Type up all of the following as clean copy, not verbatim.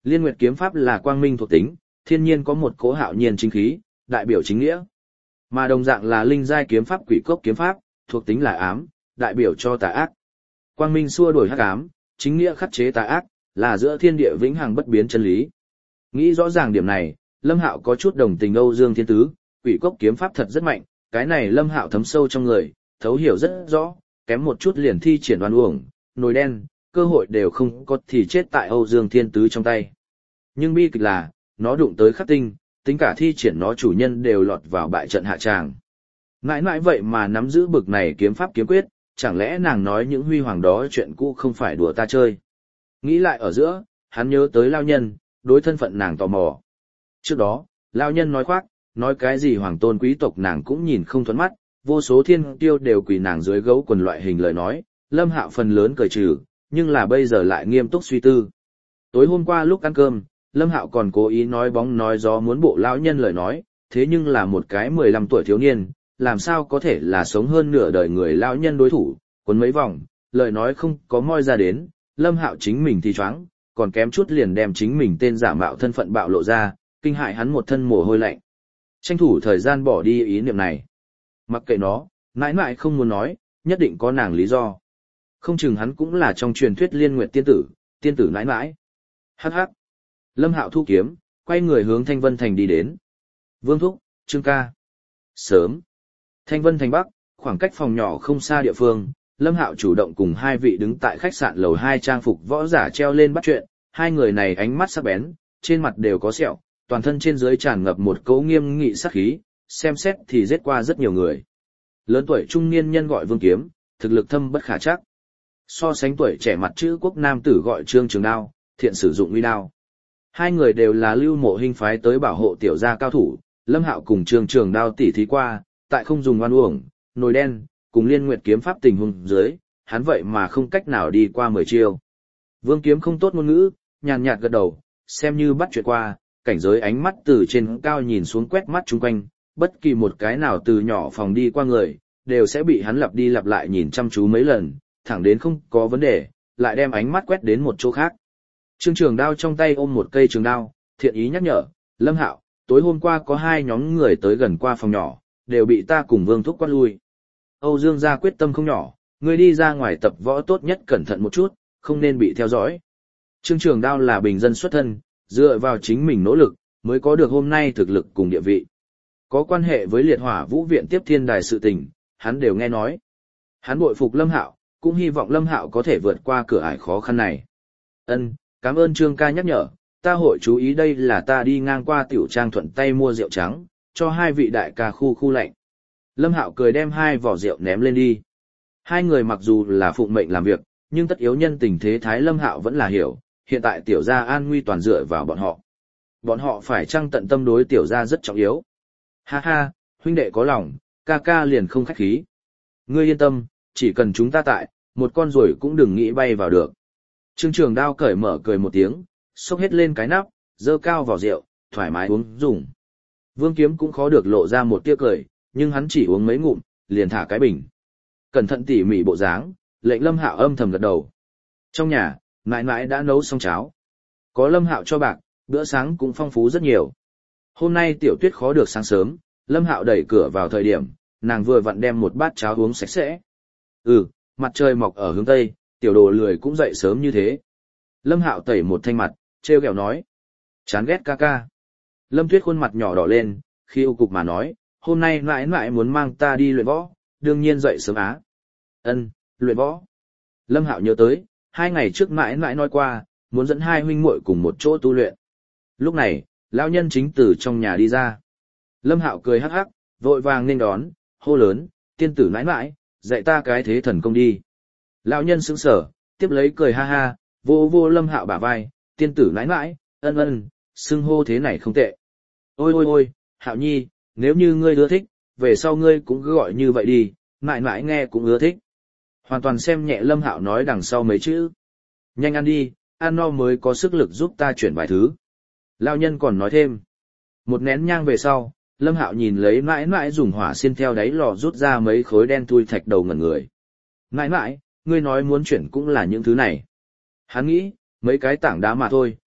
Liên Nguyệt kiếm pháp là quang minh thuộc tính, thiên nhiên có một cỗ hạo nhiên chính khí, đại biểu chính nghĩa. Mà đồng dạng là linh giai kiếm pháp quỷ cốc kiếm pháp, thuộc tính là ám, đại biểu cho tà ác. Quang minh xua đuổi hắc ám, chính nghĩa khắc chế tà ác, là giữa thiên địa vĩnh hằng bất biến chân lý. Nghĩ rõ ràng điểm này, Lâm Hạo có chút đồng tình Âu Dương Thiên Tứ, quỷ cốc kiếm pháp thật rất mạnh, cái này Lâm Hạo thấm sâu trong người, thấu hiểu rất rõ, kém một chút liền thi triển oan uổng, nồi đen, cơ hội đều không có thì chết tại Âu Dương Thiên Tứ trong tay. Nhưng bi kịch là, nó đụng tới khắc tinh, tính cả thi triển nó chủ nhân đều lọt vào bại trận hạ tràng. Mãi mãi vậy mà nắm giữ bực này kiếm pháp kiếm quyết, chẳng lẽ nàng nói những huy hoàng đó chuyện cũ không phải đùa ta chơi. Nghĩ lại ở giữa, hắn nhớ tới lao nhân, đối thân phận nàng tò mò. Trước đó, lao nhân nói khoác, nói cái gì hoàng tôn quý tộc nàng cũng nhìn không thuẫn mắt, vô số thiên tiêu đều quỳ nàng dưới gấu quần loại hình lời nói, Lâm Hạo phần lớn cười trừ, nhưng là bây giờ lại nghiêm túc suy tư. Tối hôm qua lúc ăn cơm, Lâm Hạo còn cố ý nói bóng nói gió muốn bộ lão nhân lời nói, thế nhưng là một cái 15 tuổi thiếu niên, làm sao có thể là sống hơn nửa đời người lão nhân đối thủ, quấn mấy vòng, lời nói không có moi ra đến, Lâm Hạo chính mình thì choáng, còn kém chút liền đem chính mình tên giả mạo thân phận bạo lộ ra, kinh hại hắn một thân mồ hôi lạnh. Tranh thủ thời gian bỏ đi ý niệm này. Mặc kệ nó, mãi mãi không muốn nói, nhất định có nàng lý do. Không chừng hắn cũng là trong truyền thuyết Liên Nguyệt tiên tử mãi mãi. Hắc hắc. Lâm Hạo thu kiếm, quay người hướng Thanh Vân Thành đi đến. Vương Thúc, Trương ca. Sớm. Thanh Vân Thành Bắc, khoảng cách phòng nhỏ không xa địa phương, Lâm Hạo chủ động cùng hai vị đứng tại khách sạn lầu 2 trang phục võ giả treo lên bắt chuyện, hai người này ánh mắt sắc bén, trên mặt đều có sẹo, toàn thân trên dưới tràn ngập một cấu nghiêm nghị sát khí, xem xét thì giết qua rất nhiều người. Lớn tuổi trung niên nhân gọi Vương Kiếm, thực lực thâm bất khả trắc. So sánh tuổi trẻ mặt chữ quốc nam tử gọi Trương Trường Đao, thiện sử dụng uy đao. Hai người đều là Lưu Mộ Hinh phái tới bảo hộ tiểu gia cao thủ, Lâm Hạo cùng Trương Trường Đao tỉ thí qua, tại không dùng oan uổng, nồi đen, cùng Liên Nguyệt kiếm pháp tình huống dưới, hắn vậy mà không cách nào đi qua 10 chiêu. Vương Kiếm không tốt ngôn ngữ, nhàn nhạt gật đầu, xem như bắt chuyện qua, cảnh giới ánh mắt từ trên cao nhìn xuống quét mắt chung quanh, bất kỳ một cái nào từ nhỏ phòng đi qua người, đều sẽ bị hắn lặp đi lặp lại nhìn chăm chú mấy lần, thẳng đến không có vấn đề, lại đem ánh mắt quét đến một chỗ khác. Trương Trường Đao trong tay ôm một cây trường đao, thiện ý nhắc nhở, Lâm Hạo, tối hôm qua có hai nhóm người tới gần qua phòng nhỏ, đều bị ta cùng Vương Thúc quát lui. Âu Dương gia quyết tâm không nhỏ, người đi ra ngoài tập võ tốt nhất cẩn thận một chút, không nên bị theo dõi. Trương Trường Đao là bình dân xuất thân, dựa vào chính mình nỗ lực, mới có được hôm nay thực lực cùng địa vị. Có quan hệ với Liệt Hỏa Vũ viện tiếp thiên đài sự tình, hắn đều nghe nói. Hắn bội phục Lâm Hạo, cũng hy vọng Lâm Hạo có thể vượt qua cửa ải khó khăn này. Ân, cảm ơn Trương ca nhắc nhở, ta hội chú ý đây là ta đi ngang qua tiểu trang thuận tay mua rượu trắng, cho hai vị đại ca khu lạnh. Lâm Hạo cười đem hai vỏ rượu ném lên đi. Hai người mặc dù là phụng mệnh làm việc, nhưng tất yếu nhân tình thế thái Lâm Hạo vẫn là hiểu, hiện tại tiểu gia an nguy toàn dựa vào bọn họ. Bọn họ phải chăng tận tâm đối tiểu gia rất trọng yếu. Ha ha, huynh đệ có lòng, ca ca liền không khách khí. Ngươi yên tâm, chỉ cần chúng ta tại, một con ruồi cũng đừng nghĩ bay vào được. Trương Trường Đao cởi mở cười một tiếng, xốc hết lên cái nắp, dơ cao vào rượu, thoải mái uống dùng. Vương Kiếm cũng khó được lộ ra một tia cười, nhưng hắn chỉ uống mấy ngụm, liền thả cái bình. Cẩn thận tỉ mỉ bộ dáng, lệnh Lâm Hạo âm thầm gật đầu. Trong nhà, mãi mãi đã nấu xong cháo. Có Lâm Hạo cho bạc, bữa sáng cũng phong phú rất nhiều. Hôm nay Tiểu Tuyết khó được sáng sớm, Lâm Hạo đẩy cửa vào thời điểm, nàng vừa vặn đem một bát cháo uống sạch sẽ. Mặt trời mọc ở hướng tây, tiểu đồ lười cũng dậy sớm như thế. Lâm Hạo tẩy một thanh mặt, trêu ghẹo nói. Chán ghét ca ca. Lâm Tuyết khuôn mặt nhỏ đỏ lên, khi ưu cục mà nói, hôm nay mãi mãi muốn mang ta đi luyện võ, đương nhiên dậy sớm á. Luyện võ. Lâm Hạo nhớ tới, 2 ngày trước mãi mãi nói qua, muốn dẫn hai huynh muội cùng một chỗ tu luyện. Lúc này, lão nhân chính từ trong nhà đi ra. Lâm Hạo cười hắc hắc, vội vàng nên đón, hô lớn, tiên tử mãi mãi, dạy ta cái thế thần công đi. Lão nhân sững sờ, tiếp lấy cười ha ha, vô vô Lâm Hạo bả vai, tiên tử mãi mãi, xưng hô thế này không tệ. Ôi, Hạo nhi, nếu như ngươi ưa thích, về sau ngươi cũng cứ gọi như vậy đi, mãi mãi nghe cũng ưa thích. Hoàn toàn xem nhẹ Lâm Hạo nói đằng sau mấy chữ. Nhanh ăn đi, ăn no mới có sức lực giúp ta chuyển vài thứ. Lão nhân còn nói thêm. Một nén nhang về sau, Lâm Hạo nhìn lấy mãi mãi dùng hỏa xiên theo đáy lò rút ra mấy khối đen thui thạch đầu ngẩn người. Mãi mãi, ngươi nói muốn chuyển cũng là những thứ này. Hắn nghĩ, mấy cái tảng đá mà thôi,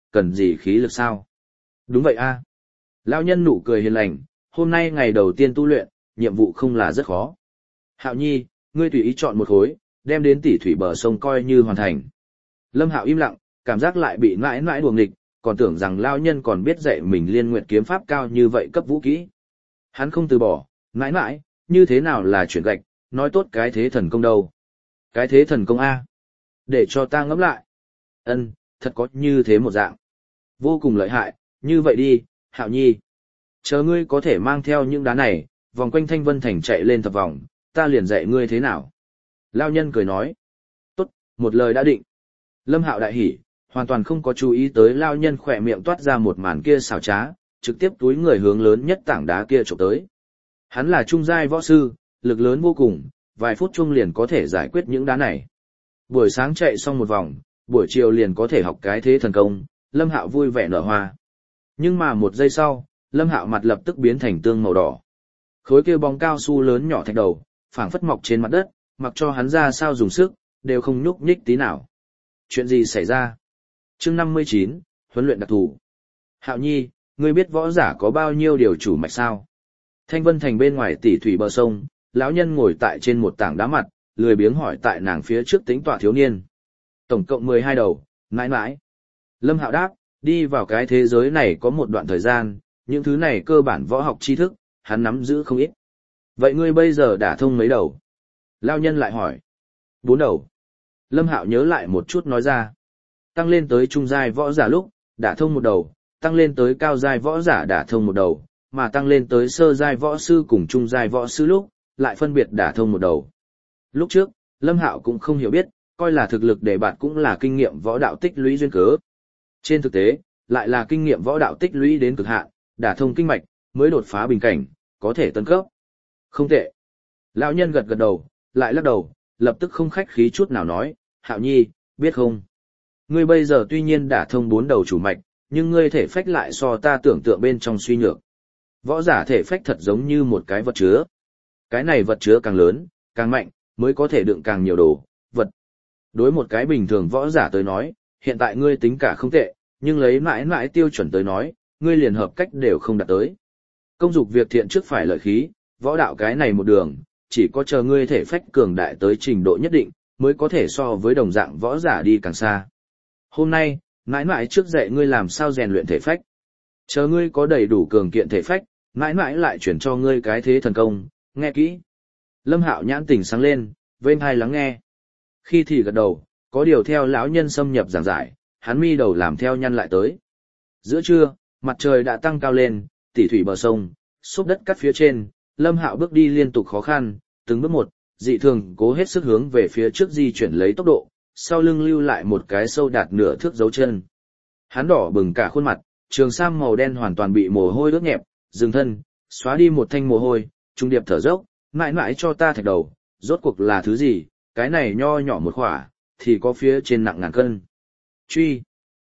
cần gì khí lực sao? Đúng vậy a. Lão nhân nụ cười hiền lành, hôm nay ngày đầu tiên tu luyện, nhiệm vụ không là rất khó. Hạo Nhi, ngươi tùy ý chọn một khối, đem đến tỷ thủy bờ sông coi như hoàn thành. Lâm Hạo im lặng, cảm giác lại bị mãi mãi đùa nghịch, còn tưởng rằng lão nhân còn biết dạy mình liên nguyệt kiếm pháp cao như vậy cấp vũ kỹ. Hắn không từ bỏ, mãi mãi, như thế nào là chuyển gạch, nói tốt cái thế thần công đâu. Cái thế thần công A. Để cho ta ngẫm lại. Ân, thật có như thế một dạng. Vô cùng lợi hại, như vậy đi, Hạo Nhi. Chờ ngươi có thể mang theo những đá này, vòng quanh Thanh Vân Thành chạy lên thập vòng, ta liền dạy ngươi thế nào. Lao nhân cười nói. Tốt, một lời đã định. Lâm Hạo đại hỉ, hoàn toàn không có chú ý tới Lao nhân khỏe miệng toát ra một màn kia xảo trá, trực tiếp túi người hướng lớn nhất tảng đá kia chụp tới. Hắn là trung giai võ sư, lực lớn vô cùng, vài phút chung liền có thể giải quyết những đá này. Buổi sáng chạy xong một vòng, buổi chiều liền có thể học cái thế thần công, Lâm Hạo vui vẻ nở hoa. Nhưng mà một giây sau, Lâm Hạo mặt lập tức biến thành tương màu đỏ. Khối kia bóng cao su lớn nhỏ thạch đầu, phảng phất mọc trên mặt đất, mặc cho hắn ra sao dùng sức, đều không nhúc nhích tí nào. Chuyện gì xảy ra? Chương 59, huấn luyện đặc thù. Hạo Nhi, ngươi biết võ giả có bao nhiêu điều chủ mạch sao? Thanh Vân Thành bên ngoài tỷ thủy bờ sông, lão nhân ngồi tại trên một tảng đá mặt, lười biếng hỏi tại nàng phía trước tính tọa thiếu niên. Tổng cộng 12 đầu, mãi mãi. Lâm Hạo đáp, đi vào cái thế giới này có một đoạn thời gian, những thứ này cơ bản võ học tri thức, hắn nắm giữ không ít. Vậy ngươi bây giờ đã thông mấy đầu? Lão nhân lại hỏi. 4 đầu. Lâm Hạo nhớ lại một chút nói ra. Tăng lên tới trung giai võ giả lúc, đã thông một đầu, tăng lên tới cao giai võ giả đã thông một đầu, mà tăng lên tới sơ giai võ sư cùng trung giai võ sư lúc, lại phân biệt đã thông một đầu. Lúc trước, Lâm Hạo cũng không hiểu biết, coi là thực lực để bạt cũng là kinh nghiệm võ đạo tích lũy duyên cớ. Trên thực tế, lại là kinh nghiệm võ đạo tích lũy đến cực hạn, đả thông kinh mạch, mới đột phá bình cảnh, có thể tấn cấp. Không tệ. Lão nhân gật gật đầu, lại lắc đầu, lập tức không khách khí chút nào nói, Hạo Nhi, biết không? Ngươi bây giờ tuy nhiên đả thông 4 đầu chủ mạch, nhưng ngươi thể phách lại so ta tưởng tượng bên trong suy nhược. Võ giả thể phách thật giống như một cái vật chứa. Cái này vật chứa càng lớn, càng mạnh, mới có thể đựng càng nhiều đồ, vật. Đối một cái bình thường võ giả tới nói, hiện tại ngươi tính cả không tệ, nhưng lấy mãi mãi tiêu chuẩn tới nói, ngươi liền hợp cách đều không đạt tới. Công dục việc thiện trước phải lợi khí, võ đạo cái này một đường, chỉ có chờ ngươi thể phách cường đại tới trình độ nhất định, mới có thể so với đồng dạng võ giả đi càng xa. Hôm nay, mãi mãi trước dạy ngươi làm sao rèn luyện thể phách. Chờ ngươi có đầy đủ cường kiện thể phách, mãi mãi lại chuyển cho ngươi cái thế thần công, nghe kỹ. Lâm Hạo nhãn tỉnh sáng lên, vênh hai lắng nghe. Khi thì gật đầu, có điều theo lão nhân xâm nhập giảng giải, hắn mi đầu làm theo nhăn lại tới. Giữa trưa, mặt trời đã tăng cao lên, tỉ thủy bờ sông, xốp đất cắt phía trên, Lâm Hạo bước đi liên tục khó khăn, từng bước một, dị thường cố hết sức hướng về phía trước di chuyển lấy tốc độ, sau lưng lưu lại một cái sâu đạt nửa thước dấu chân. Hắn đỏ bừng cả khuôn mặt, trường sam màu đen hoàn toàn bị mồ hôi ướt nhẹp, dừng thân, xóa đi một thanh mồ hôi, trung điệp thở dốc, mãi mãi cho ta thạch đầu, rốt cuộc là thứ gì, cái này nho nhỏ một khỏa, thì có phía trên nặng ngàn cân. Truy.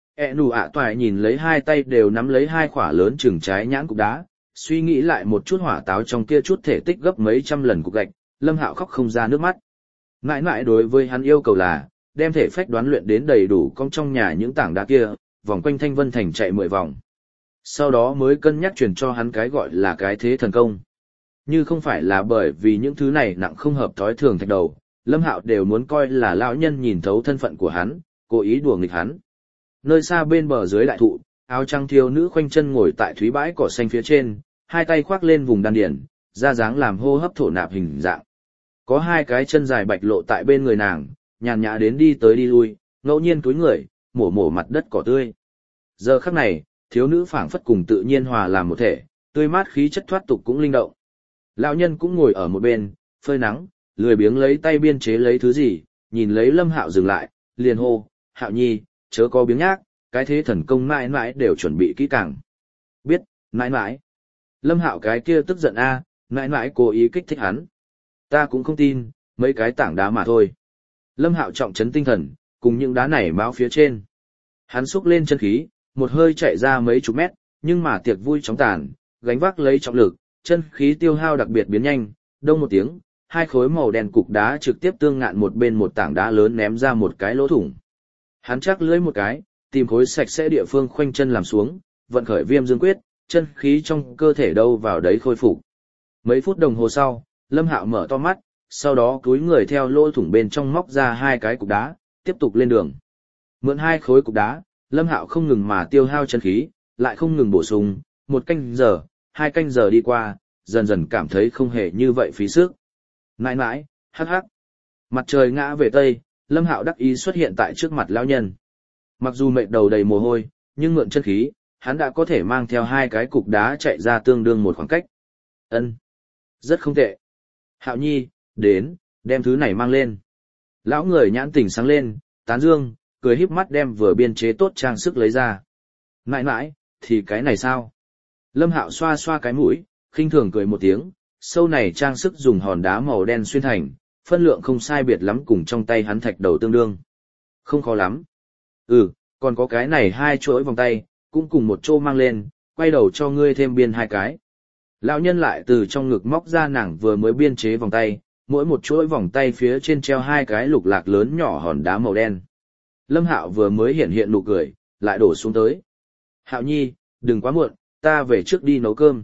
Nụ ạ toại nhìn lấy hai tay đều nắm lấy hai khỏa lớn chừng trái nhãn cục đá, suy nghĩ lại một chút hỏa táo trong kia chút thể tích gấp mấy trăm lần cục gạch, Lâm Hạo khóc không ra nước mắt. Mãi mãi đối với hắn yêu cầu là, đem thể phách đoán luyện đến đầy đủ cong trong nhà những tảng đá kia, vòng quanh Thanh Vân Thành chạy 10 vòng. Sau đó mới cân nhắc truyền cho hắn cái gọi là cái thế thần công. Như không phải là bởi vì những thứ này nặng không hợp thói thường thạch đầu, Lâm Hạo đều muốn coi là lão nhân nhìn thấu thân phận của hắn, cố ý đùa nghịch hắn. Nơi xa bên bờ dưới đại thụ, áo trắng thiếu nữ khoanh chân ngồi tại thúy bãi cỏ xanh phía trên, hai tay khoác lên vùng đan điền, ra dáng làm hô hấp thổ nạp hình dạng. Có hai cái chân dài bạch lộ tại bên người nàng, nhàn nhã đến đi tới đi lui, ngẫu nhiên cúi người, mổ mổ mặt đất cỏ tươi. Giờ khắc này, thiếu nữ phảng phất cùng tự nhiên hòa làm một thể, tươi mát khí chất thoát tục cũng linh động. Lão nhân cũng ngồi ở một bên, phơi nắng, lười biếng lấy tay biên chế lấy thứ gì, nhìn lấy Lâm Hạo dừng lại, liền hô, Hạo Nhi, chớ có biếng nhác, cái thế thần công mãi mãi đều chuẩn bị kỹ càng. Biết, mãi mãi. Lâm Hạo cái kia tức giận a, mãi mãi cố ý kích thích hắn. Ta cũng không tin, mấy cái tảng đá mà thôi. Lâm Hạo trọng trấn tinh thần, cùng những đá này máu phía trên. Hắn xúc lên chân khí, một hơi chạy ra mấy chục mét, nhưng mà tiệc vui chóng tàn, gánh vác lấy trọng lực, chân khí tiêu hao đặc biệt biến nhanh, đông một tiếng, hai khối màu đen cục đá trực tiếp tương ngạn một bên một tảng đá lớn ném ra một cái lỗ thủng. Hắn chắc lưỡi một cái, tìm khối sạch sẽ địa phương khoanh chân làm xuống, vận khởi Viêm Dương Quyết, chân khí trong cơ thể đâu vào đấy khôi phục. Mấy phút đồng hồ sau, Lâm Hạo mở to mắt, sau đó cúi người theo lỗ thủng bên trong móc ra 2 cái cục đá, tiếp tục lên đường. Mượn 2 khối cục đá, Lâm Hạo không ngừng mà tiêu hao chân khí, lại không ngừng bổ sung, 1 canh giờ, 2 canh giờ đi qua, dần dần cảm thấy không hề như vậy phí sức. Nãi nãi, hắc hắc. Mặt trời ngã về tây, Lâm Hạo đắc ý xuất hiện tại trước mặt lão nhân. Mặc dù mệt đầu đầy mồ hôi, nhưng mượn chân khí, hắn đã có thể mang theo 2 cái cục đá chạy ra tương đương một khoảng cách. Ân, rất không tệ. Hạo Nhi, đến, đem thứ này mang lên. Lão người nhãn tỉnh sáng lên, tán dương, cười híp mắt đem vừa biên chế tốt trang sức lấy ra. Mãi mãi, thì cái này sao? Lâm Hạo xoa xoa cái mũi, khinh thường cười một tiếng, sâu này trang sức dùng hòn đá màu đen xuyên thành, phân lượng không sai biệt lắm cùng trong tay hắn thạch đầu tương đương. Không khó lắm. Còn có cái này 2 chuỗi vòng tay, cũng cùng một chỗ mang lên, quay đầu cho ngươi thêm biên 2 cái. Lão nhân lại từ trong ngực móc ra nàng vừa mới biên chế vòng tay, mỗi một chuỗi vòng tay phía trên treo 2 cái lục lạc lớn nhỏ hòn đá màu đen. Lâm Hạo vừa mới hiện nụ cười, lại đổ xuống tới. Hạo Nhi, đừng quá muộn, ta về trước đi nấu cơm.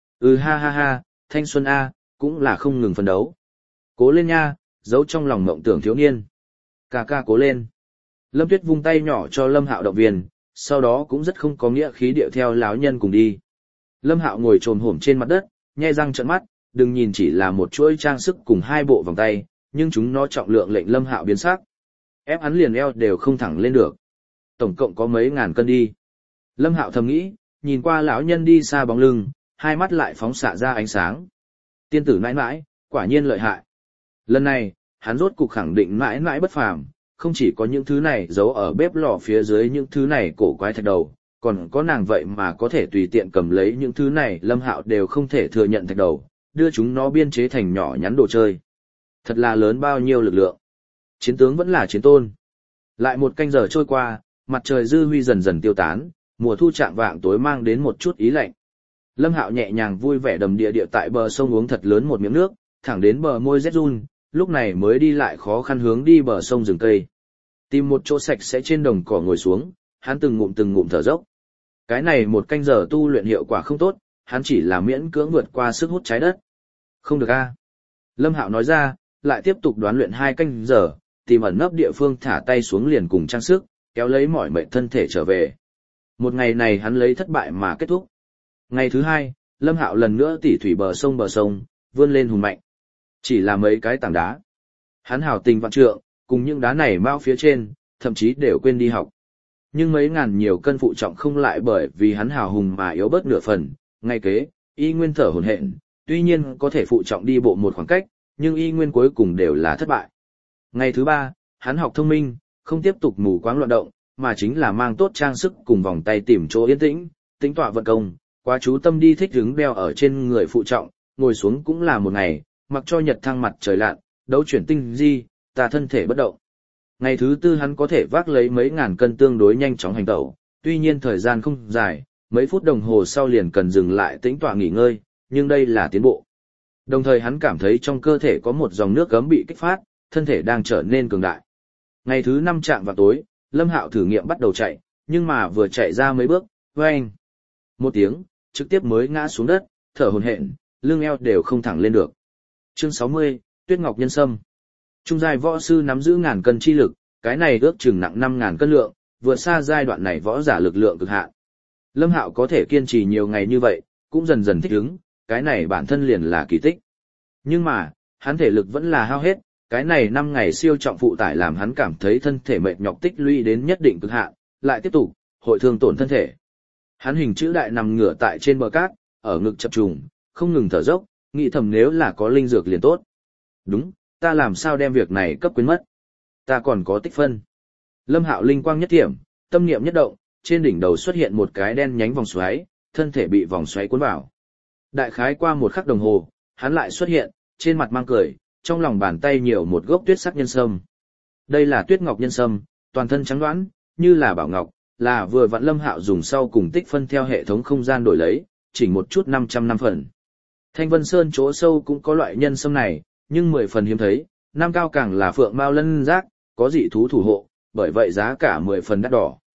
Ha ha ha, thanh xuân A, cũng là không ngừng phấn đấu. Cố lên nha, giấu trong lòng mộng tưởng thiếu niên. Ca ca cố lên. Lâm Tuyết vung tay nhỏ cho Lâm Hạo động viên, sau đó cũng rất không có nghĩa khí điệu theo lão nhân cùng đi. Lâm Hạo ngồi chồm hổm trên mặt đất, nhe răng trợn mắt, đừng nhìn chỉ là một chuỗi trang sức cùng 2 bộ vòng tay, nhưng chúng nó trọng lượng lệnh Lâm Hạo biến sắc. Ép hắn liền eo đều không thẳng lên được. Tổng cộng có mấy ngàn cân đi. Lâm Hạo thầm nghĩ, nhìn qua lão nhân đi xa bóng lưng, hai mắt lại phóng xạ ra ánh sáng. Tiên tử nãi nãi, quả nhiên lợi hại. Lần này, hắn rốt cục khẳng định mãi mãi bất phàm, không chỉ có những thứ này giấu ở bếp lò phía dưới những thứ này cổ quái thạch đầu, còn có nàng vậy mà có thể tùy tiện cầm lấy những thứ này Lâm Hạo đều không thể thừa nhận thạch đầu, đưa chúng nó biên chế thành nhỏ nhắn đồ chơi. Thật là lớn bao nhiêu lực lượng. Chiến tướng vẫn là chiến tôn. Lại 1 canh giờ trôi qua, mặt trời dư huy dần dần tiêu tán, mùa thu trạng vạng tối mang đến một chút ý lạnh. Lâm Hạo nhẹ nhàng vui vẻ đầm địa tại bờ sông uống thật lớn một miếng nước, thẳng đến bờ môi rét run, lúc này mới đi lại khó khăn hướng đi bờ sông rừng cây. Tìm một chỗ sạch sẽ trên đồng cỏ ngồi xuống, hắn từng ngụm thở dốc. Cái này 1 canh giờ tu luyện hiệu quả không tốt, hắn chỉ là miễn cưỡng vượt qua sức hút trái đất. Không được a. Lâm Hạo nói ra, lại tiếp tục đoán luyện 2 canh giờ, tìm ẩn nấp địa phương thả tay xuống liền cùng trang sức, kéo lấy mỏi mệt thân thể trở về. Một ngày này hắn lấy thất bại mà kết thúc. Ngày thứ 2, Lâm Hạo lần nữa tỉ thủy bờ sông, vươn lên hùng mạnh. Chỉ là mấy cái tảng đá. Hắn hào tình vạn trượng, cùng những đá này mao phía trên, thậm chí đều quên đi học. Nhưng mấy ngàn nhiều cân phụ trọng không lại bởi vì hắn hào hùng mà yếu bớt nửa phần, ngay kế, y nguyên thở hổn hển, tuy nhiên có thể phụ trọng đi bộ một khoảng cách, nhưng y nguyên cuối cùng đều là thất bại. Ngày thứ 3, hắn học thông minh, không tiếp tục mù quáng loạn động, mà chính là mang tốt trang sức cùng vòng tay tìm chỗ yên tĩnh, tính tọa vận công, quá chú tâm đi thích hứng đeo ở trên người phụ trọng, ngồi xuống cũng là một ngày, mặc cho nhật thăng mặt trời lặn, đấu chuyển tinh di, ta thân thể bất động. Ngày thứ 4 hắn có thể vác lấy mấy ngàn cân tương đối nhanh chóng hành tẩu, tuy nhiên thời gian không dài, mấy phút đồng hồ sau liền cần dừng lại tĩnh tọa nghỉ ngơi, nhưng đây là tiến bộ. Đồng thời hắn cảm thấy trong cơ thể có một dòng nước gấm bị kích phát, thân thể đang trở nên cường đại. Ngày thứ 5 chạm vào tối, Lâm Hạo thử nghiệm bắt đầu chạy, nhưng mà vừa chạy ra mấy bước, oeng, một tiếng, trực tiếp mới ngã xuống đất, thở hổn hển, lưng eo đều không thẳng lên được. Chương 60, Tuyết Ngọc Nhân Sâm. Trung giai võ sư nắm giữ ngàn cân chi lực, cái này ước chừng nặng 5.000 cân lượng, vượt xa giai đoạn này võ giả lực lượng cực hạn. Lâm Hạo có thể kiên trì nhiều ngày như vậy, cũng dần dần thích ứng, cái này bản thân liền là kỳ tích. Nhưng mà, hắn thể lực vẫn là hao hết, cái này 5 ngày siêu trọng phụ tải làm hắn cảm thấy thân thể mệt nhọc tích lũy đến nhất định cực hạn, lại tiếp tục, hội thương tổn thân thể. Hắn hình chữ đại nằm ngửa tại trên bờ cát, ở ngực chập trùng, không ngừng thở dốc, nghĩ thầm nếu là có linh dược liền tốt. Đúng, ta làm sao đem việc này cấp quên mất. Ta còn có tích phân. Lâm Hạo linh quang nhất thiểm, tâm niệm nhất động, trên đỉnh đầu xuất hiện một cái đen nhánh vòng xoáy, thân thể bị vòng xoáy cuốn vào. Đại khái qua 1 khắc đồng hồ, hắn lại xuất hiện, trên mặt mang cười, trong lòng bàn tay nhiều một gốc tuyết sắc nhân sâm. Đây là Tuyết Ngọc Nhân Sâm, toàn thân trắng đoán, như là bảo ngọc, là vừa vặn Lâm Hạo dùng sau cùng tích phân theo hệ thống không gian đổi lấy, chỉnh một chút 500 năm phần. Thanh Vân Sơn chỗ sâu cũng có loại nhân sâm này, nhưng 10 phần hiếm thấy, Nam Cao càng là phượng mao lân giác, có dị thú thủ hộ, bởi vậy giá cả 10 phần đắt đỏ.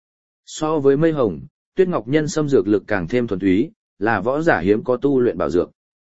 So với mây hồng, Tuyết Ngọc Nhân Sâm dược lực càng thêm thuần túy, là võ giả hiếm có tu luyện bảo dược.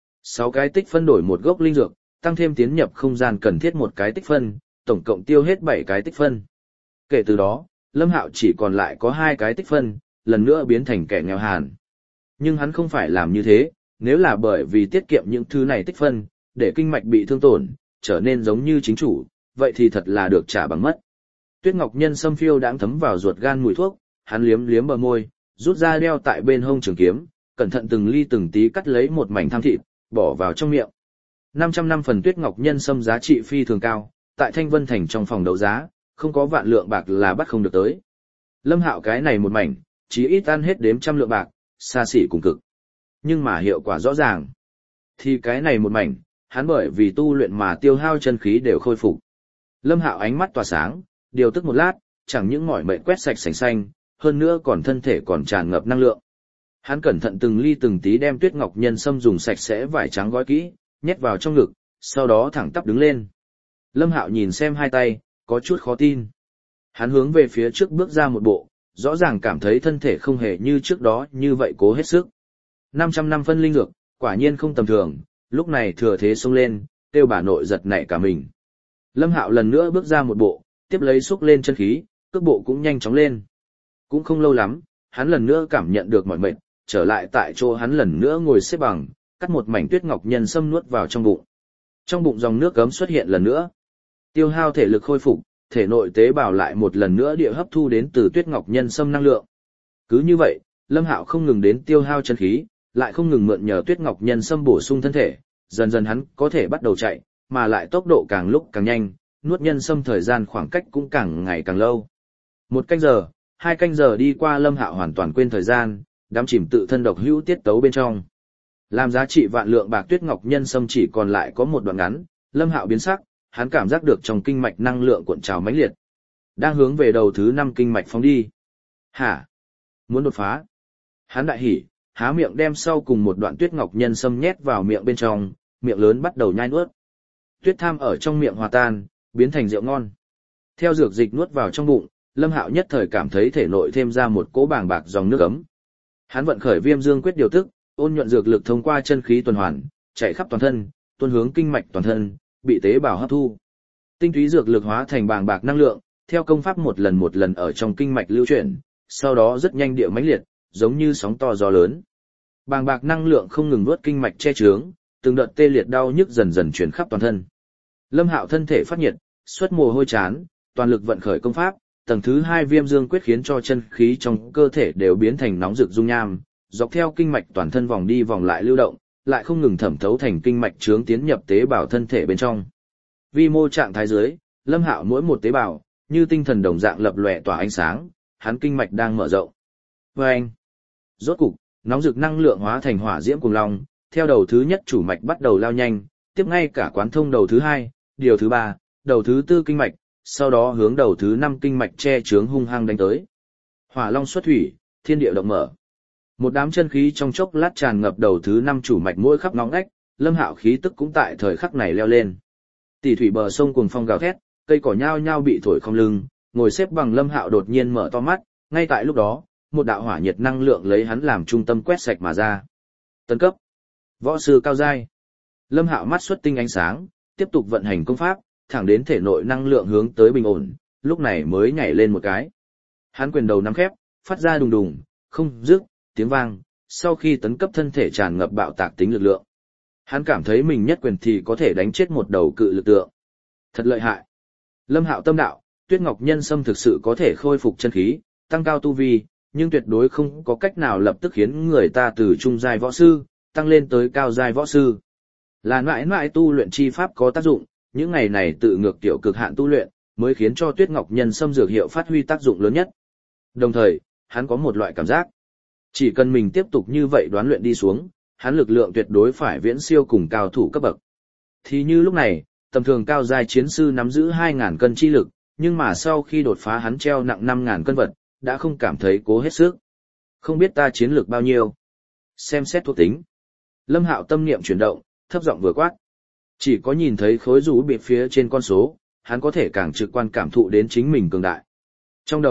6 cái tích phân đổi một gốc linh dược, tăng thêm tiến nhập không gian cần thiết một cái tích phân, tổng cộng tiêu hết 7 cái tích phân. Kể từ đó, Lâm Hạo chỉ còn lại có 2 cái tích phân, lần nữa biến thành kẻ nghèo hàn. Nhưng hắn không phải làm như thế, nếu là bởi vì tiết kiệm những thứ này tích phân, để kinh mạch bị thương tổn, trở nên giống như chính chủ, vậy thì thật là được trả bằng mất. Tuyết Ngọc Nhân Sâm phiêu đãng thấm vào ruột gan mùi thuốc, hắn liếm liếm bờ môi, rút ra đeo tại bên hông trường kiếm, cẩn thận từng ly từng tí cắt lấy một mảnh tham thịt, bỏ vào trong miệng. 500 năm phần Tuyết Ngọc Nhân Sâm giá trị phi thường cao, tại Thanh Vân Thành trong phòng đấu giá, không có vạn lượng bạc là bắt không được tới. Lâm Hạo cái này một mảnh, chỉ ít ăn hết đếm trăm lượng bạc, xa xỉ cùng cực. Nhưng mà hiệu quả rõ ràng. Thì cái này một mảnh, hắn bởi vì tu luyện mà tiêu hao chân khí đều khôi phục. Lâm Hạo ánh mắt tỏa sáng, điều tức một lát, chẳng những mỏi mệt quét sạch sành xanh, hơn nữa còn thân thể còn tràn ngập năng lượng. Hắn cẩn thận từng ly từng tí đem Tuyết Ngọc Nhân Sâm dùng sạch sẽ vải trắng gói kỹ, nhét vào trong ngực, sau đó thẳng tắp đứng lên. Lâm Hạo nhìn xem hai tay, có chút khó tin. Hắn hướng về phía trước bước ra một bộ, rõ ràng cảm thấy thân thể không hề như trước đó như vậy cố hết sức. 500 năm phân linh dược, quả nhiên không tầm thường, lúc này thừa thế xông lên, kêu bà nội giật nảy cả mình. Lâm Hạo lần nữa bước ra một bộ, tiếp lấy xúc lên chân khí, cước bộ cũng nhanh chóng lên. Cũng không lâu lắm, hắn lần nữa cảm nhận được mỏi mệt, trở lại tại chỗ hắn lần nữa ngồi xếp bằng, cắt một mảnh Tuyết Ngọc Nhân Sâm nuốt vào trong bụng. Trong bụng dòng nước gấm xuất hiện lần nữa. Tiêu hao thể lực khôi phục, thể nội tế bào lại một lần nữa địa hấp thu đến từ Tuyết Ngọc Nhân Sâm năng lượng. Cứ như vậy, Lâm Hạo không ngừng đến tiêu hao chân khí, lại không ngừng mượn nhờ Tuyết Ngọc Nhân Sâm bổ sung thân thể, dần dần hắn có thể bắt đầu chạy, mà lại tốc độ càng lúc càng nhanh, nuốt nhân sâm thời gian khoảng cách cũng càng ngày càng lâu. 1 canh giờ, 2 canh giờ đi qua, Lâm Hạo hoàn toàn quên thời gian, đắm chìm tự thân độc hữu tiết tấu bên trong. Làm giá trị vạn lượng bạc Tuyết Ngọc Nhân Sâm chỉ còn lại có một đoạn ngắn, Lâm Hạo biến sắc, hắn cảm giác được trong kinh mạch năng lượng cuộn trào mãnh liệt, đang hướng về đầu thứ 5 kinh mạch phóng đi. Hả? Muốn đột phá? Hắn đại hỉ, há miệng đem sau cùng một đoạn Tuyết Ngọc Nhân Sâm nhét vào miệng bên trong, miệng lớn bắt đầu nhai nuốt. Tuyết tham ở trong miệng hòa tan, biến thành rượu ngon. Theo dược dịch nuốt vào trong bụng, Lâm Hạo nhất thời cảm thấy thể nội thêm ra một cỗ bàng bạc dòng nước ấm. Hắn vận khởi Viêm Dương quyết điều tức, ôn nhuận dược lực thông qua chân khí tuần hoàn, chạy khắp toàn thân, tuôn hướng kinh mạch toàn thân, bị tế bào hấp thu. Tinh túy dược lực hóa thành bàng bạc năng lượng, theo công pháp một lần ở trong kinh mạch lưu chuyển, sau đó rất nhanh địa mãnh liệt, giống như sóng to gió lớn. Bàng bạc năng lượng không ngừng nuốt kinh mạch che chướng, từng đợt tê liệt đau nhức dần dần truyền khắp toàn thân. Lâm Hạo thân thể phát nhiệt, xuất mồ hôi chán, toàn lực vận khởi công pháp, tầng thứ 2 Viêm Dương quyết khiến cho chân khí trong cơ thể đều biến thành nóng rực dung nham, dọc theo kinh mạch toàn thân vòng đi vòng lại lưu động, lại không ngừng thẩm thấu thành kinh mạch chướng tiến nhập tế bào thân thể bên trong. Vi mô trạng thái dưới, Lâm Hạo mỗi một tế bào, như tinh thần đồng dạng lập lòe tỏa ánh sáng, hắn kinh mạch đang mở rộng. Oeng! Rốt cục, nóng rực năng lượng hóa thành hỏa diễm cuồng long, theo đầu thứ nhất chủ mạch bắt đầu lao nhanh, tiếp ngay cả quán thông đầu thứ 2, điều thứ 3, đầu thứ 4 kinh mạch, sau đó hướng đầu thứ 5 kinh mạch che chướng hung hăng đánh tới. Hỏa long xuất thủy, thiên địa động mở. Một đám chân khí trong chốc lát tràn ngập đầu thứ 5 chủ mạch mỗi khắp ngõ ngách, Lâm Hạo khí tức cũng tại thời khắc này leo lên. Tỷ thủy bờ sông cuồng phong gào thét, cây cỏ nhao nhao bị thổi không lưng, ngồi xếp bằng Lâm Hạo đột nhiên mở to mắt, ngay tại lúc đó, một đạo hỏa nhiệt năng lượng lấy hắn làm trung tâm quét sạch mà ra. Tấn cấp, võ sư cao giai. Lâm Hạo mắt xuất tinh ánh sáng, tiếp tục vận hành công pháp, thẳng đến thể nội năng lượng hướng tới bình ổn, lúc này mới nhảy lên một cái. Hắn quyền đầu nắm khép, phát ra đùng đùng, không dứt tiếng vang, sau khi tấn cấp thân thể tràn ngập bạo tạc tính lực lượng. Hắn cảm thấy mình nhất quyền thì có thể đánh chết một đầu cự lực tượng. Thật lợi hại. Lâm Hạo tâm đạo, Tuyết Ngọc Nhân Sâm thực sự có thể khôi phục chân khí, tăng cao tu vi, nhưng tuyệt đối không có cách nào lập tức khiến người ta từ trung giai võ sư tăng lên tới cao giai võ sư. Là mãi mãi tu luyện chi pháp có tác dụng, những ngày này tự ngược tiểu cực hạn tu luyện, mới khiến cho Tuyết Ngọc Nhân Sâm dược hiệu phát huy tác dụng lớn nhất. Đồng thời, hắn có một loại cảm giác, chỉ cần mình tiếp tục như vậy đoán luyện đi xuống, hắn lực lượng tuyệt đối phải viễn siêu cùng cao thủ cấp bậc. Thì như lúc này, tầm thường cao giai chiến sư nắm giữ 2.000 cân chi lực, nhưng mà sau khi đột phá hắn treo nặng 5.000 cân vật, đã không cảm thấy cố hết sức. Không biết ta chiến lược bao nhiêu? Xem xét thuộc tính. Lâm Hạo tâm niệm chuyển động, thấp giọng vừa quát. Chỉ có nhìn thấy khối rũ biệt phía trên con số, hắn có thể càng trực quan cảm thụ đến chính mình cường đại. Trong đầu,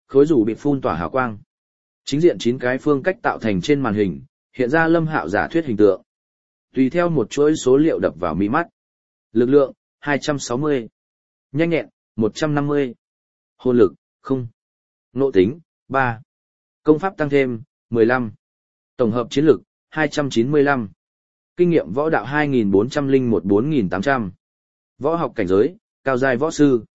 khối rủ bị phun tỏa hào quang. Chính diện 9 cái phương cách tạo thành trên màn hình, hiện ra Lâm Hạo giả thuyết hình tượng. Tùy theo một chuỗi số liệu đập vào mi mắt. Lực lượng, 260. Nhanh nhẹn, 150. Hồn lực, 0. Nộ tính, 3. Công pháp tăng thêm, 15. Tổng hợp chiến lực, 295. Kinh nghiệm võ đạo 2401-4800. Võ học cảnh giới, cao giai võ sư.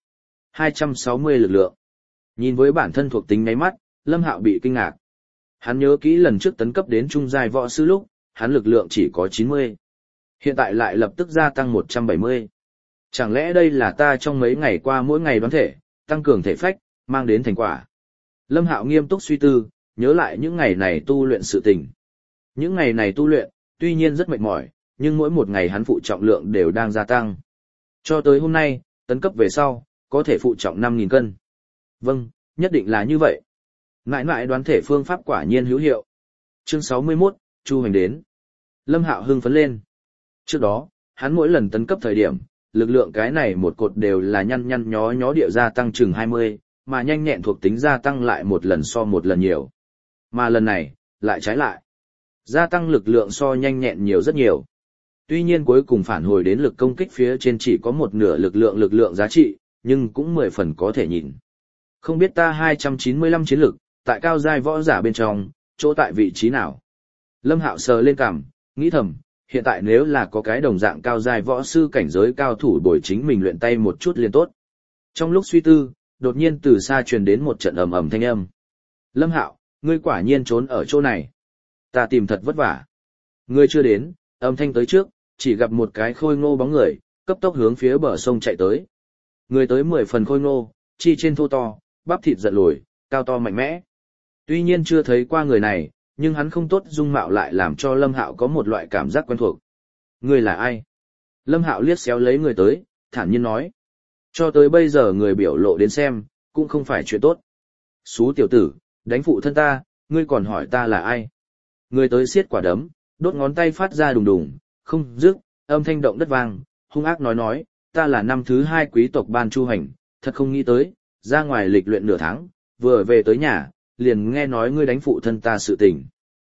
260 lực lượng. Nhìn với bản thân thuộc tính nháy mắt, Lâm Hạo bị kinh ngạc. Hắn nhớ kỹ lần trước tấn cấp đến trung giai võ sư lúc, hắn lực lượng chỉ có 90. Hiện tại lại lập tức gia tăng 170. Chẳng lẽ đây là ta trong mấy ngày qua mỗi ngày đoán thể, tăng cường thể phách, mang đến thành quả. Lâm Hạo nghiêm túc suy tư, nhớ lại những ngày này tu luyện sự tình. Những ngày này tu luyện, tuy nhiên rất mệt mỏi, nhưng mỗi một ngày hắn phụ trọng lượng đều đang gia tăng. Cho tới hôm nay, tấn cấp về sau, có thể phụ trọng 5.000 cân. Vâng, nhất định là như vậy. Ngại ngại đoán thể phương pháp quả nhiên hữu hiệu. Chương 61, Chu Hoành đến. Lâm Hạo hưng phấn lên. Trước đó, hắn mỗi lần tấn cấp thời điểm, lực lượng cái này một cột đều là nhăn nhăn nhó nhó địa gia tăng chừng 20, mà nhanh nhẹn thuộc tính gia tăng lại một lần so một lần nhiều. Mà lần này, lại trái lại. Gia tăng lực lượng so nhanh nhẹn nhiều rất nhiều. Tuy nhiên cuối cùng phản hồi đến lực công kích phía trên chỉ có một nửa lực lượng giá trị, nhưng cũng 10 phần có thể nhìn. Không biết ta 295 chiến lực, tại cao giai võ giả bên trong, chỗ tại vị trí nào? Lâm Hạo sờ lên cằm, nghĩ thầm, hiện tại nếu là có cái đồng dạng cao giai võ sư cảnh giới cao thủ bồi chính mình luyện tay một chút liền tốt. Trong lúc suy tư, đột nhiên từ xa truyền đến một trận ầm ầm thanh âm. Lâm Hạo, ngươi quả nhiên trốn ở chỗ này. Ta tìm thật vất vả. Ngươi chưa đến, âm thanh tới trước, chỉ gặp một cái khôi ngô bóng người, cấp tốc hướng phía bờ sông chạy tới. Người tới 10 phần khôi ngô, chi trên thô to, bắp thịt giật lồi, cao to mạnh mẽ. Tuy nhiên chưa thấy qua người này, nhưng hắn không tốt dung mạo lại làm cho Lâm Hạo có một loại cảm giác quen thuộc. Người là ai? Lâm Hạo liếc xéo lấy người tới, thản nhiên nói. Cho tới bây giờ người biểu lộ đến xem, cũng không phải chuyện tốt. Xú tiểu tử, đánh phụ thân ta, ngươi còn hỏi ta là ai? Người tới siết quả đấm, đốt ngón tay phát ra đùng đùng, không dứt, âm thanh động đất vang, hung ác nói, ta là năm thứ 2 quý tộc ban Chu Hành, thật không nghĩ tới, ra ngoài lịch luyện nửa tháng, vừa về tới nhà, liền nghe nói ngươi đánh phụ thân ta sự tình.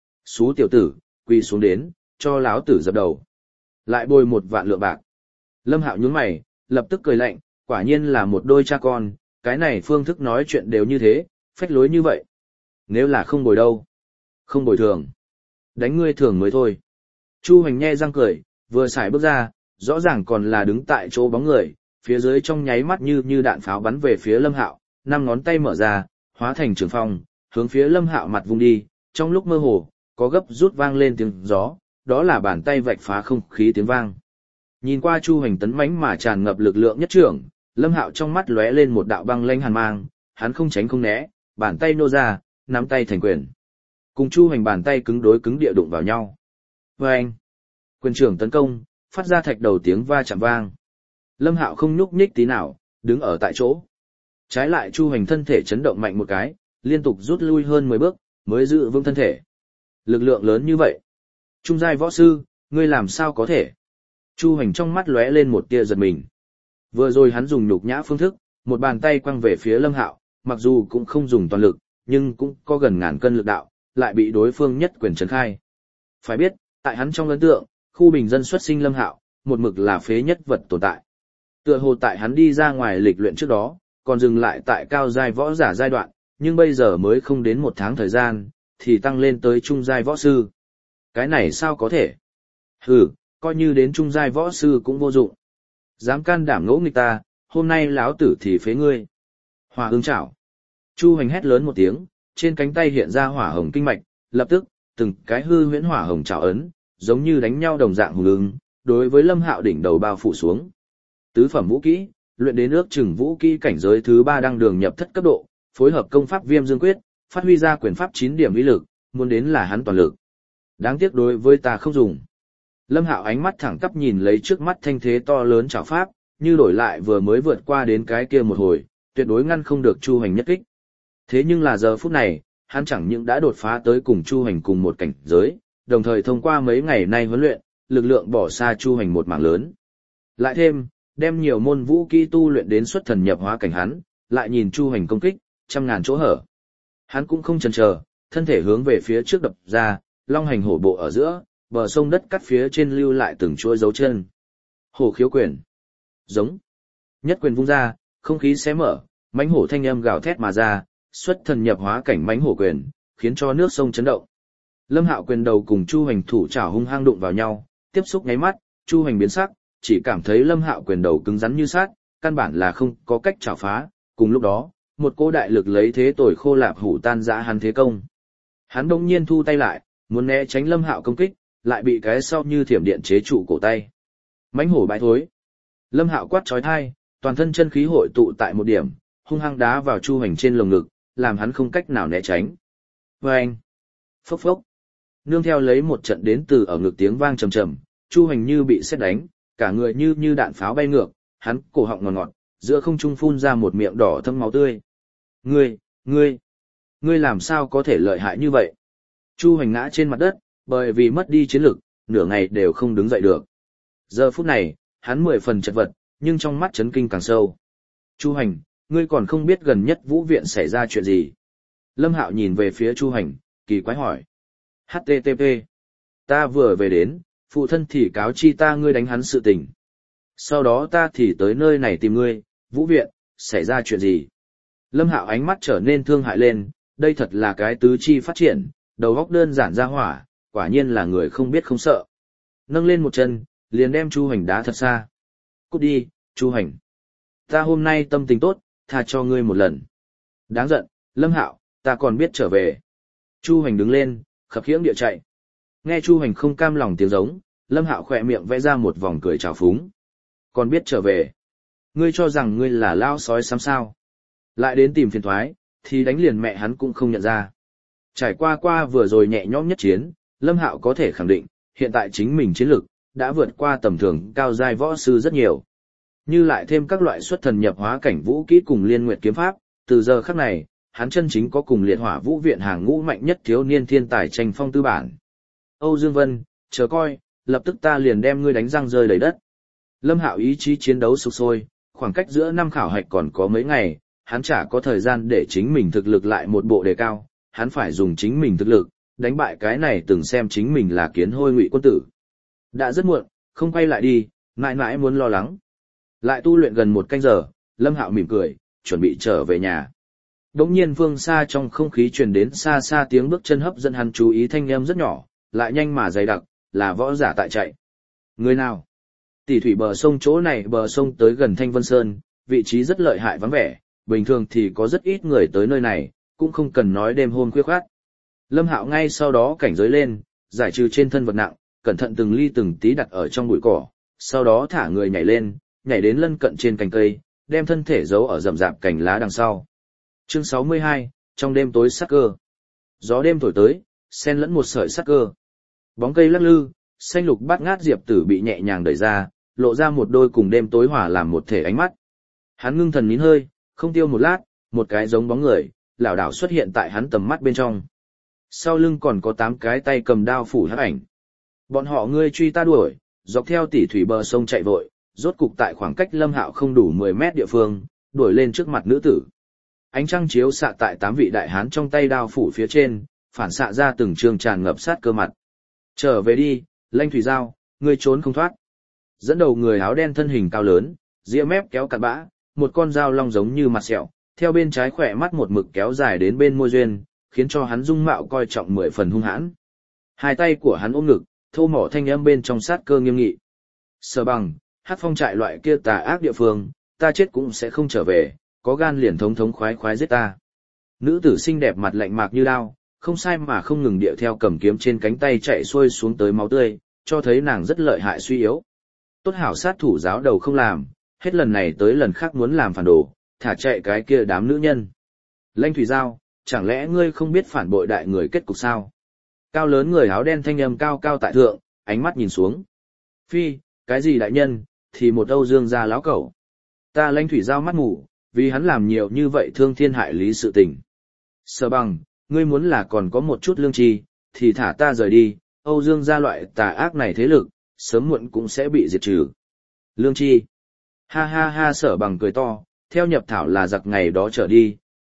Xú tiểu tử, quỳ xuống đến, cho láo tử dập đầu. Lại bồi 1 vạn lượng bạc. Lâm Hạo nhướng mày, lập tức cười lạnh, quả nhiên là một đôi cha con, cái này phương thức nói chuyện đều như thế, phách lối như vậy. Nếu là không bồi đâu? Không bồi thường. Đánh ngươi thường mới thôi. Chu Hoành nhe răng cười, vừa xài bước ra, rõ ràng còn là đứng tại chỗ bóng người, phía dưới trong nháy mắt như đạn pháo bắn về phía Lâm Hạo, 5 ngón tay mở ra, hóa thành trường phong, hướng phía Lâm Hạo mặt vung đi, trong lúc mơ hồ, có gấp rút vang lên tiếng gió, đó là bàn tay vạch phá không khí tiếng vang. Nhìn qua Chu Hoành tấn mãnh mà tràn ngập lực lượng nhất trưởng, Lâm Hạo trong mắt lóe lên một đạo băng lanh hàn mang, hắn không tránh không né, bàn tay nô ra, nắm tay thành quyền. Cùng Chu Hoành bàn tay cứng đối cứng địa đụng vào nhau. Oeng! Quyền trưởng tấn công, phát ra thạch đầu tiếng va chạm vang. Lâm Hạo không nhúc nhích tí nào, đứng ở tại chỗ. Trái lại Chu Hoành thân thể chấn động mạnh một cái, liên tục rút lui hơn 10 bước, mới giữ vững thân thể. Lực lượng lớn như vậy. Trung giai võ sư, ngươi làm sao có thể? Chu Hoành trong mắt lóe lên một tia giật mình. Vừa rồi hắn dùng nhục nhã phương thức, một bàn tay quăng về phía Lâm Hạo, mặc dù cũng không dùng toàn lực, nhưng cũng có gần ngàn cân lực đạo, lại bị đối phương nhất quyền trấn khai. Phải biết, tại hắn trong ấn tượng, khu bình dân xuất sinh Lâm Hạo, một mực là phế nhất vật tồn tại. Tựa hồ tại hắn đi ra ngoài lịch luyện trước đó, còn dừng lại tại cao giai võ giả giai đoạn, nhưng bây giờ mới không đến 1 tháng thời gian, thì tăng lên tới trung giai võ sư. Cái này sao có thể? Hừ, coi như đến trung giai võ sư cũng vô dụng. Dám can đảm ngỗ nghịch ta, hôm nay láo tử thì phế ngươi. Hỏa ưng chảo. Chu Hoành hét lớn một tiếng, trên cánh tay hiện ra hỏa hồng kinh mạch, lập tức, từng cái hư huyễn hỏa hồng chảo ấn, giống như đánh nhau đồng dạng hùng ưng, đối với Lâm Hạo đỉnh đầu bao phủ xuống. Tứ phẩm vũ kỹ, luyện đến ước chừng vũ kỹ cảnh giới thứ 3 đang đường nhập thất cấp độ, phối hợp công pháp Viêm Dương Quyết, phát huy ra quyền pháp 9 điểm uy lực, muốn đến là hắn toàn lực. Đáng tiếc đối với ta không dùng. Lâm Hạo ánh mắt thẳng tắp nhìn lấy trước mắt thanh thế to lớn chảo pháp, như đổi lại vừa mới vượt qua đến cái kia một hồi, tuyệt đối ngăn không được Chu Hoành nhất kích. Thế nhưng là giờ phút này, hắn chẳng những đã đột phá tới cùng Chu Hoành cùng một cảnh giới, đồng thời thông qua mấy ngày nay huấn luyện, lực lượng bỏ xa Chu Hoành một mảng lớn. Lại thêm, đem nhiều môn vũ kỹ tu luyện đến xuất thần nhập hóa cảnh hắn, lại nhìn Chu Hoành công kích, trăm ngàn chỗ hở. Hắn cũng không chần chờ, thân thể hướng về phía trước đập ra, long hành hổ bộ ở giữa, bờ sông đất cắt phía trên lưu lại từng chuỗi dấu chân. Hổ khiếu quyền. Giống. Nhất quyền vung ra, không khí xé mở, mãnh hổ thanh âm gào thét mà ra, xuất thần nhập hóa cảnh mãnh hổ quyền, khiến cho nước sông chấn động. Lâm Hạo quyền đầu cùng Chu Hoành thủ chảo hung hăng đụng vào nhau, tiếp xúc nháy mắt, Chu Hoành biến sắc, chỉ cảm thấy Lâm Hạo quyền đầu cứng rắn như sắt, căn bản là không có cách chảo phá. Cùng lúc đó, một cỗ đại lực lấy thế tồi khô lạp hủ tan rã hắn thế công. Hắn đông nhiên thu tay lại, muốn né tránh Lâm Hạo công kích, lại bị cái sau như thiểm điện chế trụ cổ tay. Mãnh hổ bại thối. Lâm Hạo quát chói tai, toàn thân chân khí hội tụ tại một điểm, hung hăng đá vào Chu Hoành trên lồng ngực, làm hắn không cách nào né tránh. Oeng! Phốc phốc! Nương theo lấy một trận đến từ ở ngực tiếng vang trầm trầm, Chu Hoành như bị sét đánh, cả người như đạn pháo bay ngược, hắn cổ họng ngọt ngọt, giữa không trung phun ra một miệng đỏ thâm máu tươi. Ngươi làm sao có thể lợi hại như vậy? Chu Hoành ngã trên mặt đất, bởi vì mất đi chiến lực, nửa ngày đều không đứng dậy được. Giờ phút này, hắn 10 phần chật vật, nhưng trong mắt chấn kinh càng sâu. Chu Hoành, ngươi còn không biết gần nhất Vũ Viện xảy ra chuyện gì? Lâm Hạo nhìn về phía Chu Hoành, kỳ quái hỏi. HTTP. Ta vừa về đến, phụ thân thì cáo chi ta ngươi đánh hắn sự tình. Sau đó ta thì tới nơi này tìm ngươi, Vũ Viện, xảy ra chuyện gì? Lâm Hạo ánh mắt trở nên thương hại lên, đây thật là cái tứ chi phát triển, đầu óc đơn giản ra hỏa, quả nhiên là người không biết không sợ. Nâng lên một chân, liền đem Chu Hoành đá thật xa. Cút đi, Chu Hoành. Ta hôm nay tâm tình tốt, tha cho ngươi một lần. Đáng giận, Lâm Hạo, ta còn biết trở về. Chu Hoành đứng lên, khập khiễng địa chạy. Nghe Chu Hoành không cam lòng tiếng giống, Lâm Hạo khỏe miệng vẽ ra một vòng cười trào phúng. Còn biết trở về. Ngươi cho rằng ngươi là lao sói xám sao. Lại đến tìm phiền thoái, thì đánh liền mẹ hắn cũng không nhận ra. Trải qua vừa rồi nhẹ nhõm nhất chiến, Lâm Hạo có thể khẳng định, hiện tại chính mình chiến lực đã vượt qua tầm thường cao giai võ sư rất nhiều. Như lại thêm các loại xuất thần nhập hóa cảnh vũ kỹ cùng liên nguyệt kiếm pháp, từ giờ khắc này, hắn chân chính có cùng liệt hỏa vũ viện hàng ngũ mạnh nhất thiếu niên thiên tài tranh phong tư bản. Âu Dương Vân, chờ coi, lập tức ta liền đem ngươi đánh răng rơi đầy đất. Lâm Hạo ý chí chiến đấu sục sôi, khoảng cách giữa năm khảo hạch còn có mấy ngày, hắn chả có thời gian để chính mình thực lực lại một bộ đề cao, hắn phải dùng chính mình thực lực, đánh bại cái này từng xem chính mình là kiến hôi Ngụy quân tử. Đã rất muộn, không quay lại đi, mãi mãi muốn lo lắng. Lại tu luyện gần 1 canh giờ, Lâm Hạo mỉm cười, chuẩn bị trở về nhà. Đống nhiên phương xa trong không khí truyền đến xa xa tiếng bước chân hấp dẫn hắn chú ý, thanh âm rất nhỏ, lại nhanh mà dày đặc, là võ giả tại chạy. Người nào? Tỷ thủy bờ sông chỗ này bờ sông tới gần Thanh Vân Sơn, vị trí rất lợi hại vắng vẻ, bình thường thì có rất ít người tới nơi này, cũng không cần nói đêm hôm khuya khoắt. Lâm Hạo ngay sau đó cảnh giới lên, giải trừ trên thân vật nặng, cẩn thận từng ly từng tí đặt ở trong bụi cỏ, sau đó thả người nhảy lên, nhảy đến lân cận trên cành cây, đem thân thể giấu ở rậm rạp cành lá đằng sau. Chương 62, trong đêm tối sắc cơ. Gió đêm thổi tới, xen lẫn một sợi sắc cơ. Bóng cây lắc lư, xanh lục bát ngát diệp tử bị nhẹ nhàng đẩy ra, lộ ra một đôi cùng đêm tối hòa làm một thể ánh mắt. Hắn ngưng thần nín hơi, không tiêu một lát, một cái giống bóng người, lảo đảo xuất hiện tại hắn tầm mắt bên trong. Sau lưng còn có 8 cái tay cầm đao phủ hắc ảnh. Bọn họ ngươi truy ta đuổi, dọc theo tỉ thủy bờ sông chạy vội, rốt cục tại khoảng cách Lâm Hạo không đủ 10 mét địa phương, đuổi lên trước mặt nữ tử. Ánh trăng chiếu xạ tại 8 vị đại hán trong tay đao phủ phía trên, phản xạ ra từng trường tràn ngập sát cơ mặt. Trở về đi, Lanh Thủy Giao, ngươi trốn không thoát. Dẫn đầu người áo đen thân hình cao lớn, ria mép kéo cặn bã, một con dao long giống như mặt sẹo, theo bên trái khỏe mắt một mực kéo dài đến bên môi duyên, khiến cho hắn dung mạo coi trọng 10 phần hung hãn. Hai tay của hắn ôm ngực, thô mỏ thanh âm bên trong sát cơ nghiêm nghị. Sở Bằng, Hắc Phong trại loại kia tà ác địa phương, ta chết cũng sẽ không trở về, có gan liền thống thống khoái khoái giết ta. Nữ tử xinh đẹp mặt lạnh mạc như đao, không sai mà không ngừng điệu theo cầm kiếm trên cánh tay chạy xuôi xuống tới máu tươi, cho thấy nàng rất lợi hại suy yếu. Tốt hảo sát thủ giáo đầu không làm, hết lần này tới lần khác muốn làm phản đồ, thả chạy cái kia đám nữ nhân. Lanh Thủy Giao, chẳng lẽ ngươi không biết phản bội đại người kết cục sao? Cao lớn người áo đen thanh âm cao cao tại thượng, ánh mắt nhìn xuống. Phi, cái gì đại nhân, thì một Âu Dương gia láo cẩu. Ta Lanh Thủy Giao mắt ngủ, vì hắn làm nhiều như vậy thương thiên hại lý sự tình. Sở Bằng, ngươi muốn là còn có một chút lương tri, thì thả ta rời đi, Âu Dương gia loại tà ác này thế lực, sớm muộn cũng sẽ bị diệt trừ. Lương tri. Ha ha ha. Sở Bằng cười to, theo nhập thảo là giặc ngày đó trở đi,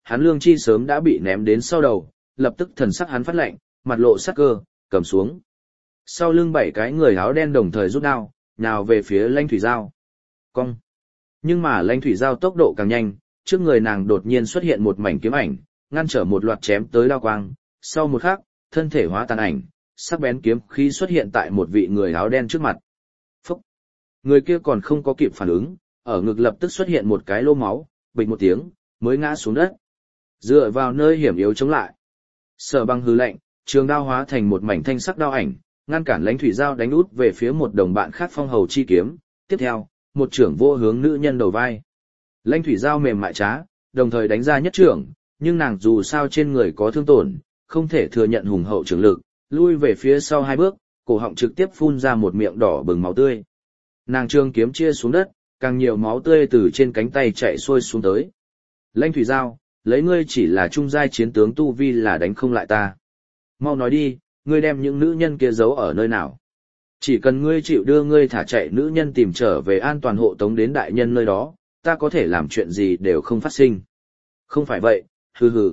hắn lương chi sớm đã bị ném đến sau đầu, lập tức thần sắc hắn phát lạnh, mặt lộ sắc cơ, cầm xuống. Sau lưng 7 cái người áo đen đồng thời rút đao, nhào về phía Lãnh Thủy Giao. Cong. Nhưng mà Lãnh Thủy Giao tốc độ càng nhanh, trước người nàng đột nhiên xuất hiện một mảnh kiếm ảnh, ngăn trở một loạt chém tới đao quang, sau một khắc, thân thể hóa tàn ảnh, sắc bén kiếm khí xuất hiện tại một vị người áo đen trước mặt. Phúc! Người kia còn không có kịp phản ứng, ở ngực lập tức xuất hiện một cái lô máu, bịch một tiếng, mới ngã xuống đất. Dựa vào nơi hiểm yếu chống lại. Sở Bằng hừ lạnh, trường đao hóa thành một mảnh thanh sắc đao ảnh, ngăn cản Lãnh Thủy Giao đánh út về phía một đồng bạn khác phong hầu chi kiếm. Tiếp theo, một trưởng vô hướng nữ nhân đầu vai. Lãnh Thủy Giao mềm mại trá, đồng thời đánh ra nhất trưởng, nhưng nàng dù sao trên người có thương tổn, không thể thừa nhận hùng hậu trưởng lực, lui về phía sau 2 bước, cổ họng trực tiếp phun ra một miệng đỏ bừng máu tươi. Nàng trường kiếm chia xuống đất, càng nhiều máu tươi từ trên cánh tay chạy xuôi xuống tới. Lãnh Thủy Giao, lấy ngươi chỉ là trung giai chiến tướng tu vi là đánh không lại ta. Mau nói đi, ngươi đem những nữ nhân kia giấu ở nơi nào? Chỉ cần ngươi chịu đưa ngươi thả chạy nữ nhân tìm trở về an toàn hộ tống đến đại nhân nơi đó, ta có thể làm chuyện gì đều không phát sinh. Không phải vậy, hừ hừ.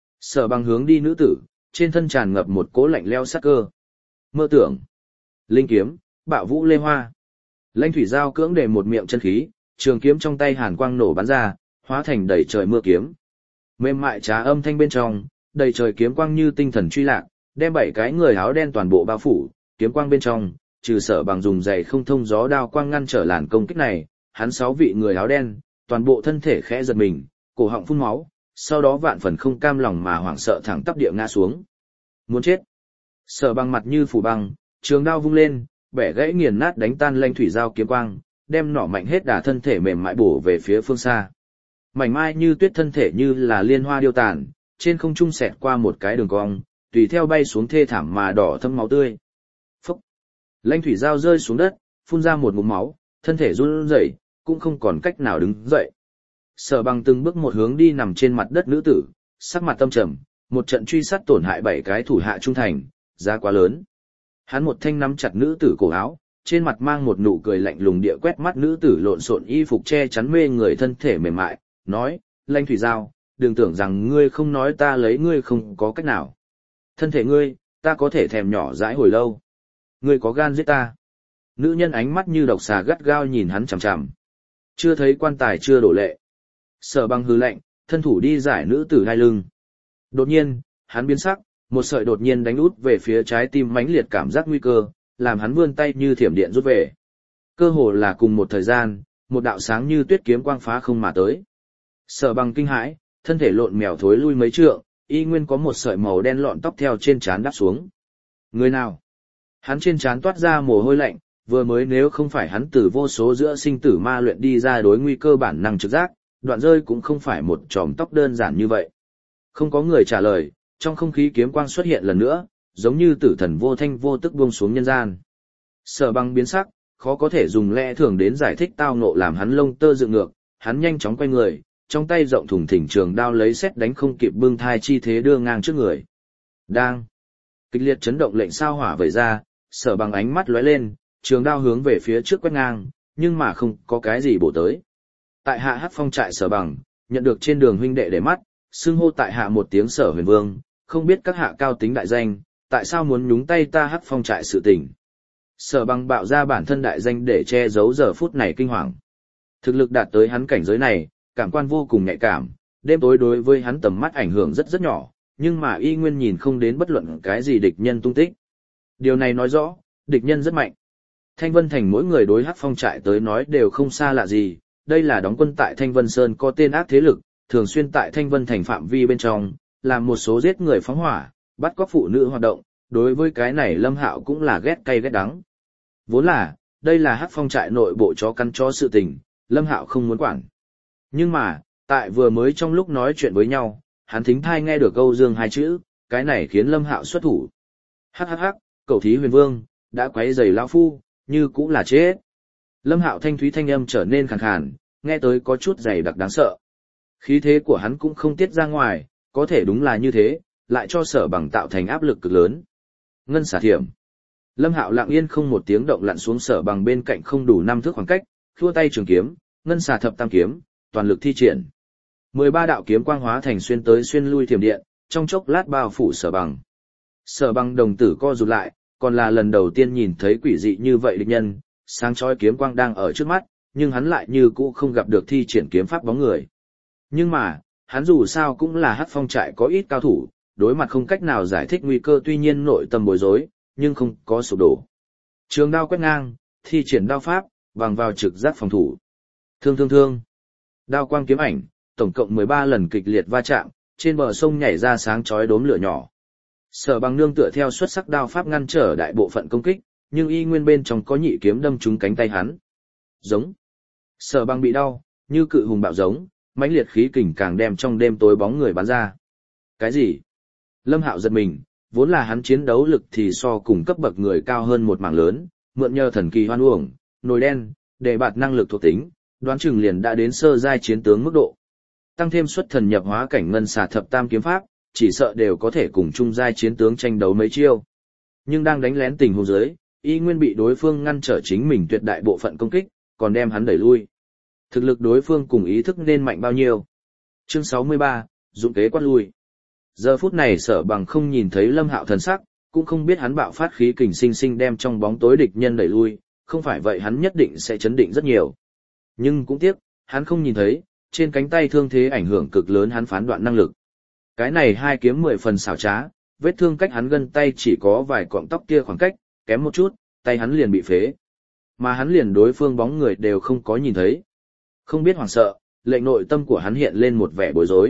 Sở Bằng hướng đi nữ tử, trên thân tràn ngập một cỗ lạnh lẽo sắc cơ. Mơ tưởng. Linh kiếm, bạo vũ lê hoa. Lãnh Thủy Giao cưỡng để một miệng chân khí, trường kiếm trong tay hàn quang nổ bắn ra, hóa thành đầy trời mưa kiếm. Mềm mại trá âm thanh bên trong, đầy trời kiếm quang như tinh thần truy lạc, đem 7 cái người áo đen toàn bộ bao phủ, kiếm quang bên trong, trừ Sở Bằng dùng giày không thông gió đao quang ngăn trở làn công kích này, hắn 6 vị người áo đen, toàn bộ thân thể khẽ giật mình, cổ họng phun máu, sau đó vạn phần không cam lòng mà hoảng sợ thẳng tắp địa ngã xuống. Muốn chết. Sở Bằng mặt như phủ băng, trường đao vung lên, bẻ gãy nghiền nát đánh tan Lãnh Thủy Giao kiếm quang, đem nỏ mạnh hết đà thân thể mềm mại bổ về phía phương xa. Mảnh mai như tuyết thân thể như là liên hoa điêu tàn, trên không trung xẹt qua một cái đường cong, tùy theo bay xuống thê thảm mà đỏ thâm máu tươi. Phúc! Lãnh Thủy Giao rơi xuống đất, phun ra một ngụm máu, thân thể run rẩy, cũng không còn cách nào đứng dậy. Sở Bằng từng bước một hướng đi nằm trên mặt đất nữ tử, sắc mặt tâm trầm, một trận truy sát tổn hại 7 cái thủ hạ trung thành, giá quá lớn. Hắn một thanh nắm chặt nữ tử cổ áo, trên mặt mang một nụ cười lạnh lùng địa quét mắt nữ tử lộn xộn y phục che chắn mê người thân thể mềm mại, nói, Lãnh Thủy Giao, đừng tưởng rằng ngươi không nói ta lấy ngươi không có cách nào. Thân thể ngươi, ta có thể thèm nhỏ dãi hồi lâu. Ngươi có gan giết ta. Nữ nhân ánh mắt như độc xà gắt gao nhìn hắn chằm chằm. Chưa thấy quan tài chưa đổ lệ. Sở Bằng hừ lạnh, thân thủ đi giải nữ tử hai lưng. Đột nhiên, hắn biến sắc, một sợi đột nhiên đánh út về phía trái tim mãnh liệt cảm giác nguy cơ, làm hắn vươn tay như thiểm điện rút về. Cơ hồ là cùng một thời gian, một đạo sáng như tuyết kiếm quang phá không mà tới. Sở Bằng kinh hãi, thân thể lộn mèo thối lui mấy trượng, y nguyên có một sợi màu đen lọn tóc theo trên trán đáp xuống. Người nào? Hắn trên trán toát ra mồ hôi lạnh, vừa mới nếu không phải hắn từ vô số giữa sinh tử ma luyện đi ra đối nguy cơ bản năng trực giác, đoạn rơi cũng không phải một chòm tóc đơn giản như vậy. Không có người trả lời, trong không khí kiếm quang xuất hiện lần nữa, giống như tử thần vô thanh vô tức buông xuống nhân gian. Sở Bằng biến sắc, khó có thể dùng lẽ thường đến giải thích tao ngộ làm hắn lông tơ dựng ngược, hắn nhanh chóng quay người, trong tay rộng thùng thình trường đao lấy sét đánh không kịp bưng thai chi thế đưa ngang trước người. Đang kịch liệt chấn động lệnh sao hỏa vẩy ra, Sở Bằng ánh mắt lóe lên, trường đao hướng về phía trước quét ngang, nhưng mà không có cái gì bổ tới. Tại hạ Hắc Phong trại Sở Bằng, nhận được trên đường huynh đệ để mắt, xưng hô tại hạ một tiếng Sở Huyền Vương, không biết các hạ cao tính đại danh, tại sao muốn nhúng tay ta Hắc Phong trại sự tình. Sở Bằng bạo ra bản thân đại danh để che giấu giờ phút này kinh hoàng. Thực lực đạt tới hắn cảnh giới này, cảm quan vô cùng nhạy cảm, đêm tối đối với hắn tầm mắt ảnh hưởng rất nhỏ, nhưng mà y nguyên nhìn không đến bất luận cái gì địch nhân tung tích. Điều này nói rõ, địch nhân rất mạnh. Thanh Vân Thành mỗi người đối Hắc Phong trại tới nói đều không xa lạ gì, đây là đóng quân tại Thanh Vân Sơn có tên ác thế lực, thường xuyên tại Thanh Vân Thành phạm vi bên trong, làm một số giết người phóng hỏa, bắt cóc phụ nữ hoạt động, đối với cái này Lâm Hạo cũng là ghét cay ghét đắng. Vốn là, đây là Hắc Phong trại nội bộ chó căn chó sự tình, Lâm Hạo không muốn quản. Nhưng mà, tại vừa mới trong lúc nói chuyện với nhau, hắn thính thai nghe được Âu Dương hai chữ, cái này khiến Lâm Hạo xuất thủ. Hắc hắc hắc, cẩu thí Huyền Vương, đã quấy rầy lão phu, như cũng là chết. Lâm Hạo thanh thúy thanh âm trở nên khàn khàn, nghe tới có chút dày đặc đáng sợ. Khí thế của hắn cũng không tiết ra ngoài, có thể đúng là như thế, lại cho Sở Bằng tạo thành áp lực cực lớn. Ngân xả thiểm. Lâm Hạo lặng yên không một tiếng động lặn xuống Sở Bằng bên cạnh không đủ 5 thước khoảng cách, khua tay trường kiếm, ngân xả thập tam kiếm, toàn lực thi triển. 13 đạo kiếm quang hóa thành xuyên tới xuyên lui thiểm điện, trong chốc lát bao phủ Sở Bằng. Sở Bằng đồng tử co rụt lại, còn là lần đầu tiên nhìn thấy quỷ dị như vậy địch nhân, sáng chói kiếm quang đang ở trước mắt, nhưng hắn lại như cũ không gặp được thi triển kiếm pháp bóng người. Nhưng mà, hắn dù sao cũng là Hắc Phong trại có ít cao thủ, đối mặt không cách nào giải thích nguy cơ, tuy nhiên nội tâm bối rối, nhưng không có sụp đổ. Trường đao quét ngang, thi triển đao pháp, vàng vào trực giác phòng thủ. Thương. Đao quang kiếm ảnh, tổng cộng 13 lần kịch liệt va chạm, trên bờ sông nhảy ra sáng chói đốm lửa nhỏ. Sở Bằng nương tựa theo xuất sắc đao pháp ngăn trở đại bộ phận công kích, nhưng y nguyên bên trong có nhị kiếm đâm trúng cánh tay hắn. Giống. Sở Bằng bị đau, như cự hùng bạo giống, mãnh liệt khí kình càng đem trong đêm tối bóng người bắn ra. Cái gì? Lâm Hạo giật mình, vốn là hắn chiến đấu lực thì so cùng cấp bậc người cao hơn một mảng lớn, mượn nhờ thần kỳ hoan uổng, nồi đen, để bạt năng lực thuộc tính, đoán chừng liền đã đến sơ giai chiến tướng mức độ. Tăng thêm xuất thần nhập hóa cảnh ngân xà thập tam kiếm pháp, chỉ sợ đều có thể cùng trung giai chiến tướng tranh đấu mấy chiêu. Nhưng đang đánh lén tình huống dưới, y nguyên bị đối phương ngăn trở chính mình tuyệt đại bộ phận công kích, còn đem hắn đẩy lui. Thực lực đối phương cùng ý thức nên mạnh bao nhiêu? Chương 63, dụng kế quát lui. Giờ phút này Sở Bằng không nhìn thấy Lâm Hạo thần sắc, cũng không biết hắn bạo phát khí kình sinh sinh đem trong bóng tối địch nhân đẩy lui, không phải vậy hắn nhất định sẽ chấn định rất nhiều. Nhưng cũng tiếc, hắn không nhìn thấy, trên cánh tay thương thế ảnh hưởng cực lớn hắn phán đoạn năng lực. Cái này hai kiếm 10 phần xảo trá, vết thương cách hắn gân tay chỉ có vài cọng tóc kia khoảng cách, kém một chút, tay hắn liền bị phế. Mà hắn liền đối phương bóng người đều không có nhìn thấy. Không biết hoảng sợ, lệnh nội tâm của hắn hiện lên một vẻ bối rối.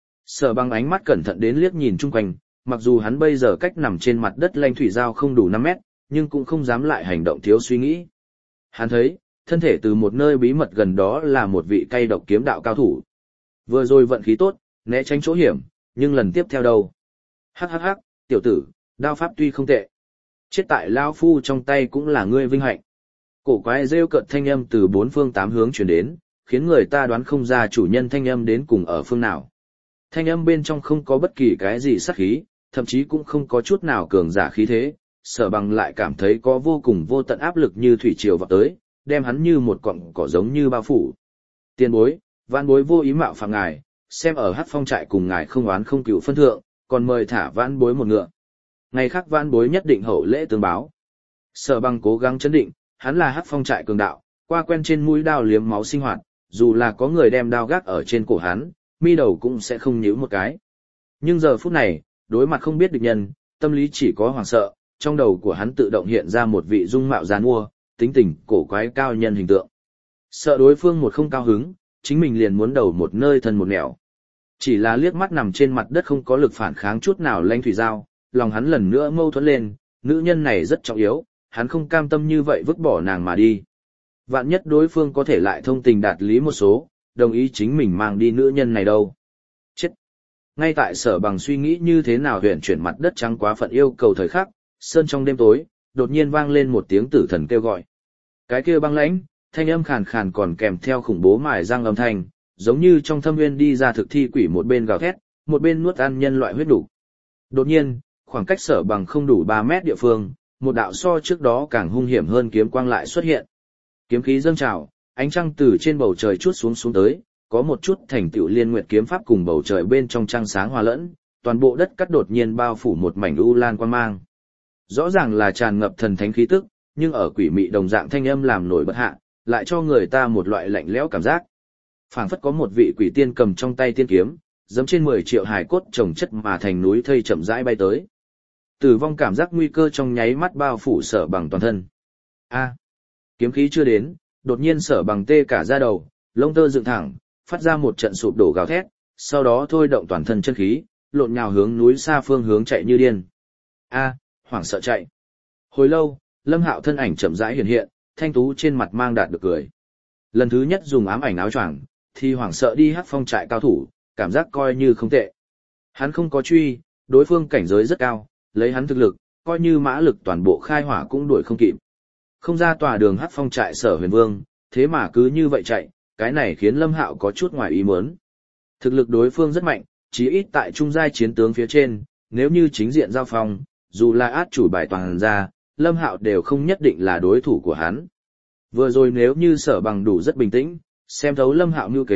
Sở Bằng ánh mắt cẩn thận đến liếc nhìn chung quanh, mặc dù hắn bây giờ cách nằm trên mặt đất lanh thủy giao không đủ 5 mét, nhưng cũng không dám lại hành động thiếu suy nghĩ. Hắn thấy, thân thể từ một nơi bí mật gần đó là một vị cay độc kiếm đạo cao thủ. Vừa rồi vận khí tốt, né tránh chỗ hiểm, nhưng lần tiếp theo đâu? Hắc, tiểu tử, đao pháp tuy không tệ. Chết tại lao phu trong tay cũng là ngươi vinh hạnh. Cổ quái rêu cợt thanh âm từ bốn phương tám hướng truyền đến, khiến người ta đoán không ra chủ nhân thanh âm đến cùng ở phương nào. Thanh âm bên trong không có bất kỳ cái gì sát khí, thậm chí cũng không có chút nào cường giả khí thế, Sở Bằng lại cảm thấy có vô cùng vô tận áp lực như thủy triều vọt tới, đem hắn như một cọng cỏ giống như bao phủ. Tiền bối, vãn bối vô ý mạo phạm ngài, xem ở Hắc Phong trại cùng ngài không oán không cừu phân thượng, còn mời thả vãn bối một ngựa. Ngày khác vãn bối nhất định hậu lễ tương báo. Sở Bằng cố gắng chấn định, hắn là Hắc Phong trại cường đạo, qua quen trên mũi đao liếm máu sinh hoạt, dù là có người đem đao gác ở trên cổ hắn, mi đầu cũng sẽ không nhíu một cái. Nhưng giờ phút này, đối mặt không biết địch nhân, tâm lý chỉ có hoảng sợ, trong đầu của hắn tự động hiện ra một vị dung mạo giàn mua, tính tình cổ quái cao nhân hình tượng. Sợ đối phương một không cao hứng, chính mình liền muốn đầu một nơi thân một nẻo. Chỉ là liếc mắt nằm trên mặt đất không có lực phản kháng chút nào Lãnh Thủy Giao, lòng hắn lần nữa mâu thuẫn lên, nữ nhân này rất trọng yếu, hắn không cam tâm như vậy vứt bỏ nàng mà đi. Vạn nhất đối phương có thể lại thông tình đạt lý một số, đồng ý chính mình mang đi nữ nhân này đâu. Chết! Ngay tại Sở Bằng suy nghĩ như thế nào huyền chuyển mặt đất trắng quá phận yêu cầu thời khắc, sơn trong đêm tối, đột nhiên vang lên một tiếng tử thần kêu gọi. Cái kia băng lãnh, thanh âm khàn khàn còn kèm theo khủng bố mài răng âm thanh, giống như trong thâm nguyên đi ra thực thi quỷ, một bên gào thét, một bên nuốt ăn nhân loại huyết đủ. Đột nhiên, khoảng cách Sở Bằng không đủ 3 mét địa phương, một đạo so trước đó càng hung hiểm hơn kiếm quang lại xuất hiện. Kiếm khí dâng trào, ánh trăng từ trên bầu trời chuốt xuống tới, có một chút thành tựu liên nguyệt kiếm pháp cùng bầu trời bên trong trăng sáng hòa lẫn, toàn bộ đất cắt đột nhiên bao phủ một mảnh u lan quang mang. Rõ ràng là tràn ngập thần thánh khí tức, nhưng ở quỷ mị đồng dạng thanh âm làm nổi bật hạ, lại cho người ta một loại lạnh lẽo cảm giác. Phảng phất có một vị quỷ tiên cầm trong tay tiên kiếm, giẫm trên 10 triệu hài cốt chồng chất mà thành núi thây chậm rãi bay tới. Tử vong cảm giác nguy cơ trong nháy mắt bao phủ Sở Bằng toàn thân. A, kiếm khí chưa đến, đột nhiên Sở Bằng tê cả da đầu, lông tơ dựng thẳng, phát ra một trận sụp đổ gào thét, sau đó thôi động toàn thân chân khí, lộn nhào hướng núi xa phương hướng chạy như điên. A, hoảng sợ chạy. Hồi lâu, Lâm Hạo thân ảnh chậm rãi hiện hiện, thanh tú trên mặt mang đạt được cười. Lần thứ nhất dùng ám ảnh áo choàng, thì hoảng sợ đi Hắc Phong trại cao thủ, cảm giác coi như không tệ. Hắn không có truy, đối phương cảnh giới rất cao, lấy hắn thực lực, coi như mã lực toàn bộ khai hỏa cũng đuổi không kịp. Không ra tòa đường Hắc Phong trại Sở Huyền Vương, thế mà cứ như vậy chạy, cái này khiến Lâm Hạo có chút ngoài ý muốn. Thực lực đối phương rất mạnh, chí ít tại trung giai chiến tướng phía trên, nếu như chính diện giao phong, dù là át chủ bài toàn ra, Lâm Hạo đều không nhất định là đối thủ của hắn. Vừa rồi nếu như Sở Bằng đủ rất bình tĩnh, xem thấu Lâm Hạo mưu kế,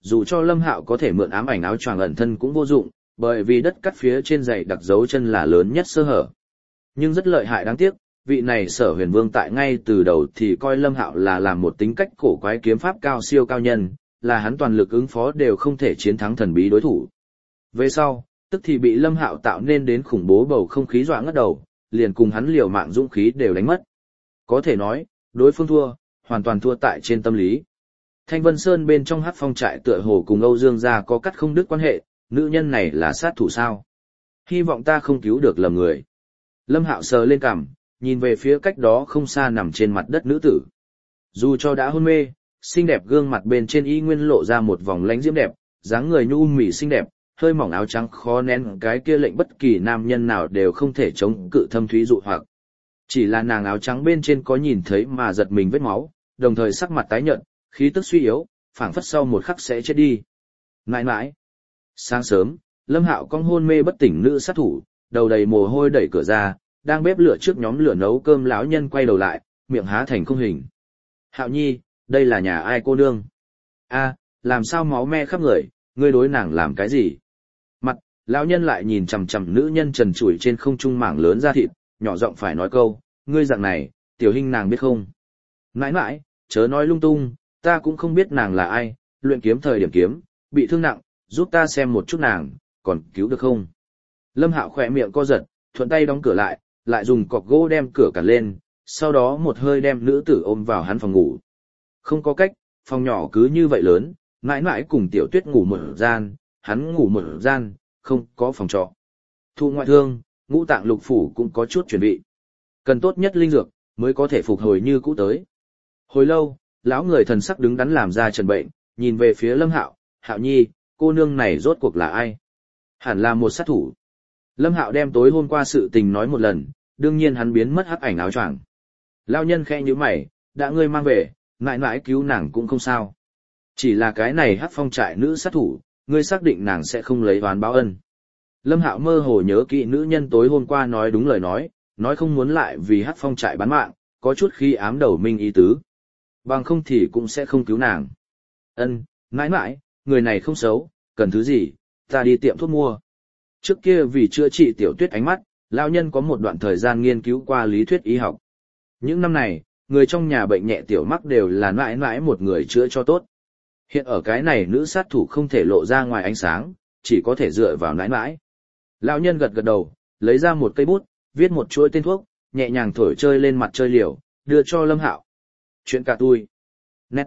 dù cho Lâm Hạo có thể mượn ám ảnh áo choàng ẩn thân cũng vô dụng, bởi vì đất cắt phía trên giày đặc dấu chân là lớn nhất sơ hở. Nhưng rất lợi hại đáng tiếc, vị này Sở Huyền Vương tại ngay từ đầu thì coi Lâm Hạo là làm một tính cách cổ quái kiếm pháp cao siêu cao nhân, là hắn toàn lực ứng phó đều không thể chiến thắng thần bí đối thủ. Về sau, tức thì bị Lâm Hạo tạo nên đến khủng bố bầu không khí dọa ngất đầu, liền cùng hắn liều mạng dũng khí đều đánh mất. Có thể nói, đối phương thua, hoàn toàn thua tại trên tâm lý. Thanh Vân Sơn bên trong Hắc Phong trại tựa hồ cùng Âu Dương gia có cắt không đứt quan hệ, nữ nhân này là sát thủ sao? Hy vọng ta không cứu được lầm người. Lâm Hạo sờ lên cằm, nhìn về phía cách đó không xa nằm trên mặt đất nữ tử. Dù cho đã hôn mê, xinh đẹp gương mặt bên trên y nguyên lộ ra một vòng lánh diễm đẹp, dáng người nhu mì xinh đẹp, hơi mỏng áo trắng khó nén cái kia lệnh bất kỳ nam nhân nào đều không thể chống cự thâm thúy dụ hoặc. Chỉ là nàng áo trắng bên trên có nhìn thấy mà giật mình vết máu, đồng thời sắc mặt tái nhợt, khí tức suy yếu, phảng phất sau một khắc sẽ chết đi. Mãi mãi. Sáng sớm, Lâm Hạo cong hôn mê bất tỉnh nữ sát thủ, đầu đầy mồ hôi đẩy cửa ra, đang bếp lửa trước nhóm lửa nấu cơm lão nhân quay đầu lại, miệng há thành không hình. Hạo Nhi, đây là nhà ai cô nương? A, làm sao máu me khắp người, ngươi đối nàng làm cái gì? Mặt, lão nhân lại nhìn chằm chằm nữ nhân trần trụi trên không trung mảng lớn da thịt, nhỏ giọng phải nói câu, ngươi dạng này, tiểu hình nàng biết không? Mãi mãi, chớ nói lung tung, ta cũng không biết nàng là ai, luyện kiếm thời điểm kiếm, bị thương nặng, giúp ta xem một chút nàng, còn cứu được không? Lâm Hạo khỏe miệng co giật, thuận tay đóng cửa lại dùng cọc gỗ đem cửa cản lên, sau đó một hơi đem nữ tử ôm vào hắn phòng ngủ. Không có cách, phòng nhỏ cứ như vậy lớn, mãi mãi cùng Tiểu Tuyết ngủ một gian, hắn ngủ một gian, không có phòng trọ. Thụ ngoại thương, ngũ tạng lục phủ cũng có chút chuẩn bị. Cần tốt nhất linh dược, mới có thể phục hồi như cũ tới. Hồi lâu, lão người thần sắc đứng đắn làm ra trần bệnh, nhìn về phía Lâm Hạo, Hạo Nhi, cô nương này rốt cuộc là ai? Hẳn là một sát thủ. Lâm Hạo đem tối hôm qua sự tình nói một lần, đương nhiên hắn biến mất hắc ảnh áo choàng. Lão nhân khẽ nhíu mày, đã ngươi mang về, mãi mãi cứu nàng cũng không sao. Chỉ là cái này Hắc Phong trại nữ sát thủ, ngươi xác định nàng sẽ không lấy oán báo ân. Lâm Hạo mơ hồ nhớ kỹ nữ nhân tối hôm qua nói đúng lời nói không muốn lại vì Hắc Phong trại bán mạng, có chút khi ám đầu minh ý tứ. Bằng không thì cũng sẽ không cứu nàng. Ân, mãi mãi, người này không xấu, cần thứ gì, ta đi tiệm thuốc mua. Trước kia vì chữa trị Tiểu Tuyết ánh mắt, lão nhân có một đoạn thời gian nghiên cứu qua lý thuyết y học. Những năm này, người trong nhà bệnh nhẹ tiểu mắc đều là mãi mãi một người chữa cho tốt. Hiện ở cái này nữ sát thủ không thể lộ ra ngoài ánh sáng, chỉ có thể dựa vào mãi mãi. Lão nhân gật gật đầu, lấy ra một cây bút, viết một chuỗi tên thuốc, nhẹ nhàng thổi chơi lên mặt chơi liều, đưa cho Lâm Hạo. Chuyện cả tui. Nét.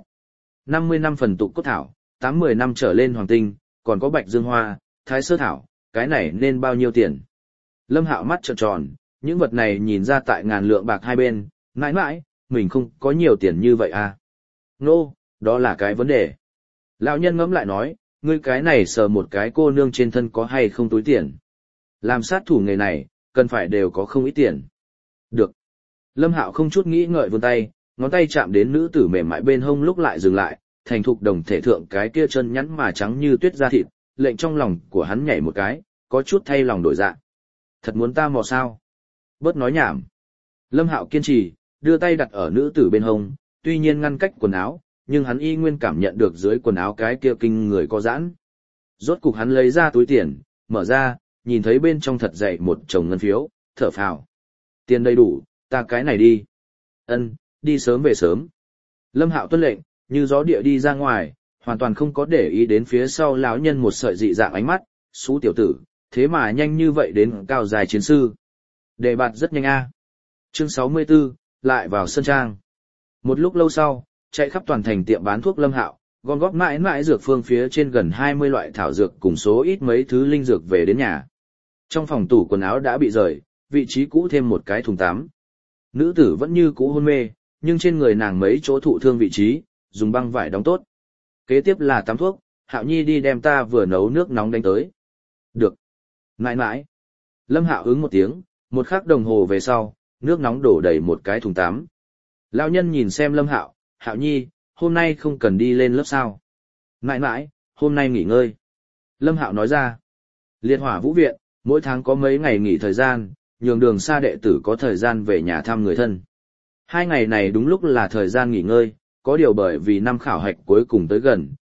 50 năm phần tục cốt thảo, 80 năm trở lên hoàng tinh, còn có bạch dương hoa, thái sơ thảo, cái này nên bao nhiêu tiền? Lâm Hạo mắt trợn tròn, những vật này nhìn ra tại ngàn lượng bạc hai bên, mãi mãi, mình không có nhiều tiền như vậy à? Nô, đó là cái vấn đề. Lão nhân ngẫm lại nói, ngươi cái này sờ một cái cô nương trên thân có hay không túi tiền. Làm sát thủ nghề này, cần phải đều có không ít tiền. Được. Lâm Hạo không chút nghĩ ngợi vươn tay, ngón tay chạm đến nữ tử mềm mại bên hông lúc lại dừng lại, thành thục đồng thể thượng cái kia chân nhắn mà trắng như tuyết da thịt, lệnh trong lòng của hắn nhảy một cái, có chút thay lòng đổi dạ. Thật muốn ta mò sao? Bớt nói nhảm. Lâm Hạo kiên trì, đưa tay đặt ở nữ tử bên hông, tuy nhiên ngăn cách quần áo, nhưng hắn y nguyên cảm nhận được dưới quần áo cái kia kinh người có giãn. Rốt cục hắn lấy ra túi tiền, mở ra, nhìn thấy bên trong thật dày một chồng ngân phiếu, thở phào. Tiền đầy đủ, ta cái này đi. Ân, đi sớm về sớm. Lâm Hạo tuân lệnh, như gió địa đi ra ngoài, hoàn toàn không có để ý đến phía sau lão nhân một sợi dị dạng ánh mắt, xú tiểu tử, thế mà nhanh như vậy đến cao dài chiến sư. Đề bạt rất nhanh a. Chương 64, lại vào sân trang. Một lúc lâu sau, chạy khắp toàn thành tiệm bán thuốc Lâm Hạo, gom góp mãi mãi dược phương phía trên gần 20 loại thảo dược cùng số ít mấy thứ linh dược về đến nhà. Trong phòng tủ quần áo đã bị rời, vị trí cũ thêm một cái thùng tắm. Nữ tử vẫn như cũ hôn mê, nhưng trên người nàng mấy chỗ thụ thương vị trí, dùng băng vải đóng tốt. Kế tiếp là tắm thuốc, Hạo Nhi đi đem ta vừa nấu nước nóng đánh tới. Được. Mãi mãi. Lâm Hạo ứng một tiếng, một khắc đồng hồ về sau, nước nóng đổ đầy một cái thùng tắm. Lão nhân nhìn xem Lâm Hạo, Hạo Nhi, hôm nay không cần đi lên lớp sao? Mãi mãi, hôm nay nghỉ ngơi. Lâm Hạo nói ra. Liệt Hỏa Vũ Viện, mỗi tháng có mấy ngày nghỉ thời gian, nhường Đường Sa đệ tử có thời gian về nhà thăm người thân. 2 ngày này đúng lúc là thời gian nghỉ ngơi, có điều bởi vì năm khảo hạch cuối cùng tới gần,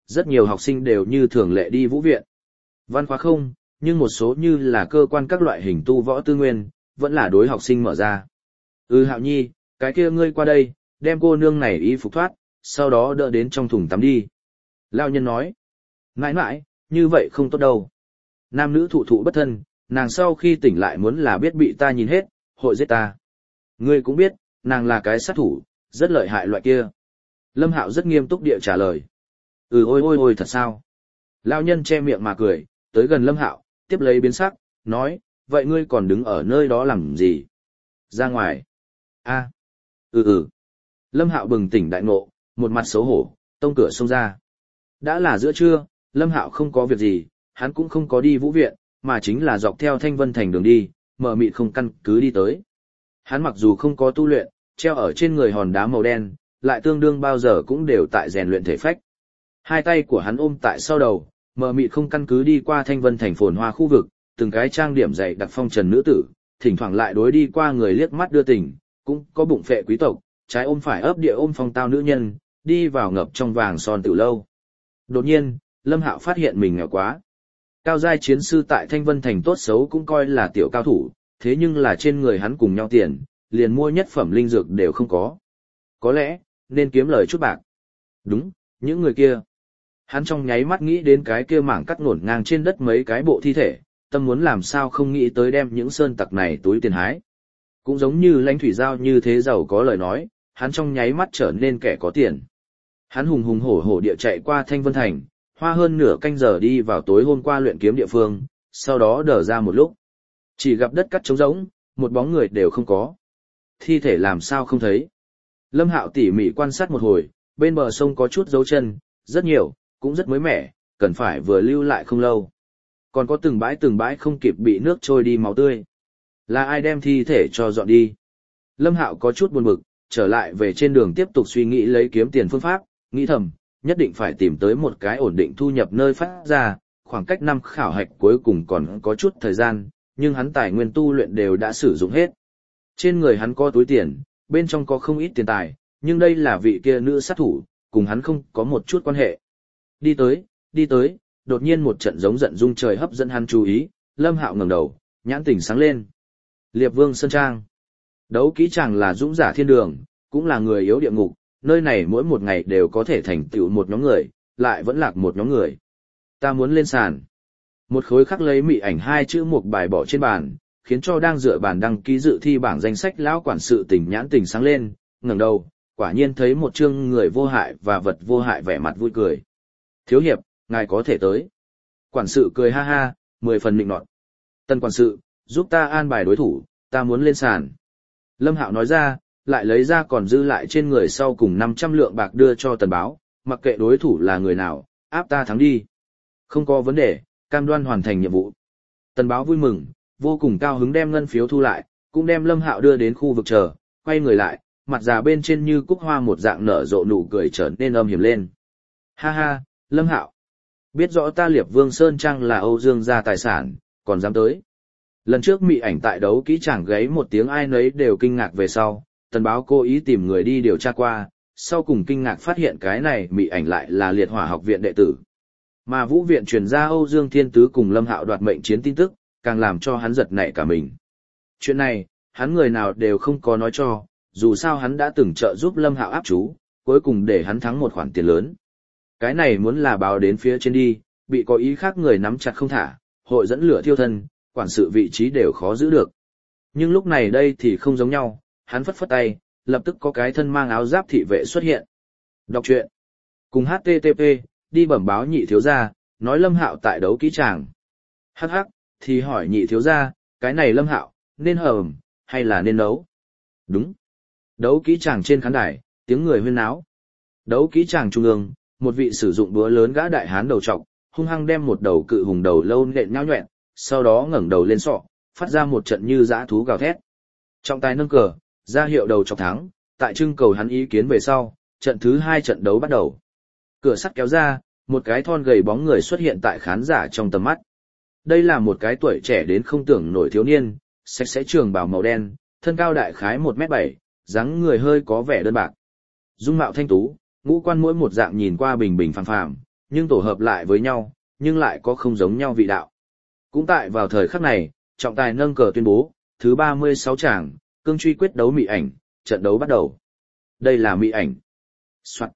rất nhiều học sinh đều như thường lệ đi vũ viện. Văn khóa không, nhưng một số như là cơ quan các loại hình tu võ tư nguyên, vẫn là đối học sinh mở ra. Hạo Nhi, cái kia ngươi qua đây, đem cô nương này y phục thoát, sau đó đỡ đến trong thùng tắm đi. Lão nhân nói, mãi mãi, như vậy không tốt đâu. Nam nữ thụ thụ bất thân, nàng sau khi tỉnh lại muốn là biết bị ta nhìn hết, hội giết ta. Ngươi cũng biết, nàng là cái sát thủ, rất lợi hại loại kia. Lâm Hạo rất nghiêm túc địa trả lời. Ôi ôi ôi thật sao? Lão nhân che miệng mà cười, tới gần Lâm Hạo, tiếp lấy biến sắc, nói, vậy ngươi còn đứng ở nơi đó làm gì? Ra ngoài. A. Lâm Hạo bừng tỉnh đại ngộ, một mặt xấu hổ, tông cửa xông ra. Đã là giữa trưa, Lâm Hạo không có việc gì, hắn cũng không có đi vũ viện, mà chính là dọc theo Thanh Vân Thành đường đi, mờ mịt không căn cứ đi tới. Hắn mặc dù không có tu luyện, treo ở trên người hòn đá màu đen, lại tương đương bao giờ cũng đều tại rèn luyện thể phách. Hai tay của hắn ôm tại sau đầu, mờ mịt không căn cứ đi qua Thanh Vân Thành phồn hoa khu vực, từng cái trang điểm dày đặc phong trần nữ tử, thỉnh thoảng lại đối đi qua người liếc mắt đưa tình, cũng có bụng phệ quý tộc, trái ôm phải ấp địa ôm phong tao nữ nhân, đi vào ngập trong vàng son từ lâu. Đột nhiên, Lâm Hạo phát hiện mình nghèo quá. Cao giai chiến sư tại Thanh Vân Thành tốt xấu cũng coi là tiểu cao thủ, thế nhưng là trên người hắn cùng nhau tiền, liền mua nhất phẩm linh dược đều không có. Có lẽ, nên kiếm lời chút bạc. Đúng, những người kia. Hắn trong nháy mắt nghĩ đến cái kia mảng cắt ngổn ngang trên đất mấy cái bộ thi thể, tâm muốn làm sao không nghĩ tới đem những sơn tặc này túi tiền hái. Cũng giống như Lãnh Thủy Giao như thế giàu có lời nói, hắn trong nháy mắt trở nên kẻ có tiền. Hắn hùng hùng hổ hổ địa chạy qua Thanh Vân Thành, hoa hơn nửa canh giờ đi vào tối hôm qua luyện kiếm địa phương, sau đó đờ ra một lúc. Chỉ gặp đất cắt trống rỗng, một bóng người đều không có. Thi thể làm sao không thấy. Lâm Hạo tỉ mỉ quan sát một hồi, bên bờ sông có chút dấu chân, rất nhiều, cũng rất mới mẻ, cần phải vừa lưu lại không lâu. Còn có từng bãi không kịp bị nước trôi đi máu tươi. Là ai đem thi thể cho dọn đi? Lâm Hạo có chút buồn bực, trở lại về trên đường tiếp tục suy nghĩ lấy kiếm tiền phương pháp, nghĩ thầm, nhất định phải tìm tới một cái ổn định thu nhập nơi phát ra, khoảng cách năm khảo hạch cuối cùng còn có chút thời gian, nhưng hắn tài nguyên tu luyện đều đã sử dụng hết. Trên người hắn có túi tiền, bên trong có không ít tiền tài, nhưng đây là vị kia nữ sát thủ, cùng hắn không có một chút quan hệ. Đi tới, đột nhiên một trận giống giận rung trời hấp dẫn hắn chú ý, Lâm Hạo ngẩng đầu, nhãn tỉnh sáng lên. Liệp Vương Sơn Trang. Đấu kỹ chàng là dũng giả thiên đường, cũng là người yếu địa ngục, nơi này mỗi một ngày đều có thể thành tựu một nhóm người, lại vẫn lạc một nhóm người. Ta muốn lên sàn. Một khối khắc lấy mị ảnh hai chữ một bài bỏ trên bàn, khiến cho đang dựa bàn đăng ký dự thi bảng danh sách lão quản sự tỉnh nhãn tỉnh sáng lên, ngẩng đầu, quả nhiên thấy một chương người vô hại và vật vô hại vẻ mặt vui cười. Thiếu hiệp, ngài có thể tới. Quản sự cười ha ha, 10 phần nịnh nọt. Tân quản sự, giúp ta an bài đối thủ, ta muốn lên sàn. Lâm Hạo nói ra, lại lấy ra còn dư lại trên người sau cùng 500 lượng bạc đưa cho Tần Báo, mặc kệ đối thủ là người nào, áp ta thắng đi. Không có vấn đề, cam đoan hoàn thành nhiệm vụ. Tần Báo vui mừng, vô cùng cao hứng đem ngân phiếu thu lại, cũng đem Lâm Hạo đưa đến khu vực chờ, quay người lại, mặt già bên trên như cúc hoa một dạng nở rộ nụ cười trở nên âm hiểm lên. Ha ha, Lâm Hạo, biết rõ ta Liệp Vương Sơn Trang là Âu Dương gia tài sản, còn dám tới. Lần trước mị ảnh tại đấu kỹ chẳng gáy một tiếng ai nấy đều kinh ngạc về sau, Tần Báo cố ý tìm người đi điều tra qua, sau cùng kinh ngạc phát hiện cái này mị ảnh lại là Liệt Hỏa học viện đệ tử. Mà Vũ viện truyền ra Âu Dương Thiên Tứ cùng Lâm Hạo đoạt mệnh chiến tin tức, càng làm cho hắn giật nảy cả mình. Chuyện này, hắn người nào đều không có nói cho, dù sao hắn đã từng trợ giúp Lâm Hạo áp chú, cuối cùng để hắn thắng một khoản tiền lớn. Cái này muốn là báo đến phía trên đi, bị có ý khác người nắm chặt không thả, hội dẫn lửa thiêu thân, quản sự vị trí đều khó giữ được. Nhưng lúc này đây thì không giống nhau, hắn phất phất tay, lập tức có cái thân mang áo giáp thị vệ xuất hiện. Đọc truyện. Cùng HTTP, đi bẩm báo nhị thiếu gia, nói Lâm Hạo tại đấu kỹ tràng. Hắc hắc, thì hỏi nhị thiếu gia, cái này Lâm Hạo, nên hầm, hay là nên nấu? Đúng. Đấu kỹ tràng trên khán đài, tiếng người huyên náo. Đấu kỹ tràng trung ương, một vị sử dụng búa lớn gã đại hán đầu trọc, hung hăng đem một đầu cự hùng đầu lâu nện nhão nhoẹn, sau đó ngẩng đầu lên sọ, phát ra một trận như dã thú gào thét. Trọng tài nâng cờ, ra hiệu đầu chọc thắng, tại trưng cầu hắn ý kiến về sau, trận thứ 2 trận đấu bắt đầu. Cửa sắt kéo ra, một cái thon gầy bóng người xuất hiện tại khán giả trong tầm mắt. Đây là một cái tuổi trẻ đến không tưởng nổi thiếu niên, sạch sẽ trường bào màu đen, thân cao đại khái 1m7, dáng người hơi có vẻ đơn bạc. Dung mạo thanh tú, ngũ quan mỗi một dạng nhìn qua bình bình phàm phàm, nhưng tổ hợp lại với nhau, nhưng lại có không giống nhau vị đạo. Cũng tại vào thời khắc này, trọng tài nâng cờ tuyên bố, thứ 36 tràng, cương truy quyết đấu mị ảnh, trận đấu bắt đầu. Đây là mị ảnh. Soạn.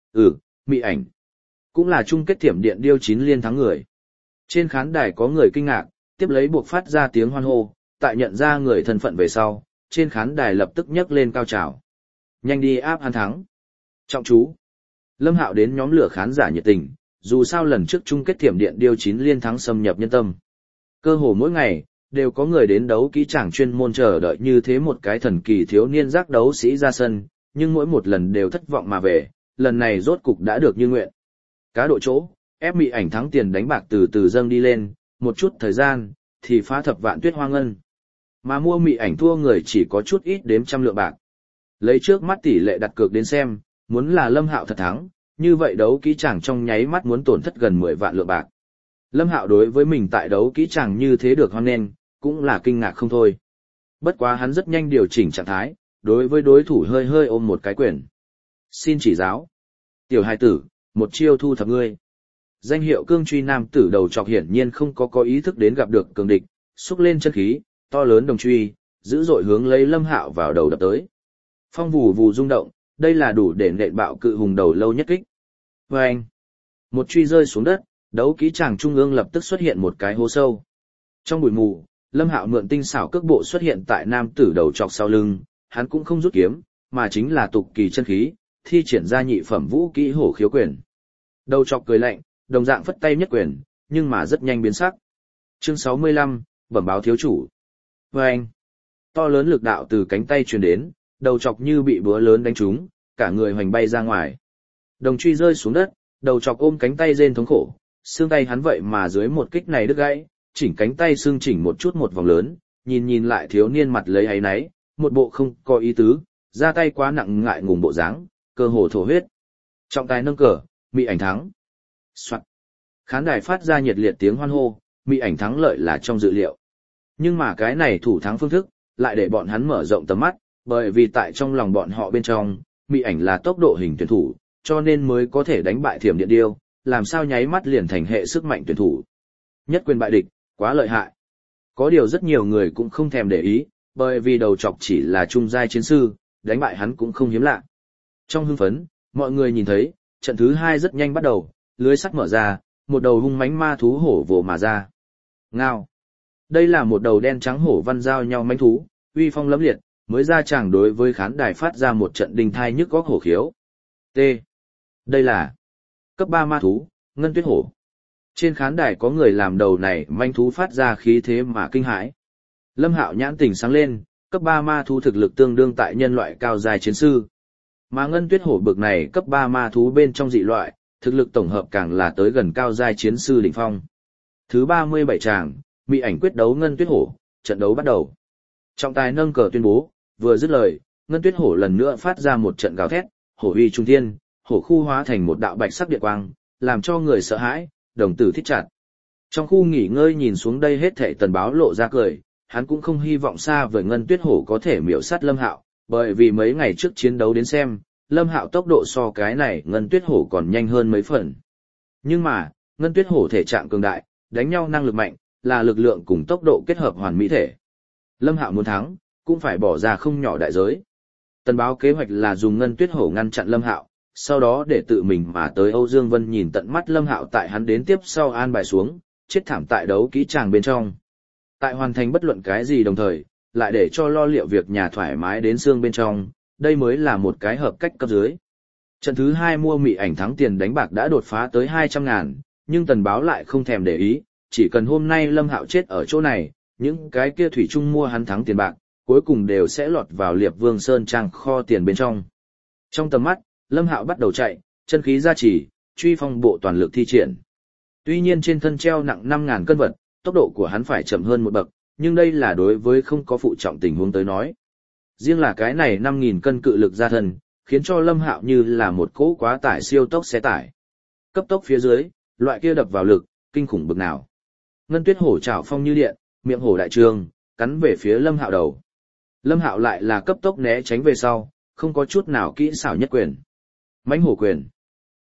Mị ảnh. Cũng là chung kết thiểm điện điêu 9 liên thắng người. Trên khán đài có người kinh ngạc, tiếp lấy buộc phát ra tiếng hoan hô, tại nhận ra người thân phận về sau, trên khán đài lập tức nhấc lên cao trào. Nhanh đi áp hắn thắng. Trọng chú. Lâm Hạo đến nhóm lửa khán giả nhiệt tình, dù sao lần trước chung kết thiểm điện điêu 9 liên thắng xâm nhập nhân tâm. Cơ hồ mỗi ngày, đều có người đến đấu kỹ tràng chuyên môn chờ đợi như thế một cái thần kỳ thiếu niên giác đấu sĩ ra sân, nhưng mỗi một lần đều thất vọng mà về, lần này rốt cục đã được như nguyện. Cá độ chỗ, ép mị ảnh thắng tiền đánh bạc từ từ dâng đi lên, một chút thời gian, thì phá thập vạn tuyết hoa ngân. Mà mua mị ảnh thua người chỉ có chút ít đếm trăm lượng bạc. Lấy trước mắt tỷ lệ đặt cược đến xem, muốn là Lâm Hạo thật thắng, như vậy đấu kỹ tràng trong nháy mắt muốn tổn thất gần 10 vạn lượng bạc. Lâm Hạo đối với mình tại đấu kỹ tràng như thế được hoan nghênh, cũng là kinh ngạc không thôi. Bất quá hắn rất nhanh điều chỉnh trạng thái, đối với đối thủ hơi hơi ôm một cái quyền. Xin chỉ giáo. Tiểu hài tử, một chiêu thu thập ngươi. Danh hiệu cương truy nam tử đầu trọc hiển nhiên không có ý thức đến gặp được cường địch, xúc lên chân khí, to lớn đồng truy, dữ dội hướng lấy Lâm Hạo vào đầu đập tới. Phong vù vù rung động, đây là đủ để nện bạo cự hùng đầu lâu nhất kích. Vâng! Một truy rơi xuống đất, đấu kỹ tràng trung ương lập tức xuất hiện một cái hố sâu. Trong bụi mù, Lâm Hạo mượn tinh xảo cước bộ xuất hiện tại nam tử đầu trọc sau lưng, hắn cũng không rút kiếm, mà chính là tục kỳ chân khí, thi triển ra nhị phẩm vũ kỹ hổ khiếu quyền. Đầu trọc cười lạnh, đồng dạng phất tay nhất quyền, nhưng mà rất nhanh biến sắc. Chương 65, bẩm báo thiếu chủ. Vâng! To lớn lực đạo từ cánh tay truyền đến, đầu trọc như bị búa lớn đánh trúng, cả người hoành bay ra ngoài. Đồng truy rơi xuống đất, đầu trọc ôm cánh tay rên thống khổ, xương tay hắn vậy mà dưới một kích này đứt gãy, chỉnh cánh tay xương chỉnh một chút một vòng lớn, nhìn lại thiếu niên mặt lấy áy náy, một bộ không có ý tứ, ra tay quá nặng ngại ngùng bộ dáng, cơ hồ thổ huyết. Trọng tài nâng cờ, mị ảnh thắng. Soạn. Khán đài phát ra nhiệt liệt tiếng hoan hô, mị ảnh thắng lợi là trong dự liệu. Nhưng mà cái này thủ thắng phương thức, lại để bọn hắn mở rộng tầm mắt, bởi vì tại trong lòng bọn họ bên trong, mị ảnh là tốc độ hình tuyển thủ, cho nên mới có thể đánh bại thiểm điện điêu, làm sao nháy mắt liền thành hệ sức mạnh tuyển thủ. Nhất quyền bại địch, quá lợi hại. Có điều rất nhiều người cũng không thèm để ý, bởi vì đầu trọc chỉ là trung giai chiến sư, đánh bại hắn cũng không hiếm lạ. Trong hưng phấn, mọi người nhìn thấy, trận thứ 2 rất nhanh bắt đầu, lưới sắt mở ra, một đầu hung mãnh ma thú hổ vồ mà ra. Ngao. Đây là một đầu đen trắng hổ văn giao nhau mãnh thú, uy phong lẫm liệt, mới ra chàng đối với khán đài phát ra một trận đình thai nhức góc hổ khiếu. T. Đây là cấp 3 ma thú, ngân tuyết hổ. Trên khán đài có người làm đầu này manh thú phát ra khí thế mà kinh hãi. Lâm Hạo nhãn tỉnh sáng lên, cấp 3 ma thú thực lực tương đương tại nhân loại cao dài chiến sư. Mà ngân tuyết hổ bực này cấp 3 ma thú bên trong dị loại, thực lực tổng hợp càng là tới gần cao giai chiến sư đỉnh phong. Thứ 37 tràng, mị ảnh quyết đấu ngân tuyết hổ, trận đấu bắt đầu. Trọng tài nâng cờ tuyên bố, vừa dứt lời, ngân tuyết hổ lần nữa phát ra một trận gào thét, hổ uy trung thiên, hổ khu hóa thành một đạo bạch sắc điện quang, làm cho người sợ hãi, đồng tử thít chặt. Trong khu nghỉ ngơi nhìn xuống đây hết thảy Tần Báo lộ ra cười, hắn cũng không hy vọng xa vời ngân tuyết hổ có thể miểu sát Lâm Hạo, bởi vì mấy ngày trước chiến đấu đến xem, Lâm Hạo tốc độ so cái này ngân tuyết hổ còn nhanh hơn mấy phần. Nhưng mà, ngân tuyết hổ thể trạng cường đại, đánh nhau năng lực mạnh, là lực lượng cùng tốc độ kết hợp hoàn mỹ thể. Lâm Hạo muốn thắng, cũng phải bỏ ra không nhỏ đại giới. Tần Báo kế hoạch là dùng ngân tuyết hổ ngăn chặn Lâm Hạo, sau đó để tự mình mà tới Âu Dương Vân nhìn tận mắt Lâm Hạo tại hắn đến tiếp sau an bài xuống, chết thảm tại đấu kỹ tràng bên trong. Tại hoàn thành bất luận cái gì đồng thời, lại để cho lo liệu việc nhà thoải mái đến xương bên trong, đây mới là một cái hợp cách cấp dưới. Trận thứ 2 mua mị ảnh thắng tiền đánh bạc đã đột phá tới 200.000, nhưng Tần Báo lại không thèm để ý, chỉ cần hôm nay Lâm Hạo chết ở chỗ này, những cái kia thủy chung mua hắn thắng tiền bạc, cuối cùng đều sẽ lọt vào Liệp Vương Sơn trang kho tiền bên trong. Trong tầm mắt, Lâm Hạo bắt đầu chạy, chân khí gia trì, truy phong bộ toàn lực thi triển. Tuy nhiên trên thân treo nặng 5.000 cân vật, tốc độ của hắn phải chậm hơn một bậc, nhưng đây là đối với không có phụ trọng tình huống tới nói. Riêng là cái này 5.000 cân cự lực ra thân, khiến cho Lâm Hạo như là một cỗ quá tải siêu tốc xe tải. Cấp tốc phía dưới, loại kia đập vào lực, kinh khủng bực nào. Ngân tuyết hổ trảo phong như điện, miệng hổ đại trường, cắn về phía Lâm Hạo đầu. Lâm Hạo lại là cấp tốc né tránh về sau, không có chút nào kỹ xảo nhất quyền. Mãnh hổ quyền.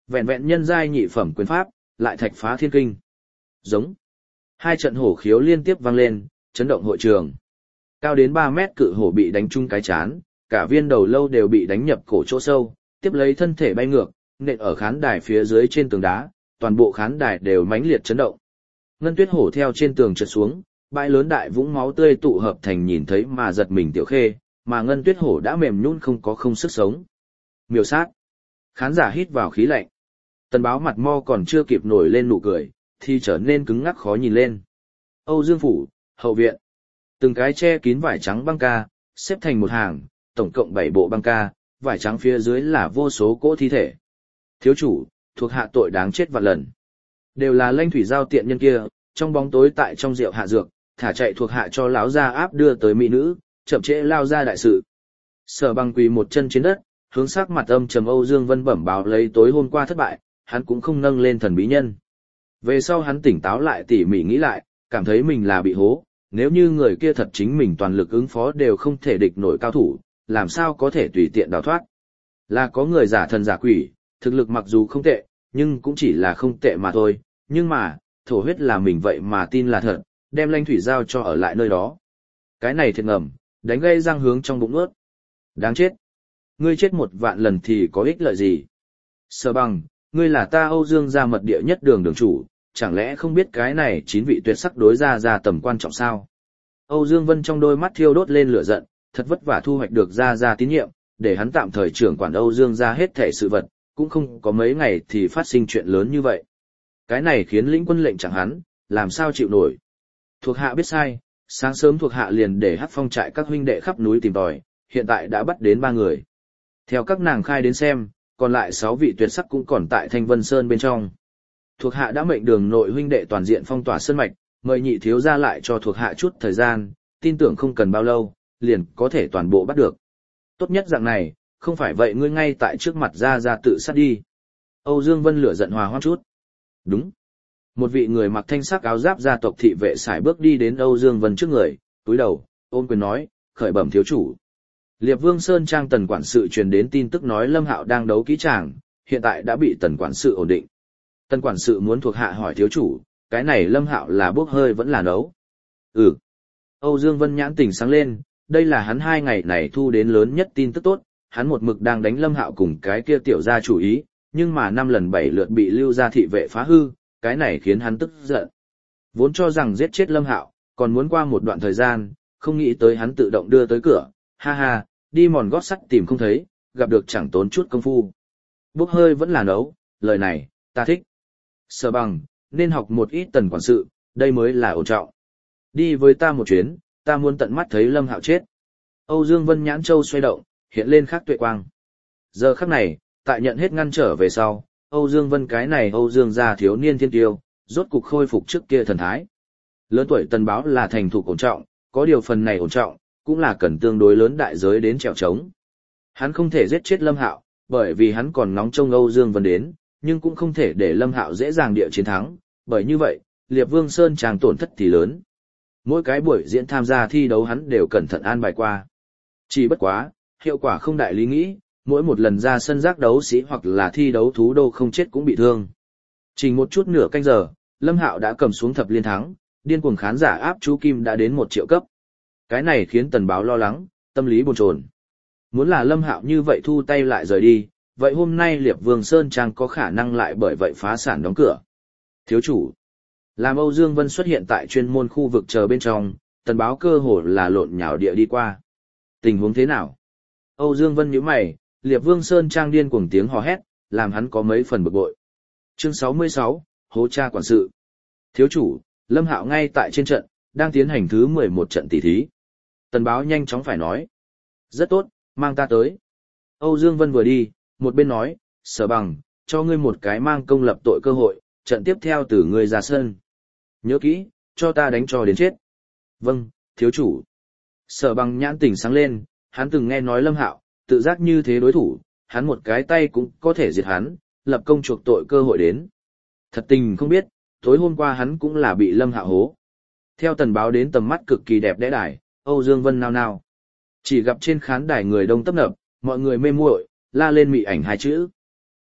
Vẹn vẹn nhân giai nhị phẩm quyền pháp, lại thạch phá thiên kinh. Giống. Hai trận hổ khiếu liên tiếp vang lên, chấn động hội trường. Cao đến 3 mét cự hổ bị đánh trúng cái chán, cả viên đầu lâu đều bị đánh nhập cổ chỗ sâu, tiếp lấy thân thể bay ngược, nện ở khán đài phía dưới trên tường đá, toàn bộ khán đài đều mãnh liệt chấn động. Ngân Tuyết hổ theo trên tường trượt xuống, bãi lớn đại vũng máu tươi tụ hợp thành nhìn thấy mà giật mình Tiểu Khê, mà Ngân Tuyết hổ đã mềm nhũn không có không sức sống. Miêu sát. Khán giả hít vào khí lạnh. Tần Báo mặt mo còn chưa kịp nổi lên nụ cười, thì trở nên cứng ngắc khó nhìn lên. Âu Dương phủ, hậu viện. Từng cái che kín vải trắng băng ca, xếp thành một hàng, tổng cộng 7 bộ băng ca, vải trắng phía dưới là vô số cỗ thi thể. Thiếu chủ, thuộc hạ tội đáng chết vạn lần. Đều là Lanh Thủy Giao tiện nhân kia, trong bóng tối tại trong rượu hạ dược, thả chạy thuộc hạ cho lão gia áp đưa tới mỹ nữ, chậm trễ lao ra đại sự. Sở Bằng quỳ một chân trên đất, hướng sắc mặt âm trầm Âu Dương Vân bẩm báo lấy tối hôm qua thất bại, hắn cũng không nâng lên thần bí nhân. Về sau hắn tỉnh táo lại tỉ mỉ nghĩ lại, cảm thấy mình là bị hố, nếu như người kia thật chính mình toàn lực ứng phó đều không thể địch nổi cao thủ, làm sao có thể tùy tiện đào thoát. Là có người giả thần giả quỷ, thực lực mặc dù không tệ, nhưng cũng chỉ là không tệ mà thôi, nhưng mà, thổ huyết là mình vậy mà tin là thật, đem Lanh Thủy Giao cho ở lại nơi đó. Cái này thiệt ngầm, đánh gây răng hướng trong bụng ướt. Đáng chết. Ngươi chết 1 vạn lần thì có ích lợi gì? Sở Bằng, ngươi là ta Âu Dương gia mật địa nhất đường đường chủ, chẳng lẽ không biết cái này 9 vị tuyệt sắc đối ra tầm quan trọng sao? Âu Dương Vân trong đôi mắt thiêu đốt lên lửa giận, thật vất vả thu hoạch được ra tín nhiệm, để hắn tạm thời trưởng quản Âu Dương gia hết thảy sự vật, cũng không có mấy ngày thì phát sinh chuyện lớn như vậy. Cái này khiến lĩnh quân lệnh chẳng hắn, làm sao chịu nổi. Thuộc hạ biết sai, sáng sớm thuộc hạ liền để Hắc Phong trại các huynh đệ khắp núi tìm tòi, hiện tại đã bắt đến 3 người. Theo các nàng khai đến xem, còn lại 6 vị tuyệt sắc cũng còn tại Thanh Vân Sơn bên trong. Thuộc hạ đã mệnh đường nội huynh đệ toàn diện phong tỏa sơn mạch, mời nhị thiếu gia lại cho thuộc hạ chút thời gian, tin tưởng không cần bao lâu, liền có thể toàn bộ bắt được. Tốt nhất dạng này, không phải vậy ngươi ngay tại trước mặt ra tự sát đi. Âu Dương Vân lửa giận hòa hoãn chút. Đúng. Một vị người mặc thanh sắc áo giáp gia tộc thị vệ sải bước đi đến Âu Dương Vân trước người, túi đầu, ôm quyền nói, khởi bẩm thiếu chủ. Liệp Vương Sơn Trang Tần quản sự truyền đến tin tức nói Lâm Hạo đang đấu kỹ tràng, hiện tại đã bị Tần quản sự ổn định. Tần quản sự muốn thuộc hạ hỏi thiếu chủ, cái này Lâm Hạo là bốc hơi vẫn là nấu? Ừ. Âu Dương Vân nhãn tỉnh sáng lên, đây là hắn 2 ngày này thu đến lớn nhất tin tức tốt, hắn một mực đang đánh Lâm Hạo cùng cái kia tiểu gia chủ ý, nhưng mà 5 lần 7 lượt bị Lưu gia thị vệ phá hư, cái này khiến hắn tức giận. Vốn cho rằng giết chết Lâm Hạo, còn muốn qua một đoạn thời gian, không nghĩ tới hắn tự động đưa tới cửa, ha ha, đi mòn gót sắt tìm không thấy, gặp được chẳng tốn chút công phu. Bốc hơi vẫn là nấu, lời này, ta thích. Sở Bằng, nên học một ít Tần quản sự, đây mới là ổn trọng. Đi với ta một chuyến, ta muốn tận mắt thấy Lâm Hạo chết. Âu Dương Vân nhãn châu xoay động, hiện lên khắc tuệ quang. Giờ khắc này, tại nhận hết ngăn trở về sau, Âu Dương Vân cái này Âu Dương gia thiếu niên thiên tiêu, rốt cục khôi phục trước kia thần thái. Lớn tuổi Tần Báo là thành thục ổn trọng, có điều phần này ổn trọng, cũng là cần tương đối lớn đại giới đến trèo trống. Hắn không thể giết chết Lâm Hạo, bởi vì hắn còn nóng trông Âu Dương Vân đến, nhưng cũng không thể để Lâm Hạo dễ dàng địa chiến thắng, bởi như vậy, Liệp Vương Sơn Trang tổn thất thì lớn. Mỗi cái buổi diễn tham gia thi đấu hắn đều cẩn thận an bài qua. Chỉ bất quá, hiệu quả không đại lý nghĩ, mỗi một lần ra sân giác đấu sĩ hoặc là thi đấu thú đô không chết cũng bị thương. Chỉ một chút nửa canh giờ, Lâm Hạo đã cầm xuống thập liên thắng, điên cuồng khán giả áp chú kim đã đến 1 triệu cấp. Cái này khiến Tần Báo lo lắng, tâm lý bồn chồn. Muốn là Lâm Hạo như vậy thu tay lại rời đi, vậy hôm nay Liệp Vương Sơn Trang có khả năng lại bởi vậy phá sản đóng cửa. Thiếu chủ, làm Âu Dương Vân xuất hiện tại chuyên môn khu vực chờ bên trong, Tần Báo cơ hồ là lộn nhào địa đi qua. Tình huống thế nào? Âu Dương Vân nhíu mày, Liệp Vương Sơn Trang điên cuồng tiếng hò hét, làm hắn có mấy phần bực bội. Chương 66, hố cha quản sự. Thiếu chủ, Lâm Hạo ngay tại trên trận, đang tiến hành thứ 11 trận tỷ thí. Tần Báo nhanh chóng phải nói. Rất tốt, mang ta tới. Âu Dương Vân vừa đi, một bên nói, Sở Bằng, cho ngươi một cái mang công lập tội cơ hội, trận tiếp theo từ ngươi ra sân. Nhớ kỹ, cho ta đánh cho đến chết. Vâng, thiếu chủ. Sở Bằng nhãn tỉnh sáng lên, hắn từng nghe nói Lâm Hạo, tự giác như thế đối thủ, hắn một cái tay cũng có thể diệt hắn, lập công chuộc tội cơ hội đến. Thật tình không biết, tối hôm qua hắn cũng là bị Lâm Hạo hố. Theo Tần Báo đến tầm mắt cực kỳ đẹp đẽ đài, Âu Dương Vân nao nao. Chỉ gặp trên khán đài người đông tấp nập, mọi người mê muội, la lên mị ảnh 2 chữ.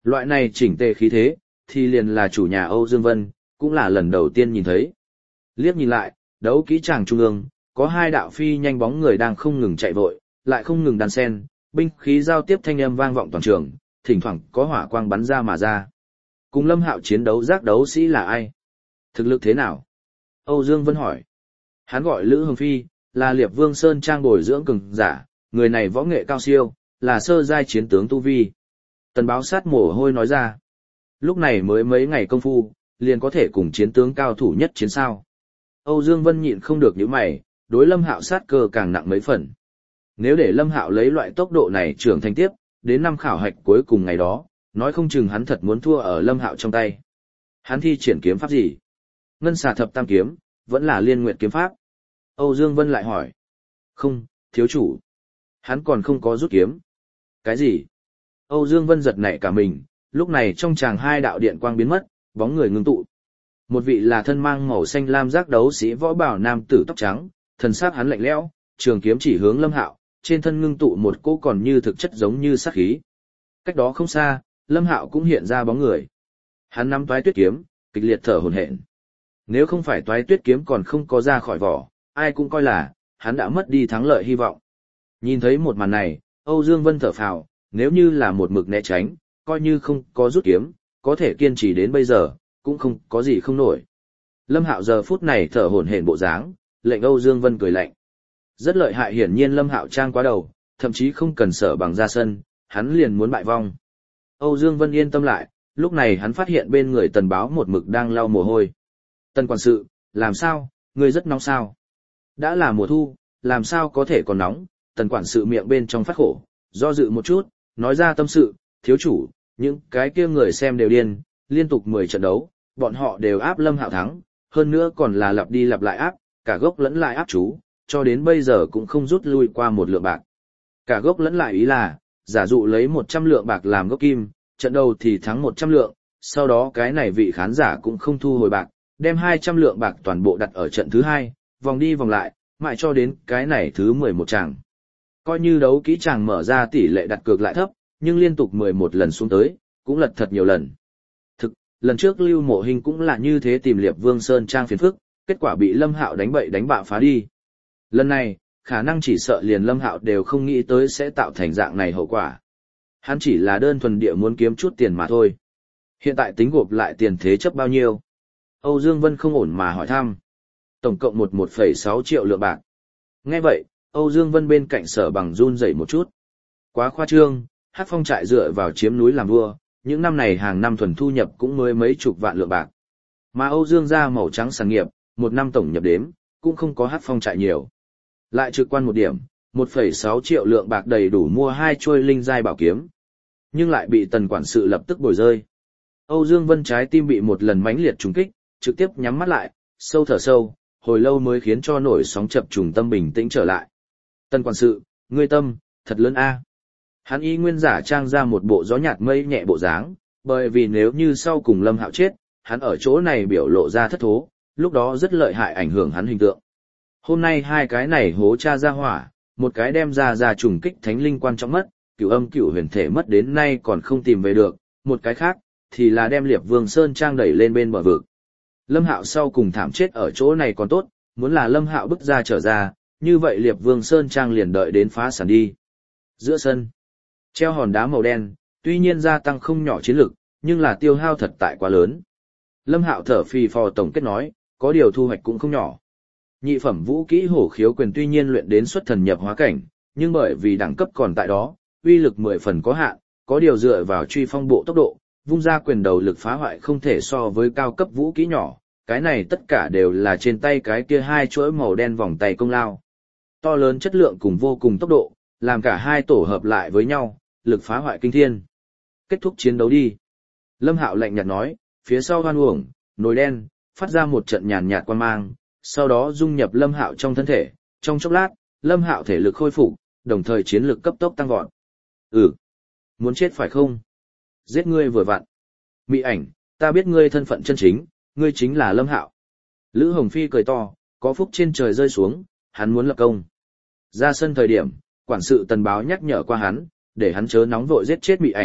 Loại này chỉnh tề khí thế, thì liền là chủ nhà Âu Dương Vân, cũng là lần đầu tiên nhìn thấy. Liếc nhìn lại, đấu kỹ tràng trung ương, có hai đạo phi nhanh bóng người đang không ngừng chạy vội, lại không ngừng đan sen, binh khí giao tiếp thanh âm vang vọng toàn trường, thỉnh thoảng có hỏa quang bắn ra mà ra. Cùng Lâm Hạo chiến đấu giác đấu sĩ là ai? Thực lực thế nào? Âu Dương Vân hỏi. Hắn gọi Lữ Hồng Phi, là Liệp Vương Sơn Trang bồi dưỡng cường giả, người này võ nghệ cao siêu, là sơ giai chiến tướng tu vi. Tần Báo sát mồ hôi nói ra. Lúc này mới mấy ngày công phu, liền có thể cùng chiến tướng cao thủ nhất chiến sao. Âu Dương Vân nhịn không được nhíu mày, đối Lâm Hạo sát cơ càng nặng mấy phần. Nếu để Lâm Hạo lấy loại tốc độ này trưởng thành tiếp, đến năm khảo hạch cuối cùng ngày đó, nói không chừng hắn thật muốn thua ở Lâm Hạo trong tay. Hắn thi triển kiếm pháp gì? Ngân Xà Thập Tam kiếm, vẫn là Liên Nguyệt kiếm pháp? Âu Dương Vân lại hỏi. Không, thiếu chủ. Hắn còn không có rút kiếm. Cái gì? Âu Dương Vân giật nảy cả mình, lúc này trong tràng hai đạo điện quang biến mất, bóng người ngưng tụ. Một vị là thân mang màu xanh lam giác đấu sĩ võ bảo nam tử tóc trắng, thần sắc hắn lạnh lẽo, trường kiếm chỉ hướng Lâm Hạo, trên thân ngưng tụ một cỗ còn như thực chất giống như sát khí. Cách đó không xa, Lâm Hạo cũng hiện ra bóng người. Hắn nắm toái tuyết kiếm, kịch liệt thở hổn hển. Nếu không phải toái tuyết kiếm còn không có ra khỏi vỏ, ai cũng coi là hắn đã mất đi thắng lợi hy vọng. Nhìn thấy một màn này, Âu Dương Vân thở phào, nếu như là một mực né tránh, coi như không có rút kiếm, có thể kiên trì đến bây giờ, cũng không có gì không nổi. Lâm Hạo giờ phút này thở hổn hển bộ dáng, lệnh Âu Dương Vân cười lạnh. Rất lợi hại, hiển nhiên Lâm Hạo trang quá đầu, thậm chí không cần sở bằng ra sân, hắn liền muốn bại vong. Âu Dương Vân yên tâm lại, lúc này hắn phát hiện bên người Tần Báo một mực đang lau mồ hôi. Tần quản sự, làm sao, ngươi rất nóng sao? Đã là mùa thu, làm sao có thể còn nóng? Tần quản sự miệng bên trong phát khổ, do dự một chút, nói ra tâm sự, thiếu chủ, những cái kia người xem đều điên, liên tục 10 trận đấu, bọn họ đều áp Lâm Hạo thắng, hơn nữa còn là lặp đi lặp lại áp, cả gốc lẫn lại áp chú, cho đến bây giờ cũng không rút lui qua một lượng bạc. Cả gốc lẫn lại ý là, giả dụ lấy 100 lượng bạc làm gốc kim, trận đầu thì thắng 100 lượng, sau đó cái này vị khán giả cũng không thu hồi bạc, đem 200 lượng bạc toàn bộ đặt ở trận thứ 2, vòng đi vòng lại, mãi cho đến cái này thứ 11 tràng. Coi như đấu kỹ chàng mở ra tỷ lệ đặt cược lại thấp, nhưng liên tục 11 lần xuống tới, cũng lật thật nhiều lần. Thực, lần trước Lưu Mộ Hình cũng là như thế tìm Liệp Vương Sơn Trang phiền phức, kết quả bị Lâm Hạo đánh bậy đánh bạ phá đi. Lần này, khả năng chỉ sợ liền Lâm Hạo đều không nghĩ tới sẽ tạo thành dạng này hậu quả. Hắn chỉ là đơn thuần địa muốn kiếm chút tiền mà thôi. Hiện tại tính gộp lại tiền thế chấp bao nhiêu? Âu Dương Vân không ổn mà hỏi thăm. Tổng cộng 1,6 triệu lượng bạc. Nghe vậy, Âu Dương Vân bên cạnh Sở Bằng run rẩy một chút. Quá khoa trương, Hắc Phong trại dựa vào chiếm núi làm vua, những năm này hàng năm thuần thu nhập cũng mới mấy chục vạn lượng bạc. Mà Âu Dương gia màu trắng sản nghiệp, một năm tổng nhập đếm, cũng không có Hắc Phong trại nhiều. Lại trực quan một điểm, 1,6 triệu lượng bạc đầy đủ mua 2 chuôi linh giai bảo kiếm. Nhưng lại bị Tần quản sự lập tức bồi rơi. Âu Dương Vân trái tim bị một lần mãnh liệt trùng kích, trực tiếp nhắm mắt lại, sâu thở sâu, hồi lâu mới khiến cho nổi sóng chập trùng tâm bình tĩnh trở lại. Tần quản sự, ngươi tâm, thật lớn a. Hắn y nguyên giả trang ra một bộ gió nhạt mây nhẹ bộ dáng, bởi vì nếu như sau cùng Lâm Hạo chết, hắn ở chỗ này biểu lộ ra thất thố, lúc đó rất lợi hại ảnh hưởng hắn hình tượng. Hôm nay hai cái này hố cha ra hỏa, một cái đem ra trùng kích thánh linh quan trọng mất, cửu âm cửu huyền thể mất đến nay còn không tìm về được, một cái khác, thì là đem Liệp Vương Sơn Trang đẩy lên bên bờ vực. Lâm Hạo sau cùng thảm chết ở chỗ này còn tốt, muốn là Lâm Hạo bức ra trở ra, như vậy Liệp Vương Sơn Trang liền đợi đến phá sản đi. Giữa sân, treo hòn đá màu đen, tuy nhiên gia tăng không nhỏ chiến lực, nhưng là tiêu hao thật tại quá lớn. Lâm Hạo thở phì phò tổng kết nói, có điều thu hoạch cũng không nhỏ. Nhị phẩm vũ kỹ hổ khiếu quyền tuy nhiên luyện đến xuất thần nhập hóa cảnh, nhưng bởi vì đẳng cấp còn tại đó, uy lực 10 phần có hạn, có điều dựa vào truy phong bộ tốc độ, vung ra quyền đầu lực phá hoại không thể so với cao cấp vũ kỹ nhỏ, cái này tất cả đều là trên tay cái kia hai chuỗi màu đen vòng tay công lao. To lớn chất lượng cùng vô cùng tốc độ, làm cả hai tổ hợp lại với nhau, lực phá hoại kinh thiên. Kết thúc chiến đấu đi. Lâm Hạo lạnh nhạt nói, phía sau hoan uổng, nồi đen, phát ra một trận nhàn nhạt quang mang, sau đó dung nhập Lâm Hạo trong thân thể, trong chốc lát, Lâm Hạo thể lực khôi phục, đồng thời chiến lực cấp tốc tăng vọt. Muốn chết phải không? Giết ngươi vừa vặn. Mị ảnh, ta biết ngươi thân phận chân chính, ngươi chính là Lâm Hạo. Lữ Hồng Phi cười to, có phúc trên trời rơi xuống, hắn muốn lập công. Ra sân thời điểm, quản sự Tần Báo nhắc nhở qua hắn, để hắn chớ nóng vội giết chết Mị ảnh,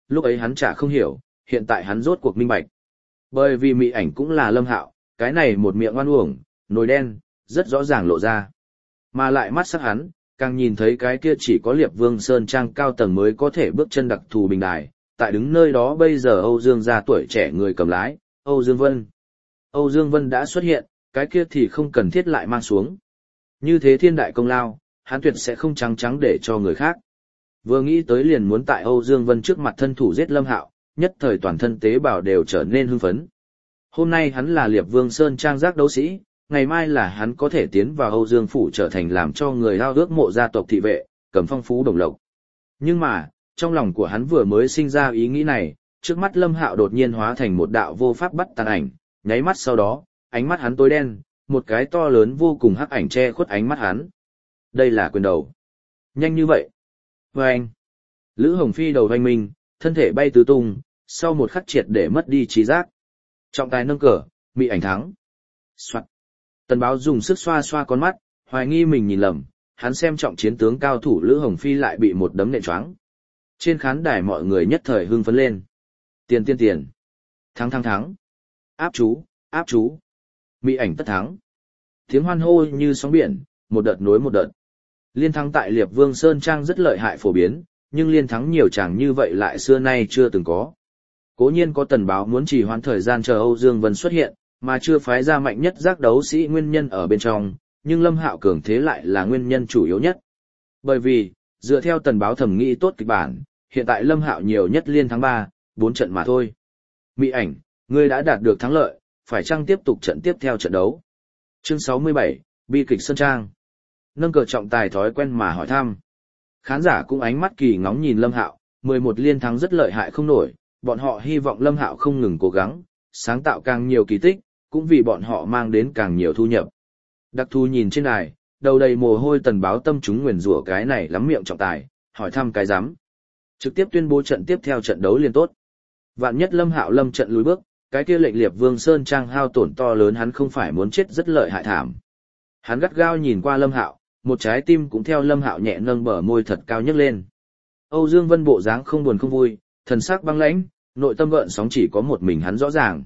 lúc ấy hắn chả không hiểu, hiện tại hắn rốt cuộc minh bạch. Bởi vì mị ảnh cũng là Lâm Hạo, cái này một miệng oan uổng, nồi đen, rất rõ ràng lộ ra. Mà lại mắt sắc hắn, càng nhìn thấy cái kia chỉ có Liệp Vương Sơn Trang cao tầng mới có thể bước chân đặc thù bình đài, tại đứng nơi đó bây giờ Âu Dương gia tuổi trẻ người cầm lái, Âu Dương Vân. Âu Dương Vân đã xuất hiện, cái kia thì không cần thiết lại mang xuống. Như thế thiên đại công lao, hắn tuyệt sẽ không trắng trắng để cho người khác. Vừa nghĩ tới liền muốn tại Âu Dương Vân trước mặt thân thủ giết Lâm Hạo, nhất thời toàn thân tế bào đều trở nên hưng phấn. Hôm nay hắn là Liệp Vương Sơn Trang giác đấu sĩ, ngày mai là hắn có thể tiến vào Âu Dương Phủ trở thành làm cho người ao ước mộ gia tộc thị vệ, cầm phong phú đồng lộc. Nhưng mà, trong lòng của hắn vừa mới sinh ra ý nghĩ này, trước mắt Lâm Hạo đột nhiên hóa thành một đạo vô pháp bắt tàn ảnh, nháy mắt sau đó, ánh mắt hắn tối đen, một cái to lớn vô cùng hắc ảnh che khuất ánh mắt hắn. Đây là quyền đầu. Nhanh như vậy. Và anh. Lữ Hồng Phi đầu hoanh minh, thân thể bay tứ tung, sau một khắc triệt để mất đi trí giác. Trọng tài nâng cờ, mị ảnh thắng. Soạn. Tần Báo dùng sức xoa xoa con mắt, hoài nghi mình nhìn lầm, hắn xem trọng chiến tướng cao thủ Lữ Hồng Phi lại bị một đấm nện choáng. Trên khán đài mọi người nhất thời hưng phấn lên. Tiền tiền tiền. Thắng thắng thắng. Áp chú, áp chú. Mị ảnh tất thắng. Tiếng hoan hô như sóng biển, một đợt nối một đợt. Liên thắng tại Liệp Vương Sơn Trang rất lợi hại phổ biến, nhưng liên thắng nhiều chàng như vậy lại xưa nay chưa từng có. Cố nhiên có Tần Báo muốn trì hoãn thời gian chờ Âu Dương Vân xuất hiện, mà chưa phái ra mạnh nhất giác đấu sĩ nguyên nhân ở bên trong, nhưng Lâm Hạo cường thế lại là nguyên nhân chủ yếu nhất. Bởi vì, dựa theo Tần Báo thẩm nghĩ tốt kịch bản, hiện tại Lâm Hạo nhiều nhất liên thắng 3, 4 trận mà thôi. Mị ảnh, ngươi đã đạt được thắng lợi, phải chăng tiếp tục trận tiếp theo trận đấu? Chương 67, bi kịch Sơn Trang. Nâng cờ trọng tài thói quen mà hỏi thăm. Khán giả cũng ánh mắt kỳ ngóng nhìn Lâm Hạo, 11 liên thắng rất lợi hại không nổi, bọn họ hy vọng Lâm Hạo không ngừng cố gắng, sáng tạo càng nhiều kỳ tích, cũng vì bọn họ mang đến càng nhiều thu nhập. Đặc thù nhìn trên đài, đầu đầy mồ hôi Tần Báo tâm chúng nguyền rủa cái này lắm miệng trọng tài, hỏi thăm cái dám. Trực tiếp tuyên bố trận tiếp theo trận đấu liên tốt. Vạn nhất Lâm Hạo lâm trận lùi bước, cái kia lệnh Liệp Vương Sơn Trang hao tổn to lớn hắn không phải muốn chết rất lợi hại thảm. Hắn gắt gao nhìn qua Lâm Hạo, một trái tim cũng theo Lâm Hạo nhẹ nâng bờ môi thật cao nhấc lên. Âu Dương Vân bộ dáng không buồn không vui, thần sắc băng lãnh, nội tâm gợn sóng chỉ có một mình hắn rõ ràng.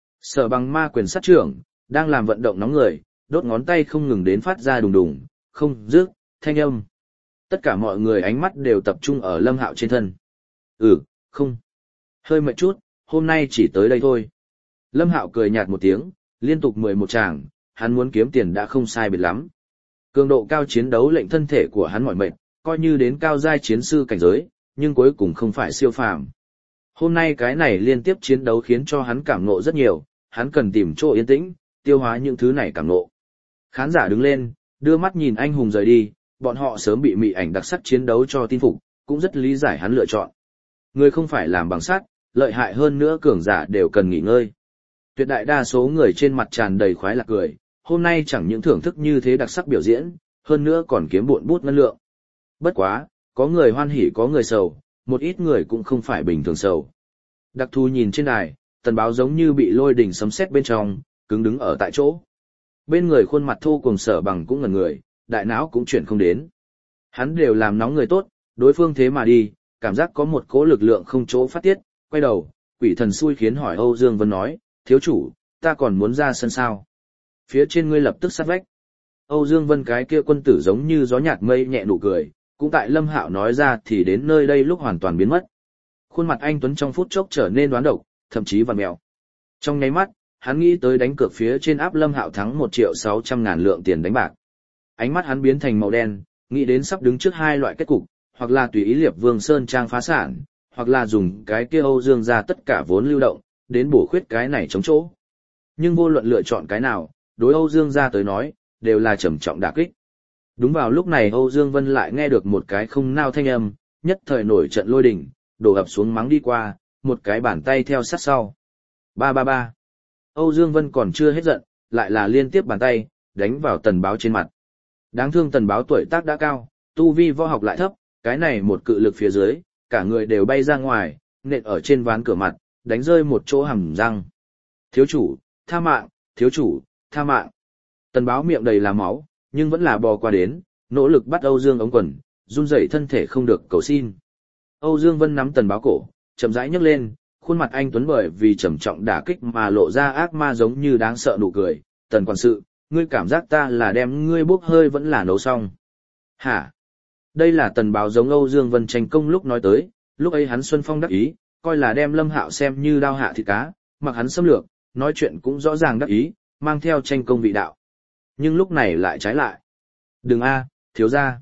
Sở Bằng Ma quyền sát trưởng, đang làm vận động nóng người, đốt ngón tay không ngừng đến phát ra đùng đùng, không dứt, thanh âm. Tất cả mọi người ánh mắt đều tập trung ở Lâm Hạo trên thân. Không. Hơi mệt chút, hôm nay chỉ tới đây thôi. Lâm Hạo cười nhạt một tiếng, liên tục 11 tràng, hắn muốn kiếm tiền đã không sai biệt lắm. Cường độ cao chiến đấu lệnh thân thể của hắn mỏi mệt, coi như đến cao giai chiến sư cảnh giới, nhưng cuối cùng không phải siêu phàm. Hôm nay cái này liên tiếp chiến đấu khiến cho hắn cảm ngộ rất nhiều, hắn cần tìm chỗ yên tĩnh, tiêu hóa những thứ này cảm ngộ. Khán giả đứng lên, đưa mắt nhìn anh hùng rời đi, bọn họ sớm bị mị ảnh đặc sắc chiến đấu cho tin phục, cũng rất lý giải hắn lựa chọn. Người không phải làm bằng sắt, lợi hại hơn nữa cường giả đều cần nghỉ ngơi. Tuyệt đại đa số người trên mặt tràn đầy khoái lạc cười, hôm nay chẳng những thưởng thức như thế đặc sắc biểu diễn, hơn nữa còn kiếm bộn bút ngân lượng. Bất quá, có người hoan hỉ có người sầu, một ít người cũng không phải bình thường sầu. Đặc thù nhìn trên đài, Tần Báo giống như bị lôi đình sấm sét bên trong, cứng đứng ở tại chỗ. Bên người khuôn mặt thô cùng Sở Bằng cũng ngẩn người, đại não cũng chuyển không đến. Hắn đều làm nóng người tốt, đối phương thế mà đi, cảm giác có một cỗ lực lượng không chỗ phát tiết, quay đầu, quỷ thần xui khiến hỏi Âu Dương Vân nói, thiếu chủ, ta còn muốn ra sân sao? Phía trên ngươi lập tức sát vách. Âu Dương Vân cái kia quân tử giống như gió nhạt mây nhẹ nụ cười, cũng tại Lâm Hạo nói ra thì đến nơi đây lúc hoàn toàn biến mất. Khuôn mặt anh tuấn trong phút chốc trở nên đoán độc, thậm chí vằn mèo. Trong nháy mắt, hắn nghĩ tới đánh cược phía trên áp Lâm Hạo thắng 1.600.000 lượng tiền đánh bạc. Ánh mắt hắn biến thành màu đen, nghĩ đến sắp đứng trước hai loại kết cục, hoặc là tùy ý Liệp Vương Sơn Trang phá sản, hoặc là dùng cái kia Âu Dương ra tất cả vốn lưu động, đến bổ khuyết cái này chống chỗ. Nhưng vô luận lựa chọn cái nào, đối Âu Dương gia tới nói, đều là trầm trọng đả kích. Đúng vào lúc này Âu Dương Vân lại nghe được một cái không nao thanh âm, nhất thời nổi trận lôi đình, đổ ập xuống mắng đi qua, một cái bàn tay theo sát sau. Ba ba ba. Âu Dương Vân còn chưa hết giận, lại là liên tiếp bàn tay, đánh vào Tần Báo trên mặt. Đáng thương Tần Báo tuổi tác đã cao, tu vi võ học lại thấp, cái này một cự lực phía dưới, cả người đều bay ra ngoài, nện ở trên ván cửa mặt, đánh rơi một chỗ hàm răng. Thiếu chủ, tha mạng, thiếu chủ, tha mạng. Tần Báo miệng đầy là máu, nhưng vẫn là bò qua đến, nỗ lực bắt Âu Dương ống quần, run rẩy thân thể không được cầu xin. Âu Dương Vân nắm Tần Báo cổ, chậm rãi nhấc lên, khuôn mặt anh tuấn bởi vì trầm trọng đả kích mà lộ ra ác ma giống như đáng sợ nụ cười. Tần quản sự, ngươi cảm giác ta là đem ngươi bốc hơi vẫn là nấu xong. Hả? Đây là Tần Báo giống Âu Dương Vân tranh công lúc nói tới, lúc ấy hắn xuân phong đắc ý, coi là đem Lâm Hạo xem như đao hạ thịt cá, mặc hắn xâm lược, nói chuyện cũng rõ ràng đắc ý, mang theo tranh công vị đạo. Nhưng lúc này lại trái lại. Đừng thiếu gia.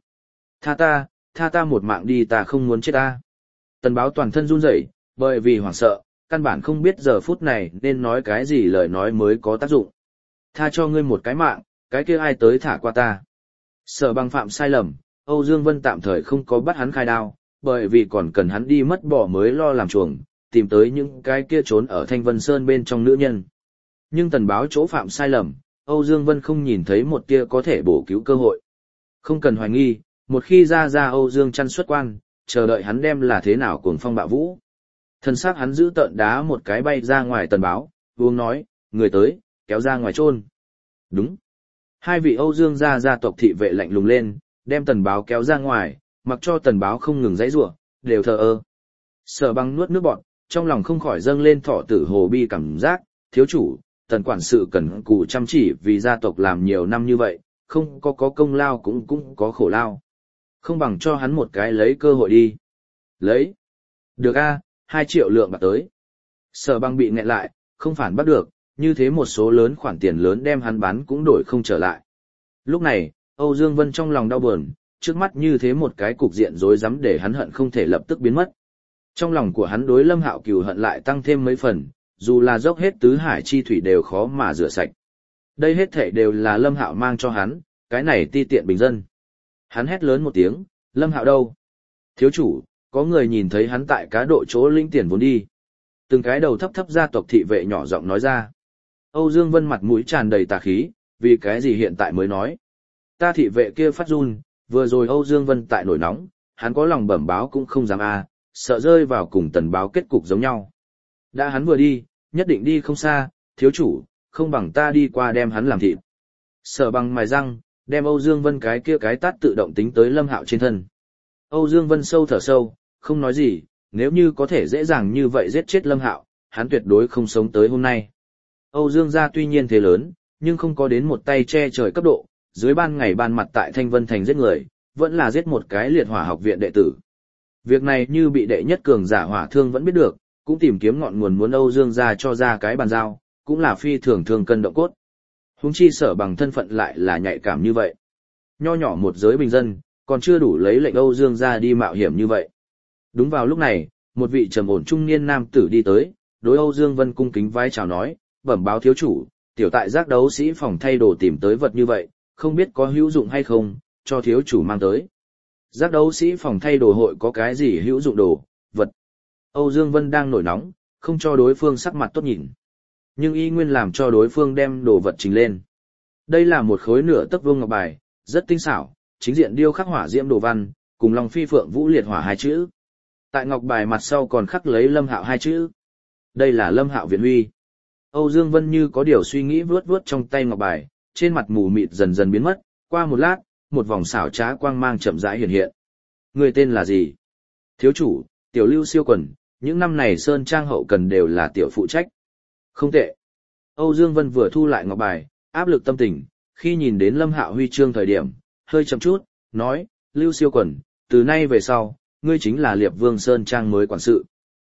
Tha ta một mạng đi, ta không muốn chết ta. Tần Báo toàn thân run rẩy, bởi vì hoảng sợ, căn bản không biết giờ phút này nên nói cái gì lời nói mới có tác dụng. Tha cho ngươi một cái mạng, cái kia ai tới thả qua ta. Sở Bằng phạm sai lầm, Âu Dương Vân tạm thời không có bắt hắn khai đao, bởi vì còn cần hắn đi mất bỏ mới lo làm chuồng, tìm tới những cái kia trốn ở Thanh Vân Sơn bên trong nữ nhân. Nhưng Tần Báo chỗ phạm sai lầm, Âu Dương Vân không nhìn thấy một tia có thể bổ cứu cơ hội. Không cần hoài nghi, một khi ra Âu Dương chăn xuất quan, chờ đợi hắn đem là thế nào cuồng phong bạo vũ. Thân xác hắn giữ tợn đá một cái bay ra ngoài Tần Báo, uống nói, người tới, kéo ra ngoài chôn. Đúng. Hai vị Âu Dương gia tộc thị vệ lạnh lùng lên, đem Tần Báo kéo ra ngoài, mặc cho Tần Báo không ngừng giãy giụa, đều thờ ơ. Sở Bằng nuốt nước bọt, trong lòng không khỏi dâng lên thọ tử hồ bi cảm giác, thiếu chủ, Tần quản sự cần cù chăm chỉ vì gia tộc làm nhiều năm như vậy, không có công lao cũng có khổ lao. Không bằng cho hắn một cái lấy cơ hội đi. Lấy. Được 2 triệu lượng bạc tới. Sở Bằng bị nghẹn lại, không phản bắt được, như thế một số lớn khoản tiền lớn đem hắn bán cũng đổi không trở lại. Lúc này, Âu Dương Vân trong lòng đau buồn, trước mắt như thế một cái cục diện rối rắm để hắn hận không thể lập tức biến mất. Trong lòng của hắn đối Lâm Hạo cừu hận lại tăng thêm mấy phần, dù là dốc hết tứ hải chi thủy đều khó mà rửa sạch. Đây hết thảy đều là Lâm Hạo mang cho hắn, cái này ti tiện bình dân. Hắn hét lớn một tiếng, Lâm Hạo đâu? Thiếu chủ, có người nhìn thấy hắn tại cá độ chỗ lĩnh tiền vốn đi. Từng cái đầu thấp thấp gia tộc thị vệ nhỏ giọng nói ra. Âu Dương Vân mặt mũi tràn đầy tà khí, vì cái gì hiện tại mới nói. Ta thị vệ kia phát run, vừa rồi Âu Dương Vân tại nổi nóng, hắn có lòng bẩm báo cũng không dám sợ rơi vào cùng Tần Báo kết cục giống nhau. Đã hắn vừa đi, nhất định đi không xa, thiếu chủ, không bằng ta đi qua đem hắn làm thịt. Sở Bằng mài răng, đem Âu Dương Vân cái kia cái tát tự động tính tới Lâm Hạo trên thân. Âu Dương Vân sâu thở sâu, không nói gì, nếu như có thể dễ dàng như vậy giết chết Lâm Hạo, hắn tuyệt đối không sống tới hôm nay. Âu Dương gia tuy nhiên thế lớn, nhưng không có đến một tay che trời cấp độ, dưới ban ngày ban mặt tại Thanh Vân Thành giết người, vẫn là giết một cái liệt hỏa học viện đệ tử. Việc này như bị đệ nhất cường giả hỏa thương vẫn biết được, cũng tìm kiếm ngọn nguồn muốn Âu Dương gia cho ra cái bàn giao, cũng là phi thường thường cân động cốt. Huống chi Sở Bằng thân phận lại là nhạy cảm như vậy. Nho nhỏ một giới bình dân, còn chưa đủ lấy lệnh Âu Dương gia đi mạo hiểm như vậy. Đúng vào lúc này, một vị trầm ổn trung niên nam tử đi tới, đối Âu Dương Vân cung kính vái chào nói, bẩm báo thiếu chủ, tiểu tại giác đấu sĩ phòng thay đồ tìm tới vật như vậy, không biết có hữu dụng hay không, cho thiếu chủ mang tới. Giác đấu sĩ phòng thay đồ hội có cái gì hữu dụng đồ, vật. Âu Dương Vân đang nổi nóng, không cho đối phương sắc mặt tốt nhìn. Nhưng y nguyên làm cho đối phương đem đồ vật trình lên. Đây là một khối nửa tấc vuông ngọc bài, rất tinh xảo, chính diện điêu khắc hỏa diễm đồ văn, cùng Long Phi Phượng Vũ Liệt Hỏa 2 chữ. Tại ngọc bài mặt sau còn khắc lấy Lâm Hạo 2 chữ. Đây là Lâm Hạo Viện Huy. Âu Dương Vân như có điều suy nghĩ vuốt vuốt trong tay ngọc bài, trên mặt mù mịt dần dần biến mất, qua một lát, một vòng xảo trá quang mang chậm rãi hiện hiện. Người tên là gì? Thiếu chủ, Tiểu Lưu Siêu Quần, những năm này Sơn Trang hậu cần đều là tiểu phụ trách. Không tệ. Âu Dương Vân vừa thu lại ngọc bài, áp lực tâm tình, khi nhìn đến Lâm Hạo huy chương thời điểm, hơi chậm chút, nói, Lưu Siêu Quần, từ nay về sau, ngươi chính là Liệp Vương Sơn Trang mới quản sự.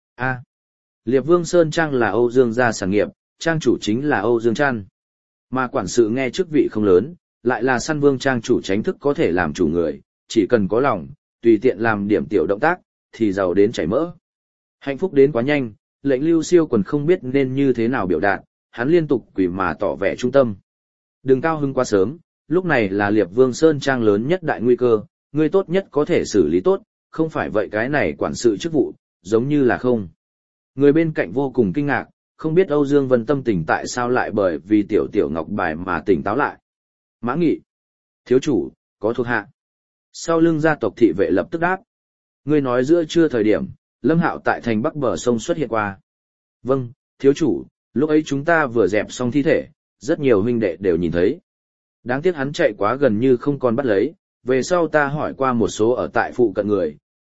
Liệp Vương Sơn Trang là Âu Dương gia sản nghiệp, trang chủ chính là Âu Dương Trăn. Mà quản sự nghe chức vị không lớn, lại là Săn Vương trang chủ tránh thức có thể làm chủ người, chỉ cần có lòng, tùy tiện làm điểm tiểu động tác, thì giàu đến chảy mỡ. Hạnh phúc đến quá nhanh, lệnh Lưu Siêu Quần không biết nên như thế nào biểu đạt, hắn liên tục quỳ mà tỏ vẻ trung tâm. Đừng cao hứng quá sớm, lúc này là Liệp Vương Sơn Trang lớn nhất đại nguy cơ, ngươi tốt nhất có thể xử lý tốt, không phải vậy cái này quản sự chức vụ, giống như là không. Người bên cạnh vô cùng kinh ngạc, không biết Âu Dương Vân tâm tình tại sao lại bởi vì tiểu ngọc bài mà tỉnh táo lại. Mã Nghị. Thiếu chủ, có thuộc hạ. Sau lưng gia tộc thị vệ lập tức đáp. Ngươi nói giữa trưa thời điểm, Lâm Hạo tại thành bắc bờ sông xuất hiện qua. Vâng, thiếu chủ, lúc ấy chúng ta vừa dẹp xong thi thể, rất nhiều huynh đệ đều nhìn thấy. Đáng tiếc hắn chạy quá gần như không còn bắt lấy, về sau ta hỏi qua một số ở tại phụ cận người,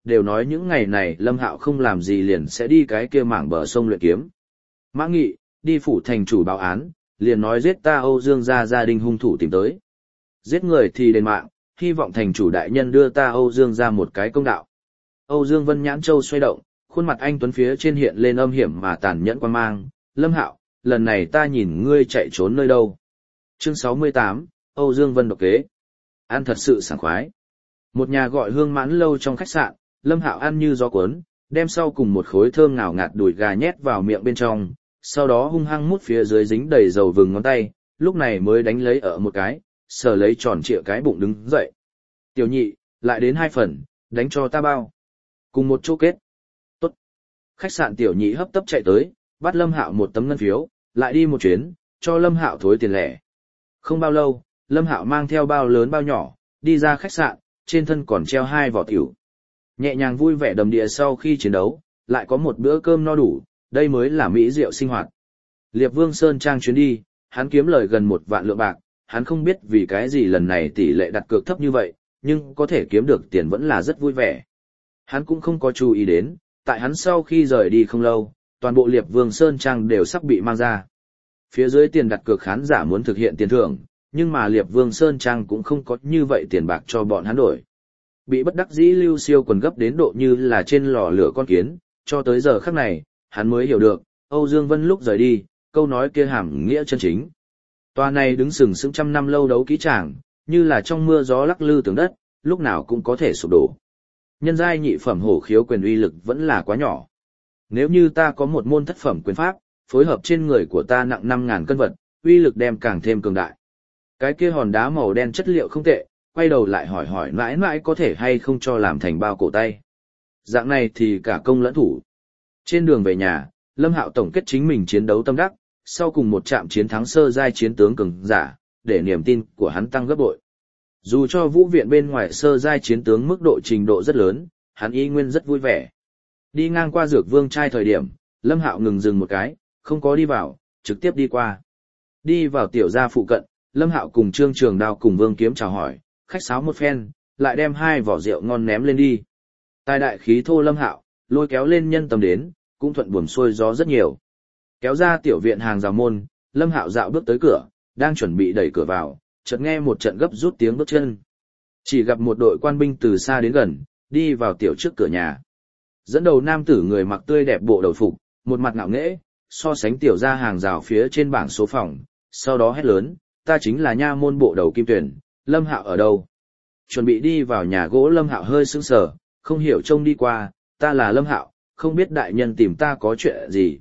đều nói những ngày này Lâm Hạo không làm gì liền sẽ đi cái kia mảng bờ sông luyện kiếm. Mã Nghị, đi phủ thành chủ báo án, liền nói giết ta Âu Dương gia đình hung thủ tìm tới. Giết người thì đền mạng, hy vọng thành chủ đại nhân đưa ta Âu Dương ra một cái công đạo. Âu Dương Vân nhãn châu xoay động, khuôn mặt anh tuấn phía trên hiện lên âm hiểm mà tàn nhẫn quan mang. Lâm Hạo, lần này ta nhìn ngươi chạy trốn nơi đâu. Chương 68, Âu Dương Vân độc kế. Ăn thật sự sảng khoái. Một nhà gọi Hương Mãn lâu trong khách sạn, Lâm Hạo ăn như gió cuốn, đem sau cùng một khối thơm ngào ngạt đùi gà nhét vào miệng bên trong, sau đó hung hăng mút phía dưới dính đầy dầu vừng ngón tay, lúc này mới đánh lấy ở một cái, sờ lấy tròn trịa cái bụng đứng dậy. Tiểu nhị, lại đến 2 phần, đánh cho ta bao. Cùng một chỗ kết. Tốt. Khách sạn tiểu nhị hấp tấp chạy tới, bắt Lâm Hạo một tấm ngân phiếu, lại đi một chuyến, cho Lâm Hạo thối tiền lẻ. Không bao lâu, Lâm Hạo mang theo bao lớn bao nhỏ, đi ra khách sạn, trên thân còn treo 2 vỏ tiểu. Nhẹ nhàng vui vẻ đầm địa sau khi chiến đấu, lại có một bữa cơm no đủ, đây mới là mỹ diệu sinh hoạt. Liệp Vương Sơn Trang chuyến đi, hắn kiếm lời gần 1 vạn lượng bạc, hắn không biết vì cái gì lần này tỷ lệ đặt cược thấp như vậy, nhưng có thể kiếm được tiền vẫn là rất vui vẻ. Hắn cũng không có chú ý đến, tại hắn sau khi rời đi không lâu, toàn bộ Liệp Vương Sơn Trang đều sắp bị mang ra. Phía dưới tiền đặt cược khán giả muốn thực hiện tiền thưởng, nhưng mà Liệp Vương Sơn Trang cũng không có như vậy tiền bạc cho bọn hắn đổi. Bị bất đắc dĩ Lưu Siêu quần gấp đến độ như là trên lò lửa con kiến, cho tới giờ khắc này, hắn mới hiểu được, Âu Dương Vân lúc rời đi, câu nói kia hàm nghĩa chân chính. Tòa này đứng sừng sững trăm năm lâu đấu kỹ tràng, như là trong mưa gió lắc lư tường đất, lúc nào cũng có thể sụp đổ. Nhân giai nhị phẩm hổ khiếu quyền uy lực vẫn là quá nhỏ. Nếu như ta có một môn thất phẩm quyền pháp, phối hợp trên người của ta nặng 5.000 cân vật, uy lực đem càng thêm cường đại. Cái kia hòn đá màu đen chất liệu không tệ, quay đầu lại hỏi mãi mãi có thể hay không cho làm thành bao cổ tay. Dạng này thì cả công lẫn thủ. Trên đường về nhà, Lâm Hạo tổng kết chính mình chiến đấu tâm đắc, sau cùng một trận chiến thắng sơ giai chiến tướng cường giả, để niềm tin của hắn tăng gấp bội. Dù cho vũ viện bên ngoài sơ giai chiến tướng mức độ trình độ rất lớn, hắn y nguyên rất vui vẻ. Đi ngang qua Dược Vương trai thời điểm, Lâm Hạo ngừng dừng một cái, không có đi vào, trực tiếp đi qua. Đi vào tiểu gia phụ cận, Lâm Hạo cùng Trương Trường Đao cùng Vương Kiếm chào hỏi, khách sáo một phen, lại đem 2 vỏ rượu ngon ném lên đi. Tài đại khí thô Lâm Hạo, lôi kéo lên nhân tâm đến, cũng thuận buồm xuôi gió rất nhiều. Kéo ra tiểu viện hàng rào môn, Lâm Hạo dạo bước tới cửa, đang chuẩn bị đẩy cửa vào, chợt nghe một trận gấp rút tiếng bước chân. Chỉ gặp một đội quan binh từ xa đến gần, đi vào tiểu trước cửa nhà. Dẫn đầu nam tử người mặc tươi đẹp bộ đầu phục, một mặt ngạo nghễ, so sánh tiểu ra hàng rào phía trên bảng số phòng, sau đó hét lớn, ta chính là nha môn bộ đầu Kim Tuyển, Lâm Hạo ở đâu? Chuẩn bị đi vào nhà gỗ Lâm Hạo hơi sững sờ, không hiểu trông đi qua, ta là Lâm Hạo, không biết đại nhân tìm ta có chuyện gì.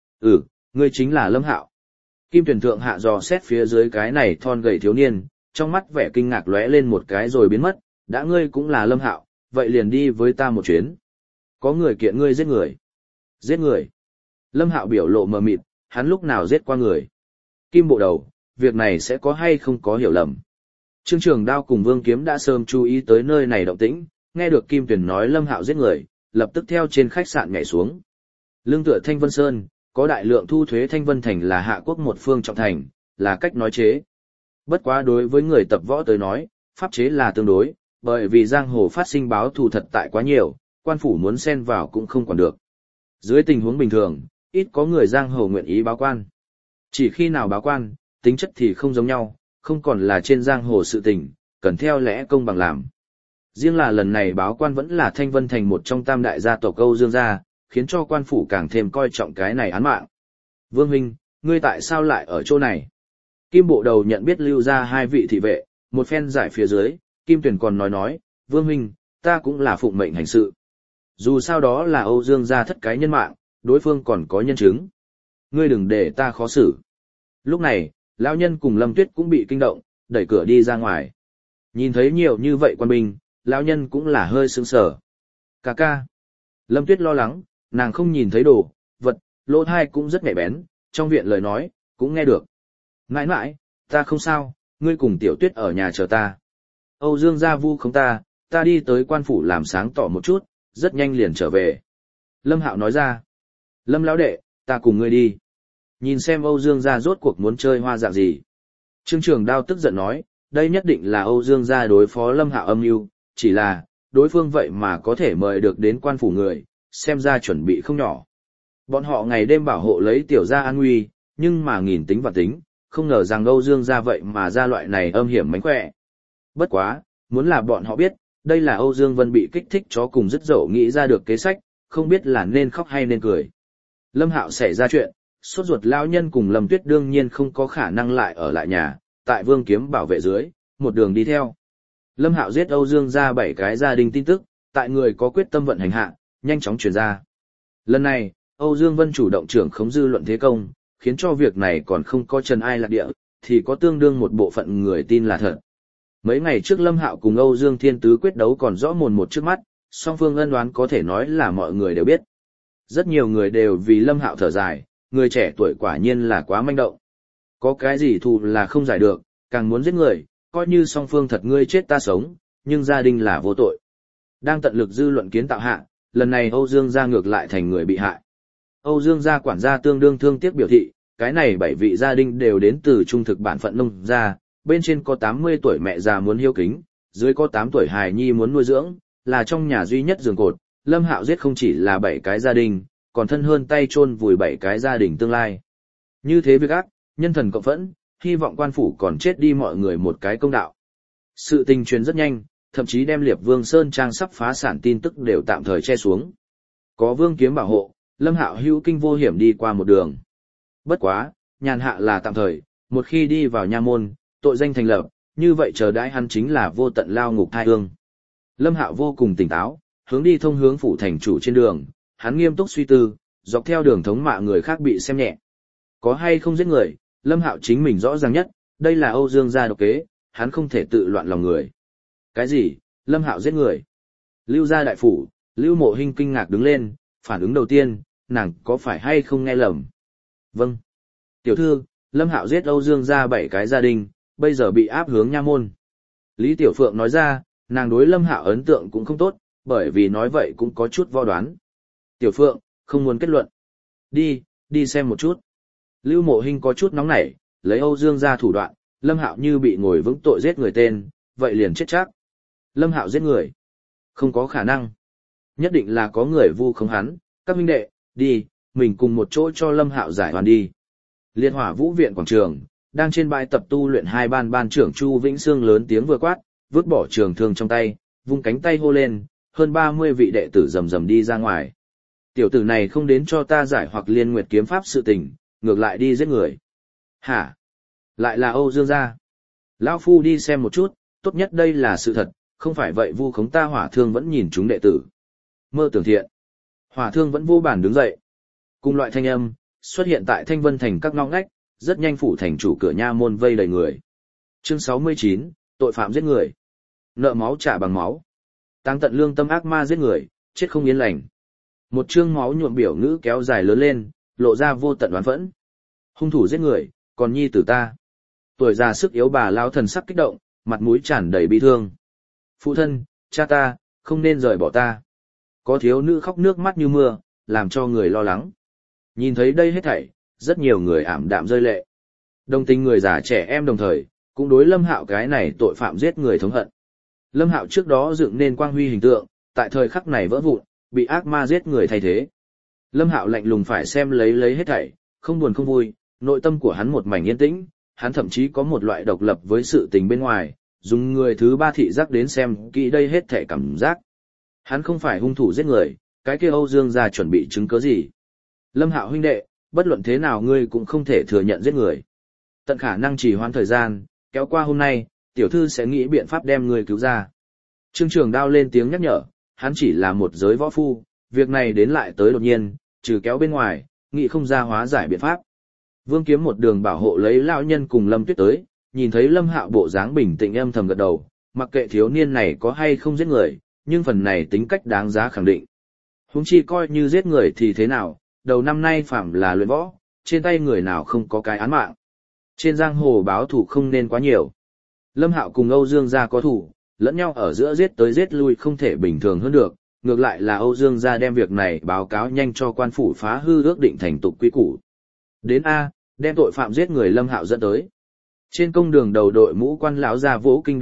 Ngươi chính là Lâm Hạo. Kim Tuyển thượng hạ dò xét phía dưới cái này thon gầy thiếu niên, trong mắt vẻ kinh ngạc lóe lên một cái rồi biến mất, đã ngươi cũng là Lâm Hạo, vậy liền đi với ta một chuyến. Có người kiện ngươi giết người. Giết người. Lâm Hạo biểu lộ mờ mịt, hắn lúc nào giết qua người. Kim bộ đầu, việc này sẽ có hay không có hiểu lầm. Trương Trường Đao cùng Vương Kiếm đã sớm chú ý tới nơi này động tĩnh, nghe được Kim Tuyển nói Lâm Hạo giết người, lập tức theo trên khách sạn nhảy xuống. Lương tựa Thanh Vân Sơn, có đại lượng thu thuế Thanh Vân Thành là hạ quốc một phương trọng thành, là cách nói chế. Bất quá đối với người tập võ tới nói, pháp chế là tương đối, bởi vì giang hồ phát sinh báo thù thật tại quá nhiều, quan phủ muốn xen vào cũng không còn được. Dưới tình huống bình thường, ít có người giang hồ nguyện ý báo quan. Chỉ khi nào báo quan, tính chất thì không giống nhau, không còn là trên giang hồ sự tình, cần theo lẽ công bằng làm. Riêng là lần này báo quan vẫn là Thanh Vân Thành một trong tam đại gia tộc Âu Dương gia, khiến cho quan phủ càng thêm coi trọng cái này án mạng. Vương huynh, ngươi tại sao lại ở chỗ này? Kim bộ đầu nhận biết lưu ra 2 vị thị vệ, một phen giải phía dưới, Kim Tuyển còn nói, Vương huynh, ta cũng là phụng mệnh hành sự. Dù sao đó là Âu Dương gia thất cái nhân mạng, đối phương còn có nhân chứng. Ngươi đừng để ta khó xử. Lúc này, lão nhân cùng Lâm Tuyết cũng bị kinh động, đẩy cửa đi ra ngoài. Nhìn thấy nhiều như vậy quan binh, lão nhân cũng là hơi sững sờ. Cà ca. Lâm Tuyết lo lắng, nàng không nhìn thấy đồ, vật, lỗ tai cũng rất nhạy bén, trong viện lời nói, cũng nghe được. Mãi mãi, ta không sao, ngươi cùng Tiểu Tuyết ở nhà chờ ta. Âu Dương gia vu không ta đi tới quan phủ làm sáng tỏ một chút, rất nhanh liền trở về. Lâm Hạo nói ra. Lâm lão đệ, ta cùng ngươi đi. Nhìn xem Âu Dương gia rốt cuộc muốn chơi hoa dạng gì. Trương Trường Đao tức giận nói, đây nhất định là Âu Dương gia đối phó Lâm Hạo âm mưu, chỉ là, đối phương vậy mà có thể mời được đến quan phủ người, xem ra chuẩn bị không nhỏ. Bọn họ ngày đêm bảo hộ lấy tiểu gia an nguy, nhưng mà nghìn tính và tính, không ngờ rằng Âu Dương gia vậy mà ra loại này âm hiểm mánh khỏe. Bất quá, muốn là bọn họ biết, đây là Âu Dương Vân bị kích thích chó cùng dứt dậu nghĩ ra được kế sách, không biết là nên khóc hay nên cười. Lâm Hạo xảy ra chuyện, sốt ruột lão nhân cùng Lâm Tuyết đương nhiên không có khả năng lại ở lại nhà, tại Vương Kiếm bảo vệ dưới, một đường đi theo. Lâm Hạo giết Âu Dương gia 7 cái gia đình tin tức, tại người có quyết tâm vận hành hạ, nhanh chóng truyền ra. Lần này, Âu Dương Vân chủ động trưởng khống dư luận thế công, khiến cho việc này còn không có trần ai lạc địa, thì có tương đương một bộ phận người tin là thật. Mấy ngày trước Lâm Hạo cùng Âu Dương Thiên Tứ quyết đấu còn rõ mồn một trước mắt, song phương ân oán có thể nói là mọi người đều biết. Rất nhiều người đều vì Lâm Hạo thở dài, người trẻ tuổi quả nhiên là quá manh động. Có cái gì thù là không giải được, càng muốn giết người, coi như song phương thật ngươi chết ta sống, nhưng gia đình là vô tội. Đang tận lực dư luận kiến tạo hạ, lần này Âu Dương gia ngược lại thành người bị hại. Âu Dương gia quản gia tương đương thương tiếc biểu thị, cái này 7 vị gia đình đều đến từ trung thực bản phận nông gia, bên trên có 80 tuổi mẹ già muốn hiếu kính, dưới có 8 tuổi hài nhi muốn nuôi dưỡng, là trong nhà duy nhất giường cột. Lâm Hạo giết không chỉ là 7 cái gia đình, còn thân hơn tay chôn vùi 7 cái gia đình tương lai. Như thế việc ác, nhân thần cộng phẫn, hy vọng quan phủ còn chết đi mọi người một cái công đạo. Sự tình truyền rất nhanh, thậm chí đem Liệp Vương Sơn Trang sắp phá sản tin tức đều tạm thời che xuống. Có Vương Kiếm bảo hộ, Lâm Hạo hữu kinh vô hiểm đi qua một đường. Bất quá, nhàn hạ là tạm thời, một khi đi vào nha môn, tội danh thành lập, như vậy chờ đãi hắn chính là vô tận lao ngục thai hương. Lâm Hạo vô cùng tỉnh táo, hướng đi thông hướng phủ thành chủ trên đường, hắn nghiêm túc suy tư, dọc theo đường thống mạ người khác bị xem nhẹ. Có hay không giết người, Lâm Hạo chính mình rõ ràng nhất, đây là Âu Dương gia độc kế, hắn không thể tự loạn lòng người. Cái gì? Lâm Hạo giết người? Lưu gia đại phủ, Lưu Mộ Hinh kinh ngạc đứng lên, phản ứng đầu tiên, nàng có phải hay không nghe lầm? Vâng. Tiểu thư, Lâm Hạo giết Âu Dương gia 7 cái gia đình, bây giờ bị áp hướng nha môn. Lý Tiểu Phượng nói ra, nàng đối Lâm Hạo ấn tượng cũng không tốt, bởi vì nói vậy cũng có chút vo đoán. Tiểu Phượng, không muốn kết luận. Đi xem một chút. Lưu Mộ Hinh có chút nóng nảy, lấy Âu Dương gia thủ đoạn, Lâm Hạo như bị ngồi vững tội giết người tên, vậy liền chết chắc. Lâm Hạo giết người? Không có khả năng. Nhất định là có người vu khống hắn, các huynh đệ, đi, mình cùng một chỗ cho Lâm Hạo giải oan đi. Liệt Hỏa Vũ viện quảng trường, đang trên bãi tập tu luyện hai ban trưởng Chu Vĩnh Sương lớn tiếng vừa quát, vứt bỏ trường thương trong tay, vung cánh tay hô lên, hơn 30 vị đệ tử rầm rầm đi ra ngoài. Tiểu tử này không đến cho ta giải hoặc liên nguyệt kiếm pháp sự tình, ngược lại đi giết người. Hả? Lại là Âu Dương gia. Lão phu đi xem một chút, tốt nhất đây là sự thật, không phải vậy vu khống ta Hỏa Thương vẫn nhìn chúng đệ tử. Mơ tưởng thiện. Hỏa Thương vẫn vô bản đứng dậy. Cùng loại thanh âm xuất hiện tại Thanh Vân thành các ngõ ngách, rất nhanh phủ thành chủ cửa nha môn vây đầy người. Chương 69, tội phạm giết người. Nợ máu trả bằng máu. Táng tận lương tâm ác ma giết người, chết không yên lành. Một chương máu nhuộm biểu ngữ kéo dài lớn lên, lộ ra vô tận oán phẫn. Hung thủ giết người, còn nhi tử ta. Tuổi già sức yếu bà lao thần sắc kích động, mặt mũi tràn đầy bi thương. Phụ thân, cha ta, không nên rời bỏ ta. Có thiếu nữ khóc nước mắt như mưa, làm cho người lo lắng. Nhìn thấy đây hết thảy, rất nhiều người ảm đạm rơi lệ. Đồng tình người già trẻ em đồng thời, cũng đối Lâm Hạo cái này tội phạm giết người thống hận. Lâm Hạo trước đó dựng nên quang huy hình tượng, tại thời khắc này vỡ vụn, bị ác ma giết người thay thế. Lâm Hạo lạnh lùng phải xem lấy hết thảy, không buồn không vui, nội tâm của hắn một mảnh yên tĩnh, hắn thậm chí có một loại độc lập với sự tình bên ngoài, dùng người thứ ba thị giác đến xem kỹ đây hết thảy cảm giác. Hắn không phải hung thủ giết người, cái kia Âu Dương gia chuẩn bị chứng cứ gì? Lâm Hạo huynh đệ, bất luận thế nào ngươi cũng không thể thừa nhận giết người. Tận khả năng trì hoãn thời gian, kéo qua hôm nay, tiểu thư sẽ nghĩ biện pháp đem ngươi cứu ra. Trương Trường Đao lên tiếng nhắc nhở, hắn chỉ là một giới võ phu, việc này đến lại tới đột nhiên, trừ kéo bên ngoài, nghĩ không ra hóa giải biện pháp. Vương Kiếm một đường bảo hộ lấy lão nhân cùng Lâm Tuyết tới, nhìn thấy Lâm Hạo bộ dáng bình tĩnh âm thầm gật đầu, mặc kệ thiếu niên này có hay không giết người, nhưng phần này tính cách đáng giá khẳng định. Huống chi coi như giết người thì thế nào, đầu năm nay phạm là luyện võ, trên tay người nào không có cái án mạng. Trên giang hồ báo thủ không nên quá nhiều. Lâm Hạo cùng Âu Dương gia có thủ, lẫn nhau ở giữa giết tới giết lui không thể bình thường hơn được, ngược lại là Âu Dương gia đem việc này báo cáo nhanh cho quan phủ phá hư ước định thành tục quy củ. Đến A, đem tội phạm giết người Lâm Hạo dẫn tới. Trên công đường đầu đội mũ quan lão ra vỗ kinh đường mục,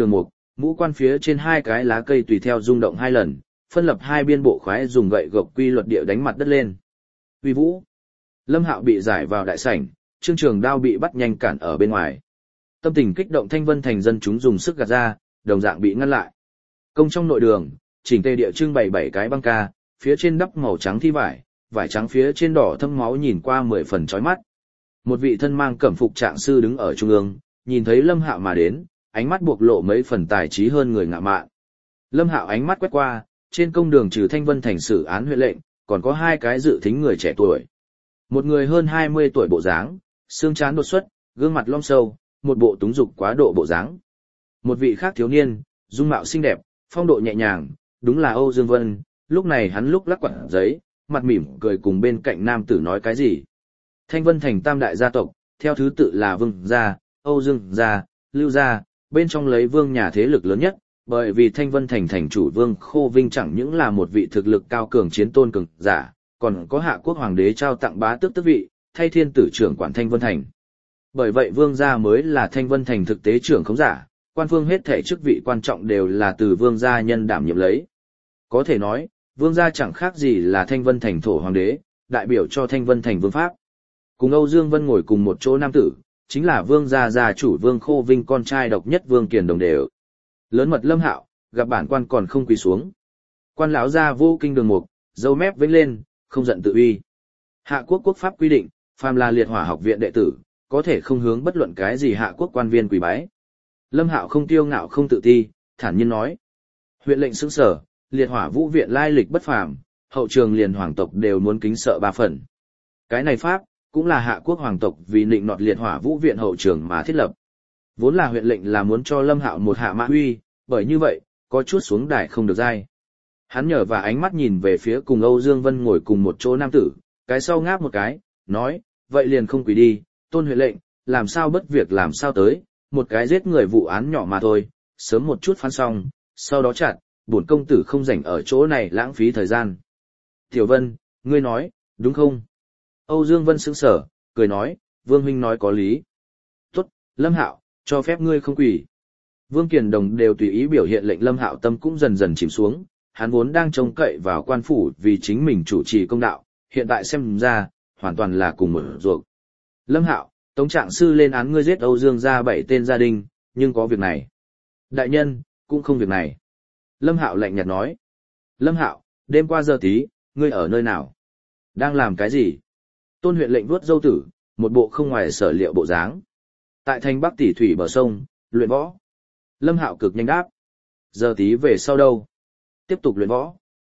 mũ quan phía trên hai cái lá cây tùy theo rung động hai lần, phân lập hai biên bộ khoái dùng gậy gộc quy luật địa đánh mặt đất lên. Uy vũ. Lâm Hạo bị giải vào đại sảnh, Trương Trường Đao bị bắt nhanh cản ở bên ngoài. Tâm tình kích động Thanh Vân Thành dân chúng dùng sức gạt ra, đồng dạng bị ngăn lại. Công trong nội đường, chỉnh tề địa trưng bày 7 cái băng ca, phía trên đắp màu trắng thi vải, vải trắng phía trên đỏ thâm máu nhìn qua 10 phần chói mắt. Một vị thân mang cẩm phục trạng sư đứng ở trung ương, nhìn thấy Lâm Hạo mà đến, ánh mắt buộc lộ mấy phần tài trí hơn người ngạ mạn. Lâm Hạo ánh mắt quét qua, trên công đường trừ Thanh Vân Thành xử án huyện lệnh, còn có hai cái dự thính người trẻ tuổi. Một người hơn 20 tuổi bộ dáng, xương trán đột xuất, gương mặt lõm sâu, một bộ túng dục quá độ bộ dáng. Một vị khác thiếu niên, dung mạo xinh đẹp, phong độ nhẹ nhàng, đúng là Âu Dương Vân, lúc này hắn lúc lắc quạt giấy, mặt mỉm cười cùng bên cạnh nam tử nói cái gì. Thanh Vân Thành tam đại gia tộc, theo thứ tự là Vương gia, Âu Dương gia, Lưu gia, bên trong lấy Vương nhà thế lực lớn nhất, bởi vì Thanh Vân Thành thành chủ Vương Khô Vinh chẳng những là một vị thực lực cao cường chiến tôn cường giả, còn có Hạ Quốc hoàng đế trao tặng bá tước tước vị, thay thiên tử trưởng quản Thanh Vân Thành. Bởi vậy Vương gia mới là Thanh Vân Thành thực tế trưởng khống giả, quan phương hết thể chức vị quan trọng đều là từ Vương gia nhân đảm nhiệm lấy. Có thể nói, Vương gia chẳng khác gì là Thanh Vân Thành thổ hoàng đế, đại biểu cho Thanh Vân Thành vương pháp. Cùng Âu Dương Vân ngồi cùng một chỗ nam tử, chính là Vương gia gia chủ Vương Khô Vinh con trai độc nhất Vương Kiền đồng đều. Lớn mật Lâm Hạo, gặp bản quan còn không quỳ xuống. Quan lão gia vô kinh đường mục, dâu mép vênh lên, không giận tự uy. Hạ quốc quốc pháp quy định, phàm là liệt hỏa học viện đệ tử, có thể không hướng bất luận cái gì hạ quốc quan viên quỳ bái. Lâm Hạo không tiêu ngạo không tự ti, thản nhiên nói. Huyện lệnh sững sở, liệt hỏa vũ viện lai lịch bất phàm, hậu trường liền hoàng tộc đều muốn kính sợ 3 phần. Cái này pháp, cũng là hạ quốc hoàng tộc vì nịnh nọt liệt hỏa vũ viện hậu trường mà thiết lập. Vốn là huyện lệnh là muốn cho Lâm Hạo một hạ mã uy, bởi như vậy, có chút xuống đài không được dai. Hắn nhờ và ánh mắt nhìn về phía cùng Âu Dương Vân ngồi cùng một chỗ nam tử, cái sau ngáp một cái, nói, vậy liền không quỳ đi, tôn huyện lệnh, làm sao bất việc làm sao tới, một cái giết người vụ án nhỏ mà thôi, sớm một chút phán xong, sau đó chặt, bổn công tử không rảnh ở chỗ này lãng phí thời gian. Tiểu Vân, ngươi nói, đúng không? Âu Dương Vân sững sờ, cười nói, Vương huynh nói có lý. Tốt, Lâm Hạo, cho phép ngươi không quỳ. Vương Kiền Đồng đều tùy ý biểu hiện lệnh Lâm Hạo tâm cũng dần dần chìm xuống, hắn vốn đang trông cậy vào quan phủ vì chính mình chủ trì công đạo, hiện tại xem ra, hoàn toàn là cùng một ruột. Lâm Hạo, Tống Trạng sư lên án ngươi giết Âu Dương gia 7 tên gia đình, nhưng có việc này. Đại nhân, cũng không việc này. Lâm Hạo lạnh nhạt nói. Lâm Hạo, đêm qua giờ tí, ngươi ở nơi nào? Đang làm cái gì? Tôn huyện lệnh vuốt râu tử, một bộ không ngoài sở liệu bộ dáng. Tại thành Bắc Tỷ thủy bờ sông, luyện võ. Lâm Hạo cực nhanh đáp. Giờ tí về sau đâu? Tiếp tục luyện võ.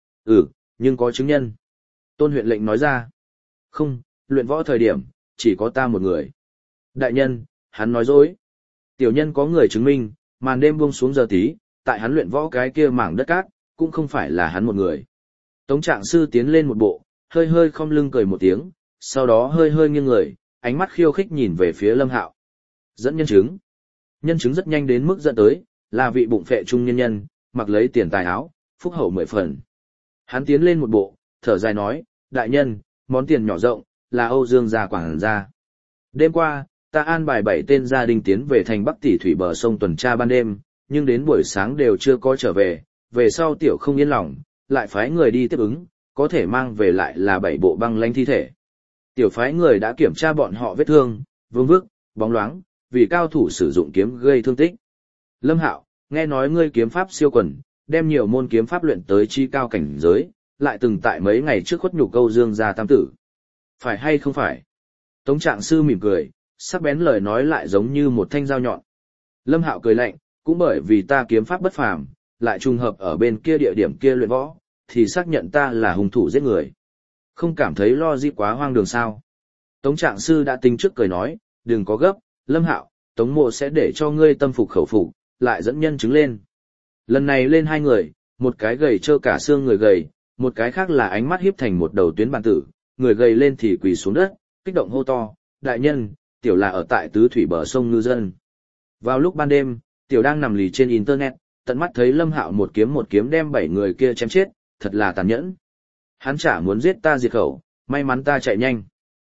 Nhưng có chứng nhân. Tôn huyện lệnh nói ra. Không, luyện võ thời điểm, chỉ có ta một người. Đại nhân, hắn nói dối. Tiểu nhân có người chứng minh, màn đêm buông xuống giờ tí, tại hắn luyện võ cái kia mảng đất cát, cũng không phải là hắn một người. Tống Trạng sư tiến lên một bộ, hơi hơi khom lưng cười một tiếng, sau đó hơi hơi nghiêng người, ánh mắt khiêu khích nhìn về phía Lâm Hạo. Dẫn nhân chứng. Nhân chứng rất nhanh đến mức dẫn tới, là vị bụng phệ trung nhân nhân, mặc lấy tiền tài áo, phúc hậu 10 phần. Hắn tiến lên một bộ, thở dài nói, đại nhân, món tiền nhỏ rộng, là Âu Dương gia quảng gia. Đêm qua, ta an bài 7 tên gia đình tiến về thành Bắc Tỷ thủy bờ sông tuần tra ban đêm, nhưng đến buổi sáng đều chưa có trở về sau tiểu không yên lòng, lại phái người đi tiếp ứng, có thể mang về lại là 7 bộ băng lãnh thi thể. Tiểu phái người đã kiểm tra bọn họ vết thương, vương vức, bóng loáng, vì cao thủ sử dụng kiếm gây thương tích. Lâm Hạo, nghe nói ngươi kiếm pháp siêu quần, đem nhiều môn kiếm pháp luyện tới chi cao cảnh giới, lại từng tại mấy ngày trước khuất nhục Âu Dương gia tam tử. Phải hay không phải? Tống Trạng sư mỉm cười, sắc bén lời nói lại giống như một thanh dao nhọn. Lâm Hạo cười lạnh, cũng bởi vì ta kiếm pháp bất phàm, lại trùng hợp ở bên kia địa điểm kia luyện võ, thì xác nhận ta là hung thủ giết người. Không cảm thấy lo gì quá hoang đường sao? Tống Trạng sư đã tính trước cười nói, đừng có gấp, Lâm Hạo, Tống mộ sẽ để cho ngươi tâm phục khẩu phục, lại dẫn nhân chứng lên. Lần này lên 2 người, một cái gầy trơ cả xương người gầy, một cái khác là ánh mắt hiếp thành một đầu tuyến bàn tử, người gầy lên thì quỳ xuống đất, kích động hô to, đại nhân, tiểu là ở tại tứ thủy bờ sông ngư dân. Vào lúc ban đêm, tiểu đang nằm lì trên internet, tận mắt thấy Lâm Hạo một kiếm đem 7 người kia chém chết, thật là tàn nhẫn. Hắn chả muốn giết ta diệt khẩu, may mắn ta chạy nhanh.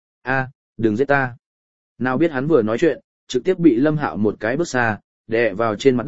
Đừng giết ta. Nào biết hắn vừa nói chuyện, trực tiếp bị Lâm Hạo một cái bước xa, đè vào trên mặt đất,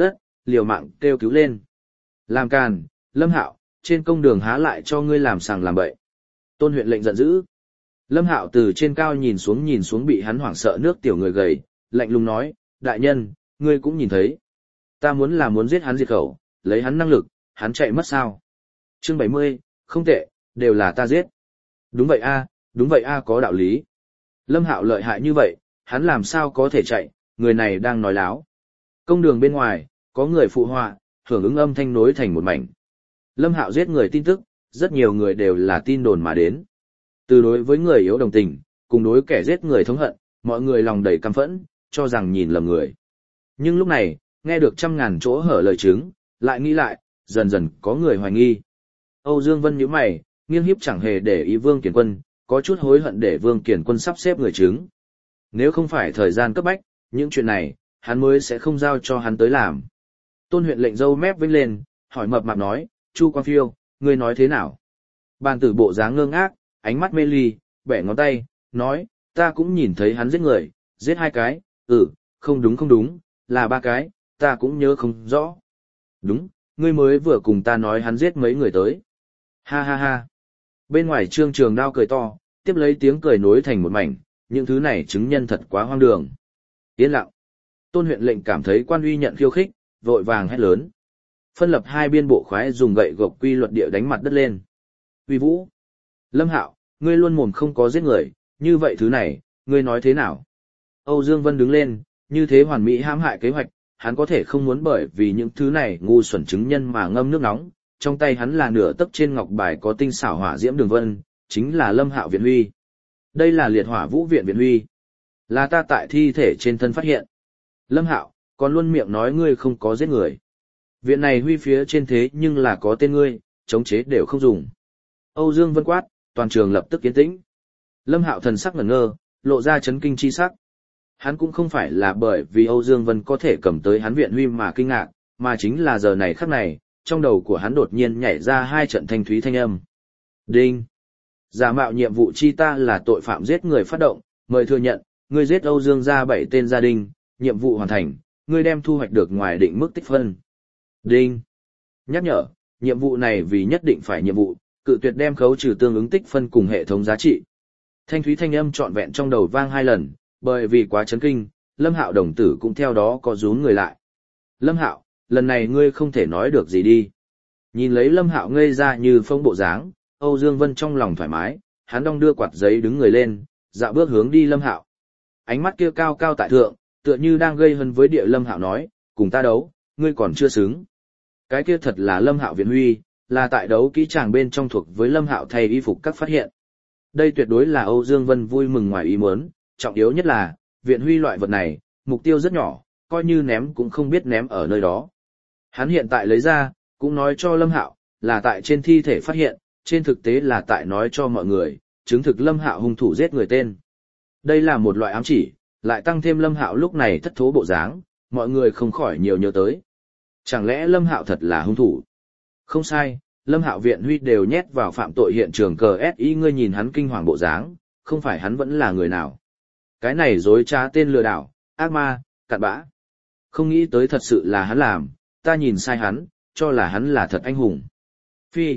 liều mạng kêu cứu lên. Làm càn, Lâm Hạo, trên công đường há lại cho ngươi làm sàng làm bậy. Tôn huyện lệnh giận dữ. Lâm Hạo từ trên cao nhìn xuống bị hắn hoảng sợ nước tiểu người gầy, lạnh lùng nói, đại nhân, ngươi cũng nhìn thấy. Ta muốn giết hắn diệt khẩu, lấy hắn năng lực, hắn chạy mất sao. Chương 70, không tệ, đều là ta giết. Đúng vậy a, có đạo lý. Lâm Hạo lợi hại như vậy, hắn làm sao có thể chạy, người này đang nói láo. Công đường bên ngoài, có người phụ họa, hưởng ứng âm thanh nối thành một mảnh. Lâm Hạo giết người tin tức, rất nhiều người đều là tin đồn mà đến. Từ đối với người yếu đồng tình, cùng đối kẻ giết người thống hận, mọi người lòng đầy căm phẫn, cho rằng nhìn lầm người. Nhưng lúc này, nghe được trăm ngàn chỗ hở lời chứng, lại nghĩ lại, dần dần có người hoài nghi. Âu Dương Vân nhíu mày, nghiêng hiếp chẳng hề để ý Vương Kiền Quân, có chút hối hận để Vương Kiền Quân sắp xếp người chứng. Nếu không phải thời gian cấp bách, những chuyện này, hắn mới sẽ không giao cho hắn tới làm. Tôn huyện lệnh râu mép vênh lên, hỏi mập mạp nói, Chu Quang Phiêu, ngươi nói thế nào? Bàn tử bộ dáng ngơ ngác, ánh mắt mê ly, bẻ ngón tay, nói, ta cũng nhìn thấy hắn giết người, giết 2 cái, không đúng, là 3 cái, ta cũng nhớ không rõ. Đúng, ngươi mới vừa cùng ta nói hắn giết mấy người tới. Ha ha ha. Bên ngoài Trương Trường Đao cười to, tiếp lấy tiếng cười nối thành một mảnh, những thứ này chứng nhân thật quá hoang đường. Yên lặng. Tôn huyện lệnh cảm thấy quan uy nhận khiêu khích, vội vàng hét lớn. Phân lập 2 biên bộ khoái dùng gậy gộc quy luật địa đánh mặt đất lên. Uy Vũ. Lâm Hạo, ngươi luôn mồm không có giết người, như vậy thứ này, ngươi nói thế nào? Âu Dương Vân đứng lên, như thế hoàn mỹ hãm hại kế hoạch, hắn có thể không muốn bởi vì những thứ này ngu xuẩn chứng nhân mà ngâm nước nóng, trong tay hắn là nửa tấc trên ngọc bài có tinh xảo hỏa diễm đường vân, chính là Lâm Hạo Viện Huy. Đây là liệt hỏa vũ viện Viện Huy. Là ta tại thi thể trên thân phát hiện. Lâm Hạo, còn luôn miệng nói ngươi không có giết người. Viện này Huy phía trên thế nhưng là có tên ngươi, chống chế đều không dùng. Âu Dương Vân quát, toàn trường lập tức yên tĩnh. Lâm Hạo thần sắc ngẩn ngơ, lộ ra chấn kinh chi sắc. Hắn cũng không phải là bởi vì Âu Dương Vân có thể cầm tới hắn Viện Huy mà kinh ngạc, mà chính là giờ này khắc này, trong đầu của hắn đột nhiên nhảy ra 2 trận thanh thúy thanh âm. Đinh! Giả mạo nhiệm vụ chi ta là tội phạm giết người phát động, mời thừa nhận, ngươi giết Âu Dương gia 7 tên gia đình, nhiệm vụ hoàn thành, ngươi đem thu hoạch được ngoài định mức tích phân. Đinh! Nhắc nhở, nhiệm vụ này vì nhất định phải nhiệm vụ, cự tuyệt đem khấu trừ tương ứng tích phân cùng hệ thống giá trị. Thanh thúy thanh âm trọn vẹn trong đầu vang 2 lần, bởi vì quá chấn kinh, Lâm Hạo đồng tử cũng theo đó có rúm người lại. Lâm Hạo, lần này ngươi không thể nói được gì đi. Nhìn lấy Lâm Hạo ngây ra như phong bộ dáng, Âu Dương Vân trong lòng thoải mái, hắn đong đưa quạt giấy đứng người lên, dạo bước hướng đi Lâm Hạo. Ánh mắt kia cao cao tại thượng, tựa như đang gây hấn với địa. Lâm Hạo nói, cùng ta đấu, ngươi còn chưa xứng. Cái kia thật là Lâm Hạo Viện Huy, là tại đấu kỹ tràng bên trong thuộc với Lâm Hạo thay y phục các phát hiện. Đây tuyệt đối là Âu Dương Vân vui mừng ngoài ý muốn, trọng yếu nhất là, Viện Huy loại vật này, mục tiêu rất nhỏ, coi như ném cũng không biết ném ở nơi đó. Hắn hiện tại lấy ra, cũng nói cho Lâm Hạo, là tại trên thi thể phát hiện, trên thực tế là tại nói cho mọi người, chứng thực Lâm Hạo hung thủ giết người tên. Đây là một loại ám chỉ, lại tăng thêm Lâm Hạo lúc này thất thố bộ dáng, mọi người không khỏi nhiều nhớ tới. Chẳng lẽ Lâm Hạo thật là hung thủ? Không sai, Lâm Hạo Viện Huy đều nhét vào phạm tội hiện trường cờ SI, ngươi nhìn hắn kinh hoàng bộ dáng, không phải hắn vẫn là người nào. Cái này dối trá tên lừa đảo, ác ma, cặn bã. Không nghĩ tới thật sự là hắn làm, ta nhìn sai hắn, cho là hắn là thật anh hùng. Phi.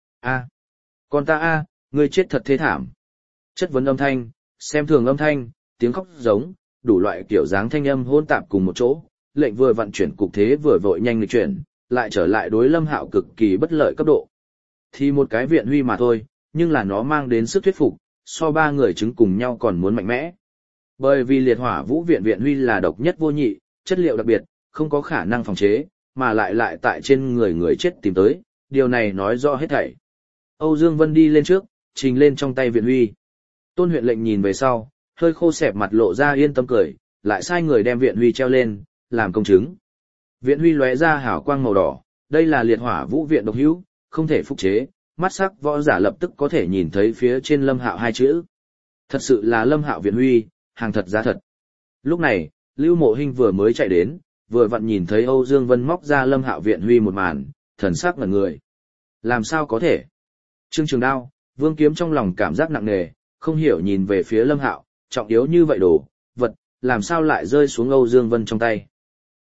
Còn ta ngươi chết thật thế thảm. Chất vấn âm thanh, xem thường âm thanh, tiếng khóc giống, đủ loại kiểu dáng thanh âm hỗn tạp cùng một chỗ, lệnh vừa vận chuyển cục thế vừa vội nhanh lịch chuyển, lại trở lại đối Lâm Hạo cực kỳ bất lợi cấp độ. Thì một cái Viện Huy mà thôi, nhưng là nó mang đến sức thuyết phục, so 3 người chứng cùng nhau còn muốn mạnh mẽ. Bởi vì liệt hỏa vũ viện Viện Huy là độc nhất vô nhị, chất liệu đặc biệt, không có khả năng phòng chế, mà lại tại trên người chết tìm tới, điều này nói rõ hết thảy. Âu Dương Vân đi lên trước, trình lên trong tay Viện Huy. Tôn huyện lệnh nhìn về sau, hơi khô xẹp mặt lộ ra yên tâm cười, lại sai người đem Viện Huy treo lên, làm công chứng. Viện Huy lóe ra hào quang màu đỏ, đây là liệt hỏa vũ viện độc hữu, không thể phục chế, mắt sắc võ giả lập tức có thể nhìn thấy phía trên Lâm Hạo 2 chữ. Thật sự là Lâm Hạo Viện Huy, hàng thật giá thật. Lúc này, Lưu Mộ Hinh vừa mới chạy đến, vừa vặn nhìn thấy Âu Dương Vân móc ra Lâm Hạo Viện Huy một màn, thần sắc ngẩn người. Làm sao có thể? Trương Trường Đao, Vương Kiếm trong lòng cảm giác nặng nề, không hiểu nhìn về phía Lâm Hạo, trọng yếu như vậy đồ vật, làm sao lại rơi xuống Âu Dương Vân trong tay.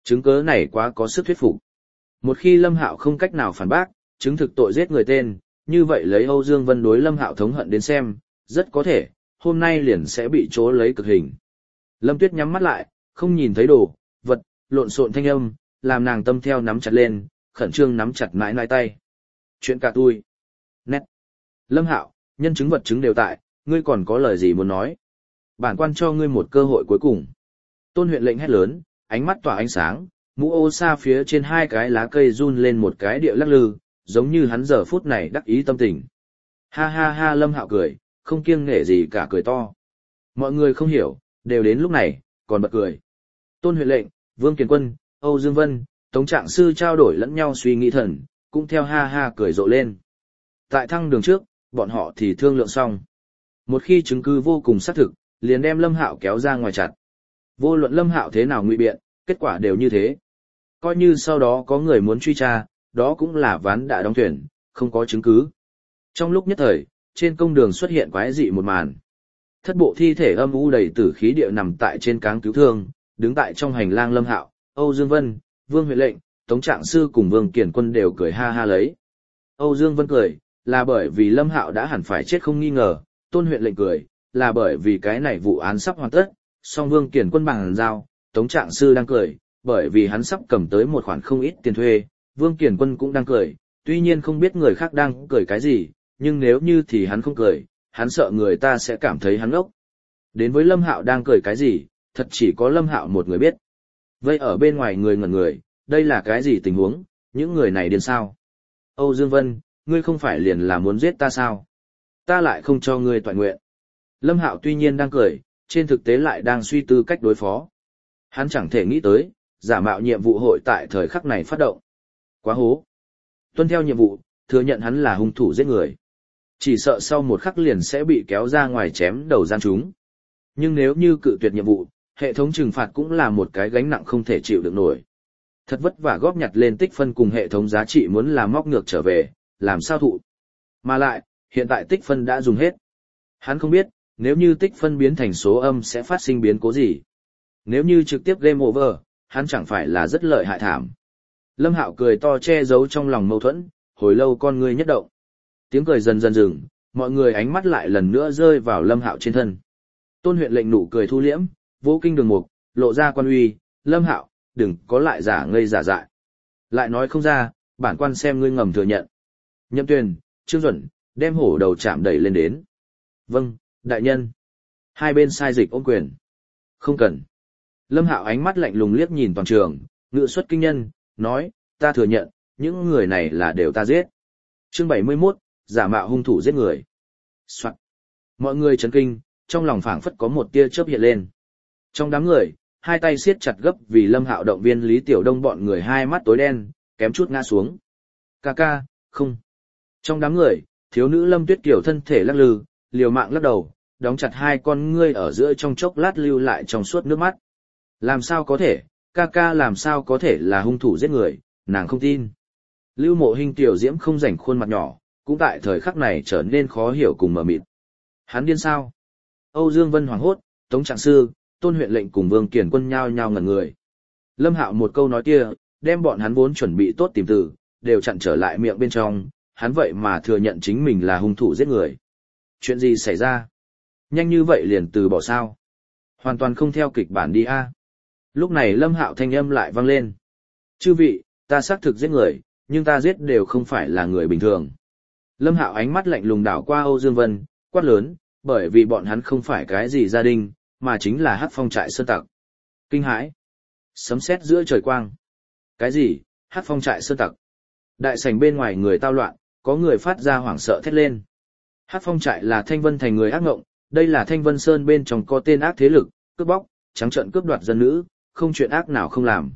Chứng cớ này quá có sức thuyết phục. Một khi Lâm Hạo không cách nào phản bác, chứng thực tội giết người tên, như vậy lấy Âu Dương Vân đối Lâm Hạo thống hận đến xem, rất có thể, hôm nay liền sẽ bị trố lấy cực hình. Lâm Tuyết nhắm mắt lại, không nhìn thấy đồ, vật, lộn xộn thanh âm, làm nàng tâm theo nắm chặt lên, khẩn trương nắm chặt mãi mãi tay. Chuyện cả tôi. Nét. Lâm Hạo, nhân chứng vật chứng đều tại, ngươi còn có lời gì muốn nói? Bản quan cho ngươi một cơ hội cuối cùng. Tôn huyện lệnh hét lớn, ánh mắt tỏa ánh sáng, mũ ô sa phía trên hai cái lá cây run lên một cái địa lắc lư, giống như hắn giờ phút này đắc ý tâm tình. Ha ha ha, Lâm Hạo cười, không kiêng nể gì cả, cười to. Mọi người không hiểu, đều đến lúc này, còn bật cười. Tôn huyện lệnh, Vương Kiền Quân, Âu Dương Vân, Tống Trạng Sư trao đổi lẫn nhau suy nghĩ thần, cũng theo ha ha cười rộ lên. Tại thăng đường trước, bọn họ thì thương lượng xong. Một khi chứng cứ vô cùng xác thực, liền đem Lâm Hạo kéo ra ngoài chặt. Vô luận Lâm Hạo thế nào ngụy biện, kết quả đều như thế. Coi như sau đó có người muốn truy tra, đó cũng là ván đã đóng thuyền, không có chứng cứ. Trong lúc nhất thời, trên công đường xuất hiện quái dị một màn. Thất bộ thi thể âm u đầy tử khí địa nằm tại trên cáng cứu thương, đứng tại trong hành lang Lâm Hạo, Âu Dương Vân, Vương huyện lệnh, Tống Trạng Sư cùng Vương Kiền Quân đều cười ha ha lấy. Âu Dương Vân cười, là bởi vì Lâm Hạo đã hẳn phải chết không nghi ngờ, Tôn huyện lệnh cười, là bởi vì cái này vụ án sắp hoàn tất, song Vương Kiền Quân bằng giao, Tống Trạng Sư đang cười, bởi vì hắn sắp cầm tới một khoản không ít tiền thuê, Vương Kiền Quân cũng đang cười, tuy nhiên không biết người khác đang cười cái gì, nhưng nếu như thì hắn không cười, hắn sợ người ta sẽ cảm thấy hắn ốc. Đến với Lâm Hạo đang cười cái gì, thật chỉ có Lâm Hạo một người biết. Vậy ở bên ngoài người ngẩn người, đây là cái gì tình huống, những người này điên sao? Âu Dương Vân, ngươi không phải liền là muốn giết ta sao? Ta lại không cho ngươi toại nguyện. Lâm Hạo tuy nhiên đang cười, trên thực tế lại đang suy tư cách đối phó. Hắn chẳng thể nghĩ tới, giả mạo nhiệm vụ hội tại thời khắc này phát động. Quá hố. Tuân theo nhiệm vụ, thừa nhận hắn là hung thủ giết người. Chỉ sợ sau một khắc liền sẽ bị kéo ra ngoài chém đầu gian chúng. Nhưng nếu như cự tuyệt nhiệm vụ, hệ thống trừng phạt cũng là một cái gánh nặng không thể chịu được nổi. Thật vất vả góp nhặt lên tích phân cùng hệ thống giá trị muốn làm móc ngược trở về, làm sao thụ. Mà lại, hiện tại tích phân đã dùng hết. Hắn không biết, nếu như tích phân biến thành số âm sẽ phát sinh biến cố gì. Nếu như trực tiếp game over, hắn chẳng phải là rất lợi hại thảm. Lâm Hạo cười to che giấu trong lòng mâu thuẫn, hồi lâu con ngươi nhất động. Tiếng cười dần dần dừng, mọi người ánh mắt lại lần nữa rơi vào Lâm Hạo trên thân. Tôn huyện lệnh nụ cười thu liễm, vỗ kinh đường mục, lộ ra quan uy, Lâm Hạo, đừng có lại giả ngây giả dại. Lại nói không ra, bản quan xem ngươi ngầm thừa nhận. Nhậm Tuyền, Trương Duẩn, đem hổ đầu chạm đẩy lên đến. Vâng, đại nhân. Hai bên sai dịch ôm quyền. Không cần. Lâm Hạo ánh mắt lạnh lùng liếc nhìn toàn trường, ngự xuất kinh nhân, nói, ta thừa nhận, những người này là đều ta giết. Chương 71, giả mạo hung thủ giết người. Soạn. Mọi người chấn kinh, trong lòng phảng phất có một tia chớp hiện lên. Trong đám người, hai tay siết chặt gấp vì Lâm Hạo động viên Lý Tiểu Đông bọn người hai mắt tối đen, kém chút ngã xuống. Ca ca, không. Trong đám người, thiếu nữ Lâm Tuyết Kiều thân thể lắc lư, liều mạng lắc đầu, đóng chặt hai con ngươi ở giữa trong chốc lát lưu lại trong suốt nước mắt. Làm sao có thể, ca ca làm sao có thể là hung thủ giết người, nàng không tin. Lưu Mộ Hinh tiểu diễm không rảnh khuôn mặt nhỏ, cũng tại thời khắc này trở nên khó hiểu cùng mờ mịt. Hắn điên sao? Âu Dương Vân hoảng hốt, Tống Trạng Sư, Tôn huyện lệnh cùng Vương Kiền Quân nhao nhao ngẩn người. Lâm Hạo một câu nói kia, đem bọn hắn vốn chuẩn bị tốt tìm từ, đều chặn trở lại miệng bên trong, hắn vậy mà thừa nhận chính mình là hung thủ giết người. Chuyện gì xảy ra? Nhanh như vậy liền từ bỏ sao? Hoàn toàn không theo kịch bản đi a. Lúc này Lâm Hạo thanh âm lại vang lên. Chư vị, ta xác thực giết người, nhưng ta giết đều không phải là người bình thường. Lâm Hạo ánh mắt lạnh lùng đảo qua Âu Dương Vân, quát lớn, bởi vì bọn hắn không phải cái gì gia đình, mà chính là Hắc Phong trại sơn tặc. Kinh hãi. Sấm sét giữa trời quang. Cái gì? Hắc Phong trại sơn tặc. Đại sảnh bên ngoài người tao loạn, có người phát ra hoảng sợ thét lên. Hắc Phong trại là Thanh Vân thành người ác ngộng, đây là Thanh Vân Sơn bên trong có tên ác thế lực, cướp bóc, trắng trợn cướp đoạt dân nữ, không chuyện ác nào không làm.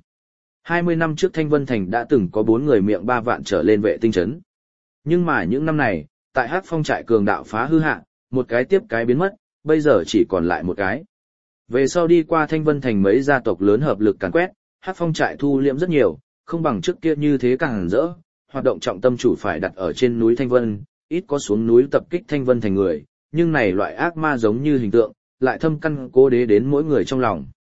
20 năm trước Thanh Vân thành đã từng có 4 người miệng 3 vạn trở lên vệ tinh trấn. Nhưng mà những năm này, tại Hắc Phong trại cường đạo phá hư hạ, một cái tiếp cái biến mất, bây giờ chỉ còn lại một cái. Về sau đi qua Thanh Vân thành mấy gia tộc lớn hợp lực càn quét, Hắc Phong trại thu liễm rất nhiều, không bằng trước kia như thế càng rỡ, hoạt động trọng tâm chủ phải đặt ở trên núi Thanh Vân, ít có xuống núi tập kích Thanh Vân thành người, nhưng này loại ác ma giống như hình tượng, lại thâm căn cố đế đến mỗi người trong lòng.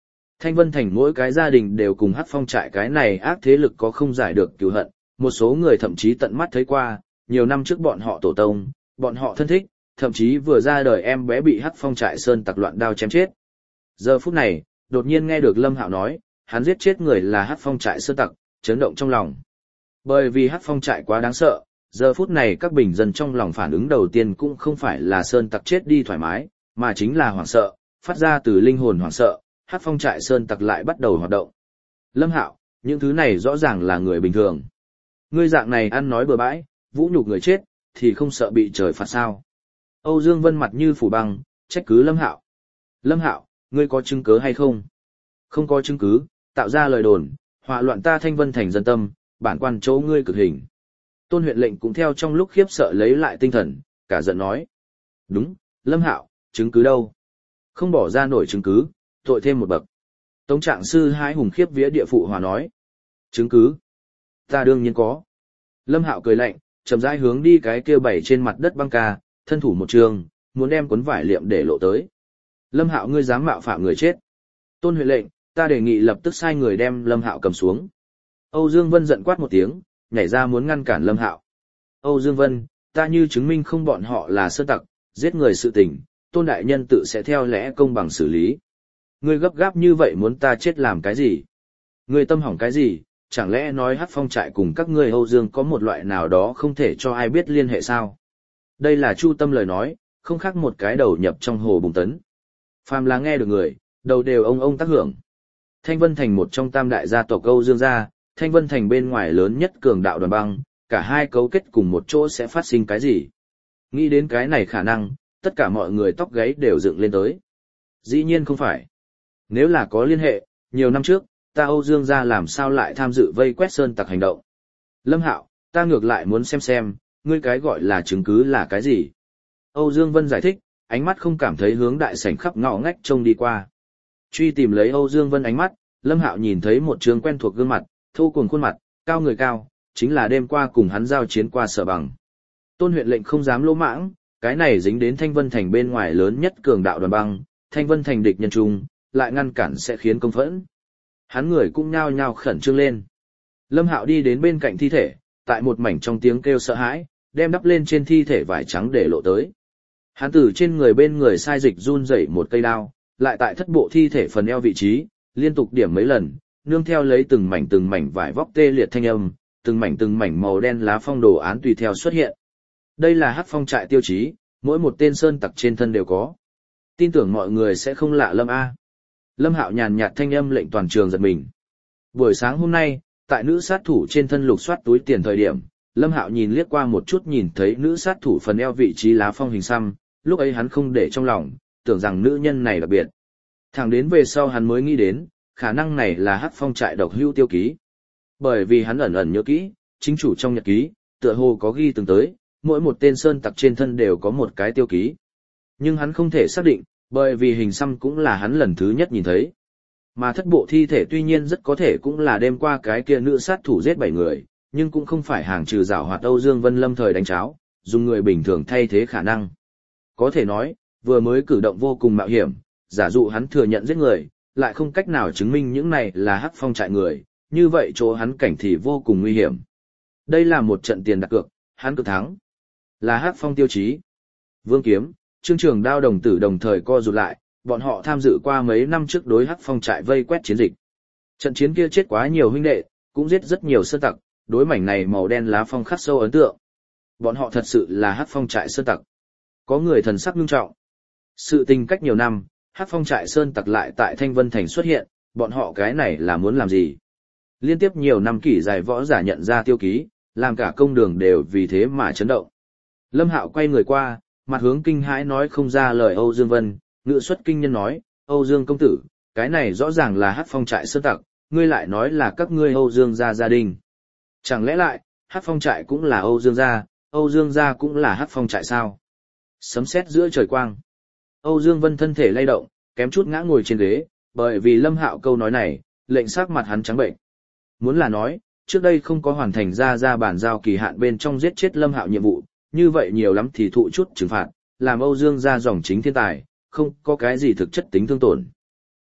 Thanh Vân Thành mỗi cái gia đình đều cùng Hắc Phong trại cái này ác thế lực có không giải được cừu hận, một số người thậm chí tận mắt thấy qua, nhiều năm trước bọn họ tổ tông, bọn họ thân thích, thậm chí vừa ra đời em bé bị Hắc Phong trại sơn tặc loạn đao chém chết. Giờ phút này, đột nhiên nghe được Lâm Hạo nói, hắn giết chết người là Hắc Phong trại sơn tặc, chấn động trong lòng. Bởi vì Hắc Phong trại quá đáng sợ, giờ phút này các bình dân trong lòng phản ứng đầu tiên cũng không phải là sơn tặc chết đi thoải mái, mà chính là hoảng sợ, phát ra từ linh hồn hoảng sợ, Hắc Phong trại sơn tặc lại bắt đầu hoạt động. Lâm Hạo, những thứ này rõ ràng là người bình thường. Ngươi dạng này ăn nói bừa bãi, vũ nhục người chết, thì không sợ bị trời phạt sao? Âu Dương Vân mặt như phủ băng, trách cứ Lâm Hạo. Lâm Hạo, ngươi có chứng cứ hay không? Không có chứng cứ, tạo ra lời đồn, họa loạn ta Thanh Vân Thành dân tâm, bản quan chỗ ngươi cực hình. Tôn huyện lệnh cũng theo trong lúc khiếp sợ lấy lại tinh thần, cả giận nói. Đúng, Lâm Hạo, chứng cứ đâu? Không bỏ ra nổi chứng cứ, tội thêm một bậc. Tống Trạng sư hái hùng khiếp vía địa phụ hòa nói. Chứng cứ? Ta đương nhiên có. Lâm Hạo cười lạnh, chậm rãi hướng đi cái kia bày trên mặt đất băng ca, thân thủ một trường, muốn đem cuốn vải liệm để lộ tới. Lâm Hạo, ngươi dám mạo phạm người chết. Tôn huyện lệnh, ta đề nghị lập tức sai người đem Lâm Hạo cầm xuống. Âu Dương Vân giận quát một tiếng, nhảy ra muốn ngăn cản Lâm Hạo. Âu Dương Vân, ta như chứng minh không bọn họ là sơn tặc, giết người sự tình, Tôn đại nhân tự sẽ theo lẽ công bằng xử lý. Ngươi gấp gáp như vậy muốn ta chết làm cái gì? Ngươi tâm hỏng cái gì? Chẳng lẽ nói Hắc Phong trại cùng các ngươi Âu Dương có một loại nào đó không thể cho ai biết liên hệ sao? Đây là Chu Tâm lời nói, không khác một cái đầu nhập trong hồ bùng tấn. Phàm là nghe được người, đầu đều ông tác hưởng. Thanh Vân Thành một trong tam đại gia tộc Âu Dương gia, Thanh Vân Thành bên ngoài lớn nhất cường đạo đoàn băng, cả hai cấu kết cùng một chỗ sẽ phát sinh cái gì? Nghĩ đến cái này khả năng, tất cả mọi người tóc gáy đều dựng lên tới. Dĩ nhiên không phải. Nếu là có liên hệ, nhiều năm trước, ta Âu Dương gia làm sao lại tham dự vây quét sơn tặc hành động? Lâm Hạo, ta ngược lại muốn xem, ngươi cái gọi là chứng cứ là cái gì? Âu Dương Vân giải thích, ánh mắt không cảm thấy hướng đại sảnh khắp ngõ ngách trông đi qua. Truy tìm lấy Âu Dương Vân ánh mắt, Lâm Hạo nhìn thấy một trường quen thuộc gương mặt, thô cuồng khuôn mặt, cao người cao, chính là đêm qua cùng hắn giao chiến qua Sở Bằng. Tôn huyện lệnh không dám lỗ mãng, cái này dính đến Thanh Vân Thành bên ngoài lớn nhất cường đạo đoàn băng, Thanh Vân Thành địch nhân trung, lại ngăn cản sẽ khiến công phẫn. Hắn người cũng nhao nhao khẩn trương lên. Lâm Hạo đi đến bên cạnh thi thể, tại một mảnh trong tiếng kêu sợ hãi, đem đắp lên trên thi thể vải trắng để lộ tới. Hắn từ trên người bên người sai dịch run rẩy một cây đao, lại tại thất bộ thi thể phần eo vị trí, liên tục điểm mấy lần, nương theo lấy từng mảnh vải vóc tê liệt thanh âm, từng mảnh màu đen lá phong đồ án tùy theo xuất hiện. Đây là Hắc Phong trại tiêu chí, mỗi một tên sơn tặc trên thân đều có. Tin tưởng mọi người sẽ không lạ Lâm A. Lâm Hạo nhàn nhạt thanh âm lệnh toàn trường giật mình. Buổi sáng hôm nay, tại nữ sát thủ trên thân lục soát túi tiền thời điểm, Lâm Hạo nhìn liếc qua một chút nhìn thấy nữ sát thủ phần eo vị trí lá phong hình xăm, lúc ấy hắn không để trong lòng, tưởng rằng nữ nhân này đặc biệt. Thẳng đến về sau hắn mới nghĩ đến, khả năng này là Hắc Phong trại độc hữu tiêu ký. Bởi vì hắn ẩn nhớ kỹ, chính chủ trong nhật ký, tựa hồ có ghi từng tới, mỗi một tên sơn tặc trên thân đều có một cái tiêu ký. Nhưng hắn không thể xác định, bởi vì hình xăm cũng là hắn lần thứ nhất nhìn thấy. Mà thất bộ thi thể tuy nhiên rất có thể cũng là đêm qua cái kia nữ sát thủ giết 7 người, nhưng cũng không phải hàng trừ giảo hoạt Âu Dương Vân lâm thời đánh cháo, dùng người bình thường thay thế khả năng. Có thể nói, vừa mới cử động vô cùng mạo hiểm, giả dụ hắn thừa nhận giết người, lại không cách nào chứng minh những này là Hắc Phong trại người, như vậy chỗ hắn cảnh thì vô cùng nguy hiểm. Đây là một trận tiền đặt cược, hắn cực thắng. Là Hắc Phong tiêu chí. Vương Kiếm, Trương Trường Đao đồng tử đồng thời co rụt lại, bọn họ tham dự qua mấy năm trước đối Hắc Phong trại vây quét chiến dịch. Trận chiến kia chết quá nhiều huynh đệ, cũng giết rất nhiều sơn tặc, đối mảnh này màu đen lá phong khắc sâu ấn tượng. Bọn họ thật sự là Hắc Phong trại sơn tặc. Có người thần sắc nghiêm trọng. Sự tình cách nhiều năm, Hắc Phong trại sơn tặc lại tại Thanh Vân Thành xuất hiện, bọn họ cái này là muốn làm gì? Liên tiếp nhiều năm kỷ dài võ giả nhận ra tiêu ký, làm cả công đường đều vì thế mà chấn động. Lâm Hạo quay người qua, mặt hướng kinh hãi nói không ra lời Âu Dương Vân, ngự xuất kinh nhân nói, Âu Dương công tử, cái này rõ ràng là Hắc Phong trại sơn tặc, ngươi lại nói là các ngươi Âu Dương gia đình. Chẳng lẽ lại, Hắc Phong trại cũng là Âu Dương gia cũng là Hắc Phong trại sao? Sấm sét giữa trời quang. Âu Dương Vân thân thể lay động, kém chút ngã ngồi trên ghế, bởi vì Lâm Hạo câu nói này, lệnh sắc mặt hắn trắng bệnh. Muốn là nói, trước đây không có hoàn thành ra bản giao kỳ hạn bên trong giết chết Lâm Hạo nhiệm vụ, như vậy nhiều lắm thì thụ chút trừng phạt, làm Âu Dương gia dòng chính thiên tài, không có cái gì thực chất tính thương tổn.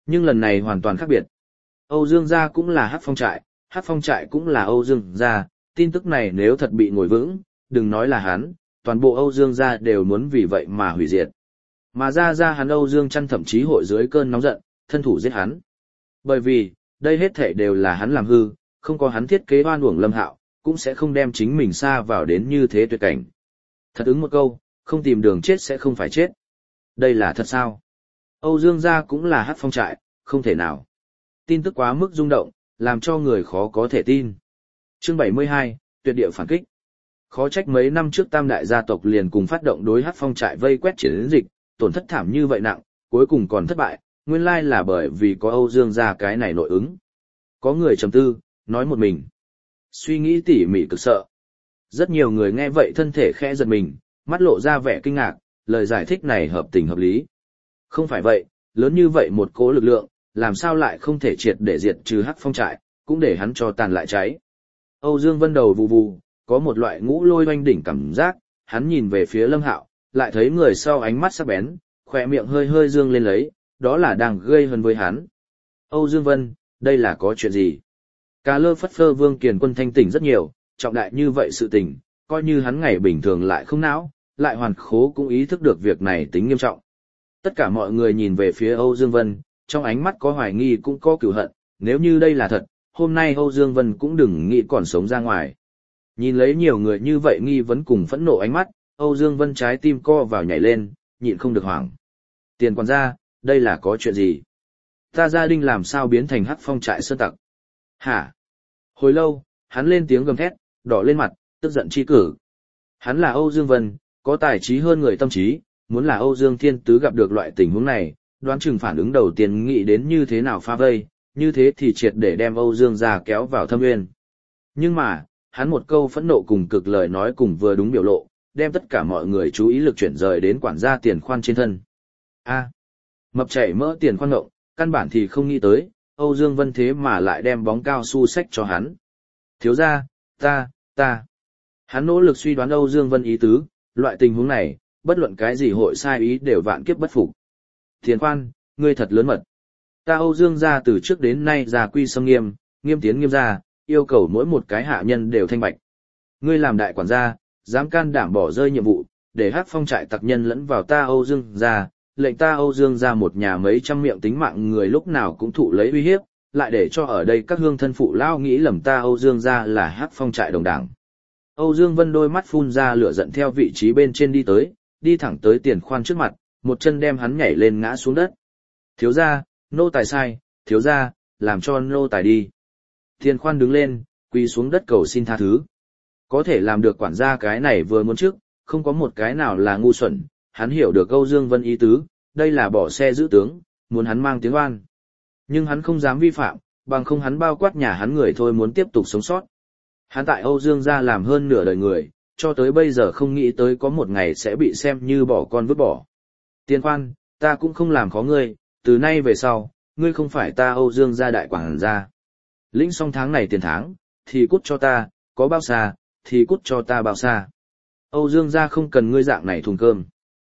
Nhưng lần này hoàn toàn khác biệt. Âu Dương gia cũng là Hắc Phong trại cũng là Âu Dương gia, tin tức này nếu thật bị ngồi vững, đừng nói là hắn, toàn bộ Âu Dương gia đều muốn vì vậy mà hủy diệt. Mà ra hắn Âu Dương Chân thậm chí hội dưới cơn nóng giận, thân thủ giết hắn. Bởi vì, đây hết thảy đều là hắn làm hư, không có hắn thiết kế oan uổng Lâm Hạo, cũng sẽ không đem chính mình sa vào đến như thế tuyệt cảnh. Thật ứng một câu, không tìm đường chết sẽ không phải chết. Đây là thật sao? Âu Dương gia cũng là Hắc Phong trại, không thể nào. Tin tức quá mức rung động, làm cho người khó có thể tin. Chương 72, tuyệt địa phản kích. Khó trách mấy năm trước tam đại gia tộc liền cùng phát động đối Hắc Phong trại vây quét chiến dịch, tổn thất thảm như vậy nặng, cuối cùng còn thất bại, nguyên lai là bởi vì có Âu Dương gia cái này nội ứng. Có người trầm tư, nói một mình. Suy nghĩ tỉ mỉ cực sợ. Rất nhiều người nghe vậy thân thể khẽ giật mình, mắt lộ ra vẻ kinh ngạc, lời giải thích này hợp tình hợp lý. Không phải vậy, lớn như vậy một cỗ lực lượng, làm sao lại không thể triệt để diệt trừ Hắc Phong trại, cũng để hắn cho tàn lại cháy. Âu Dương Vân đầu vù vù, có một loại ngũ lôi oanh đỉnh cảm giác, hắn nhìn về phía Lâm Hạo, lại thấy người sau ánh mắt sắc bén, khỏe miệng hơi hơi dương lên lấy, đó là đang gây hấn với hắn. Âu Dương Vân, đây là có chuyện gì? Cà lơ phất phơ Vương Kiền Quân thanh tỉnh rất nhiều, trọng đại như vậy sự tình, coi như hắn ngày bình thường lại không não, lại hoàn khố cũng ý thức được việc này tính nghiêm trọng. Tất cả mọi người nhìn về phía Âu Dương Vân, trong ánh mắt có hoài nghi cũng có cửu hận, nếu như đây là thật, hôm nay Âu Dương Vân cũng đừng nghĩ còn sống ra ngoài. Nhìn lấy nhiều người như vậy nghi vấn cùng phẫn nộ ánh mắt, Âu Dương Vân trái tim co vào nhảy lên, nhịn không được hoảng. Tiền quản gia, đây là có chuyện gì? Ta gia đình làm sao biến thành Hắc Phong trại sơn tặc? Hả? Hồi lâu, hắn lên tiếng gầm thét, đỏ lên mặt, tức giận chi cử. Hắn là Âu Dương Vân, có tài trí hơn người tâm trí, muốn là Âu Dương Thiên Tứ gặp được loại tình huống này, đoán chừng phản ứng đầu tiên nghĩ đến như thế nào phá vây, như thế thì triệt để đem Âu Dương gia kéo vào thâm nguyên. Nhưng mà, hắn một câu phẫn nộ cùng cực lời nói cùng vừa đúng biểu lộ, đem tất cả mọi người chú ý lực chuyển rời đến quản gia Tiền Khoan trên thân. Mập chảy mỡ Tiền Khoan ngộng, căn bản thì không nghĩ tới, Âu Dương Vân thế mà lại đem bóng cao su sách cho hắn. Thiếu gia, ta. Hắn nỗ lực suy đoán Âu Dương Vân ý tứ, loại tình huống này, bất luận cái gì hội sai ý đều vạn kiếp bất phục. Tiền Khoan, ngươi thật lớn mật. Ta Âu Dương gia từ trước đến nay gia quy xâm nghiêm, nghiêm tiến nghiêm gia, yêu cầu mỗi một cái hạ nhân đều thanh bạch. Ngươi làm đại quản gia, dám can đảm bỏ rơi nhiệm vụ, để Hắc Phong trại tặc nhân lẫn vào ta Âu Dương gia, lệnh ta Âu Dương gia một nhà mấy trăm miệng tính mạng người lúc nào cũng thụ lấy uy hiếp, lại để cho ở đây các hương thân phụ lao nghĩ lầm ta Âu Dương gia là Hắc Phong trại đồng đảng. Âu Dương Vân đôi mắt phun ra lửa giận theo vị trí bên trên đi tới, đi thẳng tới Tiền Khoan trước mặt, một chân đem hắn nhảy lên ngã xuống đất. Thiếu gia, nô tài sai, thiếu gia, làm cho nô tài đi. Tiền Khoan đứng lên, quỳ xuống đất cầu xin tha thứ. Có thể làm được quản gia cái này vừa muốn trước, không có một cái nào là ngu xuẩn, hắn hiểu được Âu Dương Vân ý tứ, đây là bỏ xe giữ tướng, muốn hắn mang tiếng oan. Nhưng hắn không dám vi phạm, bằng không hắn bao quát nhà hắn người thôi muốn tiếp tục sống sót. Hắn tại Âu Dương gia làm hơn nửa đời người, cho tới bây giờ không nghĩ tới có một ngày sẽ bị xem như bỏ con vứt bỏ. Tiền Khoan, ta cũng không làm khó ngươi, từ nay về sau, ngươi không phải ta Âu Dương gia đại quản gia. Lĩnh xong tháng này tiền tháng, thì cút cho ta, có bao xa, thì cút cho ta bao xa. Âu Dương gia không cần ngươi dạng này thùng cơm.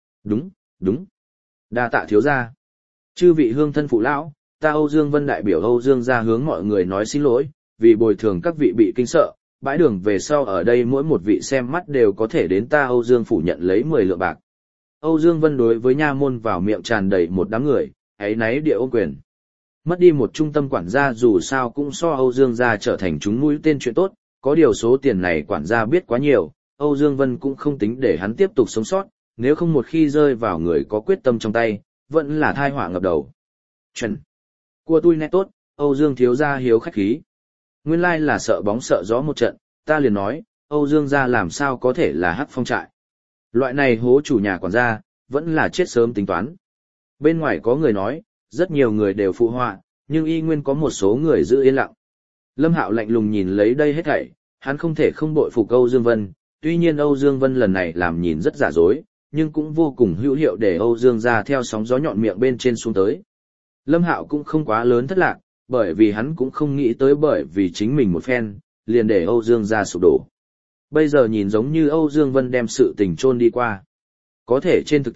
Đúng. Đa tạ thiếu gia. Chư vị hương thân phụ lão, ta Âu Dương Vân đại biểu Âu Dương gia hướng mọi người nói xin lỗi, vì bồi thường các vị bị kinh sợ, bãi đường về sau ở đây mỗi một vị xem mắt đều có thể đến ta Âu Dương phủ nhận lấy 10 lượng bạc. Âu Dương Vân đối với nha môn vào miệng tràn đầy một đám người, ấy náy địa ôm quyền. Mất đi một trung tâm quản gia dù sao cũng so Âu Dương gia trở thành chúng mũi tên chuyện tốt, có điều số tiền này quản gia biết quá nhiều, Âu Dương Vân cũng không tính để hắn tiếp tục sống sót, nếu không một khi rơi vào người có quyết tâm trong tay, vẫn là thai họa ngập đầu. Chuẩn. Của tôi nét tốt, Âu Dương thiếu gia hiếu khách khí. Nguyên lai là sợ bóng sợ gió một trận, ta liền nói, Âu Dương gia làm sao có thể là Hắc Phong trại. Loại này hố chủ nhà quản gia, vẫn là chết sớm tính toán. Bên ngoài có người nói, rất nhiều người đều phụ họa, nhưng y nguyên có một số người giữ yên lặng. Lâm Hạo lạnh lùng nhìn lấy đây hết thảy, hắn không thể không bội phục Âu Dương Vân, tuy nhiên Âu Dương Vân lần này làm nhìn rất giả dối, nhưng cũng vô cùng hữu hiệu để Âu Dương gia theo sóng gió nhọn miệng bên trên xuống tới. Lâm Hạo cũng không quá lớn thất lạc, bởi vì hắn cũng không nghĩ tới bởi vì chính mình một phen, liền để Âu Dương gia sụp đổ. Bây giờ nhìn giống như Âu Dương Vân đem sự tình chôn đi qua. Có thể trên thực tế,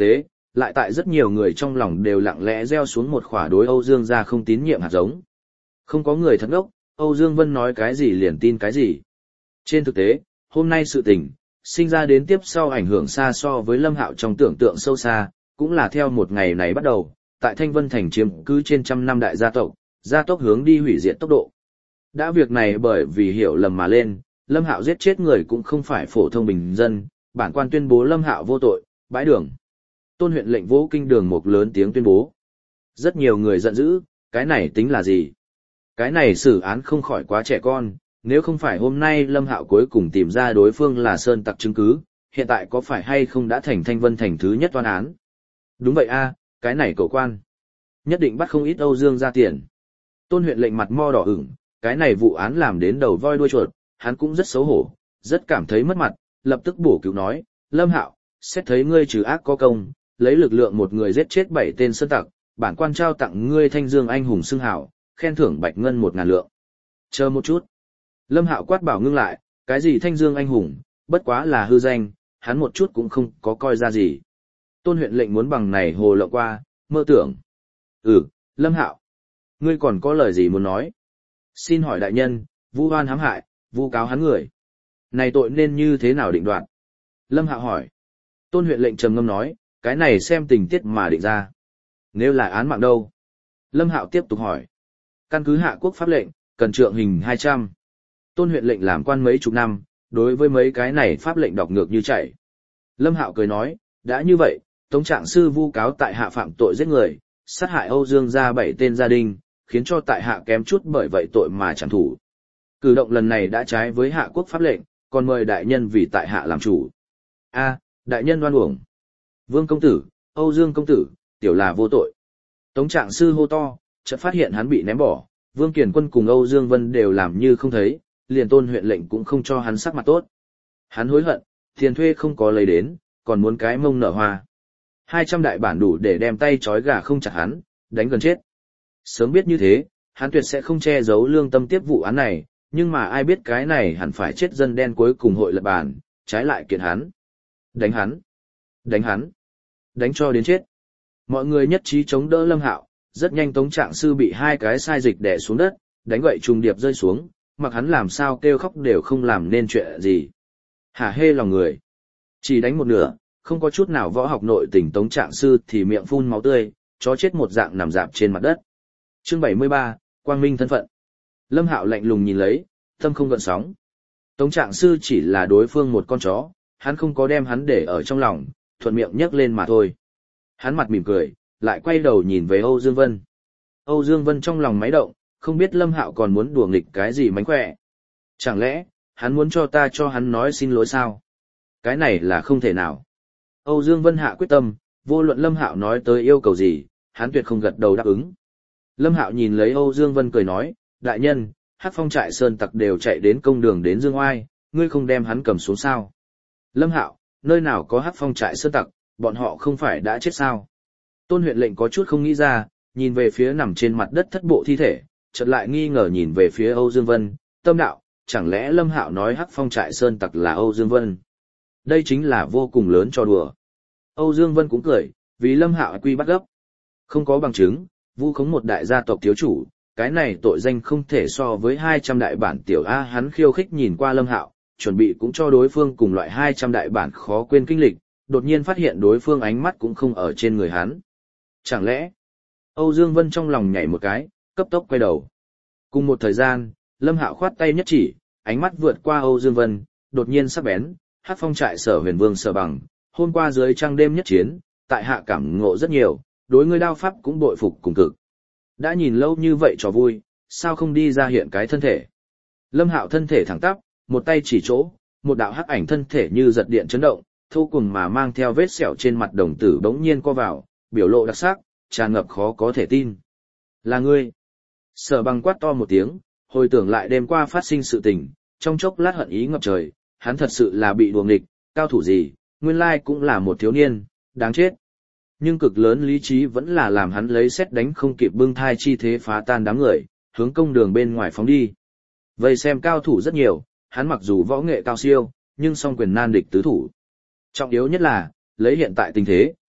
lại tại rất nhiều người trong lòng đều lặng lẽ gieo xuống một khỏa đối Âu Dương gia không tín nhiệm hạt giống. Không có người thật ngốc, Âu Dương Vân nói cái gì liền tin cái gì. Trên thực tế, hôm nay sự tình, sinh ra đến tiếp sau ảnh hưởng xa so với Lâm Hạo trong tưởng tượng sâu xa, cũng là theo một ngày này bắt đầu, tại Thanh Vân Thành chiếm cứ trên trăm năm đại gia tốc hướng đi hủy diệt tốc độ. Đã việc này bởi vì hiểu lầm mà lên, Lâm Hạo giết chết người cũng không phải phổ thông bình dân, bản quan tuyên bố Lâm Hạo vô tội, bãi đường. Tôn huyện lệnh vỗ kinh đường một lớn tiếng tuyên bố. Rất nhiều người giận dữ, cái này tính là gì? Cái này xử án không khỏi quá trẻ con, nếu không phải hôm nay Lâm Hạo cuối cùng tìm ra đối phương là sơn tặc chứng cứ, hiện tại có phải hay không đã thành Thanh Vân Thành thứ nhất oan án? Đúng vậy a, cái này cậu quan. Nhất định bắt không ít Âu Dương ra tiền. Tôn huyện lệnh mặt mo đỏ ửng, cái này vụ án làm đến đầu voi đuôi chuột, hắn cũng rất xấu hổ, rất cảm thấy mất mặt, lập tức bổ cứu nói, Lâm Hạo, xét thấy ngươi trừ ác có công, lấy lực lượng một người giết chết 7 tên sơn tặc, bản quan trao tặng ngươi Thanh Dương anh hùng xưng hào, khen thưởng bạch ngân 1000 lượng. Chờ một chút. Lâm Hạo quát bảo ngưng lại, cái gì Thanh Dương anh hùng, bất quá là hư danh, hắn một chút cũng không có coi ra gì. Tôn huyện lệnh muốn bằng này hồ lộng qua, mơ tưởng. Lâm Hạo, ngươi còn có lời gì muốn nói? Xin hỏi đại nhân, vu oan hãm hại, vu cáo hắn người. Này tội nên như thế nào định đoạt? Lâm Hạo hỏi. Tôn huyện lệnh trầm ngâm nói, cái này xem tình tiết mà định ra. Nếu là án mạng đâu? Lâm Hạo tiếp tục hỏi. Căn cứ hạ quốc pháp lệnh, cần trượng hình 200. Tôn huyện lệnh làm quan mấy chục năm, đối với mấy cái này pháp lệnh đọc ngược như chảy. Lâm Hạo cười nói, đã như vậy, Tống Trạng sư vu cáo tại hạ phạm tội giết người, sát hại Âu Dương gia 7 tên gia đình, khiến cho tại hạ kém chút bởi vậy tội mà chẳng thủ. Cử động lần này đã trái với hạ quốc pháp lệnh, còn mời đại nhân vì tại hạ làm chủ. Đại nhân oan uổng. Vương công tử, Âu Dương công tử, tiểu là vô tội. Tống Trạng sư hô to, chợt phát hiện hắn bị ném bỏ, Vương Kiền Quân cùng Âu Dương Vân đều làm như không thấy, liền Tôn huyện lệnh cũng không cho hắn sắc mặt tốt. Hắn hối hận, tiền thuê không có lấy đến, còn muốn cái mông nở hoa. 200 đại bản đủ để đem tay trói gà không chặt hắn, đánh gần chết. Sớm biết như thế, hắn tuyệt sẽ không che giấu lương tâm tiếp vụ án này, nhưng mà ai biết cái này hẳn phải chết dân đen cuối cùng hội lật bàn, trái lại kiện hắn. Đánh hắn, đánh hắn, đánh cho đến chết. Mọi người nhất trí chống đỡ Lâm Hạo, rất nhanh Tống Trạng sư bị 2 cái sai dịch đè xuống đất, đánh gậy trùng điệp rơi xuống, mặc hắn làm sao kêu khóc đều không làm nên chuyện gì. Hả hê lòng người. Chỉ đánh một nửa, không có chút nào võ học nội tình Tống Trạng sư thì miệng phun máu tươi, chó chết một dạng nằm rạp trên mặt đất. Chương 73, Quang Minh thân phận. Lâm Hạo lạnh lùng nhìn lấy, tâm không gợn sóng. Tống Trạng sư chỉ là đối phương một con chó, hắn không có đem hắn để ở trong lòng, thuận miệng nhấc lên mà thôi. Hắn mặt mỉm cười, lại quay đầu nhìn về Âu Dương Vân. Âu Dương Vân trong lòng máy động, không biết Lâm Hạo còn muốn đùa nghịch cái gì mánh khỏe. Chẳng lẽ, hắn muốn cho ta cho hắn nói xin lỗi sao? Cái này là không thể nào. Âu Dương Vân hạ quyết tâm, vô luận Lâm Hạo nói tới yêu cầu gì, hắn tuyệt không gật đầu đáp ứng. Lâm Hạo nhìn lấy Âu Dương Vân cười nói, đại nhân, Hắc Phong trại sơn tặc đều chạy đến công đường đến Dương Oai, ngươi không đem hắn cầm xuống sao? Lâm Hạo, nơi nào có Hắc Phong trại sơn tặc, bọn họ không phải đã chết sao? Tôn huyện lệnh có chút không nghĩ ra, nhìn về phía nằm trên mặt đất thất bộ thi thể, chợt lại nghi ngờ nhìn về phía Âu Dương Vân, tâm đạo, chẳng lẽ Lâm Hạo nói Hắc Phong trại sơn tặc là Âu Dương Vân? Đây chính là vô cùng lớn cho đùa. Âu Dương Vân cũng cười, vì Lâm Hạo quy bắt gấp. Không có bằng chứng, vu khống một đại gia tộc thiếu chủ, cái này tội danh không thể so với 200 đại bản tiểu A. Hắn khiêu khích nhìn qua Lâm Hạo, chuẩn bị cũng cho đối phương cùng loại 200 đại bản khó quên kinh lịch, đột nhiên phát hiện đối phương ánh mắt cũng không ở trên người hắn. Chẳng lẽ, Âu Dương Vân trong lòng nhảy một cái, cấp tốc quay đầu. Cùng một thời gian, Lâm Hạo khoát tay nhất chỉ, ánh mắt vượt qua Âu Dương Vân, đột nhiên sắc bén, Hắc Phong trại Sở Huyền Vương Sở Bằng, hôm qua dưới trăng đêm nhất chiến, tại hạ cảm ngộ rất nhiều, đối ngươi đao pháp cũng bội phục cùng cực. Đã nhìn lâu như vậy cho vui, sao không đi ra hiện cái thân thể? Lâm Hạo thân thể thẳng tắp, một tay chỉ chỗ, một đạo hắc ảnh thân thể như giật điện chấn động, thô cùng mà mang theo vết sẹo trên mặt đồng tử bỗng nhiên co vào, biểu lộ đặc sắc, tràn ngập khó có thể tin. Là ngươi. Sở Bằng quát to một tiếng, hồi tưởng lại đêm qua phát sinh sự tình, trong chốc lát hận ý ngập trời, hắn thật sự là bị đuồng nghịch, cao thủ gì, nguyên lai cũng là một thiếu niên, đáng chết. Nhưng cực lớn lý trí vẫn là làm hắn lấy xét đánh không kịp bưng thai chi thế phá tan đám người, hướng công đường bên ngoài phóng đi. Vậy xem cao thủ rất nhiều, hắn mặc dù võ nghệ cao siêu, nhưng song quyền nan địch tứ thủ. Trọng yếu nhất là, lấy hiện tại tình thế,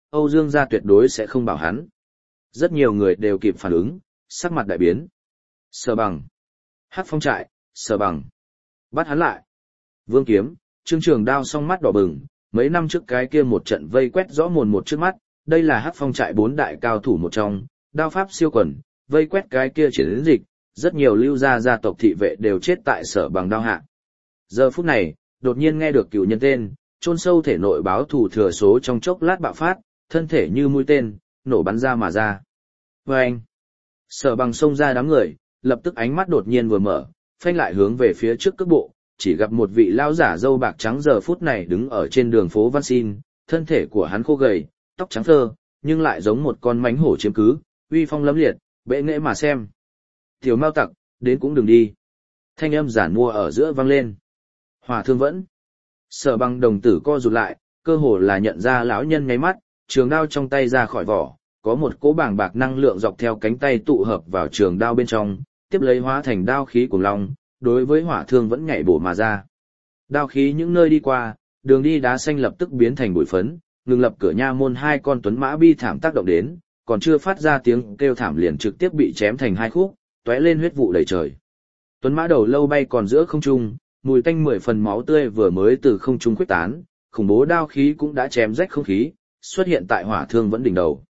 Âu Dương gia tuyệt đối sẽ không bảo hắn. Rất nhiều người đều kịp phản ứng, sắc mặt đại biến. Sở Bằng, Hắc Phong trại, Sở Bằng, bắt hắn lại. Vương Kiếm, Trương Trường Đao song mắt đỏ bừng, mấy năm trước cái kia một trận vây quét rõ mồn một trước mắt, đây là Hắc Phong trại 4 đại cao thủ một trong, đao pháp siêu quần, vây quét cái kia chiến dịch, rất nhiều lưu gia tộc thị vệ đều chết tại Sở Bằng đao hạ. Giờ phút này, đột nhiên nghe được cửu nhân tên, chôn sâu thể nội báo thù thừa số trong chốc lát bạo phát, thân thể như mũi tên, nổ bắn ra mà ra. Vâng! Sở Bằng xông ra đám người, lập tức ánh mắt đột nhiên vừa mở, phanh lại hướng về phía trước cước bộ, chỉ gặp một vị lão giả râu bạc trắng giờ phút này đứng ở trên đường phố Văn Xin, thân thể của hắn khô gầy, tóc trắng phơ, nhưng lại giống một con mãnh hổ chiếm cứ, uy phong lẫm liệt, bệ nghệ mà xem. Tiểu Mao tặc, đến cũng đừng đi. Thanh âm giản mua ở giữa vang lên. Hỏa Thương vẫn. Sở Bằng đồng tử co rụt lại, cơ hồ là nhận ra lão nhân nháy mắt, trường đao trong tay ra khỏi vỏ, có một cỗ bàng bạc năng lượng dọc theo cánh tay tụ hợp vào trường đao bên trong, tiếp lấy hóa thành đao khí cuồng long, đối với Hỏa Thương vẫn nhảy bổ mà ra. Đao khí những nơi đi qua, đường đi đá xanh lập tức biến thành bụi phấn, ngừng lập cửa nha môn 2 con tuấn mã bi thảm tác động đến, còn chưa phát ra tiếng kêu thảm liền trực tiếp bị chém thành 2 khúc, tóe lên huyết vụ đầy trời. Tuấn mã đầu lâu bay còn giữa không trung, mùi tanh 10 phần máu tươi vừa mới từ không trung khuếch tán, khủng bố đao khí cũng đã chém rách không khí, xuất hiện tại Hỏa Thương vẫn đỉnh đầu.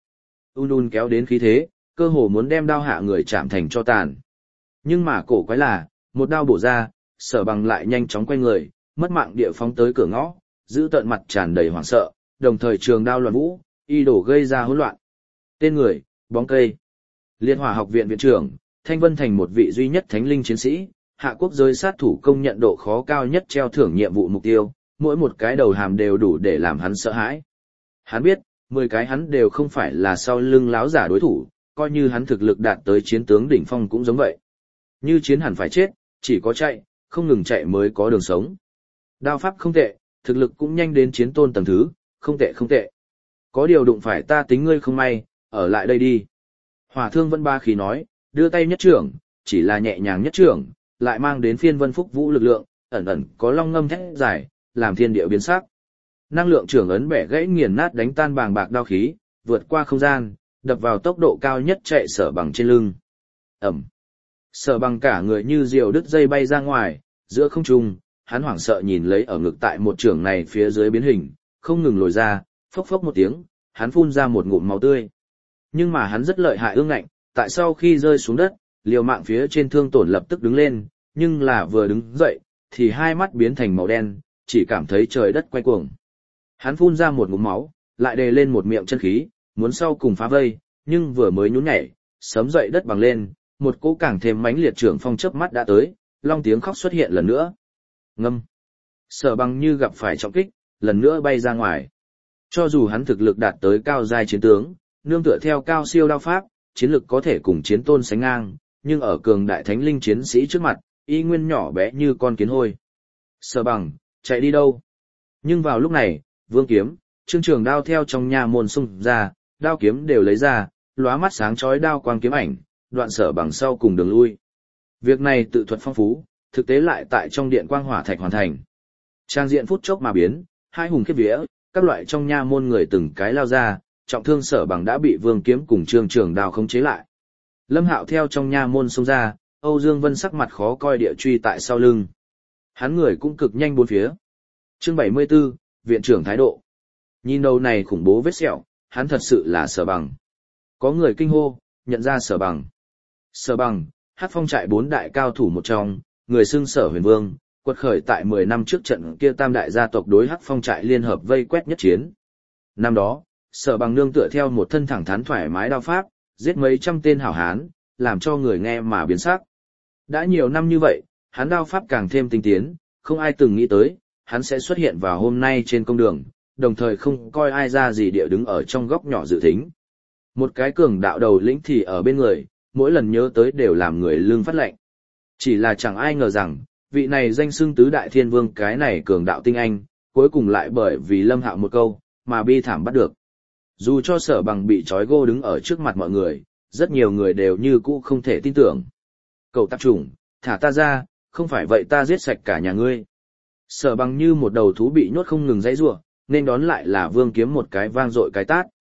Un kéo đến khí thế, cơ hồ muốn đem đao hạ người chạm thành cho tàn. Nhưng mà cổ quái là, một đao bổ ra, Sở Bằng lại nhanh chóng quay người, mất mạng địa phóng tới cửa ngõ, giữ tận mặt tràn đầy hoảng sợ, đồng thời trường đao loạn vũ, y đổ gây ra hỗn loạn. Tên người, bóng cây. Liệt Hỏa học viện viện trưởng, Thanh Vân Thành một vị duy nhất thánh linh chiến sĩ, hạ quốc giới sát thủ công nhận độ khó cao nhất treo thưởng nhiệm vụ mục tiêu, mỗi một cái đầu hàm đều đủ để làm hắn sợ hãi. Hắn biết, 10 cái hắn đều không phải là sau lưng láo giả đối thủ, coi như hắn thực lực đạt tới chiến tướng đỉnh phong cũng giống vậy. Như chiến hẳn phải chết, chỉ có chạy, không ngừng chạy mới có đường sống. Đao pháp không tệ, thực lực cũng nhanh đến chiến tôn tầng thứ, không tệ không tệ. Có điều đụng phải ta tính ngươi không may, ở lại đây đi. Hỏa Thương vẫn ba khí nói, đưa tay nhất trưởng, chỉ là nhẹ nhàng nhất trưởng, lại mang đến phiên vân phúc vũ lực lượng, ẩn ẩn có long ngâm thét dài, làm thiên địa biến sắc. Năng lượng trưởng ấn bẻ gãy nghiền nát đánh tan bàng bạc đao khí, vượt qua không gian, đập vào tốc độ cao nhất chạy Sở Bằng trên lưng. Ẩm. Sở Bằng cả người như diều đứt dây bay ra ngoài, giữa không trung, hắn hoảng sợ nhìn lấy ở ngực tại một trường này phía dưới biến hình, không ngừng lồi ra, phốc phốc một tiếng, hắn phun ra một ngụm máu tươi. Nhưng mà hắn rất lợi hại ương ngạnh, tại sau khi rơi xuống đất, liều mạng phía trên thương tổn lập tức đứng lên, nhưng là vừa đứng dậy, thì hai mắt biến thành màu đen, chỉ cảm thấy trời đất quay cuồng. Hắn phun ra một ngụm máu, lại đề lên một miệng chân khí, muốn sau cùng phá vây, nhưng vừa mới nhún nhảy, sấm dậy đất bằng lên, một cỗ càng thêm mãnh liệt trưởng phong chớp mắt đã tới, long tiếng khóc xuất hiện lần nữa. Ngâm. Sở Bằng như gặp phải trọng kích, lần nữa bay ra ngoài. Cho dù hắn thực lực đạt tới cao giai chiến tướng, nương tựa theo cao siêu đao pháp, chiến lực có thể cùng chiến tôn sánh ngang, nhưng ở cường đại thánh linh chiến sĩ trước mặt, y nguyên nhỏ bé như con kiến hôi. Sở Bằng, chạy đi đâu? Nhưng vào lúc này, Vương Kiếm, Trương Trường Đao theo trong nhà môn xung ra, đao kiếm đều lấy ra, lóa mắt sáng chói đao quang kiếm ảnh, đoạn Sở Bằng sau cùng đường lui. Việc này tự thuật phong phú, thực tế lại tại trong điện quang hỏa thạch hoàn thành. Trang diện phút chốc mà biến, hai hùng khiếp vía, các loại trong nha môn người từng cái lao ra, trọng thương Sở Bằng đã bị Vương Kiếm cùng Trương Trường Đao khống chế lại. Lâm Hạo theo trong nha môn xông ra, Âu Dương Vân sắc mặt khó coi địa truy tại sau lưng. Hắn người cũng cực nhanh bốn phía. Chương 74, viện trưởng thái độ. Nhìn đầu này khủng bố vết sẹo, hắn thật sự là Sở Bằng. Có người kinh hô, nhận ra Sở Bằng. Sở Bằng, Hắc Phong trại 4 đại cao thủ một trong, người xưng Sở Huyền Vương, quật khởi tại 10 năm trước trận kia tam đại gia tộc đối Hắc Phong trại liên hợp vây quét nhất chiến. Năm đó, Sở Bằng nương tựa theo một thân thẳng thắn thoải mái đao pháp, giết mấy trăm tên hảo hán, làm cho người nghe mà biến sắc. Đã nhiều năm như vậy, hắn đao pháp càng thêm tinh tiến, không ai từng nghĩ tới, hắn sẽ xuất hiện vào hôm nay trên công đường, đồng thời không coi ai ra gì địa đứng ở trong góc nhỏ dự thính. Một cái cường đạo đầu lĩnh thì ở bên người, mỗi lần nhớ tới đều làm người lưng phát lạnh. Chỉ là chẳng ai ngờ rằng, vị này danh xưng tứ đại thiên vương cái này cường đạo tinh anh, cuối cùng lại bởi vì Lâm Hạo một câu, mà bi thảm bắt được. Dù cho Sở Bằng bị trói gô đứng ở trước mặt mọi người, rất nhiều người đều như cũ không thể tin tưởng. Cậu tạp chủng, thả ta ra, không phải vậy ta giết sạch cả nhà ngươi. Sở Bằng như một đầu thú bị nhốt không ngừng dãy giụa, nên đón lại là Vương Kiếm một cái vang dội cái tát.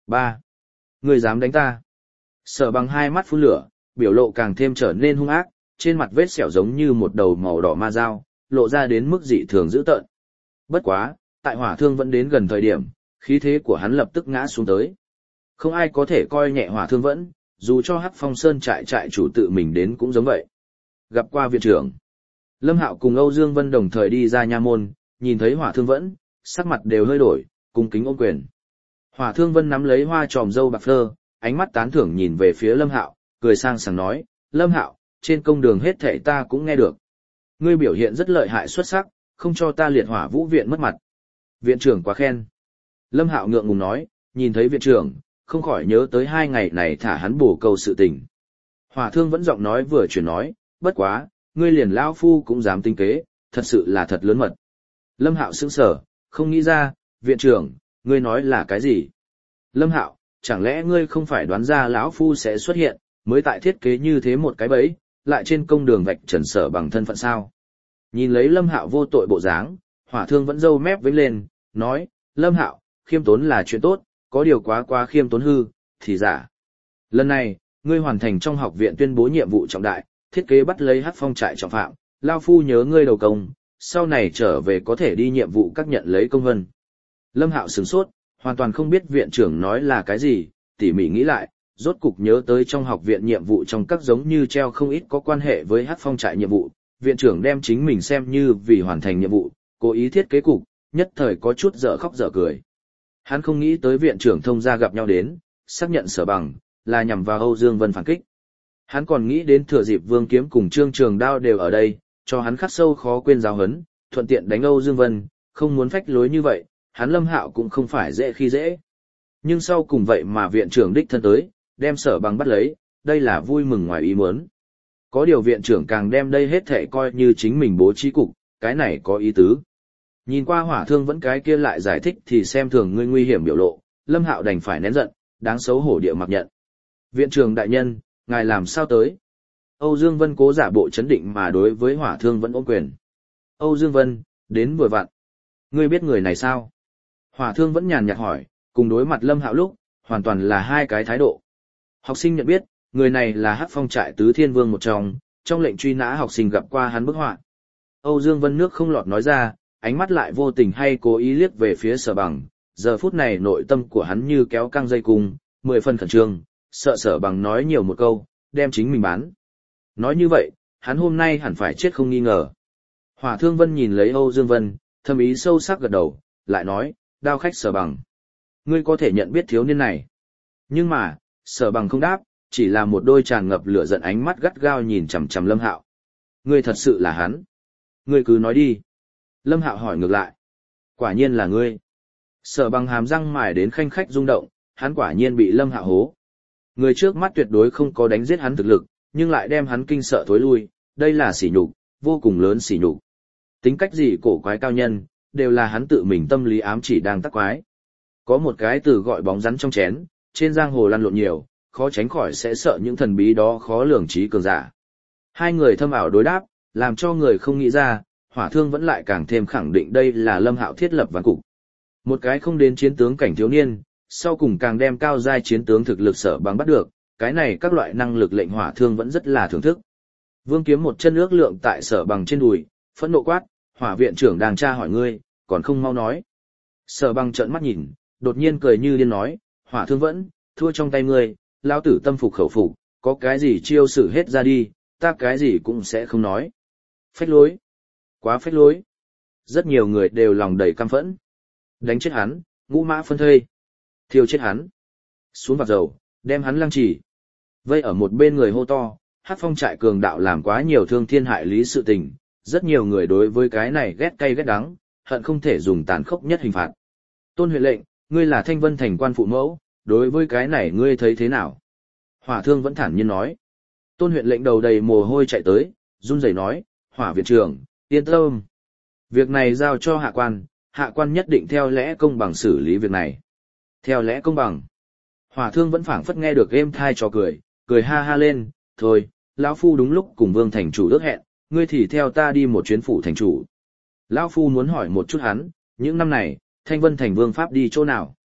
Ba, ngươi dám đánh ta? Sở Bằng hai mắt phun lửa, biểu lộ càng thêm trở nên hung ác, trên mặt vết sẹo giống như một đầu màu đỏ ma dao, lộ ra đến mức dị thường dữ tợn. Bất quá, tại Hỏa Thương vẫn đến gần thời điểm, khí thế của hắn lập tức ngã xuống tới. Không ai có thể coi nhẹ Hỏa Thương vẫn, dù cho Hắc Phong Sơn trại chủ tự mình đến cũng giống vậy. Gặp qua viện trưởng, Lâm Hạo cùng Âu Dương Vân đồng thời đi ra nha môn, nhìn thấy Hỏa Thương vẫn, sắc mặt đều hơi đổi, cung kính ôm quyền. Hỏa Thương Vân nắm lấy hoa tròm dâu bạc phơ, ánh mắt tán thưởng nhìn về phía Lâm Hạo, cười sang sảng nói, Lâm Hạo, trên công đường hết thảy ta cũng nghe được. Ngươi biểu hiện rất lợi hại xuất sắc, không cho ta liệt hỏa vũ viện mất mặt. Viện trưởng quá khen. Lâm Hạo ngượng ngùng nói, nhìn thấy viện trưởng, không khỏi nhớ tới 2 ngày này thả hắn bổ câu sự tình. Hỏa Thương vẫn giọng nói vừa chuyển nói, bất quá, ngươi liền lão phu cũng dám tinh kế, thật sự là thật lớn mật. Lâm Hạo sững sờ, không nghĩ ra, viện trưởng, ngươi nói là cái gì? Lâm Hạo, chẳng lẽ ngươi không phải đoán ra lão phu sẽ xuất hiện, mới tại thiết kế như thế một cái bẫy, lại trên công đường vạch trần Sở Bằng thân phận sao? Nhìn lấy Lâm Hạo vô tội bộ dáng, Hỏa Thương vẫn râu mép vểnh lên, nói, Lâm Hạo, khiêm tốn là chuyện tốt, có điều quá khiêm tốn hư, thì giả. Lần này, ngươi hoàn thành trong học viện tuyên bố nhiệm vụ trọng đại, thiết kế bắt lấy Hắc Phong trại trọng phạm, lão phu nhớ ngươi đầu công, sau này trở về có thể đi nhiệm vụ các nhận lấy công vân. Lâm Hạo sửng sốt, hoàn toàn không biết viện trưởng nói là cái gì, tỉ mỉ nghĩ lại, rốt cục nhớ tới trong học viện nhiệm vụ trong các giống như treo không ít có quan hệ với Hắc Phong trại nhiệm vụ, viện trưởng đem chính mình xem như vì hoàn thành nhiệm vụ, cố ý thiết kế cục, nhất thời có chút dở khóc dở cười. Hắn không nghĩ tới viện trưởng thông gia gặp nhau đến, xác nhận Sở Bằng, là nhằm vào Âu Dương Vân phản kích. Hắn còn nghĩ đến thừa dịp Vương Kiếm cùng Trương Trường Đao đều ở đây, cho hắn khắc sâu khó quên giáo huấn, thuận tiện đánh Âu Dương Vân, không muốn phách lối như vậy, hắn Lâm Hạo cũng không phải dễ khi dễ. Nhưng sau cùng vậy mà viện trưởng đích thân tới, đem Sở Bằng bắt lấy, đây là vui mừng ngoài ý muốn. Có điều viện trưởng càng đem đây hết thảy coi như chính mình bố trí cục, cái này có ý tứ. Nhìn qua Hỏa Thương vẫn cái kia lại giải thích thì xem thường ngươi nguy hiểm biểu lộ, Lâm Hạo đành phải nén giận, đáng xấu hổ địa mặc nhận. Viện trưởng đại nhân, ngài làm sao tới? Âu Dương Vân cố giả bộ chấn định mà đối với Hỏa Thương vẫn ôm quyền. Âu Dương Vân, đến vừa vặn. Ngươi biết người này sao? Hỏa Thương vẫn nhàn nhạt hỏi, cùng đối mặt Lâm Hạo lúc, hoàn toàn là hai cái thái độ. Học sinh nhận biết, người này là Hắc Phong trại tứ thiên vương một trong lệnh truy nã học sinh gặp qua hắn bức họa. Âu Dương Vân nước không lọt nói ra, ánh mắt lại vô tình hay cố ý liếc về phía Sở Bằng, giờ phút này nội tâm của hắn như kéo căng dây cung, 10 phân khẩn trương, sợ Sở Bằng nói nhiều một câu, đem chính mình bán. Nói như vậy, hắn hôm nay hẳn phải chết không nghi ngờ. Hỏa Thương Vân nhìn lấy Âu Dương Vân, thầm ý sâu sắc gật đầu, lại nói, đao khách Sở Bằng. Ngươi có thể nhận biết thiếu niên này. Nhưng mà, Sở Bằng không đáp, chỉ là một đôi tràn ngập lửa giận ánh mắt gắt gao nhìn chằm chằm Lâm Hạo. Ngươi thật sự là hắn. Ngươi cứ nói đi. Lâm Hạo hỏi ngược lại. Quả nhiên là ngươi. Sở Bằng hàm răng mài đến khanh khách rung động, hắn quả nhiên bị Lâm Hạo hố. Người trước mắt tuyệt đối không có đánh giết hắn thực lực, nhưng lại đem hắn kinh sợ thối lui, đây là sỉ nhục, vô cùng lớn sỉ nhục. Tính cách gì cổ quái cao nhân, đều là hắn tự mình tâm lý ám chỉ đang tắc quái. Có một cái từ gọi bóng rắn trong chén, trên giang hồ lăn lộn nhiều, khó tránh khỏi sẽ sợ những thần bí đó khó lường trí cường giả. Hai người thâm ảo đối đáp, làm cho người không nghĩ ra, Hỏa Thương vẫn lại càng thêm khẳng định đây là Lâm Hạo thiết lập ván cục. Một cái không đến chiến tướng cảnh thiếu niên, sau cùng càng đem cao giai chiến tướng thực lực Sở Bằng bắt được, cái này các loại năng lực lệnh Hỏa Thương vẫn rất là thưởng thức. Vương Kiếm một chân ước lượng tại Sở Bằng trên đùi, phẫn nộ quát, Hỏa viện trưởng đang tra hỏi ngươi, còn không mau nói. Sở Bằng trợn mắt nhìn, đột nhiên cười như điên nói, Hỏa Thương vẫn, thua trong tay ngươi, lão tử tâm phục khẩu phục, có cái gì chiêu sử hết ra đi, ta cái gì cũng sẽ không nói. Phách lối. Quá phách lối. Rất nhiều người đều lòng đầy căm phẫn. Đánh chết hắn, ngũ mã phân thây. Thiêu chết hắn. Xuống vạc dầu, đem hắn lăng trì. Vây ở một bên người hô to, Hắc Phong trại cường đạo làm quá nhiều thương thiên hại lý sự tình. Rất nhiều người đối với cái này ghét cay ghét đắng, hận không thể dùng tàn khốc nhất hình phạt. Tôn Huệ lệnh, ngươi là Thanh Vân thành quan phụ mẫu, đối với cái này ngươi thấy thế nào? Hỏa Thương vẫn thản nhiên nói. Tôn huyện lệnh đầu đầy mồ hôi chạy tới, run rẩy nói, Hỏa viện trưởng, yên tâm. Việc này giao cho hạ quan nhất định theo lẽ công bằng xử lý việc này. Theo lẽ công bằng. Hỏa Thương vẫn phảng phất nghe được êm thai trò cười, cười ha ha lên, thôi, lão phu đúng lúc cùng Vương thành chủ ước hẹn, ngươi thì theo ta đi một chuyến phủ thành chủ. Lão phu muốn hỏi một chút hắn, những năm này, Thanh Vân thành vương pháp đi chỗ nào?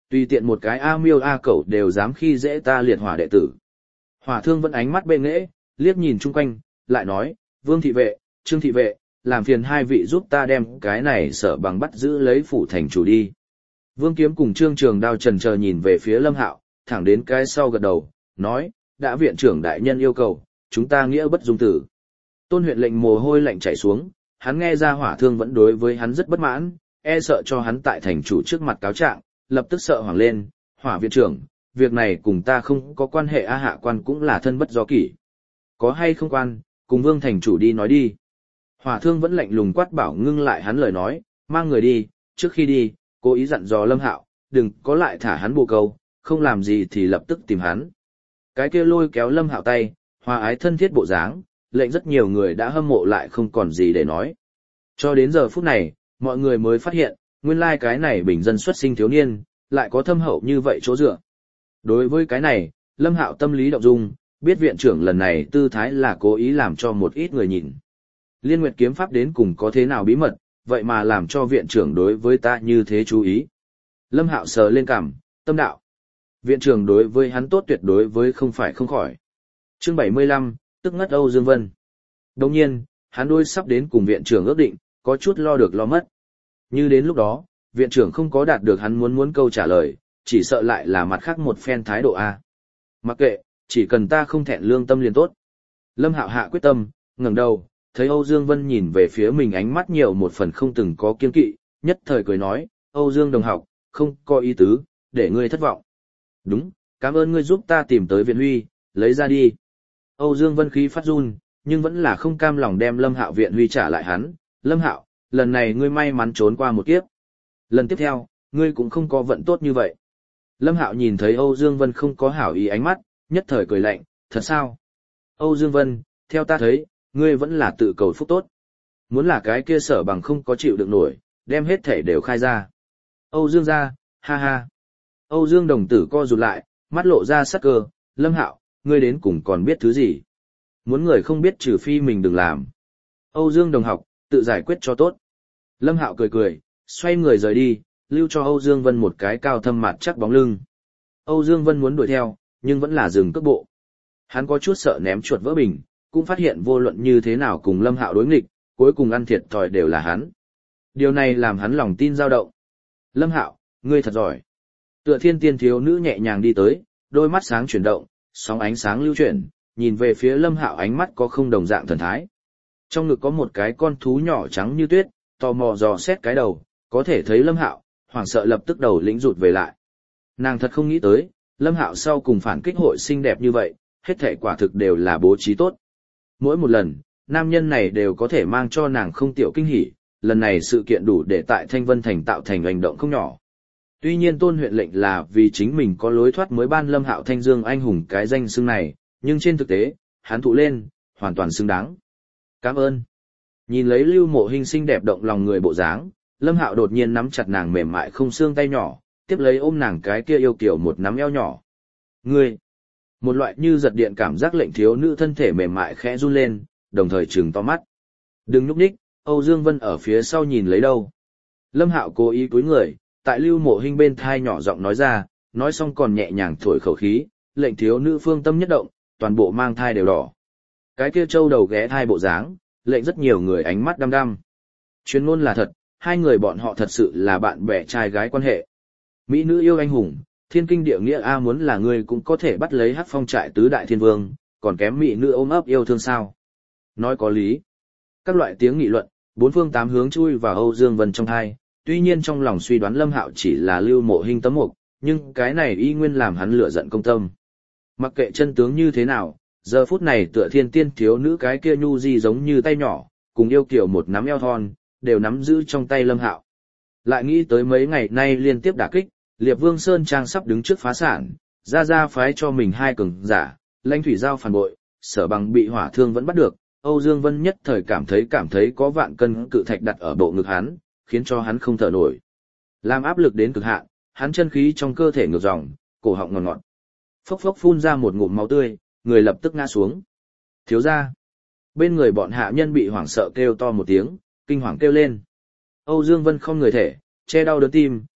Tùy tiện một cái A miêu A cẩu đều dám khi dễ ta liệt hỏa đệ tử. Hỏa thương vẫn ánh mắt bệ nghễ, liếc nhìn chung quanh, lại nói, Vương thị vệ, Trương thị vệ, làm phiền hai vị giúp ta đem cái này Sở Bằng bắt giữ lấy phủ thành chủ đi. Vương Kiếm cùng Trương Trường Đao chần chờ nhìn về phía Lâm Hạo, thẳng đến cái sau gật đầu, nói, đã viện trưởng đại nhân yêu cầu, chúng ta nghĩa bất dung tử. Tôn huyện lệnh mồ hôi lạnh chảy xuống, hắn nghe ra hỏa thương vẫn đối với hắn rất bất mãn, e sợ cho hắn tại thành chủ trước mặt cáo trạng, lập tức sợ hoảng lên, hỏa viện trưởng, việc này cùng ta không có quan hệ a hạ quan cũng là thân bất do kỷ. Có hay không quan, cùng Vương thành chủ đi nói đi. Hỏa thương vẫn lạnh lùng quát bảo ngưng lại hắn lời nói, mang người đi, trước khi đi, cố ý dặn dò Lâm Hạo, đừng có lại thả hắn bồ câu, không làm gì thì lập tức tìm hắn. Cái kia lôi kéo Lâm Hạo tay, hòa ái thân thiết bộ dáng, lệnh rất nhiều người đã hâm mộ lại không còn gì để nói. Cho đến giờ phút này, mọi người mới phát hiện, nguyên lai cái này bình dân xuất sinh thiếu niên, lại có thâm hậu như vậy chỗ dựa. Đối với cái này, Lâm Hạo tâm lý động dung, biết viện trưởng lần này tư thái là cố ý làm cho một ít người nhìn. Liên Nguyệt kiếm pháp đến cùng có thế nào bí mật, vậy mà làm cho viện trưởng đối với ta như thế chú ý. Lâm Hạo sờ lên cằm, tâm đạo. Viện trưởng đối với hắn tốt tuyệt đối với không phải không khỏi. Chương 75, tức ngất Âu Dương Vân. Đồng nhiên, hắn đôi sắp đến cùng viện trưởng ước định, có chút lo được lo mất. Như đến lúc đó, viện trưởng không có đạt được hắn muốn câu trả lời, chỉ sợ lại là mặt khác một phen thái độ A. Mặc kệ, chỉ cần ta không thẹn lương tâm liền tốt. Lâm Hạo hạ quyết tâm, ngẩng đầu, thấy Âu Dương Vân nhìn về phía mình ánh mắt nhiều một phần không từng có kiên kỵ, nhất thời cười nói, Âu Dương đồng học, không có ý tứ, để ngươi thất vọng. Đúng, cảm ơn ngươi giúp ta tìm tới viện huy, lấy ra đi. Âu Dương Vân khí phát run, nhưng vẫn là không cam lòng đem Lâm Hạo viện huy trả lại hắn. Lâm Hạo, lần này ngươi may mắn trốn qua một kiếp. Lần tiếp theo, ngươi cũng không có vận tốt như vậy. Lâm Hạo nhìn thấy Âu Dương Vân không có hảo ý ánh mắt, nhất thời cười lạnh, thật sao? Âu Dương Vân, theo ta thấy, ngươi vẫn là tự cầu phúc tốt. Muốn là cái kia Sở Bằng không có chịu được nổi, đem hết thể đều khai ra. Âu Dương ra, ha ha. Âu Dương đồng tử co rụt lại, mắt lộ ra sắc cơ, Lâm Hạo, ngươi đến cùng còn biết thứ gì? Muốn người không biết trừ phi mình đừng làm. Âu Dương đồng học, tự giải quyết cho tốt. Lâm Hạo cười cười, xoay người rời đi, lưu cho Âu Dương Vân một cái cao thâm mặt chắc bóng lưng. Âu Dương Vân muốn đuổi theo, nhưng vẫn là dừng cước bộ. Hắn có chút sợ ném chuột vỡ bình, cũng phát hiện vô luận như thế nào cùng Lâm Hạo đối nghịch, cuối cùng ăn thiệt thòi đều là hắn. Điều này làm hắn lòng tin dao động. Lâm Hạo, ngươi thật giỏi. Tựa Thiên Tiên thiếu nữ nhẹ nhàng đi tới, đôi mắt sáng chuyển động, sóng ánh sáng lưu chuyển, nhìn về phía Lâm Hạo ánh mắt có không đồng dạng thần thái. Trong ngực có một cái con thú nhỏ trắng như tuyết, tò mò dò xét cái đầu, có thể thấy Lâm Hạo, hoảng sợ lập tức đầu lĩnh rụt về lại. Nàng thật không nghĩ tới, Lâm Hạo sau cùng phản kích hội xinh đẹp như vậy, hết thảy quả thực đều là bố trí tốt. Mỗi một lần, nam nhân này đều có thể mang cho nàng không tiểu kinh hỉ, lần này sự kiện đủ để tại Thanh Vân Thành tạo thành hành động không nhỏ. Tuy nhiên Tôn huyện lệnh là vì chính mình có lối thoát mới ban Lâm Hạo Thanh Dương anh hùng cái danh xưng này, nhưng trên thực tế, hắn thụ lên, hoàn toàn xứng đáng. Cảm ơn. Nhìn lấy Lưu Mộ Hinh xinh đẹp động lòng người bộ dáng, Lâm Hạo đột nhiên nắm chặt nàng mềm mại không xương tay nhỏ, tiếp lấy ôm nàng cái kia yêu kiều một nắm eo nhỏ. Ngươi, một loại như giật điện cảm giác lệnh thiếu nữ thân thể mềm mại khẽ run lên, đồng thời trừng to mắt. Đừng nhúc nhích, Âu Dương Vân ở phía sau nhìn lấy đâu. Lâm Hạo cố ý cúi người, tại Lưu Mộ Hinh bên thai nhỏ giọng nói ra, nói xong còn nhẹ nhàng thổi khẩu khí, lệnh thiếu nữ phương tâm nhất động, toàn bộ mang thai đều đỏ. Cái kia trâu đầu ghé thai bộ dáng, lệnh rất nhiều người ánh mắt đăm đăm. Chuyên ngôn là thật, hai người bọn họ thật sự là bạn bè trai gái quan hệ. Mỹ nữ yêu anh hùng, thiên kinh địa nghĩa a muốn là người cũng có thể bắt lấy Hắc Phong trại tứ đại thiên vương, còn kém mỹ nữ ôm ấp yêu thương sao? Nói có lý. Các loại tiếng nghị luận, bốn phương tám hướng chui vào Âu Dương Vân trong tai, tuy nhiên trong lòng suy đoán Lâm Hạo chỉ là Lưu Mộ Hinh tấm mục, nhưng cái này y nguyên làm hắn lửa giận công tâm. Mặc kệ chân tướng như thế nào, giờ phút này tựa Thiên Tiên thiếu nữ cái kia nhu di giống như tay nhỏ, cùng yêu kiều một nắm eo thon, đều nắm giữ trong tay Lâm Hạo. Lại nghĩ tới mấy ngày nay liên tiếp đả kích, Liệp Vương Sơn Trang sắp đứng trước phá sản, ra phái cho mình hai cường giả, Lãnh Thủy Giao phản bội, Sở Bằng bị hỏa thương vẫn bắt được, Âu Dương Vân nhất thời cảm thấy có vạn cân cự thạch đặt ở bộ ngực hắn, khiến cho hắn không thở nổi. Làm áp lực đến cực hạn, hắn chân khí trong cơ thể ngược dòng, cổ họng ngọt ngọt. Phốc phốc phun ra một ngụm máu tươi, người lập tức ngã xuống. Thiếu gia. Bên người bọn hạ nhân bị hoảng sợ kêu to một tiếng, kinh hoàng kêu lên. Âu Dương Vân không người thể, che đau đớn tim,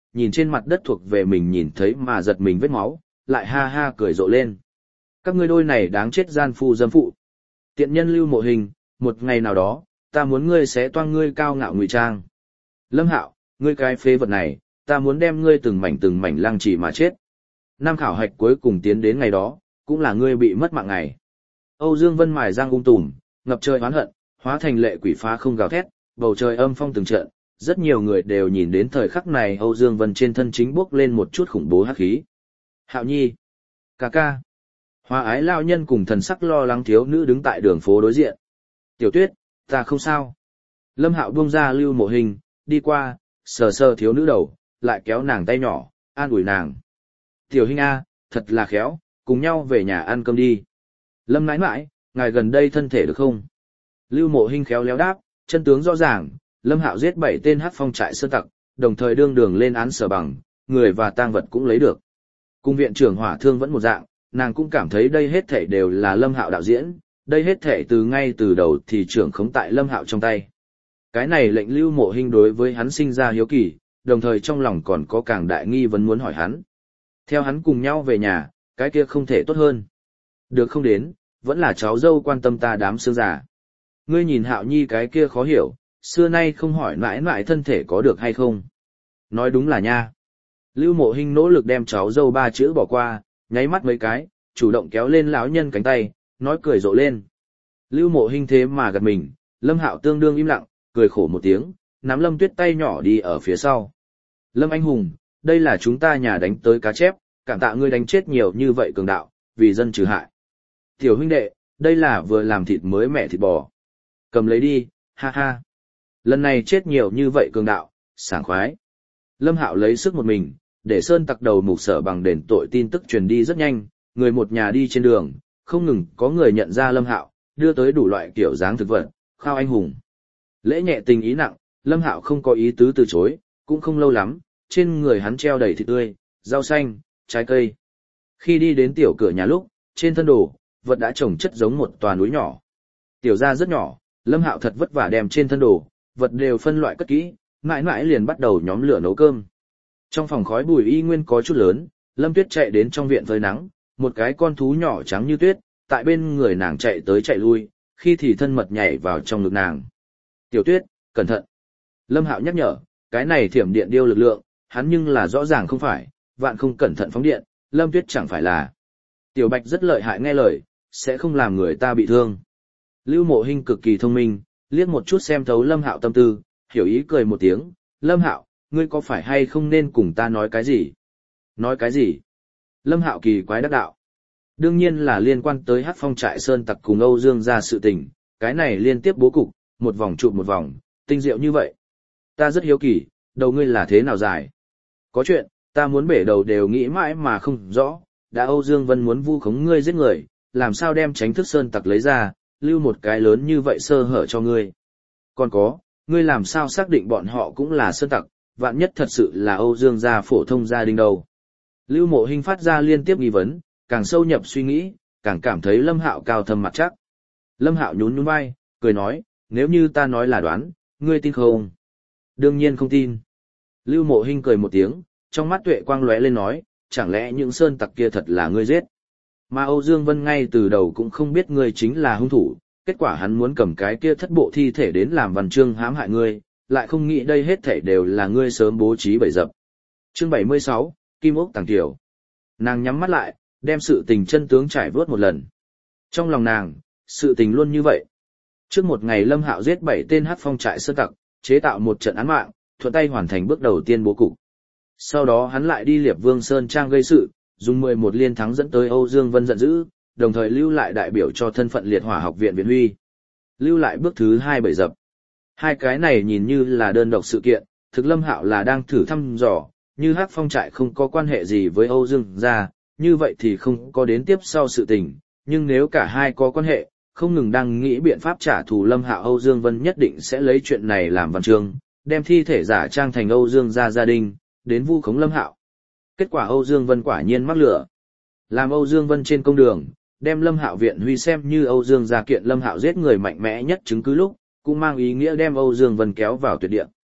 nhìn trên mặt đất thuộc về mình nhìn thấy mà giật mình vết máu, lại ha ha cười rộ lên. Các ngươi đôi này đáng chết gian phu dâm phụ. Tiện nhân Lưu Mộ Hình, một ngày nào đó, ta muốn ngươi xé toang ngươi cao ngạo ngụy trang. Lâm Hạo, ngươi cái phế vật này, ta muốn đem ngươi từng mảnh lăng trì mà chết. Năm khảo hạch cuối cùng tiến đến ngày đó, cũng là ngươi bị mất mạng ngày. Âu Dương Vân mài răng tùm, ngập trời oán hận, hóa thành lệ quỷ phá không gào thét, bầu trời âm phong từng trận, rất nhiều người đều nhìn đến thời khắc này Âu Dương Vân trên thân chính bốc lên một chút khủng bố hắc khí. Hạo Nhi, ca ca. Hoa ái lao nhân cùng thần sắc lo lắng thiếu nữ đứng tại đường phố đối diện. Tiểu Tuyết, ta không sao. Lâm Hạo buông ra Lưu Mộ Hình, đi qua, sờ sờ thiếu nữ đầu, lại kéo nàng tay nhỏ, an ủi nàng. Tiểu Hình A, thật là khéo, cùng nhau về nhà ăn cơm đi. Lâm nãi nãi, ngài gần đây thân thể được không? Lưu Mộ Hình khéo léo đáp, chân tướng rõ ràng, Lâm Hạo giết 7 tên hắc phong trại sơn tặc, đồng thời đương đường lên án sở bằng, người và tang vật cũng lấy được. Cung viện trưởng Hỏa Thương vẫn một dạng, nàng cũng cảm thấy đây hết thảy đều là Lâm Hạo đạo diễn, đây hết thảy từ ngay từ đầu thì trưởng khống tại Lâm Hạo trong tay. Cái này lệnh Lưu Mộ Hình đối với hắn sinh ra hiếu kỳ, đồng thời trong lòng còn có càng đại nghi vấn muốn hỏi hắn. Theo hắn cùng nhau về nhà, cái kia không thể tốt hơn. Được không đến, vẫn là cháu dâu quan tâm ta đám xương già. Ngươi nhìn Hạo Nhi cái kia khó hiểu, xưa nay không hỏi mãi mãi thân thể có được hay không. Nói đúng là nha. Lưu Mộ Hình nỗ lực đem cháu dâu 3 chữ bỏ qua, nháy mắt mấy cái, chủ động kéo lên lão nhân cánh tay, nói cười rộ lên. Lưu Mộ Hình thế mà gật mình, Lâm Hạo tương đương im lặng, cười khổ một tiếng, nắm Lâm Tuyết tay nhỏ đi ở phía sau. Lâm anh hùng, đây là chúng ta nhà đánh tới cá chép, cảm tạ ngươi đánh chết nhiều như vậy cường đạo, vì dân trừ hại. Tiểu huynh đệ, đây là vừa làm thịt mới mẻ thịt bò. Cầm lấy đi, ha ha. Lần này chết nhiều như vậy cường đạo, sảng khoái. Lâm Hạo lấy sức một mình, để sơn tặc đầu mục Sở Bằng đền tội tin tức truyền đi rất nhanh, người một nhà đi trên đường, không ngừng có người nhận ra Lâm Hạo, đưa tới đủ loại kiểu dáng thực vật, khao anh hùng. Lễ nhẹ tình ý nặng, Lâm Hạo không có ý tứ từ chối, cũng không lâu lắm, trên người hắn treo đầy thịt tươi, rau xanh, trái cây. Khi đi đến tiểu cửa nhà lúc, trên thân đồ, vật đã trồng chất giống một tòa núi nhỏ. Tiểu gia rất nhỏ, Lâm Hạo thật vất vả đem trên thân đồ, vật đều phân loại cất kỹ, mãi mãi liền bắt đầu nhóm lửa nấu cơm. Trong phòng khói bùi y nguyên có chút lớn, Lâm Tuyết chạy đến trong viện phơi nắng, một cái con thú nhỏ trắng như tuyết, tại bên người nàng chạy tới chạy lui, khi thì thân mật nhảy vào trong ngực nàng. Tiểu Tuyết, cẩn thận. Lâm Hạo nhắc nhở, cái này thiểm điện điêu lực lượng, hắn nhưng là rõ ràng không phải, vạn không cẩn thận phóng điện, Lâm Tuyết chẳng phải là. Tiểu Bạch rất lợi hại nghe lời, sẽ không làm người ta bị thương. Lưu Mộ Hình cực kỳ thông minh, liếc một chút xem thấu Lâm Hạo tâm tư, hiểu ý cười một tiếng, Lâm Hạo, ngươi có phải hay không nên cùng ta nói cái gì? Nói cái gì? Lâm Hạo kỳ quái đắc đạo. Đương nhiên là liên quan tới Hắc Phong trại sơn tặc cùng Âu Dương gia sự tình, cái này liên tiếp bố cục, một vòng trụ một vòng, tinh diệu như vậy. Ta rất hiếu kỳ, đầu ngươi là thế nào dài? Có chuyện, ta muốn bể đầu đều nghĩ mãi mà không rõ, đã Âu Dương Vân muốn vu khống ngươi giết người, làm sao đem Tránh Thức sơn tặc lấy ra, lưu một cái lớn như vậy sơ hở cho ngươi. Còn có, ngươi làm sao xác định bọn họ cũng là sơn tặc, vạn nhất thật sự là Âu Dương gia phổ thông gia đình đâu. Lưu Mộ Hình phát ra liên tiếp nghi vấn, càng sâu nhập suy nghĩ, càng cảm thấy Lâm Hạo cao thâm mặt chắc. Lâm Hạo nhún nhún vai, cười nói, nếu như ta nói là đoán, ngươi tin không? Đương nhiên không tin. Lưu Mộ Hình cười một tiếng, trong mắt tuệ quang lóe lên nói, chẳng lẽ những sơn tặc kia thật là ngươi giết? Mà Âu Dương Vân ngay từ đầu cũng không biết ngươi chính là hung thủ, kết quả hắn muốn cầm cái kia thất bộ thi thể đến làm văn chương hãm hại ngươi, lại không nghĩ đây hết thảy đều là ngươi sớm bố trí bẫy dập. Chương 76, Kim Ốc Tàng Tiểu. Nàng nhắm mắt lại, đem sự tình chân tướng trải vớt một lần. Trong lòng nàng, sự tình luôn như vậy. Trước một ngày Lâm Hạo giết 7 tên Hắc Phong trại sơn tặc, chế tạo một trận án mạng, thuận tay hoàn thành bước đầu tiên bố cục. Sau đó hắn lại đi Liệp Vương Sơn Trang gây sự, dùng 11 liên thắng dẫn tới Âu Dương Vân giận dữ, đồng thời lưu lại đại biểu cho thân phận Liệt Hỏa học viện viện huy. Lưu lại bước thứ 2 bẫy dập. Hai cái này nhìn như là đơn độc sự kiện, thực Lâm Hạo là đang thử thăm dò, như Hắc Phong trại không có quan hệ gì với Âu Dương gia, như vậy thì không có đến tiếp sau sự tình, nhưng nếu cả hai có quan hệ, không ngừng đang nghĩ biện pháp trả thù Lâm Hạo, Âu Dương Vân nhất định sẽ lấy chuyện này làm văn chương, đem thi thể giả trang thành Âu Dương gia đình, đến vu khống Lâm Hạo. Kết quả Âu Dương Vân quả nhiên mắc lửa. Làm Âu Dương Vân trên công đường, đem Lâm Hạo viện huy xem như Âu Dương gia kiện Lâm Hạo giết người mạnh mẽ nhất chứng cứ lúc, cũng mang ý nghĩa đem Âu Dương Vân kéo vào tuyệt địa.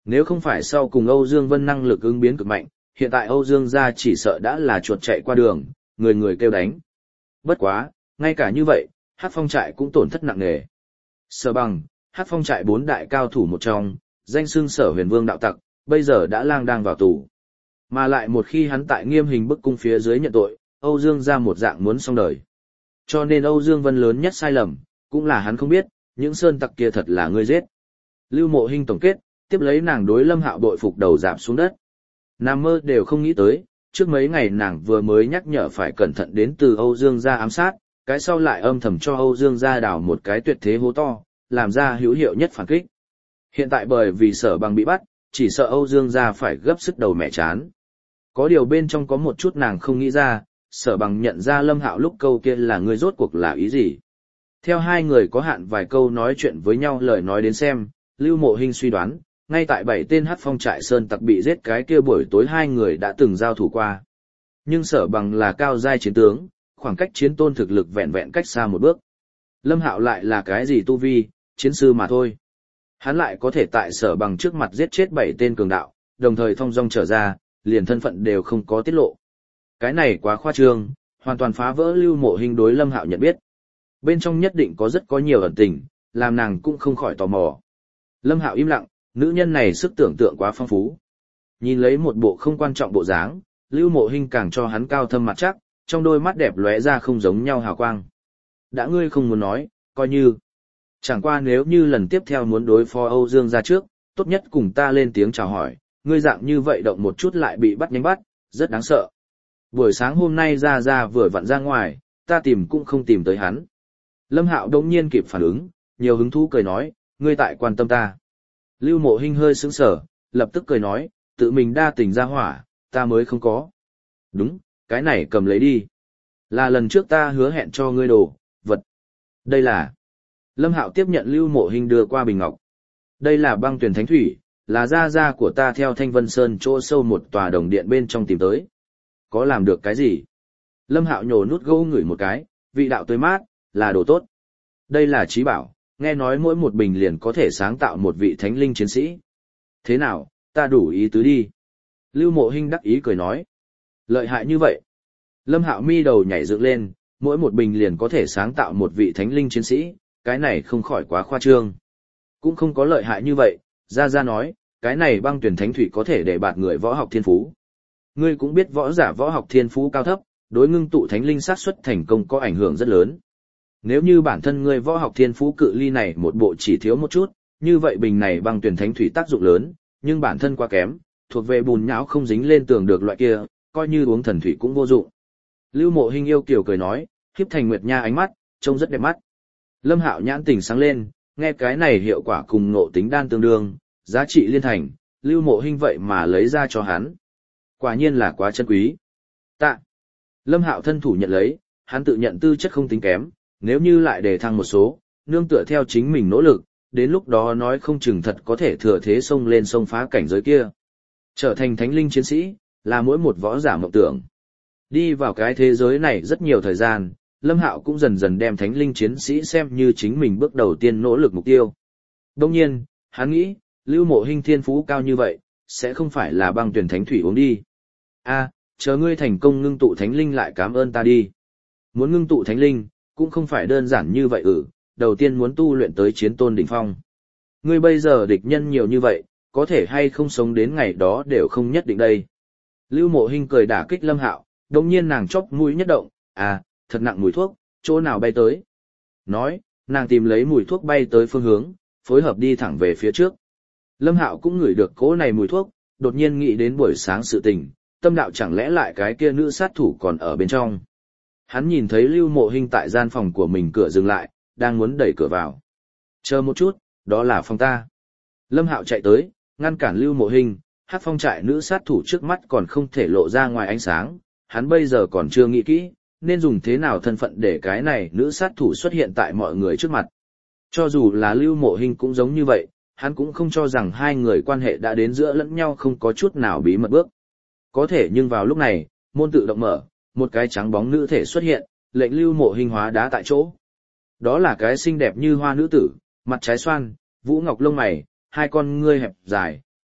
Nếu không phải sau cùng Âu Dương Vân năng lực ứng biến cực mạnh, hiện tại Âu Dương gia chỉ sợ đã là chuột chạy qua đường, người người kêu đánh. Bất quá, ngay cả như vậy, Hắc Phong trại cũng tổn thất nặng nề. Sở Bằng, Hắc Phong trại 4 đại cao thủ một trong, danh xưng Sở Huyền Vương đạo tặc, bây giờ đã lang đang vào tù. Mà lại một khi hắn tại nghiêm hình bức cung phía dưới nhận tội, Âu Dương gia một dạng muốn xong đời. Cho nên Âu Dương Vân lớn nhất sai lầm, cũng là hắn không biết, những sơn tặc kia thật là ngươi giết. Lưu Mộ Hinh tổng kết, tiếp lấy nàng đối Lâm Hạo bội phục đầu rạp xuống đất. Nàng mơ đều không nghĩ tới, trước mấy ngày nàng vừa mới nhắc nhở phải cẩn thận đến từ Âu Dương gia ám sát, cái sau lại âm thầm cho Âu Dương gia đào một cái tuyệt thế hố to, làm ra hữu hiệu nhất phản kích. Hiện tại bởi vì Sở Bằng bị bắt, chỉ sợ Âu Dương gia phải gấp sức đầu mẹ chán. Có điều bên trong có một chút nàng không nghĩ ra, Sở Bằng nhận ra Lâm Hạo lúc câu kia là ngươi rốt cuộc là ý gì. Theo hai người có hạn vài câu nói chuyện với nhau lời nói đến xem, Lưu Mộ Hinh suy đoán, ngay tại 7 tên Hắc Phong trại sơn tặc bị giết cái kia buổi tối hai người đã từng giao thủ qua. Nhưng Sở Bằng là cao giai chiến tướng, khoảng cách chiến tôn thực lực vẹn vẹn cách xa một bước. Lâm Hạo lại là cái gì tu vi, chiến sư mà thôi. Hắn lại có thể tại Sở Bằng trước mặt giết chết 7 tên cường đạo, đồng thời thong dong trở ra, liền thân phận đều không có tiết lộ. Cái này quá khoa trương, hoàn toàn phá vỡ Lưu Mộ Hinh đối Lâm Hạo nhận biết. Bên trong nhất định có rất có nhiều ẩn tình, làm nàng cũng không khỏi tò mò. Lâm Hạo im lặng, nữ nhân này sức tưởng tượng quá phong phú. Nhìn lấy một bộ không quan trọng bộ dáng, Lưu Mộ Hinh càng cho hắn cao thâm mặt chắc, trong đôi mắt đẹp lóe ra không giống nhau hào quang. Đã ngươi không muốn nói, coi như. Chẳng qua nếu như lần tiếp theo muốn đối phó Âu Dương gia trước, tốt nhất cùng ta lên tiếng chào hỏi, ngươi dạng như vậy động một chút lại bị bắt nhanh bắt, rất đáng sợ. Buổi sáng hôm nay ra vừa vặn ra ngoài, ta tìm cũng không tìm tới hắn. Lâm Hạo đống nhiên kịp phản ứng, nhiều hứng thú cười nói, ngươi tại quan tâm ta. Lưu Mộ Hinh hơi sững sờ, lập tức cười nói, tự mình đa tình ra hỏa, ta mới không có. Đúng, cái này cầm lấy đi. Là lần trước ta hứa hẹn cho ngươi đồ, vật. Đây là. Lâm Hạo tiếp nhận Lưu Mộ Hinh đưa qua bình ngọc. Đây là băng tuyển thánh thủy, là gia của ta theo Thanh Vân Sơn chỗ sâu một tòa đồng điện bên trong tìm tới. Có làm được cái gì? Lâm Hạo nhổ nút gỗ ngửi một cái, vị đạo tươi mát, là đồ tốt. Đây là trí bảo, nghe nói mỗi một bình liền có thể sáng tạo một vị thánh linh chiến sĩ. Thế nào, ta đủ ý tứ đi. Lưu Mộ Hinh đắc ý cười nói. Lợi hại như vậy. Lâm Hạo mi đầu nhảy dựng lên, mỗi một bình liền có thể sáng tạo một vị thánh linh chiến sĩ, cái này không khỏi quá khoa trương. Cũng không có lợi hại như vậy, Gia nói, cái này băng tuyển thánh thủy có thể để bạt người võ học thiên phú. Ngươi cũng biết võ giả võ học thiên phú cao thấp, đối ngưng tụ thánh linh xác suất thành công có ảnh hưởng rất lớn. Nếu như bản thân ngươi võ học thiên phú cự ly này một bộ chỉ thiếu một chút, như vậy bình này băng tuyển thánh thủy tác dụng lớn, nhưng bản thân quá kém, thuộc về bùn nhão không dính lên tường được loại kia, coi như uống thần thủy cũng vô dụng. Lưu Mộ Hinh yêu kiều cười nói, khiếp thành nguyệt nha ánh mắt, trông rất đẹp mắt. Lâm Hạo nhãn tỉnh sáng lên, nghe cái này hiệu quả cùng ngộ tính đan tương đương, giá trị liên thành, Lưu Mộ Hinh vậy mà lấy ra cho hắn. Quả nhiên là quá chân quý. Tạ. Lâm Hạo thân thủ nhận lấy, hắn tự nhận tư chất không tính kém, nếu như lại đề thăng một số, nương tựa theo chính mình nỗ lực, đến lúc đó nói không chừng thật có thể thừa thế xông lên xông phá cảnh giới kia. Trở thành thánh linh chiến sĩ, là mỗi một võ giả mộng tưởng. Đi vào cái thế giới này rất nhiều thời gian, Lâm Hạo cũng dần dần đem thánh linh chiến sĩ xem như chính mình bước đầu tiên nỗ lực mục tiêu. Đồng nhiên, hắn nghĩ, Lưu Mộ Hinh thiên phú cao như vậy, sẽ không phải là băng tuyển thánh thủy uống đi. Chờ ngươi thành công ngưng tụ thánh linh lại cảm ơn ta đi. Muốn ngưng tụ thánh linh, cũng không phải đơn giản như vậy đầu tiên muốn tu luyện tới chiến tôn đỉnh phong. Ngươi bây giờ địch nhân nhiều như vậy, có thể hay không sống đến ngày đó đều không nhất định đây. Lưu Mộ Hinh cười đả kích Lâm Hạo, đồng nhiên nàng chốc mũi nhất động, thật nặng mùi thuốc, chỗ nào bay tới. Nói, nàng tìm lấy mùi thuốc bay tới phương hướng, phối hợp đi thẳng về phía trước. Lâm Hạo cũng ngửi được cỗ này mùi thuốc, đột nhiên nghĩ đến buổi sáng sự tình, tâm đạo chẳng lẽ lại cái kia nữ sát thủ còn ở bên trong. Hắn nhìn thấy Lưu Mộ Hinh tại gian phòng của mình cửa dừng lại, đang muốn đẩy cửa vào. Chờ một chút, đó là phòng ta. Lâm Hạo chạy tới, ngăn cản Lưu Mộ Hinh, Hắc Phong trại nữ sát thủ trước mắt còn không thể lộ ra ngoài ánh sáng, hắn bây giờ còn chưa nghĩ kỹ, nên dùng thế nào thân phận để cái này nữ sát thủ xuất hiện tại mọi người trước mặt. Cho dù là Lưu Mộ Hinh cũng giống như vậy, hắn cũng không cho rằng hai người quan hệ đã đến giữa lẫn nhau không có chút nào bí mật bước. Có thể nhưng vào lúc này, môn tự động mở, một cái trắng bóng nữ thể xuất hiện, lệnh Lưu Mộ Hinh hóa đá tại chỗ. Đó là cái xinh đẹp như hoa nữ tử, mặt trái xoan, vũ ngọc lông mày, hai con ngươi hẹp dài,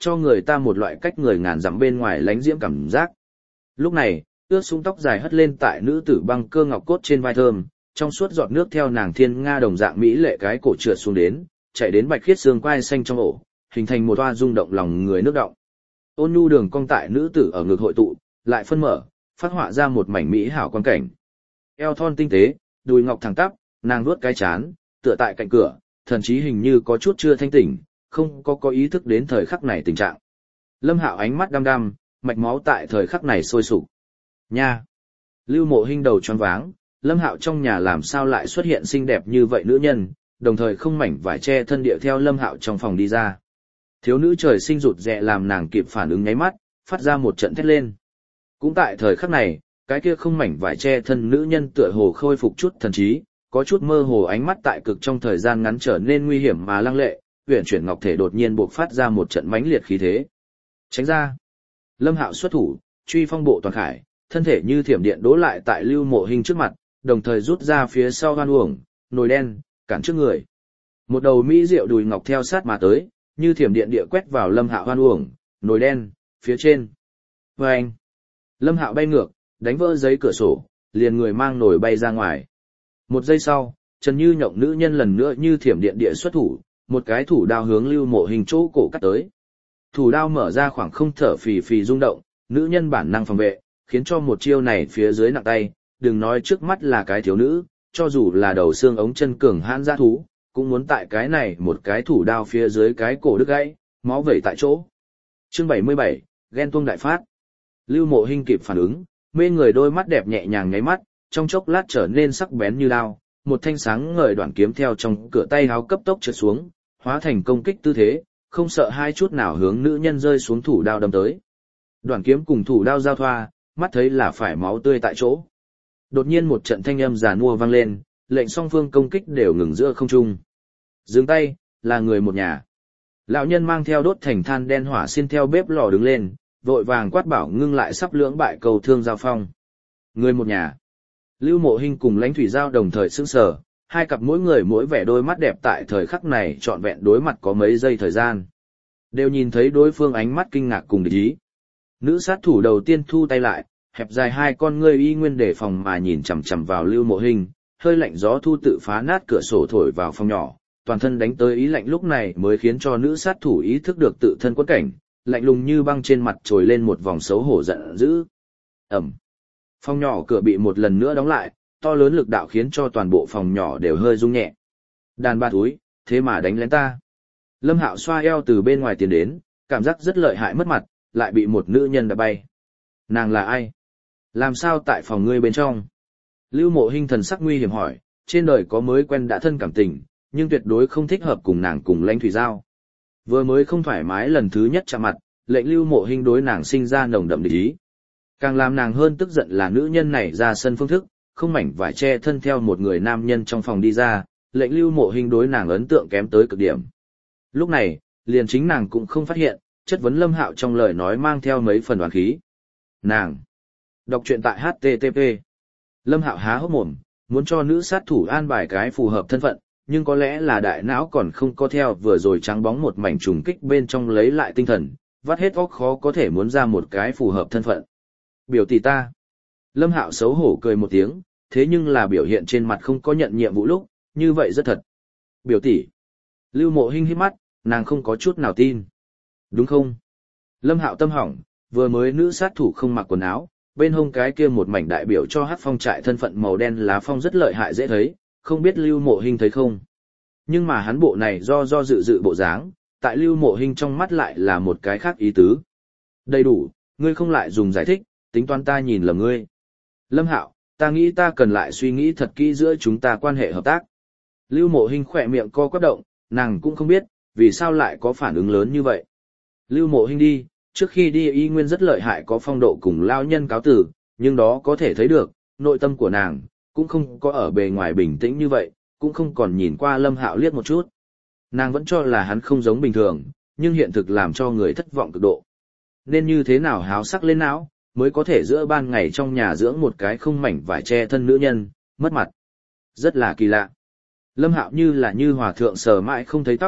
cho người ta một loại cách người ngàn dặm bên ngoài lánh diễm cảm giác. Lúc này, ướt sũng tóc dài hất lên tại nữ tử băng cơ ngọc cốt trên vai thơm, trong suốt giọt nước theo nàng thiên nga đồng dạng mỹ lệ cái cổ trượt xuống đến, chạy đến bạch khiết xương quai xanh trong ổ, hình thành một toa rung động lòng người nước động. Ôn nhu đường cong tại nữ tử ở ngực hội tụ, lại phân mở, phát họa ra một mảnh mỹ hảo quan cảnh. Eo thon tinh tế, đùi ngọc thẳng tắp, nàng vuốt cái chán, tựa tại cạnh cửa, thần chí hình như có chút chưa thanh tỉnh, không có ý thức đến thời khắc này tình trạng. Lâm Hạo ánh mắt đăm đăm, mạch máu tại thời khắc này sôi sục. Nha! Lưu Mộ Hinh đầu choáng váng, Lâm Hạo trong nhà làm sao lại xuất hiện xinh đẹp như vậy nữ nhân, đồng thời không mảnh vải che thân địa theo Lâm Hạo trong phòng đi ra. Thiếu nữ trời sinh rụt rè làm nàng kịp phản ứng nháy mắt, phát ra một trận thét lên. Cũng tại thời khắc này, cái kia không mảnh vải che thân nữ nhân tựa hồ khôi phục chút thần trí, có chút mơ hồ ánh mắt tại cực trong thời gian ngắn trở nên nguy hiểm mà lăng lệ, uyển chuyển ngọc thể đột nhiên bộc phát ra một trận mãnh liệt khí thế. Tránh ra. Lâm Hạo xuất thủ, truy phong bộ toàn khải, thân thể như thiểm điện đố lại tại Lưu Mộ Hinh trước mặt, đồng thời rút ra phía sau hoan uổng, nồi đen, cản trước người. Một đầu mỹ diệu đùi ngọc theo sát mà tới, như thiểm điện địa quét vào Lâm Hạo hoan uổng, nồi đen, phía trên. Vâng! Lâm Hạo bay ngược, đánh vỡ giấy cửa sổ, liền người mang nồi bay ra ngoài. Một giây sau, Trần Như Nhộng nữ nhân lần nữa như thiểm điện địa xuất thủ, một cái thủ đao hướng Lưu Mộ Hinh chỗ cổ cắt tới. Thủ đao mở ra khoảng không thở phì phì rung động, nữ nhân bản năng phòng vệ, khiến cho một chiêu này phía dưới nặng tay, đừng nói trước mắt là cái thiếu nữ, cho dù là đầu xương ống chân cường hãn dã thú, cũng muốn tại cái này một cái thủ đao phía dưới cái cổ đứt gãy, máu vẩy tại chỗ. Chương 77, ghen tuông đại phát. Lưu Mộ Hinh kịp phản ứng, mê người đôi mắt đẹp nhẹ nhàng nháy mắt, trong chốc lát trở nên sắc bén như đao, một thanh sáng ngời đoạn kiếm theo trong cửa tay háo cấp tốc trượt xuống, hóa thành công kích tư thế, không sợ hai chút nào hướng nữ nhân rơi xuống thủ đao đâm tới. Đoạn kiếm cùng thủ đao giao thoa, mắt thấy là phải máu tươi tại chỗ. Đột nhiên một trận thanh âm giàn mua vang lên, lệnh song phương công kích đều ngừng giữa không trung. Dừng tay, là người một nhà. Lão nhân mang theo đốt thành than đen hỏa xin theo bếp lò đứng lên, vội vàng quát bảo ngưng lại sắp lưỡng bại cầu thương giao phong. Người một nhà. Lưu Mộ Hinh cùng Lãnh Thủy Giao đồng thời sững sờ, hai cặp mỗi người mỗi vẻ đôi mắt đẹp tại thời khắc này trọn vẹn đối mặt có mấy giây thời gian. Đều nhìn thấy đối phương ánh mắt kinh ngạc cùng địch ý. Nữ sát thủ đầu tiên thu tay lại, hẹp dài hai con ngươi y nguyên đề phòng mà nhìn chằm chằm vào Lưu Mộ Hinh, hơi lạnh gió thu tự phá nát cửa sổ thổi vào phòng nhỏ, toàn thân đánh tới ý lạnh lúc này mới khiến cho nữ sát thủ ý thức được tự thân quẫn cảnh, lạnh lùng như băng trên mặt trồi lên một vòng xấu hổ giận dữ. Ầm. Phòng nhỏ cửa bị một lần nữa đóng lại, to lớn lực đạo khiến cho toàn bộ phòng nhỏ đều hơi rung nhẹ. Đàn ba túi, thế mà đánh lén ta. Lâm Hạo xoa eo từ bên ngoài tiến đến, cảm giác rất lợi hại mất mặt, lại bị một nữ nhân đá bay. Nàng là ai? Làm sao tại phòng ngươi bên trong? Lưu Mộ Hinh thần sắc nguy hiểm hỏi, trên đời có mới quen đã thân cảm tình, nhưng tuyệt đối không thích hợp cùng nàng cùng Lãnh Thủy Giao. Vừa mới không thoải mái lần thứ nhất chạm mặt, lệnh Lưu Mộ Hinh đối nàng sinh ra nồng đậm địch ý. Càng làm nàng hơn tức giận là nữ nhân này ra sân phương thức, không mảnh vải che thân theo một người nam nhân trong phòng đi ra, lệnh Lưu Mộ Hinh đối nàng ấn tượng kém tới cực điểm. Lúc này, liền chính nàng cũng không phát hiện, chất vấn Lâm Hạo trong lời nói mang theo mấy phần oán khí. Nàng. Đọc truyện tại HTTP. Lâm Hạo há hốc mồm, muốn cho nữ sát thủ an bài cái phù hợp thân phận, nhưng có lẽ là đại não còn không có theo vừa rồi trắng bóng một mảnh trùng kích bên trong lấy lại tinh thần, vắt hết óc khó có thể muốn ra một cái phù hợp thân phận. Biểu tỷ ta. Lâm Hạo xấu hổ cười một tiếng, thế nhưng là biểu hiện trên mặt không có nhận nhiệm vụ lúc, như vậy rất thật. Biểu tỷ. Lưu Mộ Hinh hít mắt, nàng không có chút nào tin. Đúng không? Lâm Hạo tâm hỏng, vừa mới nữ sát thủ không mặc quần áo, bên hông cái kia một mảnh đại biểu cho Hắc Phong trại thân phận màu đen lá phong rất lợi hại dễ thấy, không biết Lưu Mộ Hinh thấy không? Nhưng mà hắn bộ này do dự dự bộ dáng, tại Lưu Mộ Hinh trong mắt lại là một cái khác ý tứ. Đầy đủ, ngươi không lại dùng giải thích, tính toán ta nhìn lầm ngươi. Lâm Hạo, ta nghĩ ta cần lại suy nghĩ thật kỹ giữa chúng ta quan hệ hợp tác. Lưu Mộ Hinh khỏe miệng co quắp động, nàng cũng không biết, vì sao lại có phản ứng lớn như vậy. Lưu Mộ Hinh đi, trước khi đi y nguyên rất lợi hại có phong độ cùng lao nhân cáo tử, nhưng đó có thể thấy được, nội tâm của nàng, cũng không có ở bề ngoài bình tĩnh như vậy, cũng không còn nhìn qua Lâm Hạo liếc một chút. Nàng vẫn cho là hắn không giống bình thường, nhưng hiện thực làm cho người thất vọng cực độ. Nên như thế nào háo sắc lên não, mới có thể giữa ban ngày trong nhà dưỡng một cái không mảnh vải che thân nữ nhân, mất mặt. Rất là kỳ lạ. Lâm Hạo như là như hòa thượng sờ mãi không thấy tóc,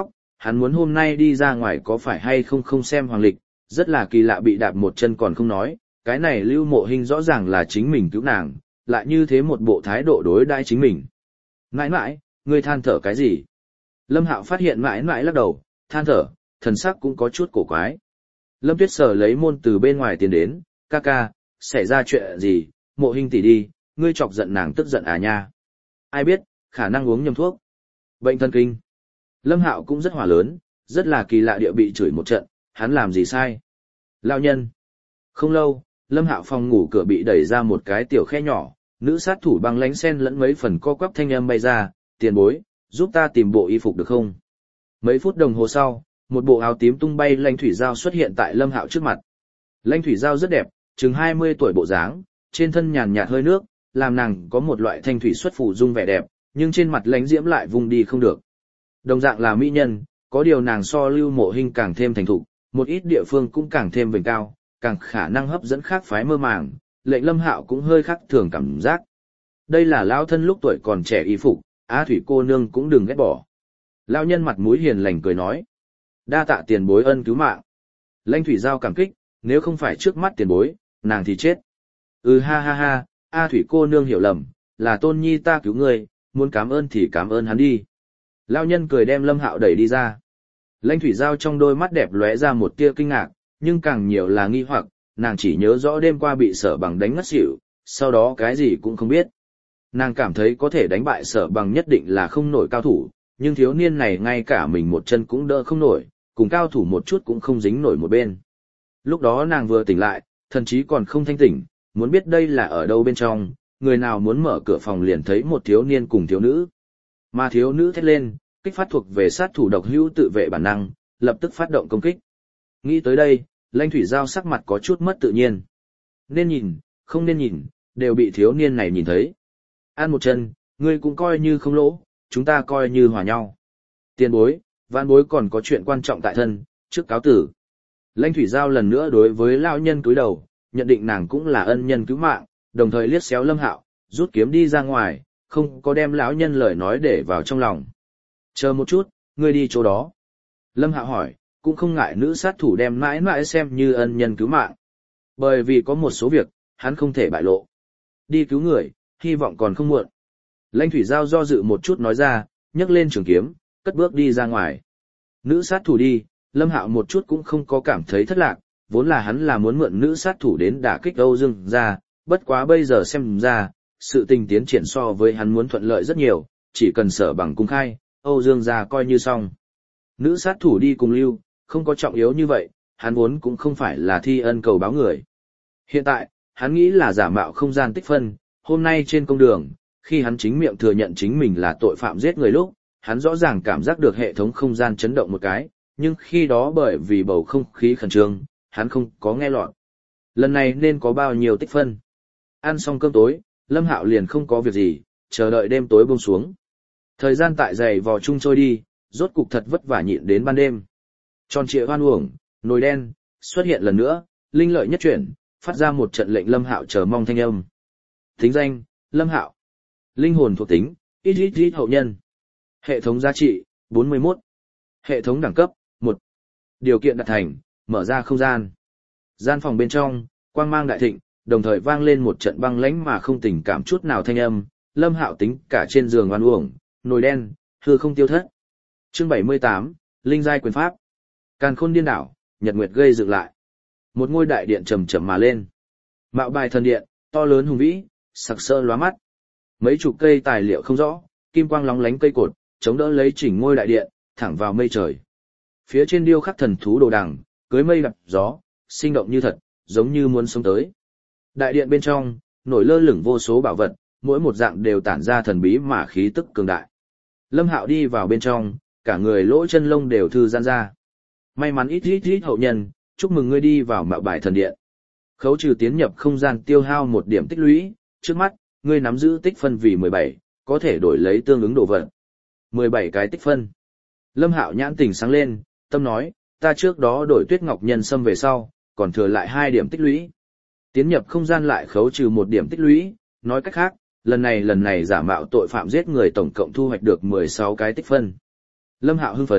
hắn muốn hôm nay đi ra ngoài có phải hay không không xem hoàng lịch, rất là kỳ lạ bị đạp một chân còn không nói, cái này Lưu Mộ Hinh rõ ràng là chính mình cứu nàng, lại như thế một bộ thái độ đối đãi chính mình. Mãi mãi, ngươi than thở cái gì? Lâm Hạo phát hiện mãi mãi lắc đầu, than thở, thần sắc cũng có chút cổ quái. Lâm Tuyết Sở lấy môn từ bên ngoài tiến đến, ca ca, xảy ra chuyện gì, Mộ Hinh tỷ đi, ngươi chọc giận nàng tức giận à nha. Ai biết, khả năng uống nhầm thuốc. Bệnh thần kinh. Lâm Hạo cũng rất hỏa lớn, rất là kỳ lạ địa bị chửi một trận, hắn làm gì sai? Lão nhân. Không lâu, Lâm Hạo phòng ngủ cửa bị đẩy ra một cái tiểu khe nhỏ, nữ sát thủ băng lánh sen lẫn mấy phần co quắp thanh âm bay ra, tiền bối, giúp ta tìm bộ y phục được không? Mấy phút đồng hồ sau, một bộ áo tím tung bay Lãnh Thủy Giao xuất hiện tại Lâm Hạo trước mặt. Lãnh Thủy Giao rất đẹp, chừng 20 tuổi bộ dáng, trên thân nhàn nhạt hơi nước, làm nàng có một loại thanh thủy xuất phủ dung vẻ đẹp, nhưng trên mặt lãnh diễm lại vùng đi không được. Đồng dạng là mỹ nhân, có điều nàng so Lưu Mộ Hinh càng thêm thành thục, một ít địa phương cũng càng thêm vểnh cao, càng khả năng hấp dẫn khác phái mơ màng, lệnh Lâm Hạo cũng hơi khác thường cảm giác. Đây là lão thân lúc tuổi còn trẻ y phục, Á Thủy cô nương cũng đừng ghét bỏ. Lão nhân mặt mũi hiền lành cười nói, đa tạ tiền bối ân cứu mạng. Lãnh Thủy Giao cảm kích, nếu không phải trước mắt tiền bối, nàng thì chết. Ha ha ha, A Thủy cô nương hiểu lầm, là Tôn Nhi ta cứu ngươi, muốn cảm ơn thì cảm ơn hắn đi. Lão nhân cười đem Lâm Hạo đẩy đi ra. Lãnh Thủy Giao trong đôi mắt đẹp lóe ra một tia kinh ngạc, nhưng càng nhiều là nghi hoặc, nàng chỉ nhớ rõ đêm qua bị Sở Bằng đánh ngất xỉu, sau đó cái gì cũng không biết. Nàng cảm thấy có thể đánh bại Sở Bằng nhất định là không nổi cao thủ, nhưng thiếu niên này ngay cả mình một chân cũng đỡ không nổi, cùng cao thủ một chút cũng không dính nổi một bên. Lúc đó nàng vừa tỉnh lại, thậm chí còn không thanh tỉnh, muốn biết đây là ở đâu bên trong, người nào muốn mở cửa phòng liền thấy một thiếu niên cùng thiếu nữ. Mà thiếu nữ thét lên, kích phát thuộc về sát thủ độc hữu tự vệ bản năng, lập tức phát động công kích. Nghĩ tới đây, Lãnh Thủy Giao sắc mặt có chút mất tự nhiên. Nên nhìn, không nên nhìn, đều bị thiếu niên này nhìn thấy. Ăn một chân, ngươi cũng coi như không lỗ, chúng ta coi như hòa nhau. Tiền bối, vãn bối còn có chuyện quan trọng tại thân, trước cáo tử. Lãnh Thủy Giao lần nữa đối với lão nhân cúi đầu, nhận định nàng cũng là ân nhân cứu mạng, đồng thời liếc xéo Lâm Hạo, rút kiếm đi ra ngoài, không có đem lão nhân lời nói để vào trong lòng. Chờ một chút, ngươi đi chỗ đó. Lâm Hạo hỏi, cũng không ngại nữ sát thủ đem mãi mãi xem như ân nhân cứu mạng. Bởi vì có một số việc, hắn không thể bại lộ. Đi cứu người, hy vọng còn không muộn. Lãnh Thủy Giao do dự một chút nói ra, nhấc lên trường kiếm, cất bước đi ra ngoài. Nữ sát thủ đi, Lâm Hạo một chút cũng không có cảm thấy thất lạc, vốn là hắn là muốn mượn nữ sát thủ đến đả kích Âu Dương gia, bất quá bây giờ xem ra, sự tình tiến triển so với hắn muốn thuận lợi rất nhiều, chỉ cần Sở Bằng cung khai, Âu Dương gia coi như xong. Nữ sát thủ đi cùng lưu, không có trọng yếu như vậy, hắn vốn cũng không phải là thi ân cầu báo người. Hiện tại, hắn nghĩ là giả mạo không gian tích phân, hôm nay trên công đường, khi hắn chính miệng thừa nhận chính mình là tội phạm giết người lúc, hắn rõ ràng cảm giác được hệ thống không gian chấn động một cái, nhưng khi đó bởi vì bầu không khí khẩn trương, hắn không có nghe lọt. Lần này nên có bao nhiêu tích phân? Ăn xong cơm tối, Lâm Hạo liền không có việc gì, chờ đợi đêm tối buông xuống. Thời gian tại giày vò chung trôi đi, rốt cục thật vất vả nhịn đến ban đêm. Tròn trịa hoan uổng, nồi đen, xuất hiện lần nữa, linh lợi nhất chuyển, phát ra một trận lệnh Lâm Hạo chờ mong thanh âm. Tính danh, Lâm Hạo. Linh hồn thuộc tính, ít hậu nhân. Hệ thống giá trị, 41. Hệ thống đẳng cấp, 1. Điều kiện đạt thành, mở ra không gian. Gian phòng bên trong, quang mang đại thịnh, đồng thời vang lên một trận băng lãnh mà không tình cảm chút nào thanh âm, Lâm Hạo tính cả trên giường oan uổng, nồi đen, hư không tiêu thất. Chương 78, Linh giai quyền pháp. Càn khôn điên đảo, nhật nguyệt gây dựng lại. Một ngôi đại điện trầm trầm mà lên. Mạo bài thần điện, to lớn hùng vĩ, sặc sỡ lóa mắt. Mấy chục cây tài liệu không rõ, kim quang lóng lánh cây cột, chống đỡ lấy chỉnh ngôi đại điện, thẳng vào mây trời. Phía trên điêu khắc thần thú đồ đằng, cưới mây đập gió, sinh động như thật, giống như muốn sống tới. Đại điện bên trong, nổi lơ lửng vô số bảo vật, mỗi một dạng đều tản ra thần bí mà khí tức cường đại. Lâm Hạo đi vào bên trong, cả người lỗ chân lông đều thư giãn ra. May mắn ít hậu nhân, chúc mừng ngươi đi vào mạo bài thần điện. Khấu trừ tiến nhập không gian tiêu hao 1 điểm tích lũy, trước mắt, ngươi nắm giữ tích phân vì 17, có thể đổi lấy tương ứng đồ vật. 17 cái tích phân. Lâm Hạo nhãn tỉnh sáng lên, tâm nói, ta trước đó đổi Tuyết Ngọc Nhân Sâm về sau, còn thừa lại 2 điểm tích lũy. Tiến nhập không gian lại khấu trừ 1 điểm tích lũy, nói cách khác, lần này giả mạo tội phạm giết người tổng cộng thu hoạch được 16 cái tích phân. Lâm Hạo hưng phấn,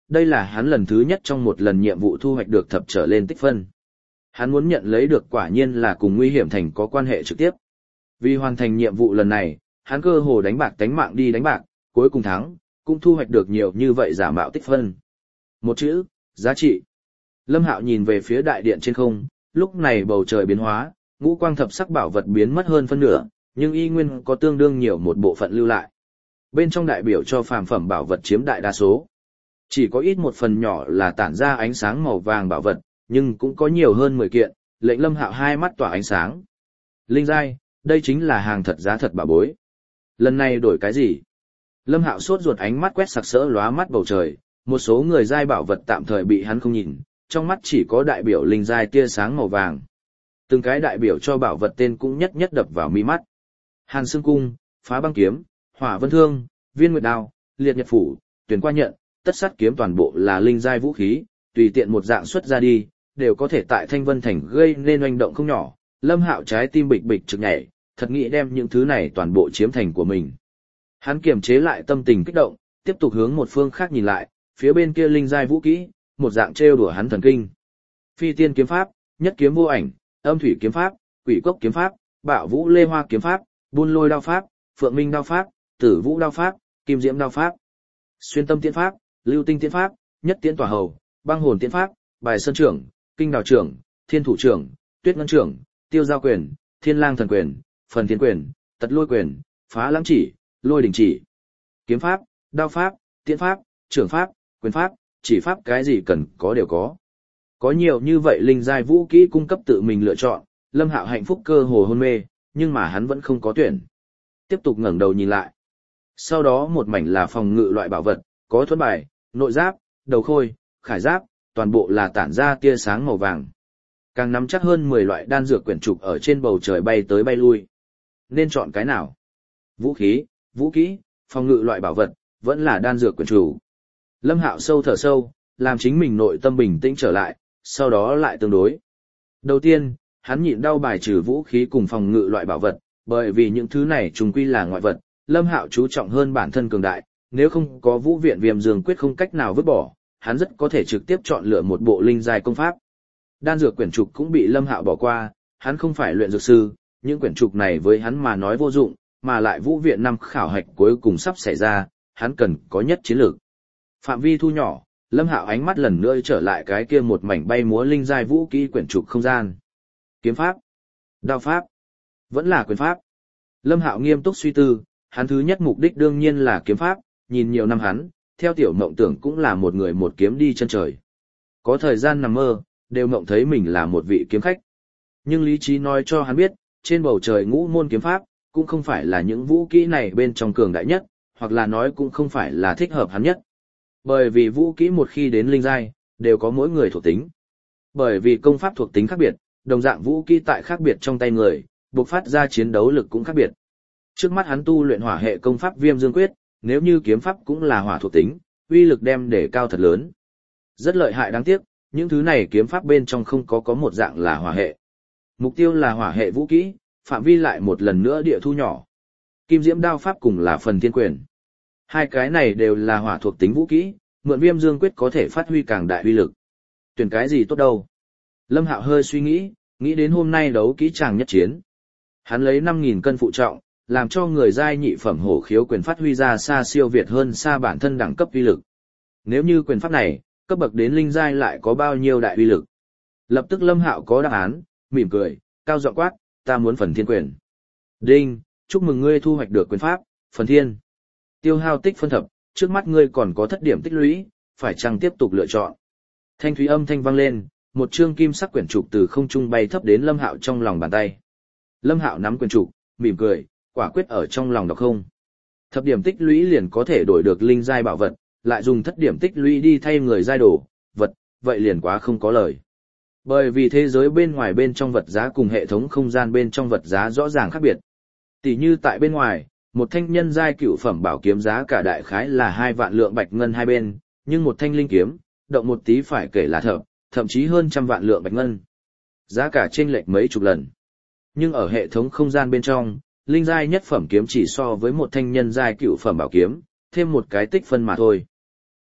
đây là hắn lần thứ nhất trong một lần nhiệm vụ thu hoạch được thập trở lên tích phân. Hắn muốn nhận lấy được quả nhiên là cùng nguy hiểm thành có quan hệ trực tiếp. Vì hoàn thành nhiệm vụ lần này, hắn cơ hồ đánh bạc tánh mạng đi đánh bạc, cuối cùng thắng, cũng thu hoạch được nhiều như vậy giả mạo tích phân. Một chữ, giá trị. Lâm Hạo nhìn về phía đại điện trên không, lúc này bầu trời biến hóa, ngũ quang thập sắc bảo vật biến mất hơn phân nửa, nhưng y nguyên có tương đương nhiều một bộ phận lưu lại. Bên trong đại biểu cho phàm phẩm bảo vật chiếm đại đa số. Chỉ có ít một phần nhỏ là tản ra ánh sáng màu vàng bảo vật, nhưng cũng có nhiều hơn 10 kiện, lệnh Lâm Hạo hai mắt tỏa ánh sáng. Linh giai, đây chính là hàng thật giá thật bảo bối. Lần này đổi cái gì? Lâm Hạo sốt ruột, ánh mắt quét sặc sỡ lóa mắt bầu trời, một số người giai bảo vật tạm thời bị hắn không nhìn, trong mắt chỉ có đại biểu linh giai tia sáng màu vàng. Từng cái đại biểu cho bảo vật tên cũng nhất nhất đập vào mi mắt. Hàn Xương Cung, Phá Băng Kiếm, Hỏa Vân Thương, Viên Nguyệt Đao, Liệt Nhật Phủ, Tuyển Qua Nhận, Tất Sát Kiếm toàn bộ là linh giai vũ khí, tùy tiện một dạng xuất ra đi, đều có thể tại Thanh Vân Thành gây nên oanh động không nhỏ. Lâm Hạo trái tim bịch bịch trực nhảy, thật nghĩ đem những thứ này toàn bộ chiếm thành của mình. Hắn kiềm chế lại tâm tình kích động, tiếp tục hướng một phương khác nhìn lại, phía bên kia linh giai vũ kỹ, một dạng trêu đùa hắn thần kinh. Phi Tiên kiếm pháp, Nhất kiếm vô ảnh, Âm thủy kiếm pháp, Quỷ cốc kiếm pháp, Bạo vũ lê hoa kiếm pháp, Buôn lôi đao pháp, Phượng minh đao pháp, Tử vũ đao pháp, Kim diễm đao pháp, Xuyên tâm tiễn pháp, Lưu tinh tiễn pháp, Nhất tiễn tỏa hầu, Băng hồn tiễn pháp, Bài sơn trưởng, Kinh đào trưởng, Thiên thủ trưởng, Tuyết ngân trưởng, Tiêu giao quyền, Thiên lang thần quyền, Phần thiên quyền, Tật lôi quyền, Phá lãng chỉ, Lôi đỉnh chỉ. Kiếm pháp, đao pháp, tiễn pháp, trưởng pháp, quyền pháp, chỉ pháp, cái gì cần có đều có. Có nhiều như vậy linh giai vũ kỹ cung cấp tự mình lựa chọn, Lâm Hạo hạnh phúc cơ hồ hôn mê, nhưng mà hắn vẫn không có tuyển. Tiếp tục ngẩng đầu nhìn lại. Sau đó một mảnh là phòng ngự loại bảo vật, có thuẫn bài, nội giáp, đầu khôi, khải giáp, toàn bộ là tản ra tia sáng màu vàng. Càng nắm chắc hơn 10 loại đan dược quyển trục ở trên bầu trời bay tới bay lui. Nên chọn cái nào? Vũ khí, vũ kỹ, phòng ngự loại bảo vật, vẫn là đan dược quyển chủ. Lâm Hạo sâu thở sâu, làm chính mình nội tâm bình tĩnh trở lại, sau đó lại tương đối. Đầu tiên, hắn nhịn đau bài trừ vũ khí cùng phòng ngự loại bảo vật, bởi vì những thứ này trùng quy là ngoại vật, Lâm Hạo chú trọng hơn bản thân cường đại, nếu không có Vũ Viện Viêm Dương quyết không cách nào vứt bỏ, hắn rất có thể trực tiếp chọn lựa một bộ linh giai công pháp. Đan dược quyển trục cũng bị Lâm Hạo bỏ qua, hắn không phải luyện dược sư, những quyển trục này với hắn mà nói vô dụng, mà lại Vũ Viện năm khảo hạch cuối cùng sắp xảy ra, hắn cần có nhất chiến lược. Phạm vi thu nhỏ, Lâm Hạo ánh mắt lần nữa trở lại cái kia một mảnh bay múa linh giai vũ kỹ quyển trục không gian. Kiếm pháp, đao pháp, vẫn là quyền pháp. Lâm Hạo nghiêm túc suy tư, hắn thứ nhất mục đích đương nhiên là kiếm pháp, nhìn nhiều năm hắn, theo tiểu mộng tưởng cũng là một người một kiếm đi chân trời. Có thời gian nằm mơ, đều mộng thấy mình là một vị kiếm khách. Nhưng lý trí nói cho hắn biết, trên bầu trời ngũ môn kiếm pháp, cũng không phải là những vũ kỹ này bên trong cường đại nhất, hoặc là nói cũng không phải là thích hợp hắn nhất. Bởi vì vũ kỹ một khi đến linh giai, đều có mỗi người thuộc tính. Bởi vì công pháp thuộc tính khác biệt, đồng dạng vũ kỹ tại khác biệt trong tay người, bộc phát ra chiến đấu lực cũng khác biệt. Trước mắt hắn tu luyện hỏa hệ công pháp Viêm Dương Quyết, nếu như kiếm pháp cũng là hỏa thuộc tính, uy lực đem để cao thật lớn. Rất lợi hại, đáng tiếc, những thứ này kiếm pháp bên trong không có một dạng là hỏa hệ. Mục tiêu là hỏa hệ vũ kỹ, phạm vi lại một lần nữa địa thu nhỏ. Kim Diễm đao pháp cùng là Phần Thiên quyền. Hai cái này đều là hỏa thuộc tính vũ kỹ, mượn Viêm Dương Quyết có thể phát huy càng đại uy lực. Tuyển cái gì tốt đâu? Lâm Hạo hơi suy nghĩ đến hôm nay đấu kỹ tràng nhất chiến. Hắn lấy 5.000 cân phụ trọng, làm cho người giai nhị phẩm hổ khiếu quyền phát huy ra xa siêu việt hơn xa bản thân đẳng cấp uy lực. Nếu như quyền pháp này, cấp bậc đến linh giai lại có bao nhiêu đại uy lực? Lập tức Lâm Hạo có đáp án, mỉm cười, cao giọng quát, ta muốn Phần Thiên quyền. Đinh, chúc mừng ngươi thu hoạch được quyền pháp, Phần Thiên. Tiêu hao tích phân thập, trước mắt ngươi còn có thất điểm tích lũy, phải chăng tiếp tục lựa chọn? Thanh thúy âm thanh vang lên, một chương kim sắc quyển trục từ không trung bay thấp đến Lâm Hạo trong lòng bàn tay. Lâm Hạo nắm quyển trục, mỉm cười, quả quyết ở trong lòng đọc không. Thập điểm tích lũy liền có thể đổi được linh giai bảo vật, lại dùng thất điểm tích lũy đi thay người giai đồ vật, vậy liền quá không có lời. Bởi vì thế giới bên ngoài bên trong vật giá cùng hệ thống không gian bên trong vật giá rõ ràng khác biệt. Tỷ như tại bên ngoài, một thanh nhân giai cựu phẩm bảo kiếm giá cả đại khái là 2 vạn lượng bạch ngân hai bên, nhưng một thanh linh kiếm, động một tí phải kể là thậm chí hơn 100 vạn lượng bạch ngân. Giá cả chênh lệch mấy chục lần. Nhưng ở hệ thống không gian bên trong, linh giai nhất phẩm kiếm chỉ so với một thanh nhân giai cựu phẩm bảo kiếm, thêm một cái tích phân mà thôi.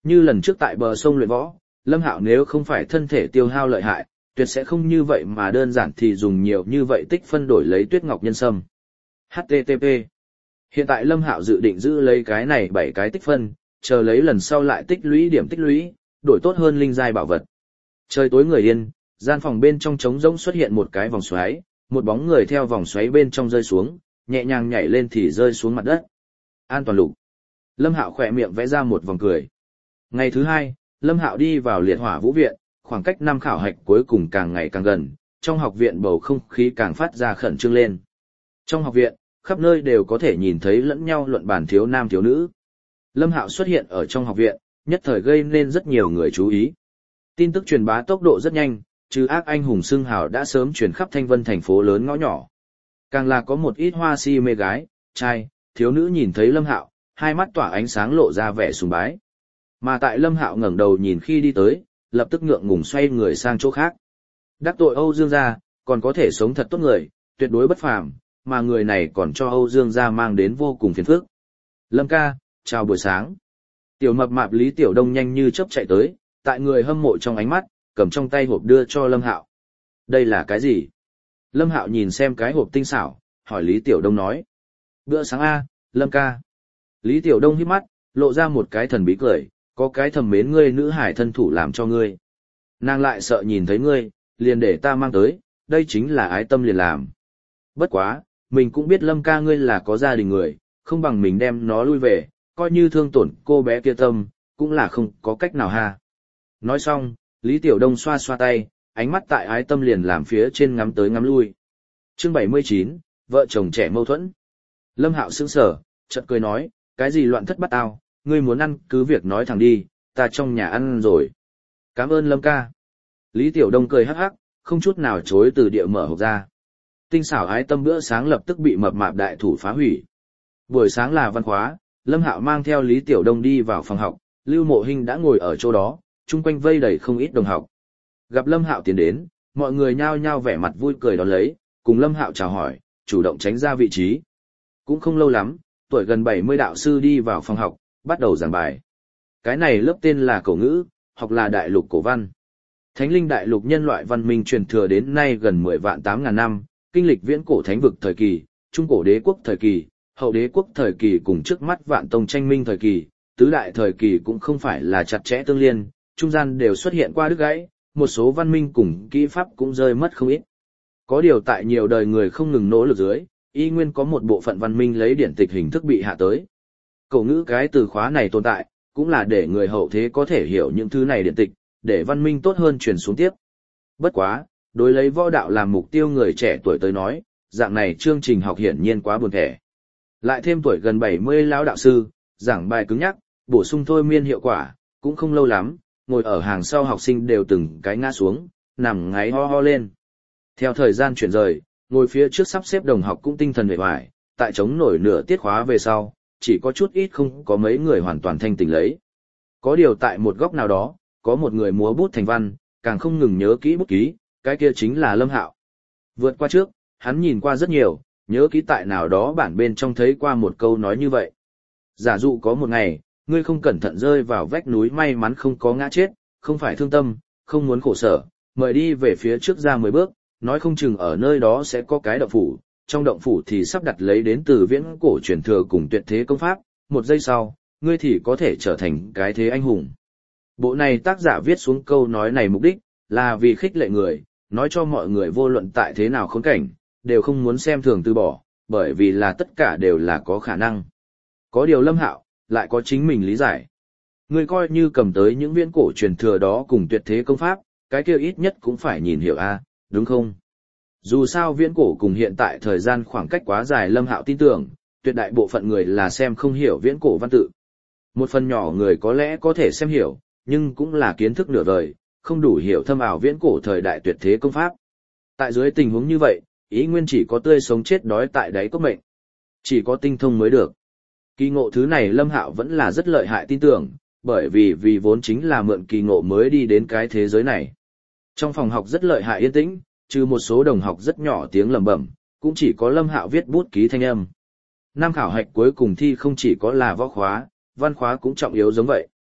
Như lần trước tại bờ sông luyện võ, Lâm Hạo nếu không phải thân thể tiêu hao lợi hại, tuyệt sẽ không như vậy mà đơn giản thì dùng nhiều như vậy tích phân đổi lấy Tuyết Ngọc Nhân Sâm. HTTP. Hiện tại Lâm Hạo dự định giữ lấy cái này 7 cái tích phân, chờ lấy lần sau lại tích lũy điểm tích lũy, đổi tốt hơn linh giai bảo vật. Trời tối người yên, gian phòng bên trong trống rỗng xuất hiện một cái vòng xoáy, một bóng người theo vòng xoáy bên trong rơi xuống, nhẹ nhàng nhảy lên thì rơi xuống mặt đất. An toàn lục. Lâm Hạo khỏe miệng vẽ ra một vòng cười. Ngày thứ 2, Lâm Hạo đi vào Liệt Hỏa Vũ viện, khoảng cách năm khảo hạch cuối cùng càng ngày càng gần, trong học viện bầu không khí càng phát ra khẩn trương lên. Trong học viện, khắp nơi đều có thể nhìn thấy lẫn nhau luận bàn thiếu nam thiếu nữ. Lâm Hạo xuất hiện ở trong học viện, nhất thời gây nên rất nhiều người chú ý. Tin tức truyền bá tốc độ rất nhanh, trừ ác anh hùng xưng hào đã sớm truyền khắp Thanh Vân thành phố lớn ngõ nhỏ. Càng là có một ít hoa si mê gái, trai, thiếu nữ nhìn thấy Lâm Hạo, hai mắt tỏa ánh sáng lộ ra vẻ sùng bái. Mà tại Lâm Hạo ngẩng đầu nhìn khi đi tới, lập tức ngượng ngùng xoay người sang chỗ khác. Đắc tội Âu Dương gia, còn có thể sống thật tốt người, tuyệt đối bất phàm, mà người này còn cho Âu Dương gia mang đến vô cùng phiền phức. Lâm ca, chào buổi sáng. Tiểu mập mạp Lý Tiểu Đông nhanh như chớp chạy tới, tại người hâm mộ trong ánh mắt, cầm trong tay hộp đưa cho Lâm Hạo. Đây là cái gì? Lâm Hạo nhìn xem cái hộp tinh xảo, hỏi Lý Tiểu Đông nói. Bữa sáng A, Lâm ca. Lý Tiểu Đông híp mắt, lộ ra một cái thần bí cười, có cái thầm mến ngươi nữ hải thân thủ làm cho ngươi. Nàng lại sợ nhìn thấy ngươi, liền để ta mang tới, đây chính là ái tâm liền làm. Bất quá, mình cũng biết Lâm ca ngươi là có gia đình người, không bằng mình đem nó lui về, coi như thương tổn cô bé kia tâm, cũng là không có cách nào ha. Nói xong, Lý Tiểu Đông xoa xoa tay, ánh mắt tại ái tâm liền làm phía trên ngắm tới ngắm lui. Chương 79, vợ chồng trẻ mâu thuẫn. Lâm Hạo sững sờ, chợt cười nói, cái gì loạn thất bắt ao, ngươi muốn ăn cứ việc nói thẳng đi, ta trong nhà ăn rồi. Cảm ơn Lâm ca. Lý Tiểu Đông cười hắc hắc, không chút nào chối từ địa mở hộp ra. Tinh xảo ái tâm bữa sáng lập tức bị mập mạp đại thủ phá hủy. Buổi sáng là văn khóa, Lâm Hạo mang theo Lý Tiểu Đông đi vào phòng học, Lưu Mộ Hinh đã ngồi ở chỗ đó, chung quanh vây đầy không ít đồng học. Gặp Lâm Hạo tiến đến, mọi người nhao nhao vẻ mặt vui cười đón lấy, cùng Lâm Hạo chào hỏi, chủ động tránh ra vị trí. Cũng không lâu lắm, tuổi gần 70 đạo sư đi vào phòng học, bắt đầu giảng bài. Cái này lớp tên là cổ ngữ, học là đại lục cổ văn. Thánh linh đại lục nhân loại văn minh truyền thừa đến nay gần 10 vạn 8.000 năm, kinh lịch viễn cổ thánh vực thời kỳ, trung cổ đế quốc thời kỳ, hậu đế quốc thời kỳ cùng trước mắt vạn tông tranh minh thời kỳ, tứ đại thời kỳ cũng không phải là chặt chẽ tương liên, trung gian đều xuất hiện qua đứt gãy, một số văn minh cùng kỹ pháp cũng rơi mất không ít. Có điều tại nhiều đời người không ngừng nỗ lực dưới, y nguyên có một bộ phận văn minh lấy điển tịch hình thức bị hạ tới. Cổ ngữ cái từ khóa này tồn tại, cũng là để người hậu thế có thể hiểu những thứ này điển tịch, để văn minh tốt hơn truyền xuống tiếp. Bất quá, đối lấy võ đạo làm mục tiêu người trẻ tuổi tới nói, dạng này chương trình học hiển nhiên quá buồn thẻ. Lại thêm tuổi gần 70 lão đạo sư, giảng bài cứng nhắc, bổ sung thôi miên hiệu quả, cũng không lâu lắm, ngồi ở hàng sau học sinh đều từng cái ngã xuống, nằm ngáy ho ho lên. Theo thời gian chuyển rời, ngồi phía trước sắp xếp đồng học cũng tinh thần uể oải, tại chống nổi nửa tiết khóa về sau, chỉ có chút ít không có mấy người hoàn toàn thanh tỉnh lấy. Có điều tại một góc nào đó, có một người múa bút thành văn, càng không ngừng nhớ kỹ bút ký, cái kia chính là Lâm Hạo. Vượt qua trước, hắn nhìn qua rất nhiều, nhớ kỹ tại nào đó bản bên trong thấy qua một câu nói như vậy. Giả dụ có một ngày, ngươi không cẩn thận rơi vào vách núi may mắn không có ngã chết, không phải thương tâm, không muốn khổ sở, mời đi về phía trước ra 10 bước, nói không chừng ở nơi đó sẽ có cái động phủ, trong động phủ thì sắp đặt lấy đến từ viễn cổ truyền thừa cùng tuyệt thế công pháp, một giây sau, ngươi thì có thể trở thành cái thế anh hùng. Bộ này tác giả viết xuống câu nói này mục đích, là vì khích lệ người, nói cho mọi người vô luận tại thế nào khốn cảnh, đều không muốn xem thường từ bỏ, bởi vì là tất cả đều là có khả năng. Có điều Lâm Hạo lại có chính mình lý giải. Ngươi coi như cầm tới những viễn cổ truyền thừa đó cùng tuyệt thế công pháp, cái kia ít nhất cũng phải nhìn hiểu a, đúng không? Dù sao viễn cổ cùng hiện tại thời gian khoảng cách quá dài, Lâm Hạo tin tưởng, tuyệt đại bộ phận người là xem không hiểu viễn cổ văn tự. Một phần nhỏ người có lẽ có thể xem hiểu, nhưng cũng là kiến thức nửa vời, không đủ hiểu thâm ảo viễn cổ thời đại tuyệt thế công pháp. Tại dưới tình huống như vậy, ý nguyên chỉ có tươi sống chết đói tại đáy cốc mệnh. Chỉ có tinh thông mới được. Kỳ ngộ thứ này Lâm Hạo vẫn là rất lợi hại tin tưởng, bởi vì vốn chính là mượn kỳ ngộ mới đi đến cái thế giới này. Trong phòng học rất lợi hại yên tĩnh, trừ một số đồng học rất nhỏ tiếng lẩm bẩm, cũng chỉ có Lâm Hạo viết bút ký thanh âm. Năm khảo hạch cuối cùng thi không chỉ có là võ khóa, văn khóa cũng trọng yếu giống vậy.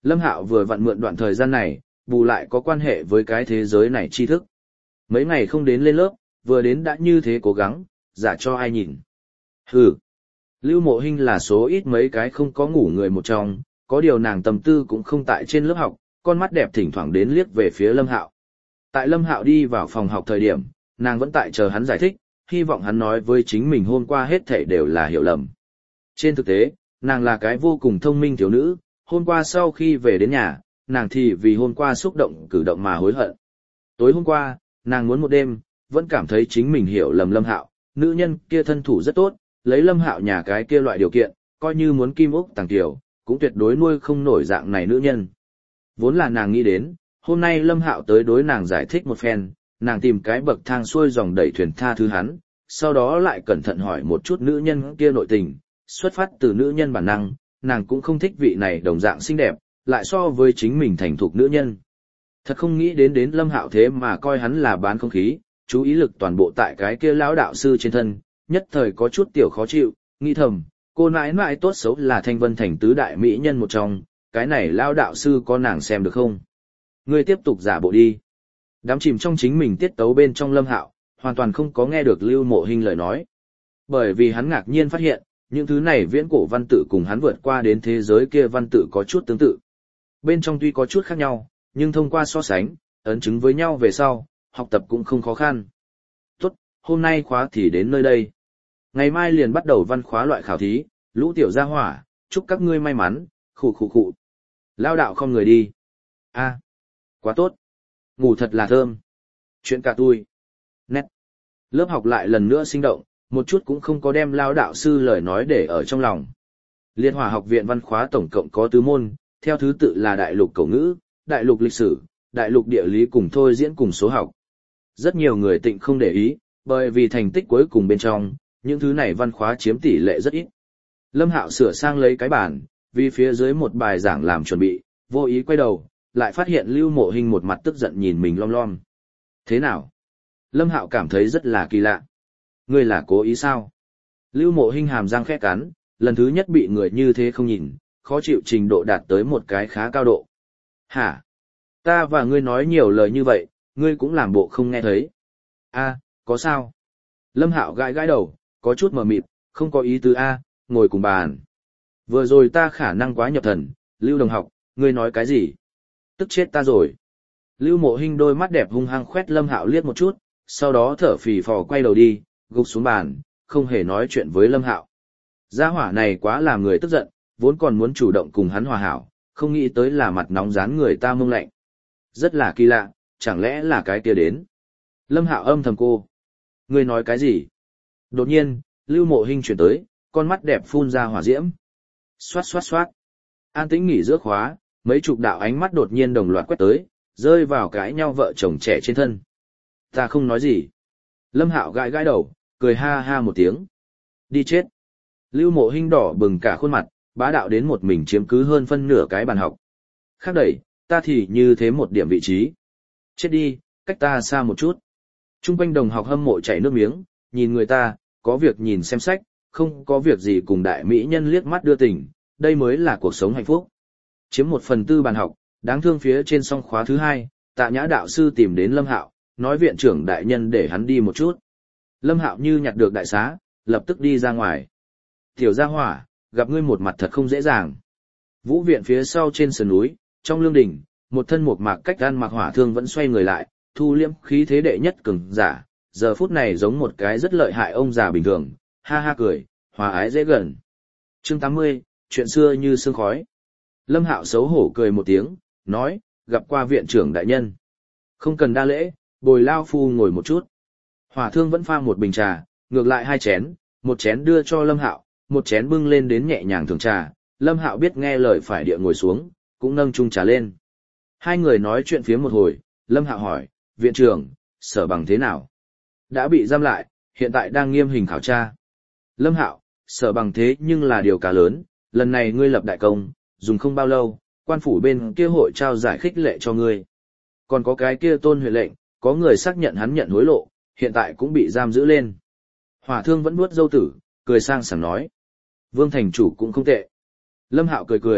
Lâm Hạo vừa vặn mượn đoạn thời gian này, bù lại có quan hệ với cái thế giới này tri thức. Mấy ngày không đến lên lớp, vừa đến đã như thế cố gắng, giả cho ai nhìn. Hừ. Lưu Mộ Hinh là số ít mấy cái không có ngủ người một trong, có điều nàng tâm tư cũng không tại trên lớp học, con mắt đẹp thỉnh thoảng đến liếc về phía Lâm Hạo. Tại Lâm Hạo đi vào phòng học thời điểm, nàng vẫn tại chờ hắn giải thích, hy vọng hắn nói với chính mình hôm qua hết thảy đều là hiểu lầm. Trên thực tế, nàng là cái vô cùng thông minh thiếu nữ, hôm qua sau khi về đến nhà, nàng thì vì hôm qua xúc động cử động mà hối hận. Tối hôm qua, nàng muốn một đêm, vẫn cảm thấy chính mình hiểu lầm Lâm Hạo, nữ nhân kia thân thủ rất tốt, lấy Lâm Hạo nhà cái kia loại điều kiện, coi như muốn kim ốc tàng tiểu, cũng tuyệt đối nuôi không nổi dạng này nữ nhân. Vốn là nàng nghĩ đến, hôm nay Lâm Hạo tới đối nàng giải thích một phen, nàng tìm cái bậc thang xuôi dòng đẩy thuyền tha thứ hắn, sau đó lại cẩn thận hỏi một chút nữ nhân kia nội tình, xuất phát từ nữ nhân bản năng, nàng cũng không thích vị này đồng dạng xinh đẹp, lại so với chính mình thành thục nữ nhân. Thật không nghĩ đến Lâm Hạo thế mà coi hắn là bán không khí, chú ý lực toàn bộ tại cái kia lão đạo sư trên thân, nhất thời có chút tiểu khó chịu, nghĩ thầm, cô nãi nãi tốt xấu là Thanh Vân Thành tứ đại mỹ nhân một trong, cái này lão đạo sư có nàng xem được không? Ngươi tiếp tục giả bộ đi. Đám chìm trong chính mình tiết tấu bên trong Lâm Hạo, hoàn toàn không có nghe được Lưu Mộ Hinh lời nói. Bởi vì hắn ngạc nhiên phát hiện, những thứ này viễn cổ văn tự cùng hắn vượt qua đến thế giới kia văn tự có chút tương tự. Bên trong tuy có chút khác nhau, nhưng thông qua so sánh, ấn chứng với nhau về sau, học tập cũng không khó khăn. Tốt, hôm nay khóa thì đến nơi đây. Ngày mai liền bắt đầu văn khóa loại khảo thí, lũ tiểu gia hỏa, chúc các ngươi may mắn, khụ khụ khụ. Lao đạo không người đi. A, quá tốt. Ngủ thật là thơm. Chuyện cả tui. Nét. Lớp học lại lần nữa sinh động, một chút cũng không có đem lao đạo sư lời nói để ở trong lòng. Liệt Hỏa học viện văn khóa tổng cộng có tứ môn, theo thứ tự là đại lục cổ ngữ, đại lục lịch sử, đại lục địa lý cùng thôi diễn cùng số học. Rất nhiều người tịnh không để ý, bởi vì thành tích cuối cùng bên trong, những thứ này văn khóa chiếm tỷ lệ rất ít. Lâm Hạo sửa sang lấy cái bản, vì phía dưới một bài giảng làm chuẩn bị, vô ý quay đầu, lại phát hiện Lưu Mộ Hinh một mặt tức giận nhìn mình lom lom. Thế nào? Lâm Hạo cảm thấy rất là kỳ lạ. Ngươi là cố ý sao? Lưu Mộ Hinh hàm răng khẽ cắn, lần thứ nhất bị người như thế không nhìn, khó chịu trình độ đạt tới một cái khá cao độ. Hả? Ta và ngươi nói nhiều lời như vậy, ngươi cũng làm bộ không nghe thấy. A, có sao? Lâm Hạo gãi gãi đầu, có chút mờ mịt, không có ý tứ A, ngồi cùng bàn. Vừa rồi ta khả năng quá nhập thần, Lưu đồng học, ngươi nói cái gì? Tức chết ta rồi. Lưu Mộ Hinh đôi mắt đẹp hung hăng khoét Lâm Hạo liếc một chút, sau đó thở phì phò quay đầu đi, gục xuống bàn, không hề nói chuyện với Lâm Hạo. Gia hỏa này quá làm người tức giận, vốn còn muốn chủ động cùng hắn hòa hảo, không nghĩ tới là mặt nóng dán người ta mông lạnh. Rất là kỳ lạ, chẳng lẽ là cái kia đến. Lâm Hạo âm thầm cô. Ngươi nói cái gì? Đột nhiên, Lưu Mộ Hinh chuyển tới, con mắt đẹp phun ra hỏa diễm. Xoát xoát xoát. An tĩnh nghỉ giữa khóa, mấy chục đạo ánh mắt đột nhiên đồng loạt quét tới, rơi vào cái nhau vợ chồng trẻ trên thân. Ta không nói gì. Lâm Hạo gãi gãi đầu, cười ha ha một tiếng. Đi chết. Lưu Mộ Hinh đỏ bừng cả khuôn mặt, bá đạo đến một mình chiếm cứ hơn phân nửa cái bàn học. Khác đẩy, ta thì như thế một điểm vị trí. Chết đi, cách ta xa một chút. Trung quanh đồng học hâm mộ chảy nước miếng, nhìn người ta, có việc nhìn xem sách, không có việc gì cùng đại mỹ nhân liếc mắt đưa tình, đây mới là cuộc sống hạnh phúc. Chiếm 1/4 bàn học, đáng thương phía trên song khóa thứ 2, Tạ Nhã đạo sư tìm đến Lâm Hạo, nói viện trưởng đại nhân để hắn đi một chút. Lâm Hạo như nhặt được đại xá, lập tức đi ra ngoài. Tiểu gia hỏa, gặp ngươi một mặt thật không dễ dàng. Vũ viện phía sau trên sườn núi, trong lương đình, một thân một mạc cách gan mặc Hỏa Thương vẫn xoay người lại, thu liễm khí thế đệ nhất cường giả, giờ phút này giống một cái rất lợi hại ông già bình thường, ha ha cười, hòa ái dễ gần. Chương 80, chuyện xưa như sương khói. Lâm Hạo xấu hổ cười một tiếng, nói, gặp qua viện trưởng đại nhân. Không cần đa lễ, bồi lao phu ngồi một chút. Hỏa Thương vẫn pha một bình trà, ngược lại 2 chén, một chén đưa cho Lâm Hạo, một chén bưng lên đến nhẹ nhàng thưởng trà. Lâm Hạo biết nghe lời phải địa ngồi xuống, cũng nâng chung trà lên. Hai người nói chuyện phía một hồi, Lâm Hạo hỏi, viện trưởng, Sở Bằng thế nào? Đã bị giam lại, hiện tại đang nghiêm hình khảo tra. Lâm Hạo, Sở Bằng thế nhưng là điều cá lớn, lần này ngươi lập đại công, dùng không bao lâu, quan phủ bên kia hội trao giải khích lệ cho ngươi. Còn có cái kia Tôn Huệ lệnh, có người xác nhận hắn nhận hối lộ, hiện tại cũng bị giam giữ lên. Hỏa Thương vẫn vuốt râu tử, cười sang sảng nói. Vương thành chủ cũng không tệ. Lâm Hạo cười cười,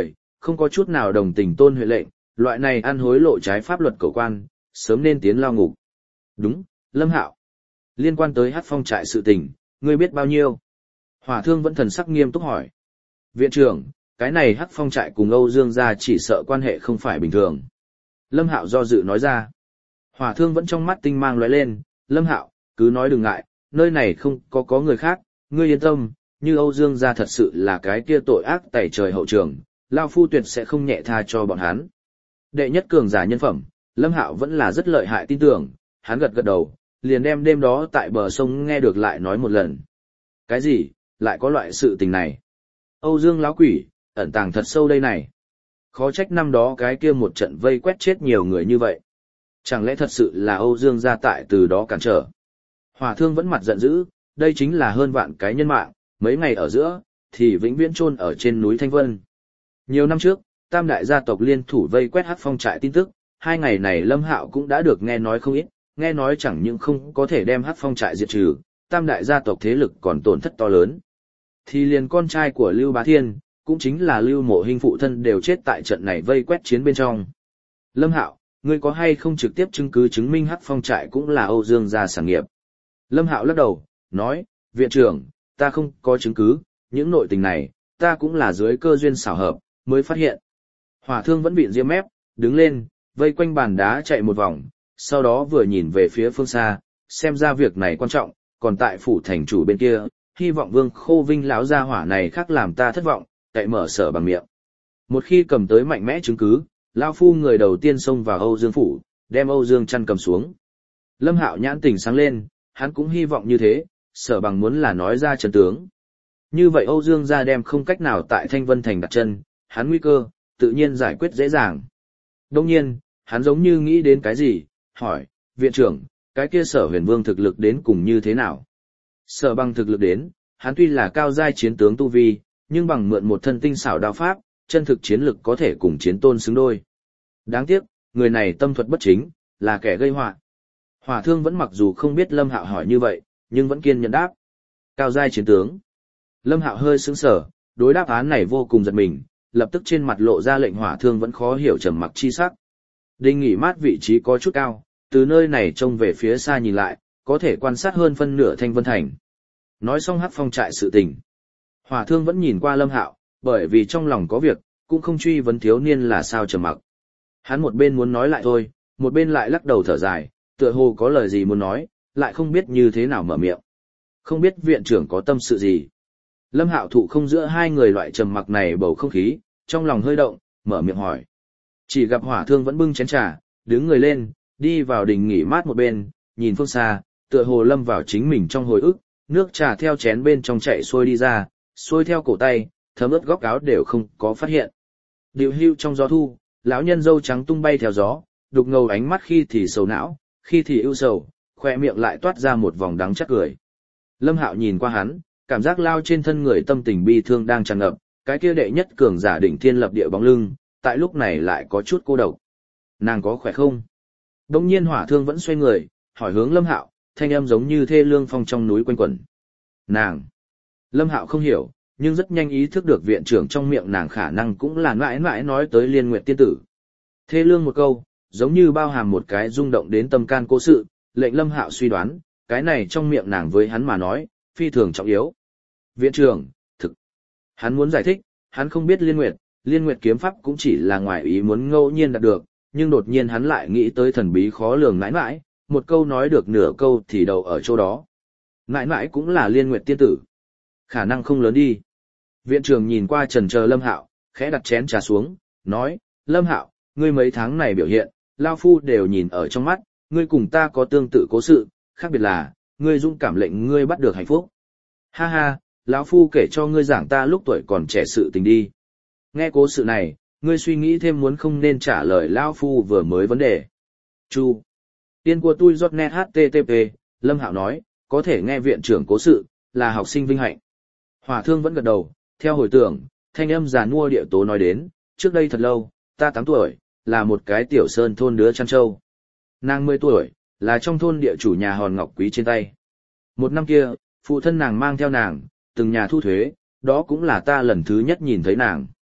không có chút nào đồng tình Tôn Huệ lệnh, loại này ăn hối lộ trái pháp luật cầu quan, sớm nên tiến lao ngục. Đúng, Lâm Hạo. Liên quan tới Hắc Phong trại sự tình, ngươi biết bao nhiêu? Hỏa Thương vẫn thần sắc nghiêm túc hỏi. Viện trưởng, cái này Hắc Phong trại cùng Âu Dương gia chỉ sợ quan hệ không phải bình thường. Lâm Hạo do dự nói ra. Hỏa Thương vẫn trong mắt tinh mang lóe lên, Lâm Hạo, cứ nói đừng ngại, nơi này không có người khác, ngươi yên tâm, như Âu Dương gia thật sự là cái kia tội ác tày trời hậu trường, Lao Phu tuyệt sẽ không nhẹ tha cho bọn hắn. Đệ nhất cường giả nhân phẩm, Lâm Hạo vẫn là rất lợi hại tin tưởng, hắn gật gật đầu, liền đem đêm đó tại bờ sông nghe được lại nói một lần. Cái gì, lại có loại sự tình này? Âu Dương lão quỷ, ẩn tàng thật sâu đây này. Khó trách năm đó cái kia một trận vây quét chết nhiều người như vậy. Chẳng lẽ thật sự là Âu Dương gia tại từ đó cản trở? Hỏa Thương vẫn mặt giận dữ, đây chính là hơn vạn cái nhân mạng, mấy ngày ở giữa, thì vĩnh viễn chôn ở trên núi Thanh Vân. Nhiều năm trước, tam đại gia tộc liên thủ vây quét Hắc Phong trại tin tức, 2 ngày này Lâm Hạo cũng đã được nghe nói không ít, nghe nói chẳng những không có thể đem Hắc Phong trại diệt trừ, tam đại gia tộc thế lực còn tổn thất to lớn. Thì liền con trai của Lưu Bá Thiên, cũng chính là Lưu Mộ Hinh phụ thân đều chết tại trận này vây quét chiến bên trong. Lâm Hạo, ngươi có hay không trực tiếp chứng cứ chứng minh Hắc Phong trại cũng là Âu Dương gia sản nghiệp? Lâm Hạo lắc đầu, nói, viện trưởng, ta không có chứng cứ, những nội tình này, ta cũng là dưới cơ duyên xảo hợp, mới phát hiện. Hỏa Thương vẫn vịn ria mép, đứng lên, vây quanh bàn đá chạy một vòng, sau đó vừa nhìn về phía phương xa, xem ra việc này quan trọng, còn tại phủ thành chủ bên kia, hy vọng Vương Khô Vinh lão gia hỏa này khác làm ta thất vọng, cậy mở sở bằng miệng. Một khi cầm tới mạnh mẽ chứng cứ, lão phu người đầu tiên xông vào Âu Dương phủ, đem Âu Dương chăn cầm xuống. Lâm Hạo nhãn tỉnh sáng lên, hắn cũng hy vọng như thế, sở bằng muốn là nói ra chân tướng. Như vậy Âu Dương gia đem không cách nào tại Thanh Vân Thành đặt chân, hắn nguy cơ, tự nhiên giải quyết dễ dàng. Đông nhiên, hắn giống như nghĩ đến cái gì, hỏi, viện trưởng, cái kia Sở Huyền Vương thực lực đến cùng như thế nào? Sở bằng thực lực đến, hắn tuy là cao giai chiến tướng tu vi, nhưng bằng mượn một thân tinh xảo đao pháp, chân thực chiến lực có thể cùng chiến tôn xứng đôi. Đáng tiếc, người này tâm thuật bất chính, là kẻ gây họa. Hỏa Thương vẫn mặc dù không biết Lâm Hạo hỏi như vậy, nhưng vẫn kiên nhẫn đáp. Cao giai chiến tướng. Lâm Hạo hơi sững sờ, đối đáp án này vô cùng giật mình, lập tức trên mặt lộ ra lệnh Hỏa Thương vẫn khó hiểu trầm mặc chi sắc. Đinh nghỉ mát vị trí có chút cao, từ nơi này trông về phía xa nhìn lại, có thể quan sát hơn phân nửa Thanh Vân Thành. Nói xong Hắc Phong trại sự tình. Hỏa Thương vẫn nhìn qua Lâm Hạo, bởi vì trong lòng có việc, cũng không truy vấn thiếu niên là sao trầm mặc. Hắn một bên muốn nói lại thôi, một bên lại lắc đầu thở dài, tựa hồ có lời gì muốn nói, lại không biết như thế nào mở miệng. Không biết viện trưởng có tâm sự gì. Lâm Hạo thụ không giữa hai người loại trầm mặc này bầu không khí, trong lòng hơi động, mở miệng hỏi. Chỉ gặp Hỏa Thương vẫn bưng chén trà, đứng người lên, đi vào đình nghỉ mát một bên, nhìn phương xa, tựa hồ lâm vào chính mình trong hồi ức, nước trà theo chén bên trong chảy xuôi đi ra, xuôi theo cổ tay, thấm ướt góc áo đều không có phát hiện. Điều hưu trong gió thu, lão nhân râu trắng tung bay theo gió, đục ngầu ánh mắt khi thì sầu não, khi thì ưu sầu, khoe miệng lại toát ra một vòng đắng chắc cười. Lâm Hạo nhìn qua hắn, cảm giác lao trên thân người tâm tình bi thương đang tràn ngập, cái kia đệ nhất cường giả đỉnh thiên lập địa bóng lưng, tại lúc này lại có chút cô độc. Nàng có khỏe không? Đông nhiên Hỏa Thương vẫn xoay người, hỏi hướng Lâm Hạo, thanh âm giống như thê lương phong trong núi quanh quẩn. Nàng. Lâm Hạo không hiểu, nhưng rất nhanh ý thức được viện trưởng trong miệng nàng khả năng cũng là mãi mãi nói tới Liên Nguyệt tiên tử. Thê lương một câu, giống như bao hàm một cái rung động đến tâm can cố sự, lệnh Lâm Hạo suy đoán, cái này trong miệng nàng với hắn mà nói, phi thường trọng yếu. Viện trưởng, thực. Hắn muốn giải thích, hắn không biết Liên Nguyệt kiếm pháp cũng chỉ là ngoài ý muốn ngẫu nhiên đạt được, nhưng đột nhiên hắn lại nghĩ tới thần bí khó lường mãi mãi, một câu nói được nửa câu thì đầu ở chỗ đó. Mãi mãi cũng là Liên Nguyệt tiên tử. Khả năng không lớn đi. Viện trưởng nhìn qua chần chờ Lâm Hạo, khẽ đặt chén trà xuống, nói, Lâm Hạo, ngươi mấy tháng này biểu hiện, Lao Phu đều nhìn ở trong mắt, ngươi cùng ta có tương tự cố sự, khác biệt là, ngươi dũng cảm lệnh ngươi bắt được hạnh phúc. Ha ha, lão Phu kể cho ngươi giảng ta lúc tuổi còn trẻ sự tình đi. Nghe cố sự này, ngươi suy nghĩ thêm muốn không nên trả lời Lao Phu vừa mới vấn đề. Chu. Tiên của tôi giọt net HTTP, Lâm Hạo nói, có thể nghe viện trưởng cố sự, là học sinh vinh hạnh. Hỏa Thương vẫn gật đầu, theo hồi tưởng, thanh âm già nua địa tố nói đến, trước đây thật lâu, ta 8 tuổi, là một cái tiểu sơn thôn đứa chăn trâu. Nàng 10 tuổi, là trong thôn địa chủ nhà hòn ngọc quý trên tay. Một năm kia, phụ thân nàng mang theo nàng, từng nhà thu thuế, đó cũng là ta lần thứ nhất nhìn thấy nàng.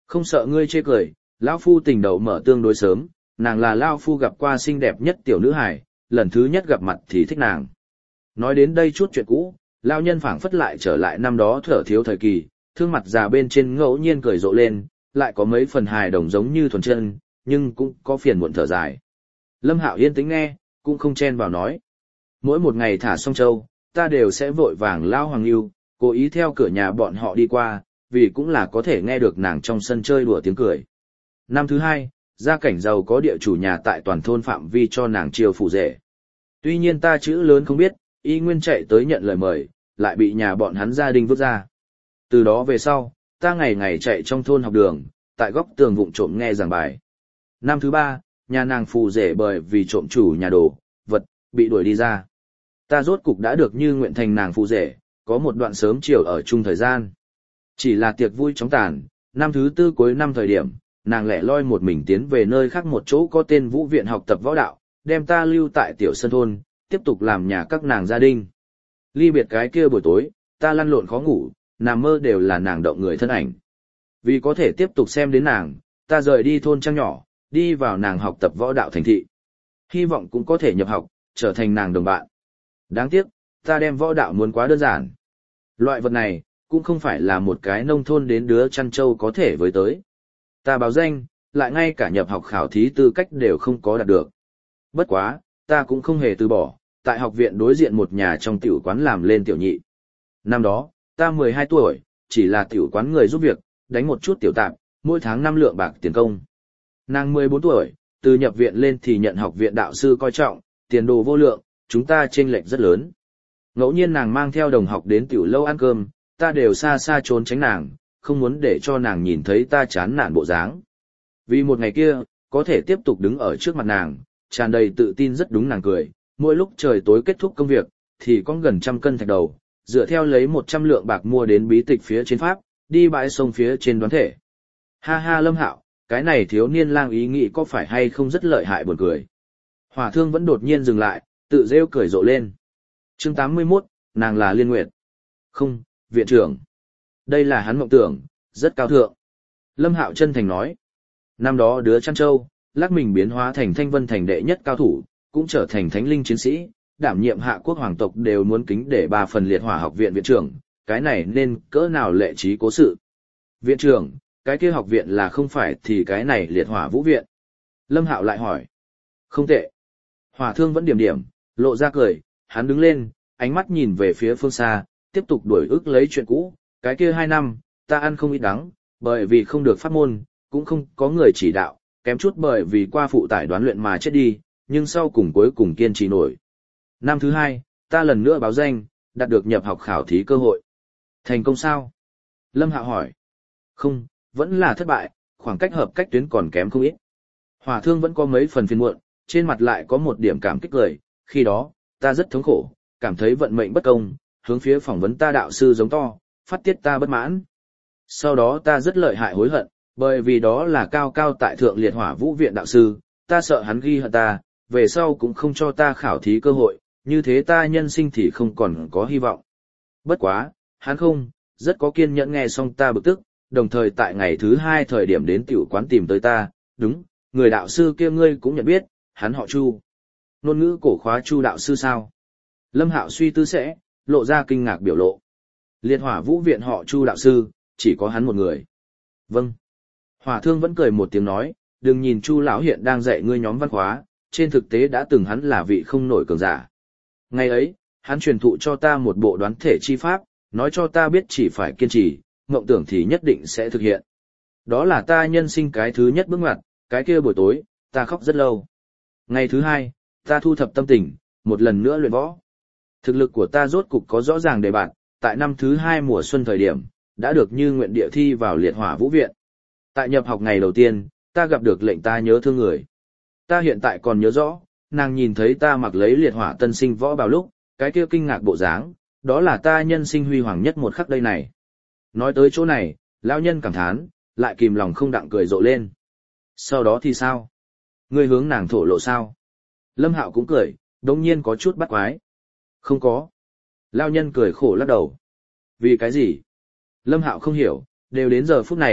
Không sợ ngươi chê cười, lão phu tình đầu mở tương đối sớm, nàng là lão phu gặp qua xinh đẹp nhất tiểu nữ hài, lần thứ nhất gặp mặt thì thích nàng. Nói đến đây chút chuyện cũ, lão nhân phảng phất lại trở lại năm đó thở thiếu thời kỳ, thương mặt già bên trên ngẫu nhiên cười rộ lên, lại có mấy phần hài đồng giống như thuần chân, nhưng cũng có phiền muộn thở dài. Lâm Hạo yên tĩnh nghe, cũng không chen vào nói. Mỗi một ngày thả xong châu, ta đều sẽ vội vàng lao Hoàng Lưu, cố ý theo cửa nhà bọn họ đi qua, vì cũng là có thể nghe được nàng trong sân chơi đùa tiếng cười. Năm thứ hai, gia cảnh giàu có địa chủ nhà tại toàn thôn phạm vi cho nàng chiêu phụ rể. Tuy nhiên ta chữ lớn không biết, y nguyên chạy tới nhận lời mời, lại bị nhà bọn hắn gia đình vứt ra. Từ đó về sau, ta ngày ngày chạy trong thôn học đường, tại góc tường vụng trộm nghe giảng bài. Năm thứ ba, nhà nàng phù rể bởi vì trộm chủ nhà đồ, vật, bị đuổi đi ra. Ta rốt cục đã được như nguyện thành nàng phù rể, có một đoạn sớm chiều ở chung thời gian. Chỉ là tiệc vui chóng tàn, năm thứ tư cuối năm thời điểm, nàng lẻ loi một mình tiến về nơi khác một chỗ có tên Vũ viện học tập võ đạo, đem ta lưu tại tiểu sân thôn, tiếp tục làm nhà các nàng gia đình. Ly biệt cái kia buổi tối, ta lăn lộn khó ngủ, nằm mơ đều là nàng động người thân ảnh. Vì có thể tiếp tục xem đến nàng, ta rời đi thôn trang nhỏ, đi vào nàng học tập võ đạo thành thị. Hy vọng cũng có thể nhập học, trở thành nàng đồng bạn. Đáng tiếc, ta đem võ đạo muốn quá đơn giản. Loại vật này, cũng không phải là một cái nông thôn đến đứa chăn trâu có thể với tới. Ta báo danh, lại ngay cả nhập học khảo thí tư cách đều không có đạt được. Bất quá, ta cũng không hề từ bỏ, tại học viện đối diện một nhà trong tiểu quán làm lên tiểu nhị. Năm đó, ta 12 tuổi, chỉ là tiểu quán người giúp việc, đánh một chút tiểu tạp, mỗi tháng 5 lượng bạc tiền công. Nàng 14 tuổi, từ nhập viện lên thì nhận học viện đạo sư coi trọng, tiền đồ vô lượng, chúng ta chênh lệch rất lớn. Ngẫu nhiên nàng mang theo đồng học đến tiểu lâu ăn cơm, ta đều xa xa trốn tránh nàng, không muốn để cho nàng nhìn thấy ta chán nản bộ dáng. Vì một ngày kia, có thể tiếp tục đứng ở trước mặt nàng, tràn đầy tự tin rất đúng nàng cười, mỗi lúc trời tối kết thúc công việc, thì có gần 100 cân thạch đầu, dựa theo lấy 100 lượng bạc mua đến bí tịch phía trên pháp, đi bãi sông phía trên đoán thể. Ha ha Lâm Hạo, cái này thiếu niên lang ý nghĩ có phải hay không rất lợi hại buồn cười. Hỏa thương vẫn đột nhiên dừng lại, tự rêu cười rộ lên. Chương 81, nàng là Liên Nguyệt. Không, viện trưởng. Đây là hắn mộng tưởng, rất cao thượng. Lâm Hạo chân thành nói. Năm đó đứa chăn trâu, lắc mình biến hóa thành Thanh Vân thành đệ nhất cao thủ, cũng trở thành thánh linh chiến sĩ, đảm nhiệm hạ quốc hoàng tộc đều muốn kính để 3 phần liệt hỏa học viện viện trưởng, cái này nên cỡ nào lệ trí cố sự. Viện trưởng, cái kia học viện là không phải thì cái này liệt hỏa vũ viện. Lâm Hạo lại hỏi. Không tệ. Hỏa thương vẫn điểm điểm, lộ ra cười, hắn đứng lên, ánh mắt nhìn về phía phương xa, tiếp tục đuổi ức lấy chuyện cũ, cái kia 2 năm, ta ăn không ít đắng, bởi vì không được pháp môn, cũng không có người chỉ đạo, kém chút bởi vì qua phụ tải đoán luyện mà chết đi, nhưng sau cùng cuối cùng kiên trì nổi. Năm thứ 2, ta lần nữa báo danh, đạt được nhập học khảo thí cơ hội. Thành công sao? Lâm Hạo hỏi. Không, vẫn là thất bại, khoảng cách hợp cách tuyến còn kém không ít. Hỏa thương vẫn có mấy phần phiền muộn, trên mặt lại có một điểm cảm kích cười, khi đó, ta rất thống khổ, cảm thấy vận mệnh bất công, hướng phía phỏng vấn ta đạo sư giống to, phát tiết ta bất mãn. Sau đó ta rất lợi hại hối hận, bởi vì đó là cao cao tại thượng liệt hỏa vũ viện đạo sư, ta sợ hắn ghi hận ta, về sau cũng không cho ta khảo thí cơ hội, như thế ta nhân sinh thì không còn có hy vọng. Bất quá, hắn không, rất có kiên nhẫn nghe xong ta bực tức, đồng thời tại ngày thứ 2 thời điểm đến tiểu quán tìm tới ta, đúng, người đạo sư kia ngươi cũng nhận biết, hắn họ Chu. Ngôn ngữ cổ khóa Chu đạo sư sao? Lâm Hạo suy tư sẽ, lộ ra kinh ngạc biểu lộ. Liệt hỏa vũ viện họ Chu đạo sư, chỉ có hắn một người. Vâng. Hỏa thương vẫn cười một tiếng nói, đừng nhìn Chu lão hiện đang dạy ngươi nhóm văn khóa, trên thực tế đã từng hắn là vị không nổi cường giả. Ngày ấy, hắn truyền thụ cho ta một bộ đoán thể chi pháp, nói cho ta biết chỉ phải kiên trì, mộng tưởng thì nhất định sẽ thực hiện. Đó là ta nhân sinh cái thứ nhất bước ngoặt, cái kia buổi tối, ta khóc rất lâu. Ngày thứ 2, ta thu thập tâm tình, một lần nữa luyện võ. Thực lực của ta rốt cục có rõ ràng đề bạt, tại năm thứ 2 mùa xuân thời điểm, đã được như nguyện địa thi vào liệt hỏa vũ viện. Tại nhập học ngày đầu tiên, ta gặp được lệnh ta nhớ thương người. Ta hiện tại còn nhớ rõ, nàng nhìn thấy ta mặc lấy liệt hỏa tân sinh võ bào lúc, cái kia kinh ngạc bộ dáng, đó là ta nhân sinh huy hoàng nhất một khắc đây này. Nói tới chỗ này, lão nhân cảm thán, lại kìm lòng không đặng cười rộ lên. Sau đó thì sao? Ngươi hướng nàng thổ lộ sao? Lâm Hạo cũng cười, đống nhiên có chút bắt quái. Không có. Lão nhân cười khổ lắc đầu. Vì cái gì? Lâm Hạo không hiểu, đều đến giờ phút này,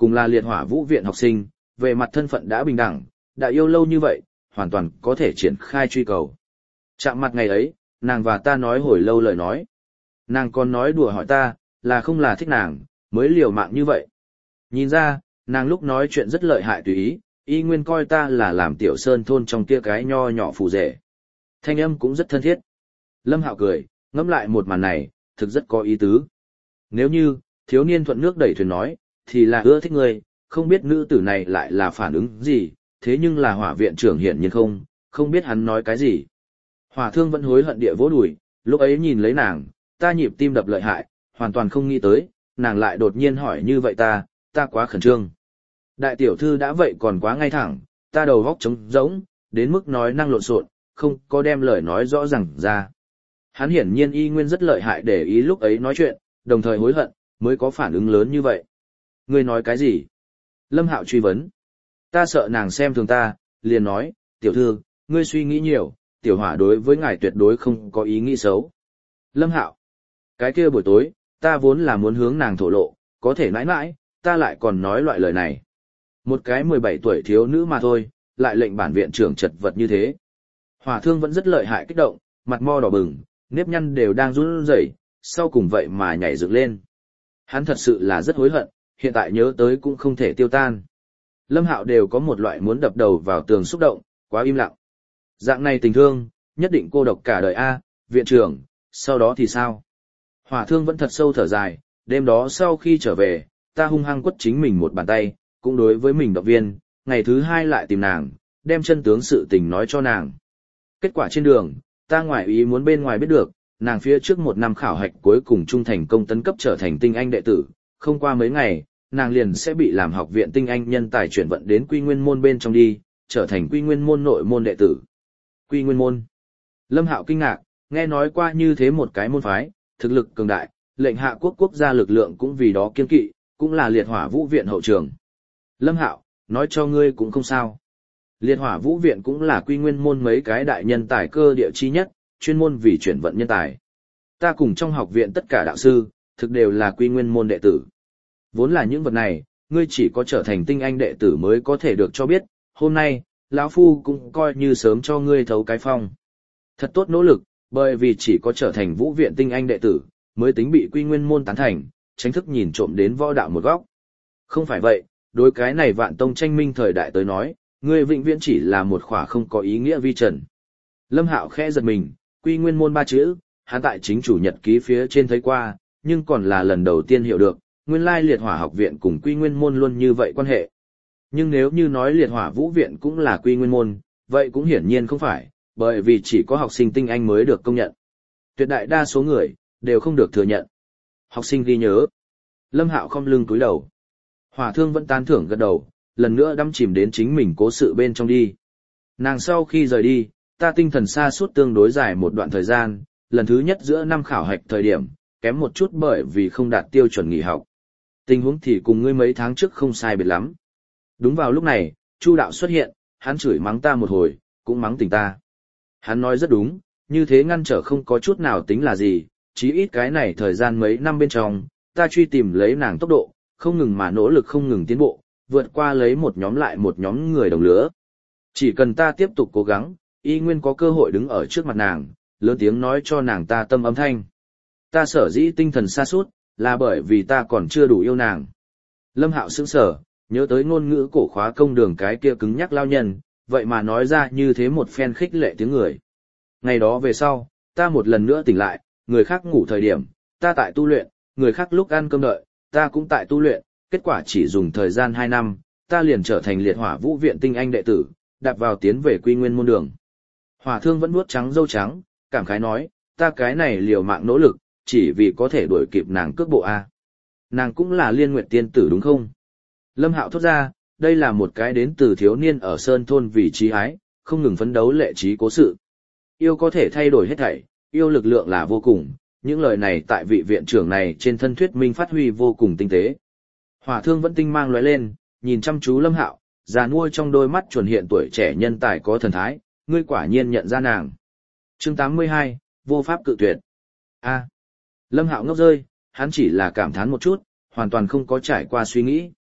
cùng là liệt hỏa vũ viện học sinh, về mặt thân phận đã bình đẳng, đã yêu lâu như vậy, hoàn toàn có thể triển khai truy cầu. Chạm mặt ngày ấy, nàng và ta nói hồi lâu lời nói. Nàng còn nói đùa hỏi ta, là không là thích nàng, mới liều mạng như vậy. Nhìn ra, nàng lúc nói chuyện rất lợi hại tùy ý, y nguyên coi ta là làm tiểu sơn thôn trong kia cái nho nhỏ phù rể. Thanh âm cũng rất thân thiết. Lâm Hạo cười, ngẫm lại một màn này, thực rất có ý tứ. Nếu như, thiếu niên thuận nước đẩy thuyền nói, thì là ưa thích ngươi, không biết nữ tử này lại là phản ứng gì, thế nhưng là hỏa viện trưởng hiển nhiên không biết hắn nói cái gì. Hỏa thương vẫn hối hận địa vỗ đùi, lúc ấy nhìn lấy nàng, ta nhịp tim đập lợi hại, hoàn toàn không nghĩ tới, nàng lại đột nhiên hỏi như vậy ta quá khẩn trương. Đại tiểu thư đã vậy còn quá ngay thẳng, ta đầu góc trống rỗng, đến mức nói năng lộn xộn, không có đem lời nói rõ ràng ra. Hắn hiển nhiên y nguyên rất lợi hại để ý lúc ấy nói chuyện, đồng thời hối hận, mới có phản ứng lớn như vậy. Ngươi nói cái gì? Lâm Hạo truy vấn. Ta sợ nàng xem thường ta, liền nói, tiểu thư, ngươi suy nghĩ nhiều, tiểu hỏa đối với ngài tuyệt đối không có ý nghĩ xấu. Lâm Hạo, cái kia buổi tối, ta vốn là muốn hướng nàng thổ lộ, có thể mãi mãi, ta lại còn nói loại lời này. Một cái 17 tuổi thiếu nữ mà thôi, lại lệnh bản viện trưởng chật vật như thế. Hỏa thương vẫn rất lợi hại kích động, mặt mo đỏ bừng, nếp nhăn đều đang run rẩy, sau cùng vậy mà nhảy dựng lên. Hắn thật sự là rất hối hận, hiện tại nhớ tới cũng không thể tiêu tan. Lâm Hạo đều có một loại muốn đập đầu vào tường xúc động, quá im lặng. Dạng này tình thương, nhất định cô độc cả đời a, viện trưởng, sau đó thì sao? Hỏa thương vẫn thật sâu thở dài, đêm đó sau khi trở về, ta hung hăng quất chính mình một bàn tay, cũng đối với mình động viên, ngày thứ hai lại tìm nàng, đem chân tướng sự tình nói cho nàng. Kết quả trên đường, ta ngoại ý muốn bên ngoài biết được, nàng phía trước một năm khảo hạch cuối cùng trung thành công tấn cấp trở thành tinh anh đệ tử, không qua mấy ngày, nàng liền sẽ bị làm học viện tinh anh nhân tài chuyển vận đến Quy Nguyên môn bên trong đi, trở thành Quy Nguyên môn nội môn đệ tử. Quy Nguyên môn. Lâm Hạo kinh ngạc, nghe nói qua như thế một cái môn phái, thực lực cường đại, lệnh hạ quốc gia lực lượng cũng vì đó kiên kỵ, cũng là liệt hỏa vũ viện hậu trường. Lâm Hạo, nói cho ngươi cũng không sao. Liệt hỏa vũ viện cũng là Quy Nguyên môn mấy cái đại nhân tài cơ địa chi nhất, chuyên môn vì chuyển vận nhân tài. Ta cùng trong học viện tất cả đạo sư, thực đều là Quy Nguyên môn đệ tử. Vốn là những vật này, ngươi chỉ có trở thành tinh anh đệ tử mới có thể được cho biết, hôm nay, lão phu cũng coi như sớm cho ngươi thấu cái phong. Thật tốt nỗ lực, bởi vì chỉ có trở thành vũ viện tinh anh đệ tử, mới tính bị Quy Nguyên môn tán thành, tránh thức nhìn trộm đến võ đạo một góc. Không phải vậy, đối cái này vạn tông tranh minh thời đại tới nói, ngươi vĩnh viễn chỉ là một khỏa không có ý nghĩa vi trần. Lâm Hạo khẽ giật mình, Quy Nguyên môn 3 chữ, hắn tại chính chủ nhật ký phía trên thấy qua, nhưng còn là lần đầu tiên hiểu được, nguyên lai liệt hỏa học viện cùng Quy Nguyên môn luôn như vậy quan hệ. Nhưng nếu như nói liệt hỏa vũ viện cũng là Quy Nguyên môn, vậy cũng hiển nhiên không phải, bởi vì chỉ có học sinh tinh anh mới được công nhận. Tuyệt đại đa số người, đều không được thừa nhận. Học sinh ghi nhớ. Lâm Hạo khom lưng cúi đầu. Hỏa thương vẫn tán thưởng gật đầu, lần nữa đắm chìm đến chính mình cố sự bên trong đi. Nàng sau khi rời đi, ta tinh thần sa sút tương đối dài một đoạn thời gian, lần thứ nhất giữa năm khảo hạch thời điểm, kém một chút bởi vì không đạt tiêu chuẩn nghỉ học. Tình huống thì cùng ngươi mấy tháng trước không sai biệt lắm. Đúng vào lúc này, Chu đạo xuất hiện, hắn chửi mắng ta một hồi, cũng mắng tình ta. Hắn nói rất đúng, như thế ngăn trở không có chút nào tính là gì, chí ít cái này thời gian mấy năm bên trong, ta truy tìm lấy nàng tốc độ, không ngừng mà nỗ lực không ngừng tiến bộ, vượt qua lấy một nhóm lại một nhóm người đồng lứa. Chỉ cần ta tiếp tục cố gắng, y nguyên có cơ hội đứng ở trước mặt nàng, lớn tiếng nói cho nàng ta tâm âm thanh. Ta sở dĩ tinh thần sa sút là bởi vì ta còn chưa đủ yêu nàng. Lâm Hạo sững sờ, nhớ tới ngôn ngữ cổ khóa công đường cái kia cứng nhắc lao nhân, vậy mà nói ra như thế một phen khích lệ tiếng người. Ngày đó về sau, ta một lần nữa tỉnh lại, người khác ngủ thời điểm, ta tại tu luyện, người khác lúc ăn cơm đợi, ta cũng tại tu luyện, kết quả chỉ dùng thời gian 2 năm, ta liền trở thành liệt hỏa vũ viện tinh anh đệ tử, đạp vào tiến về Quy Nguyên môn đường. Hỏa thương vẫn vuốt trắng râu trắng, cảm khái nói, ta cái này liều mạng nỗ lực, chỉ vì có thể đuổi kịp nàng cước bộ A. Nàng cũng là Liên Nguyệt tiên tử đúng không? Lâm Hạo thốt ra, đây là một cái đến từ thiếu niên ở Sơn Thôn vì trí ái, không ngừng phấn đấu lệ trí cố sự. Yêu có thể thay đổi hết thảy, yêu lực lượng là vô cùng, những lời này tại vị viện trưởng này trên thân thuyết minh phát huy vô cùng tinh tế. Hỏa thương vẫn tinh mang lóe lên, nhìn chăm chú Lâm Hạo, già nuôi trong đôi mắt chuẩn hiện tuổi trẻ nhân tài có thần thái, ngươi quả nhiên nhận ra nàng. Chương 82, vô pháp cự tuyệt. A. Lâm Hạo ngốc rơi, hắn chỉ là cảm thán một chút, hoàn toàn không có trải qua suy nghĩ.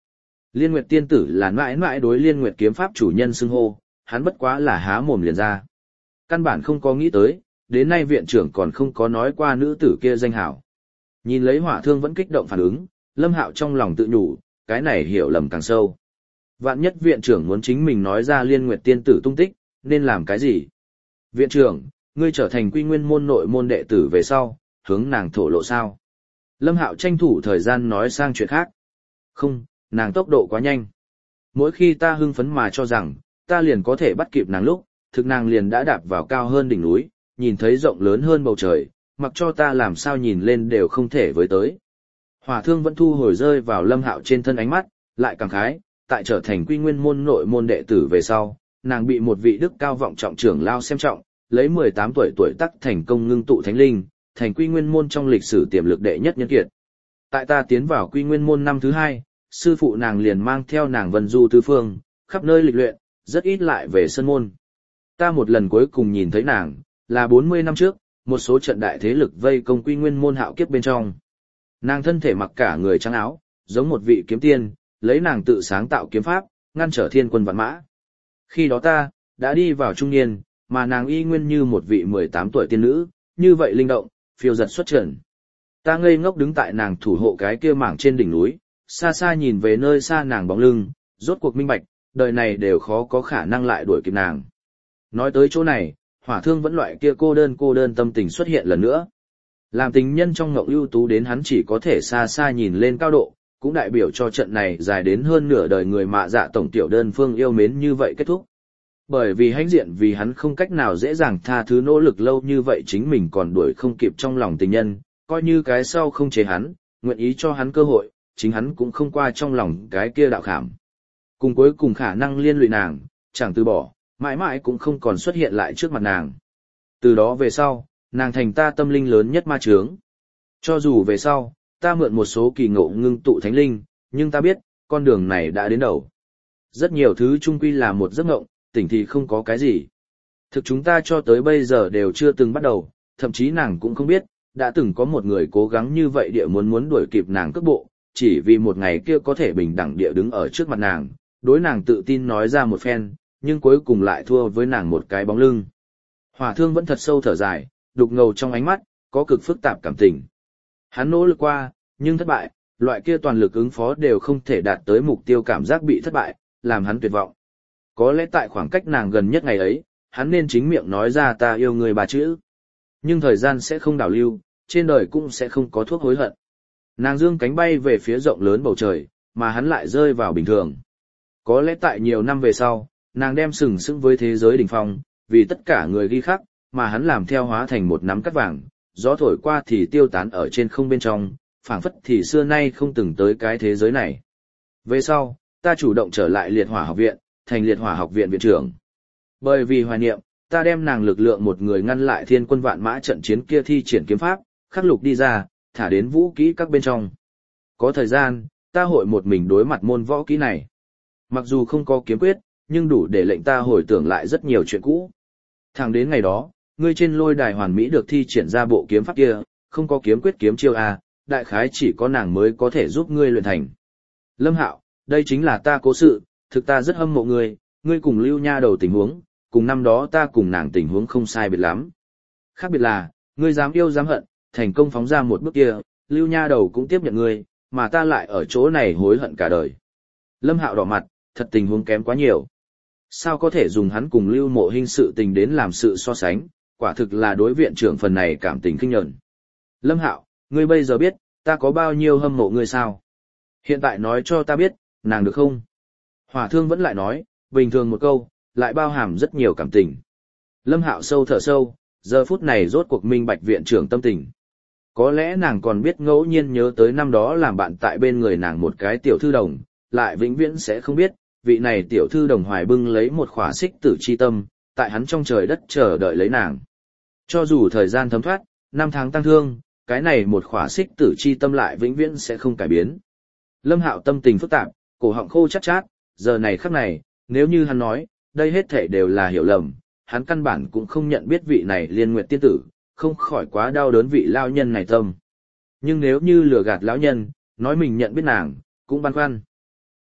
Liên Nguyệt tiên tử là mãi mãi đối Liên Nguyệt kiếm pháp chủ nhân xưng hô, hắn bất quá là há mồm liền ra. Căn bản không có nghĩ tới, đến nay viện trưởng còn không có nói qua nữ tử kia danh hảo. Nhìn lấy Hỏa Thương vẫn kích động phản ứng, Lâm Hạo trong lòng tự nhủ, cái này hiểu lầm càng sâu. Vạn nhất viện trưởng muốn chính mình nói ra Liên Nguyệt tiên tử tung tích, nên làm cái gì? Viện trưởng, ngươi trở thành Quy Nguyên môn nội môn đệ tử về sau, hướng nàng thổ lộ sao? Lâm Hạo tranh thủ thời gian nói sang chuyện khác. Không, nàng tốc độ quá nhanh. Mỗi khi ta hưng phấn mà cho rằng, ta liền có thể bắt kịp nàng lúc, thực nàng liền đã đạp vào cao hơn đỉnh núi, nhìn thấy rộng lớn hơn bầu trời, mặc cho ta làm sao nhìn lên đều không thể với tới. Hỏa Thương vẫn thu hồi rơi vào Lâm Hạo trên thân ánh mắt, lại cảm khái, tại trở thành Quy Nguyên môn nội môn đệ tử về sau, nàng bị một vị đức cao vọng trọng trưởng lao xem trọng, lấy 18 tuổi tác thành công ngưng tụ thánh linh, thành Quy Nguyên môn trong lịch sử tiềm lực đệ nhất nhân kiệt. Tại ta tiến vào Quy Nguyên môn năm thứ 2, sư phụ nàng liền mang theo nàng vân du tứ phương, khắp nơi lịch luyện, rất ít lại về sân môn. Ta một lần cuối cùng nhìn thấy nàng, là 40 năm trước, một số trận đại thế lực vây công Quy Nguyên môn hạo kiếp bên trong. Nàng thân thể mặc cả người trắng áo, giống một vị kiếm tiên, lấy nàng tự sáng tạo kiếm pháp, ngăn trở thiên quân vạn mã. Khi đó ta, đã đi vào trung niên, mà nàng y nguyên như một vị 18 tuổi tiên nữ, như vậy linh động, phiêu giật xuất trần. Ta ngây ngốc đứng tại nàng thủ hộ cái kia mảng trên đỉnh núi, xa xa nhìn về nơi xa nàng bóng lưng, rốt cuộc minh bạch, đời này đều khó có khả năng lại đuổi kịp nàng. Nói tới chỗ này, Hỏa Thương vẫn loại kia cô đơn tâm tình xuất hiện lần nữa. Làm tình nhân trong ngộng ưu tú đến hắn chỉ có thể xa xa nhìn lên cao độ, cũng đại biểu cho trận này dài đến hơn nửa đời người mạ dạ tổng tiểu đơn phương yêu mến như vậy kết thúc. Bởi vì hãnh diện vì hắn không cách nào dễ dàng tha thứ nỗ lực lâu như vậy chính mình còn đuổi không kịp trong lòng tình nhân, coi như cái sau không chế hắn, nguyện ý cho hắn cơ hội, chính hắn cũng không qua trong lòng cái kia đạo khảm. Cùng cuối cùng khả năng liên lụy nàng, chẳng từ bỏ, mãi mãi cũng không còn xuất hiện lại trước mặt nàng. Từ đó về sau, nàng thành ta tâm linh lớn nhất ma chướng. Cho dù về sau, ta mượn một số kỳ ngộ ngưng tụ thánh linh, nhưng ta biết, con đường này đã đến đầu. Rất nhiều thứ chung quy là một giấc ngộng, tỉnh thì không có cái gì. Thực chúng ta cho tới bây giờ đều chưa từng bắt đầu, thậm chí nàng cũng không biết, đã từng có một người cố gắng như vậy địa muốn đuổi kịp nàng cước bộ, chỉ vì một ngày kia có thể bình đẳng địa đứng ở trước mặt nàng, đối nàng tự tin nói ra một phen, nhưng cuối cùng lại thua với nàng một cái bóng lưng. Hỏa Thương vẫn thật sâu thở dài, đục ngầu trong ánh mắt, có cực phức tạp cảm tình. Hắn nỗ lực qua, nhưng thất bại, loại kia toàn lực ứng phó đều không thể đạt tới mục tiêu cảm giác bị thất bại, làm hắn tuyệt vọng. Có lẽ tại khoảng cách nàng gần nhất ngày ấy, hắn nên chính miệng nói ra ta yêu người ba chữ. Nhưng thời gian sẽ không đảo lưu, trên đời cũng sẽ không có thuốc hối hận. Nàng dương cánh bay về phía rộng lớn bầu trời, mà hắn lại rơi vào bình thường. Có lẽ tại nhiều năm về sau, nàng đem sừng sững với thế giới đỉnh phong, vì tất cả người ghi khắc, mà hắn làm theo hóa thành một nắm cát vàng, gió thổi qua thì tiêu tán ở trên không bên trong, phảng phất thì xưa nay không từng tới cái thế giới này. Về sau, ta chủ động trở lại liệt hỏa học viện, thành liệt hỏa học viện viện trưởng. Bởi vì hoài niệm, ta đem nàng lực lượng một người ngăn lại thiên quân vạn mã trận chiến kia thi triển kiếm pháp, khắc lục đi ra, thả đến vũ kỹ các bên trong. Có thời gian, ta hội một mình đối mặt môn võ kỹ này. Mặc dù không có kiếm quyết, nhưng đủ để lệnh ta hồi tưởng lại rất nhiều chuyện cũ. Thẳng đến ngày đó, ngươi trên lôi đài hoàn mỹ được thi triển ra bộ kiếm pháp kia, không có kiếm quyết kiếm chiêu a, đại khái chỉ có nàng mới có thể giúp ngươi luyện thành. Lâm Hạo, đây chính là ta cố sự, thực ta rất hâm mộ ngươi, ngươi cùng Lưu Nha đầu tình huống, cùng năm đó ta cùng nàng tình huống không sai biệt lắm. Khác biệt là, ngươi dám yêu dám hận, thành công phóng ra một bước kia, Lưu Nha đầu cũng tiếp nhận ngươi, mà ta lại ở chỗ này hối hận cả đời. Lâm Hạo đỏ mặt, thật tình huống kém quá nhiều. Sao có thể dùng hắn cùng Lưu Mộ Hinh sự tình đến làm sự so sánh, quả thực là đối viện trưởng phần này cảm tình khinh nhẫn. Lâm Hạo, ngươi bây giờ biết, ta có bao nhiêu hâm mộ ngươi sao? Hiện tại nói cho ta biết, nàng được không? Hỏa Thương vẫn lại nói, bình thường một câu, lại bao hàm rất nhiều cảm tình. Lâm Hạo sâu thở sâu, giờ phút này rốt cuộc minh bạch viện trưởng tâm tình. Có lẽ nàng còn biết ngẫu nhiên nhớ tới năm đó làm bạn tại bên người nàng một cái tiểu thư đồng, lại vĩnh viễn sẽ không biết, vị này tiểu thư đồng hoài bưng lấy một khỏa xích tử chi tâm, tại hắn trong trời đất chờ đợi lấy nàng. Cho dù thời gian thấm thoát, năm tháng tăng thương, cái này một khỏa xích tử chi tâm lại vĩnh viễn sẽ không cải biến. Lâm Hạo tâm tình phức tạp, cổ họng khô chát chát, giờ này khắc này, nếu như hắn nói, đây hết thảy đều là hiểu lầm, hắn căn bản cũng không nhận biết vị này Liên Nguyệt tiên tử, không khỏi quá đau đớn vị lão nhân này tâm. Nhưng nếu như lừa gạt lão nhân, nói mình nhận biết nàng, cũng băn khoăn.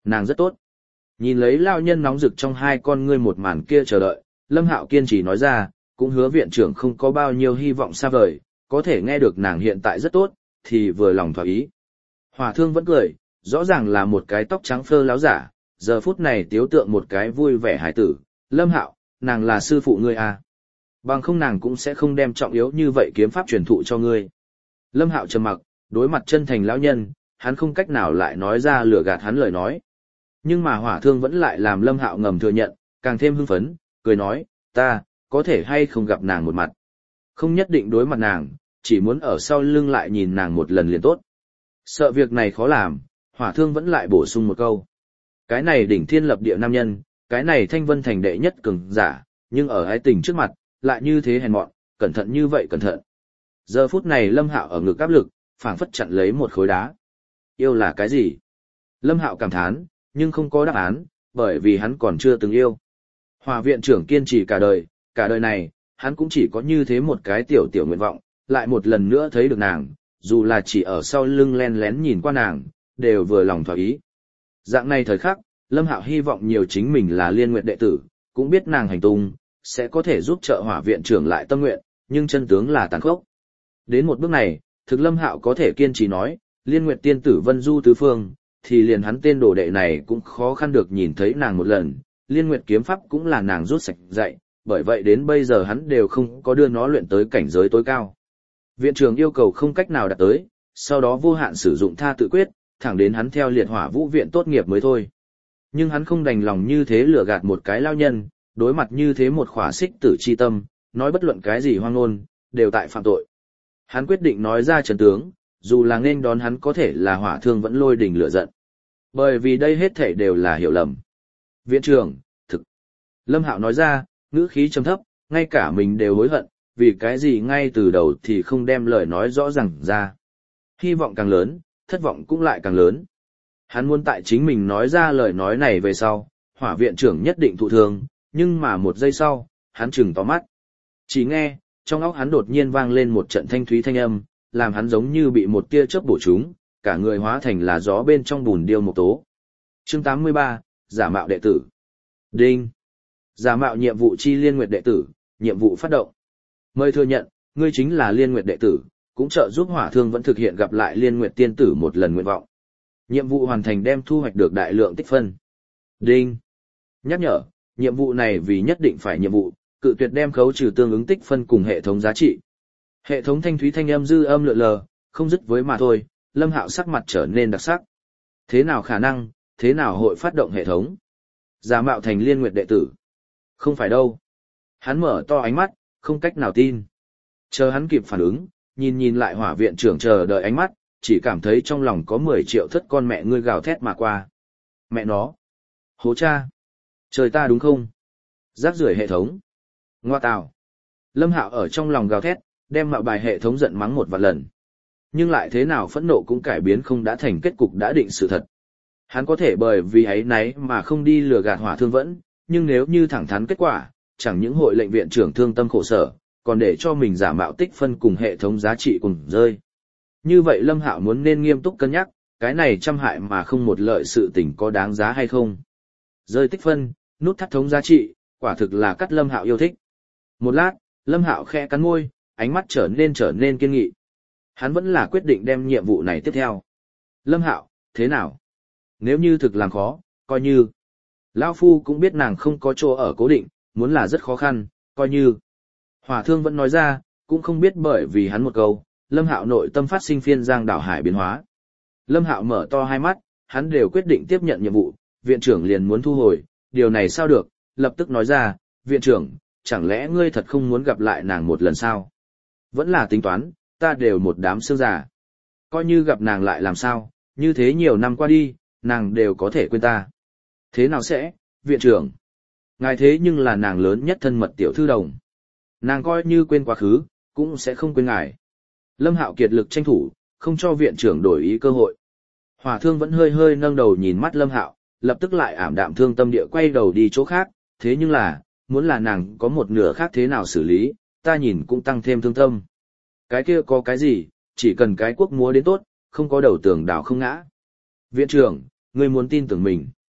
Nàng rất tốt. Nhìn lấy lao nhân nóng rực trong hai con ngươi một màn kia chờ đợi, Lâm Hạo kiên trì nói ra, cũng hứa viện trưởng không có bao nhiêu hy vọng xa vời, có thể nghe được nàng hiện tại rất tốt, thì vừa lòng thỏa ý. Hỏa Thương vẫn cười, rõ ràng là một cái tóc trắng phơ láo giả, giờ phút này tiếu tượng một cái vui vẻ hải tử, Lâm Hạo, nàng là sư phụ ngươi à. Bằng không nàng cũng sẽ không đem trọng yếu như vậy kiếm pháp truyền thụ cho ngươi. Lâm Hạo trầm mặc, đối mặt chân thành lão nhân, hắn không cách nào lại nói ra lừa gạt hắn lời nói. Nhưng mà Hỏa Thương vẫn lại làm Lâm Hạo ngầm thừa nhận, càng thêm hưng phấn, cười nói, ta, có thể hay không gặp nàng một mặt. Không nhất định đối mặt nàng, chỉ muốn ở sau lưng lại nhìn nàng một lần liền tốt. Sợ việc này khó làm, Hỏa Thương vẫn lại bổ sung một câu. Cái này đỉnh thiên lập địa nam nhân, cái này Thanh Vân thành đệ nhất cường giả, nhưng ở ái tình trước mặt, lại như thế hèn mọn, cẩn thận như vậy cẩn thận. Giờ phút này Lâm Hạo ở ngực áp lực, phảng phất chặn lấy một khối đá. Yêu là cái gì? Lâm Hạo cảm thán, nhưng không có đáp án, bởi vì hắn còn chưa từng yêu. Hỏa viện trưởng kiên trì cả đời này, hắn cũng chỉ có như thế một cái tiểu tiểu nguyện vọng, lại một lần nữa thấy được nàng, dù là chỉ ở sau lưng len lén nhìn qua nàng, đều vừa lòng thỏa ý. Dạng này thời khắc, Lâm Hạo hy vọng nhiều chính mình là Liên Nguyệt đệ tử, cũng biết nàng hành tung, sẽ có thể giúp trợ Hỏa viện trưởng lại tâm nguyện, nhưng chân tướng là tàn khốc. Đến một bước này, thực Lâm Hạo có thể kiên trì nói, Liên Nguyệt tiên tử Vân Du tứ phương, thì liền hắn tên đồ đệ này cũng khó khăn được nhìn thấy nàng một lần, Liên Nguyệt kiếm pháp cũng là nàng rút sạch dạy, bởi vậy đến bây giờ hắn đều không có đưa nó luyện tới cảnh giới tối cao. Viện trưởng yêu cầu không cách nào đạt tới, sau đó vô hạn sử dụng tha tự quyết, thẳng đến hắn theo liệt hỏa vũ viện tốt nghiệp mới thôi. Nhưng hắn không đành lòng như thế lừa gạt một cái lao nhân, đối mặt như thế một khỏa xích tử chi tâm, nói bất luận cái gì hoang ngôn, đều tại phạm tội. Hắn quyết định nói ra trấn tướng, dù là nên đón hắn có thể là Hỏa Thương vẫn lôi đình lửa giận. Bởi vì đây hết thảy đều là hiểu lầm. Viện trưởng, thực. Lâm Hạo nói ra, ngữ khí trầm thấp, ngay cả mình đều hối hận, vì cái gì ngay từ đầu thì không đem lời nói rõ ràng ra. Hy vọng càng lớn, thất vọng cũng lại càng lớn. Hắn muốn tại chính mình nói ra lời nói này về sau, Hỏa viện trưởng nhất định thụ thương, nhưng mà một giây sau, hắn chừng to mắt. Chỉ nghe, trong óc hắn đột nhiên vang lên một trận thanh thúy thanh âm, làm hắn giống như bị một tia chớp bổ trúng, cả người hóa thành là gió bên trong bùn điêu một tố. Chương 83, giả mạo đệ tử. Đinh. Giả mạo nhiệm vụ chi Liên Nguyệt đệ tử, nhiệm vụ phát động. Mời thừa nhận, ngươi chính là Liên Nguyệt đệ tử, cũng trợ giúp Hỏa Thương vẫn thực hiện gặp lại Liên Nguyệt tiên tử một lần nguyện vọng. Nhiệm vụ hoàn thành đem thu hoạch được đại lượng tích phân. Đinh. Nhắc nhở, nhiệm vụ này vì nhất định phải nhiệm vụ, cự tuyệt đem khấu trừ tương ứng tích phân cùng hệ thống giá trị. Hệ thống thanh thúy thanh âm dư âm lượn lờ, không dứt với mà thôi, Lâm Hạo sắc mặt trở nên đặc sắc. Thế nào khả năng, thế nào hội phát động hệ thống? Giả mạo thành Liên Nguyệt đệ tử. Không phải đâu. Hắn mở to ánh mắt, không cách nào tin. Chờ hắn kịp phản ứng, nhìn lại Hỏa viện trưởng chờ đợi ánh mắt, chỉ cảm thấy trong lòng có 10 triệu thất con mẹ ngươi gào thét mà qua. Mẹ nó. Hố cha. Trời ta đúng không? Rác rưởi hệ thống. Ngoa tào. Lâm Hạo ở trong lòng gào thét, đem mạo bài hệ thống giận mắng một vạn lần. Nhưng lại thế nào phẫn nộ cũng cải biến không đã thành kết cục đã định sự thật. Hắn có thể bởi vì ấy náy mà không đi lừa gạt Hỏa Thương vẫn, nhưng nếu như thẳng thắn kết quả, chẳng những hội lệnh viện trưởng thương tâm khổ sở, còn để cho mình giả mạo tích phân cùng hệ thống giá trị cùng rơi. Như vậy Lâm Hạo muốn nên nghiêm túc cân nhắc, cái này trăm hại mà không một lợi sự tình có đáng giá hay không. Rơi tích phân, nút thắt thống giá trị, quả thực là cắt Lâm Hạo yêu thích. Một lát, Lâm Hạo khẽ cắn môi, ánh mắt trở nên kiên nghị. Hắn vẫn là quyết định đem nhiệm vụ này tiếp theo. Lâm Hạo, thế nào? Nếu như thực làm khó, coi như. Lão Phu cũng biết nàng không có chỗ ở cố định, muốn là rất khó khăn, coi như. Hỏa Thương vẫn nói ra, cũng không biết bởi vì hắn một câu, Lâm Hạo nội tâm phát sinh phiên giang đảo hải biến hóa. Lâm Hạo mở to hai mắt, hắn đều quyết định tiếp nhận nhiệm vụ, viện trưởng liền muốn thu hồi, điều này sao được, lập tức nói ra, viện trưởng, chẳng lẽ ngươi thật không muốn gặp lại nàng một lần sao? Vẫn là tính toán, ta đều một đám xương già. Coi như gặp nàng lại làm sao, như thế nhiều năm qua đi, nàng đều có thể quên ta. Thế nào sẽ, viện trưởng? Ngài thế nhưng là nàng lớn nhất thân mật tiểu thư đồng. Nàng coi như quên quá khứ, cũng sẽ không quên ngài. Lâm Hạo kiệt lực tranh thủ, không cho viện trưởng đổi ý cơ hội. Hỏa Thương vẫn hơi nâng đầu nhìn mắt Lâm Hạo, lập tức lại ảm đạm thương tâm địa quay đầu đi chỗ khác, thế nhưng là, muốn là nàng có một nửa khác thế nào xử lý, ta nhìn cũng tăng thêm thương tâm. Cái kia có cái gì, chỉ cần cái quốc múa đến tốt, không có đầu tường đảo không ngã. Viện trưởng, ngươi muốn tin tưởng mình.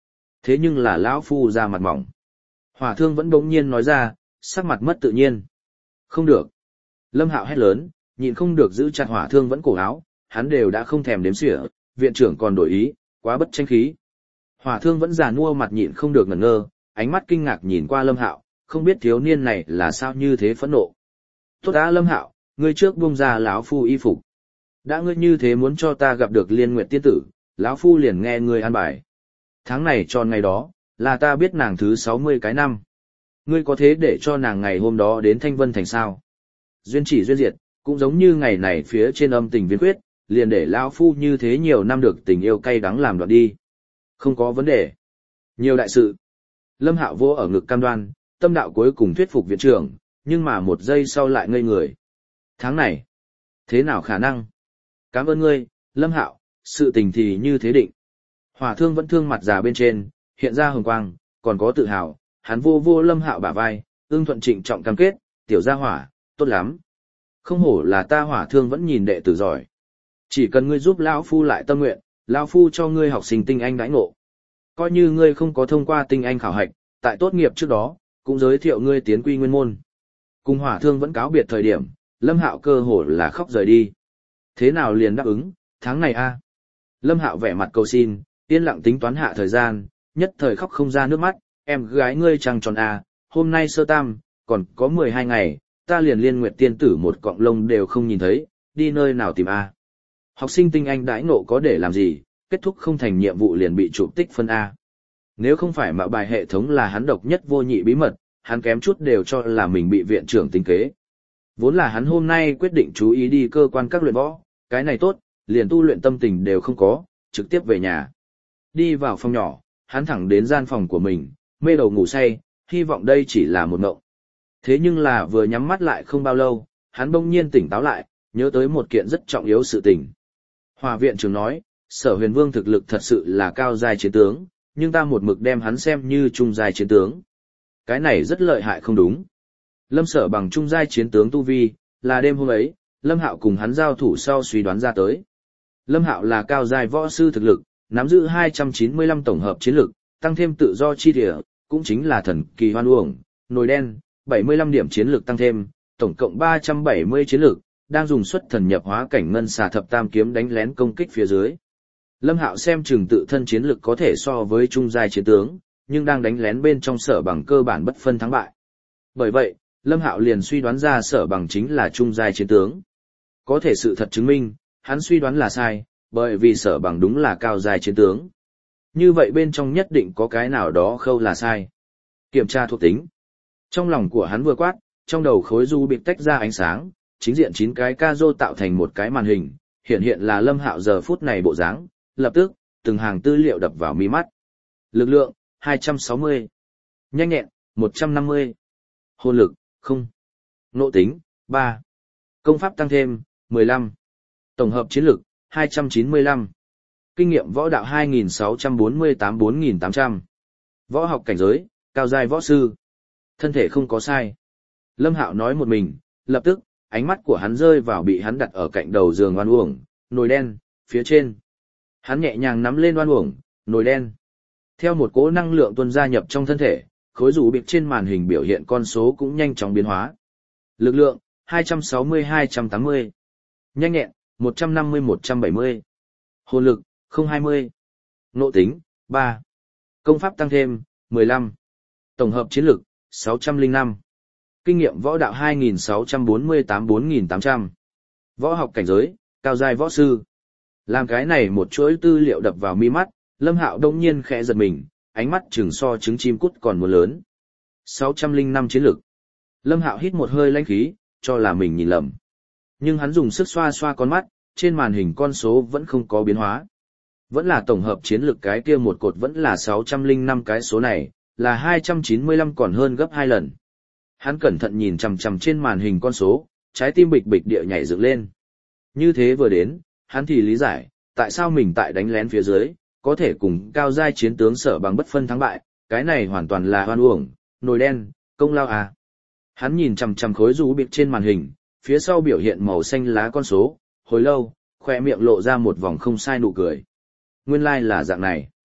Thế nhưng là lão phu ra mặt mỏng. Hỏa Thương vẫn bỗng nhiên nói ra, sắc mặt mất tự nhiên. Không được. Lâm Hạo hét lớn, nhịn không được giữ chặt Hỏa Thương vẫn cổ áo, hắn đều đã không thèm đếm xỉa, viện trưởng còn đổi ý, quá bất tranh khí. Hỏa Thương vẫn già nua mặt nhịn không được ngẩn ngơ, ánh mắt kinh ngạc nhìn qua Lâm Hạo, không biết thiếu niên này là sao như thế phẫn nộ. Tốt đã Lâm Hạo, ngươi trước buông ra lão phu y phục. Đã ngươi như thế muốn cho ta gặp được Liên Nguyệt tiên tử, lão phu liền nghe ngươi an bài. Tháng này tròn ngày đó, là ta biết nàng thứ 60 cái năm. Ngươi có thế để cho nàng ngày hôm đó đến Thanh Vân Thành sao? Duyên chỉ duyên diệt, cũng giống như ngày này phía trên âm tình viên quyết, liền để lão phu như thế nhiều năm được tình yêu cay đắng làm đoạn đi. Không có vấn đề. Nhiều đại sự. Lâm Hạo vô ở ngực cam đoan, tâm đạo cuối cùng thuyết phục viện trưởng, nhưng mà một giây sau lại ngây người. Tháng này, thế nào khả năng? Cảm ơn ngươi, Lâm Hạo, sự tình thì như thế định. Hỏa Thương vẫn thương mặt già bên trên, hiện ra hồng quang, còn có tự hào, hắn vô vô Lâm Hạo bả vai, ưng thuận trịnh trọng cam kết, tiểu gia hỏa, tốt lắm. Không hổ là ta Hỏa Thương vẫn nhìn đệ tử giỏi. Chỉ cần ngươi giúp lão phu lại tâm nguyện, lão phu cho ngươi học sinh tinh anh đãi ngộ. Coi như ngươi không có thông qua tinh anh khảo hạch, tại tốt nghiệp trước đó, cũng giới thiệu ngươi tiến quy nguyên môn. Cùng Hỏa Thương vẫn cáo biệt thời điểm, Lâm Hạo cơ hồ là khóc rời đi. Thế nào liền đáp ứng, tháng này a? Lâm Hạo vẻ mặt cầu xin, yên lặng tính toán hạ thời gian, nhất thời khóc không ra nước mắt, em gái ngươi trăng tròn a, hôm nay sơ tam, còn có 12 ngày, ta liền Liên Nguyệt tiên tử một cọng lông đều không nhìn thấy, đi nơi nào tìm a? Học sinh tinh anh đãi ngộ có để làm gì, kết thúc không thành nhiệm vụ liền bị chụp tích phân a. Nếu không phải mạo bài hệ thống là hắn độc nhất vô nhị bí mật, hắn kém chút đều cho là mình bị viện trưởng tính kế. Vốn là hắn hôm nay quyết định chú ý đi cơ quan các luyện võ, cái này tốt, liền tu luyện tâm tình đều không có, trực tiếp về nhà. Đi vào phòng nhỏ, hắn thẳng đến gian phòng của mình, mê đầu ngủ say, hy vọng đây chỉ là một mộng. Thế nhưng là vừa nhắm mắt lại không bao lâu, hắn bỗng nhiên tỉnh táo lại, nhớ tới một kiện rất trọng yếu sự tình. Hòa viện trưởng nói, Sở Huyền Vương thực lực thật sự là cao giai chiến tướng, nhưng ta một mực đem hắn xem như trung giai chiến tướng. Cái này rất lợi hại không đúng. Lâm Sở bằng trung giai chiến tướng tu vi, là đêm hôm ấy, Lâm Hạo cùng hắn giao thủ sau suy đoán ra tới. Lâm Hạo là cao giai võ sư thực lực, nắm giữ 295 tổng hợp chiến lực, tăng thêm tự do chi địa, cũng chính là thần kỳ hoan uổng, nồi đen, 75 điểm chiến lực tăng thêm, tổng cộng 370 chiến lực, đang dùng xuất thần nhập hóa cảnh ngân xà thập tam kiếm đánh lén công kích phía dưới. Lâm Hạo xem chừng tự thân chiến lực có thể so với trung giai chiến tướng, nhưng đang đánh lén bên trong Sở bằng cơ bản bất phân thắng bại. Bởi vậy, Lâm Hạo liền suy đoán ra Sở bằng chính là trung giai chiến tướng. Có thể sự thật chứng minh, hắn suy đoán là sai, bởi vì Sở bằng đúng là cao giai chiến tướng. Như vậy bên trong nhất định có cái nào đó khâu là sai. Kiểm tra thuộc tính. Trong lòng của hắn vừa quát, trong đầu khối du bị tách ra ánh sáng, chính diện 9 cái ca rô tạo thành một cái màn hình, hiện là Lâm Hạo giờ phút này bộ dáng, lập tức, từng hàng tư liệu đập vào mi mắt. Lực lượng, 260. Nhanh nhẹn, 150. Hồn lực, 0. Nộ tính, 3. Công pháp tăng thêm, 15. Tổng hợp chiến lực, 295. Kinh nghiệm võ đạo 2648-4800. Võ học cảnh giới, cao giai võ sư. Thân thể không có sai. Lâm Hạo nói một mình, lập tức, ánh mắt của hắn rơi vào bị hắn đặt ở cạnh đầu giường oan uổng, nồi đen, phía trên. Hắn nhẹ nhàng nắm lên oan uổng, nồi đen. Theo một cỗ năng lượng tuôn ra nhập trong thân thể, khối rủ bịp trên màn hình biểu hiện con số cũng nhanh chóng biến hóa. Lực lượng, 260-280. Nhanh nhẹn, 150-170. Hồn lực, 020. Nộ tính, 3. Công pháp tăng thêm, 15. Tổng hợp chiến lực, 605. Kinh nghiệm võ đạo 2648-4800. Võ học cảnh giới, cao giai võ sư. Làm cái này một chuỗi tư liệu đập vào mi mắt, Lâm Hạo đông nhiên khẽ giật mình, ánh mắt chừng so trứng chim cút còn muốn lớn. 605 chiến lực. Lâm Hạo hít một hơi lãnh khí, cho là mình nhìn lầm. Nhưng hắn dùng sức xoa xoa con mắt, trên màn hình con số vẫn không có biến hóa. Vẫn là tổng hợp chiến lực cái kia một cột vẫn là 605 cái số này, là 295 còn hơn gấp 2 lần. Hắn cẩn thận nhìn chằm chằm trên màn hình con số, trái tim bịch bịch địa nhảy dựng lên. Như thế vừa đến, hắn thì lý giải, tại sao mình tại đánh lén phía dưới, có thể cùng cao giai chiến tướng Sở bằng bất phân thắng bại, cái này hoàn toàn là hoan uổng, nồi đen, công lao à. Hắn nhìn chằm chằm khối rú bịp trên màn hình, phía sau biểu hiện màu xanh lá con số, hồi lâu, khỏe miệng lộ ra một vòng không sai nụ cười. Nguyên lai là dạng này.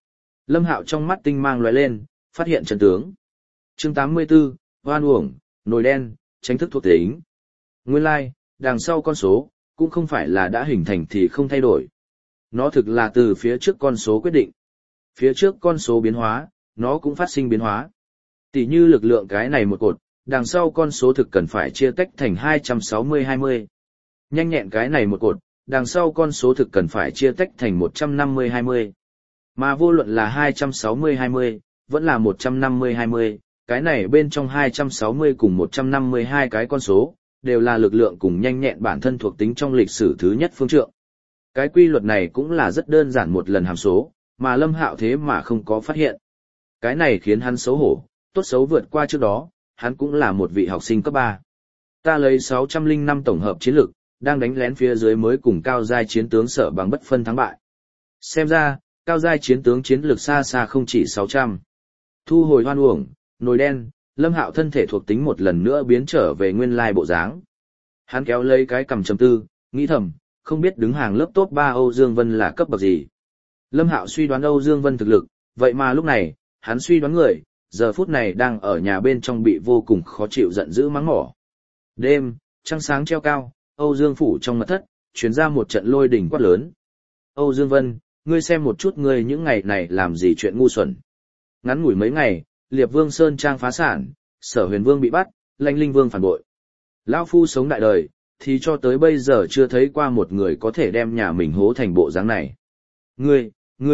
Lâm Hạo trong mắt tinh mang lóe lên, phát hiện chân tướng. Chương 84, hoan uổng, nồi đen, tránh thức thuộc tính. Nguyên lai, đằng sau con số, cũng không phải là đã hình thành thì không thay đổi. Nó thực là từ phía trước con số quyết định. Phía trước con số biến hóa, nó cũng phát sinh biến hóa. Tỷ như lực lượng cái này một cột, đằng sau con số thực cần phải chia tách thành 260-20. Nhanh nhẹn cái này một cột, đằng sau con số thực cần phải chia tách thành 150-20. Mà vô luận là 260-20, vẫn là 150-20, cái này bên trong 260 cùng 152 cái con số, đều là lực lượng cùng nhanh nhẹn bản thân thuộc tính trong lịch sử thứ nhất phương trượng. Cái quy luật này cũng là rất đơn giản một lần hàm số, mà Lâm Hạo thế mà không có phát hiện. Cái này khiến hắn xấu hổ, tốt xấu vượt qua trước đó, hắn cũng là một vị học sinh cấp 3. Ta lấy 605 tổng hợp chiến lực, đang đánh lén phía dưới mới cùng cao giai chiến tướng Sở Bằng bất phân thắng bại. Xem ra, cao giai chiến tướng chiến lực xa xa không chỉ 600. Thu hồi hoan uổng, nồi đen, Lâm Hạo thân thể thuộc tính một lần nữa biến trở về nguyên lai bộ dáng. Hắn kéo lấy cái cằm trầm tư, nghĩ thầm, không biết đứng hàng lớp top 3 Âu Dương Vân là cấp bậc gì. Lâm Hạo suy đoán Âu Dương Vân thực lực, vậy mà lúc này, hắn suy đoán người, giờ phút này đang ở nhà bên trong bị vô cùng khó chịu giận dữ mắng mỏ. Đêm, trăng sáng treo cao, Âu Dương phủ trong mật thất, truyền ra một trận lôi đình quát lớn. Âu Dương Vân, ngươi xem một chút ngươi những ngày này làm gì chuyện ngu xuẩn. Ngắn ngủi mấy ngày, Liệp Vương Sơn Trang phá sản, Sở Huyền Vương bị bắt, Lanh Linh Vương phản bội. Lão phu sống đại đời, thì cho tới bây giờ chưa thấy qua một người có thể đem nhà mình hố thành bộ dáng này. Ngươi,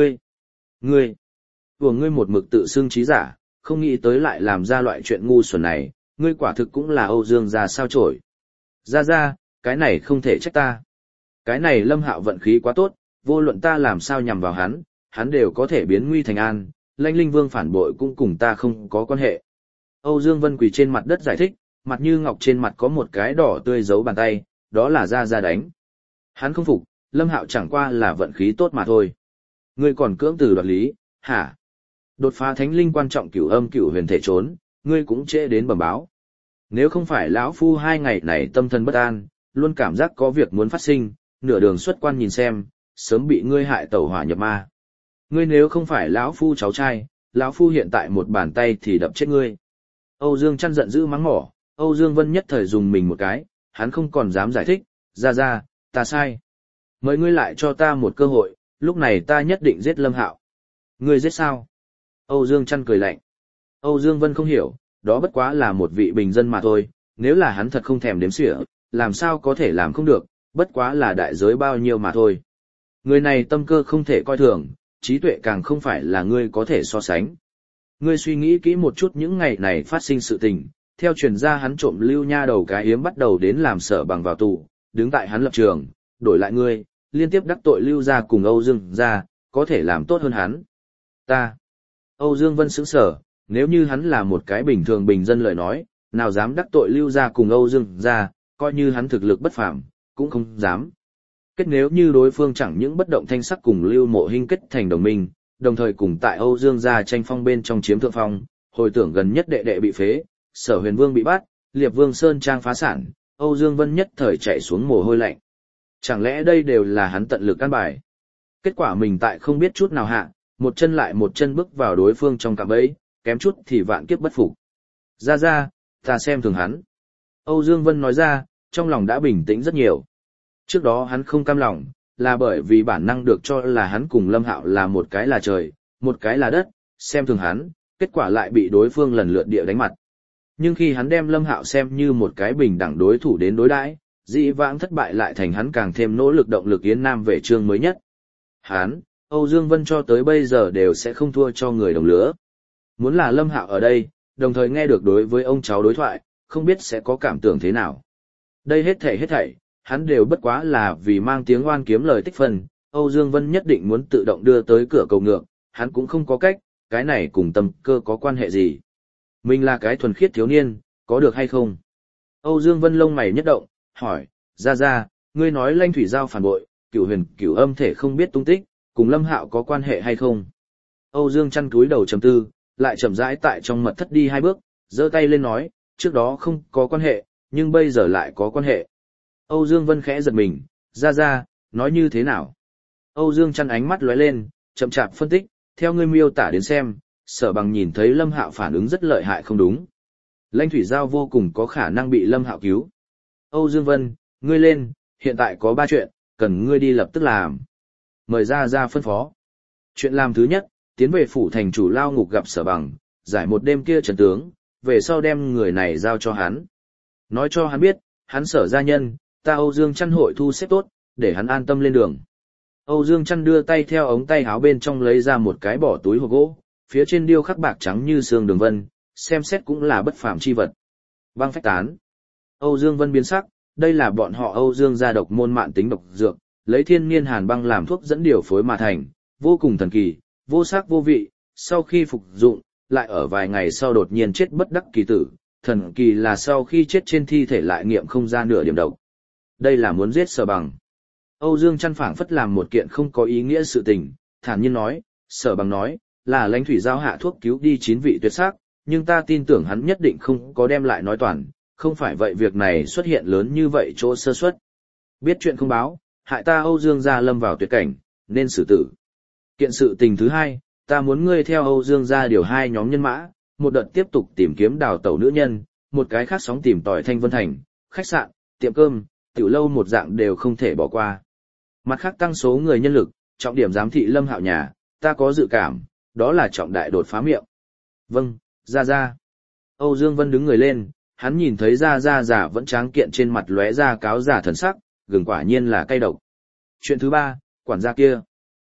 của ngươi một mực tự xưng trí giả, không nghĩ tới lại làm ra loại chuyện ngu xuẩn này, ngươi quả thực cũng là Âu Dương gia sao chổi. Ra, cái này không thể trách ta. Cái này Lâm Hạo vận khí quá tốt, vô luận ta làm sao nhằm vào hắn đều có thể biến nguy thành an, Lanh Linh Vương phản bội cũng cùng ta không có quan hệ. Âu Dương Vân quỳ trên mặt đất giải thích, mặt như ngọc trên mặt có một cái đỏ tươi dấu bàn tay, đó là ra đánh. Hắn không phục, Lâm Hạo chẳng qua là vận khí tốt mà thôi. Ngươi còn cưỡng từ đoạt lý, hả? Đột phá thánh linh quan trọng cửu âm cửu huyền thể trốn, ngươi cũng trễ đến bẩm báo. Nếu không phải lão phu 2 ngày này tâm thần bất an, luôn cảm giác có việc muốn phát sinh, nửa đường xuất quan nhìn xem, sớm bị ngươi hại tẩu hỏa nhập ma. Ngươi nếu không phải lão phu cháu trai, lão phu hiện tại một bàn tay thì đập chết ngươi. Âu Dương chăn giận dữ mắng mỏ, Âu Dương Vân nhất thời dùng mình một cái, hắn không còn dám giải thích, ra, ta sai. Mời ngươi lại cho ta một cơ hội, lúc này ta nhất định giết Lâm Hạo. Ngươi giết sao? Âu Dương chăn cười lạnh. Âu Dương Vân không hiểu, đó bất quá là một vị bình dân mà thôi, nếu là hắn thật không thèm đếm xỉa, làm sao có thể làm không được, bất quá là đại giới bao nhiêu mà thôi. Người này tâm cơ không thể coi thường, trí tuệ càng không phải là ngươi có thể so sánh. Ngươi suy nghĩ kỹ một chút những ngày này phát sinh sự tình, theo truyền ra hắn trộm Lưu Nha đầu cái yếm bắt đầu đến làm Sở Bằng vào tù, đứng tại hắn lập trường, đổi lại ngươi, liên tiếp đắc tội Lưu gia cùng Âu Dương gia, có thể làm tốt hơn hắn. Âu Dương Vân sững sờ, nếu như hắn là một cái bình thường bình dân lời nói, nào dám đắc tội Lưu gia cùng Âu Dương gia, coi như hắn thực lực bất phàm, cũng không dám. Kết nếu như đối phương chẳng những bất động thanh sắc cùng Lưu Mộ Hinh kết thành đồng minh, đồng thời cùng tại Âu Dương gia tranh phong bên trong chiếm thượng phong, hồi tưởng gần nhất đệ đệ bị phế, Sở Huyền Vương bị bắt, Liệp Vương Sơn Trang phá sản, Âu Dương Vân nhất thời chạy xuống mồ hôi lạnh. Chẳng lẽ đây đều là hắn tận lực căn bài? Kết quả mình tại không biết chút nào hạ, một chân lại một chân bước vào đối phương trong cạm bẫy, kém chút thì vạn kiếp bất phục. Ra, ta xem thường hắn. Âu Dương Vân nói ra, trong lòng đã bình tĩnh rất nhiều. Trước đó hắn không cam lòng, là bởi vì bản năng được cho là hắn cùng Lâm Hạo là một cái là trời, một cái là đất, xem thường hắn, kết quả lại bị đối phương lần lượt địa đánh mặt. Nhưng khi hắn đem Lâm Hạo xem như một cái bình đẳng đối thủ đến đối đãi, dĩ vãng thất bại lại thành hắn càng thêm nỗ lực động lực yến nam về chương mới nhất. Hắn, Âu Dương Vân cho tới bây giờ đều sẽ không thua cho người đồng lứa. Muốn là Lâm Hạo ở đây, đồng thời nghe được đối với ông cháu đối thoại, không biết sẽ có cảm tưởng thế nào. Đây hết thảy, hắn đều bất quá là vì mang tiếng oan kiếm lời tích phân, Âu Dương Vân nhất định muốn tự động đưa tới cửa cầu ngược, hắn cũng không có cách, cái này cùng tâm cơ có quan hệ gì. Mình là cái thuần khiết thiếu niên, có được hay không? Âu Dương Vân lông mày nhất động, hỏi, ra, ngươi nói Lanh Thủy Giao phản bội, Cửu Huyền Cửu Âm thể không biết tung tích, cùng Lâm Hạo có quan hệ hay không? Âu Dương chăn cúi đầu trầm tư, lại chậm rãi tại trong mật thất đi 2 bước, giơ tay lên nói, trước đó không có quan hệ, nhưng bây giờ lại có quan hệ. Âu Dương Vân khẽ giật mình, ra, nói như thế nào? Âu Dương chăn ánh mắt lóe lên, chậm chạp phân tích, theo ngươi miêu tả đến xem, Sở Bằng nhìn thấy Lâm Hạo phản ứng rất lợi hại không đúng. Lãnh Thủy Giao vô cùng có khả năng bị Lâm Hạo cứu. Âu Dương Vân, ngươi lên, hiện tại có 3 chuyện, cần ngươi đi lập tức làm. Mời ra phân phó. Chuyện làm thứ nhất, tiến về phủ thành chủ lao ngục gặp Sở Bằng, giải một đêm kia trần tướng, về sau đem người này giao cho hắn. Nói cho hắn biết, hắn Sở gia nhân, ta Âu Dương Chăn hội thu xếp tốt, để hắn an tâm lên đường. Âu Dương Chăn đưa tay theo ống tay áo bên trong lấy ra một cái bỏ túi hộp gỗ, phía trên điêu khắc bạc trắng như sương đường vân, xem xét cũng là bất phàm chi vật. Băng phách tán. Âu Dương Vân biến sắc, đây là bọn họ Âu Dương gia độc môn mạn tính độc dược, lấy thiên niên hàn băng làm thuốc dẫn điều phối mà thành, vô cùng thần kỳ, vô sắc vô vị, sau khi phục dụng, lại ở vài ngày sau đột nhiên chết bất đắc kỳ tử, thần kỳ là sau khi chết trên thi thể lại nghiệm không ra nửa điểm độc. Đây là muốn giết Sở Bằng. Âu Dương Chăn phảng phất làm một kiện không có ý nghĩa sự tình, thản nhiên nói, Sở Bằng nói, là Lãnh Thủy Giao hạ thuốc cứu đi 9 vị tuyệt sắc, nhưng ta tin tưởng hắn nhất định không có đem lại nói toàn, không phải vậy việc này xuất hiện lớn như vậy chỗ sơ suất. Biết chuyện không báo, hại ta Âu Dương gia lâm vào tuyệt cảnh, nên xử tử. Kiện sự tình thứ hai, ta muốn ngươi theo Âu Dương gia điều 2 nhóm nhân mã, một đợt tiếp tục tìm kiếm đào tẩu nữ nhân, một cái khác sóng tìm tỏi Thanh Vân Thành, khách sạn, tiệm cơm, tiểu lâu một dạng đều không thể bỏ qua. Mặt khác tăng số người nhân lực, trọng điểm giám thị Lâm Hạo nhà, ta có dự cảm, đó là trọng đại đột phá miệng. Vâng, ra. Âu Dương Vân đứng người lên, hắn nhìn thấy ra giả vẫn tráng kiện trên mặt lóe ra cáo giả thần sắc, gừng quả nhiên là cay độc. Chuyện thứ 3, quản gia kia.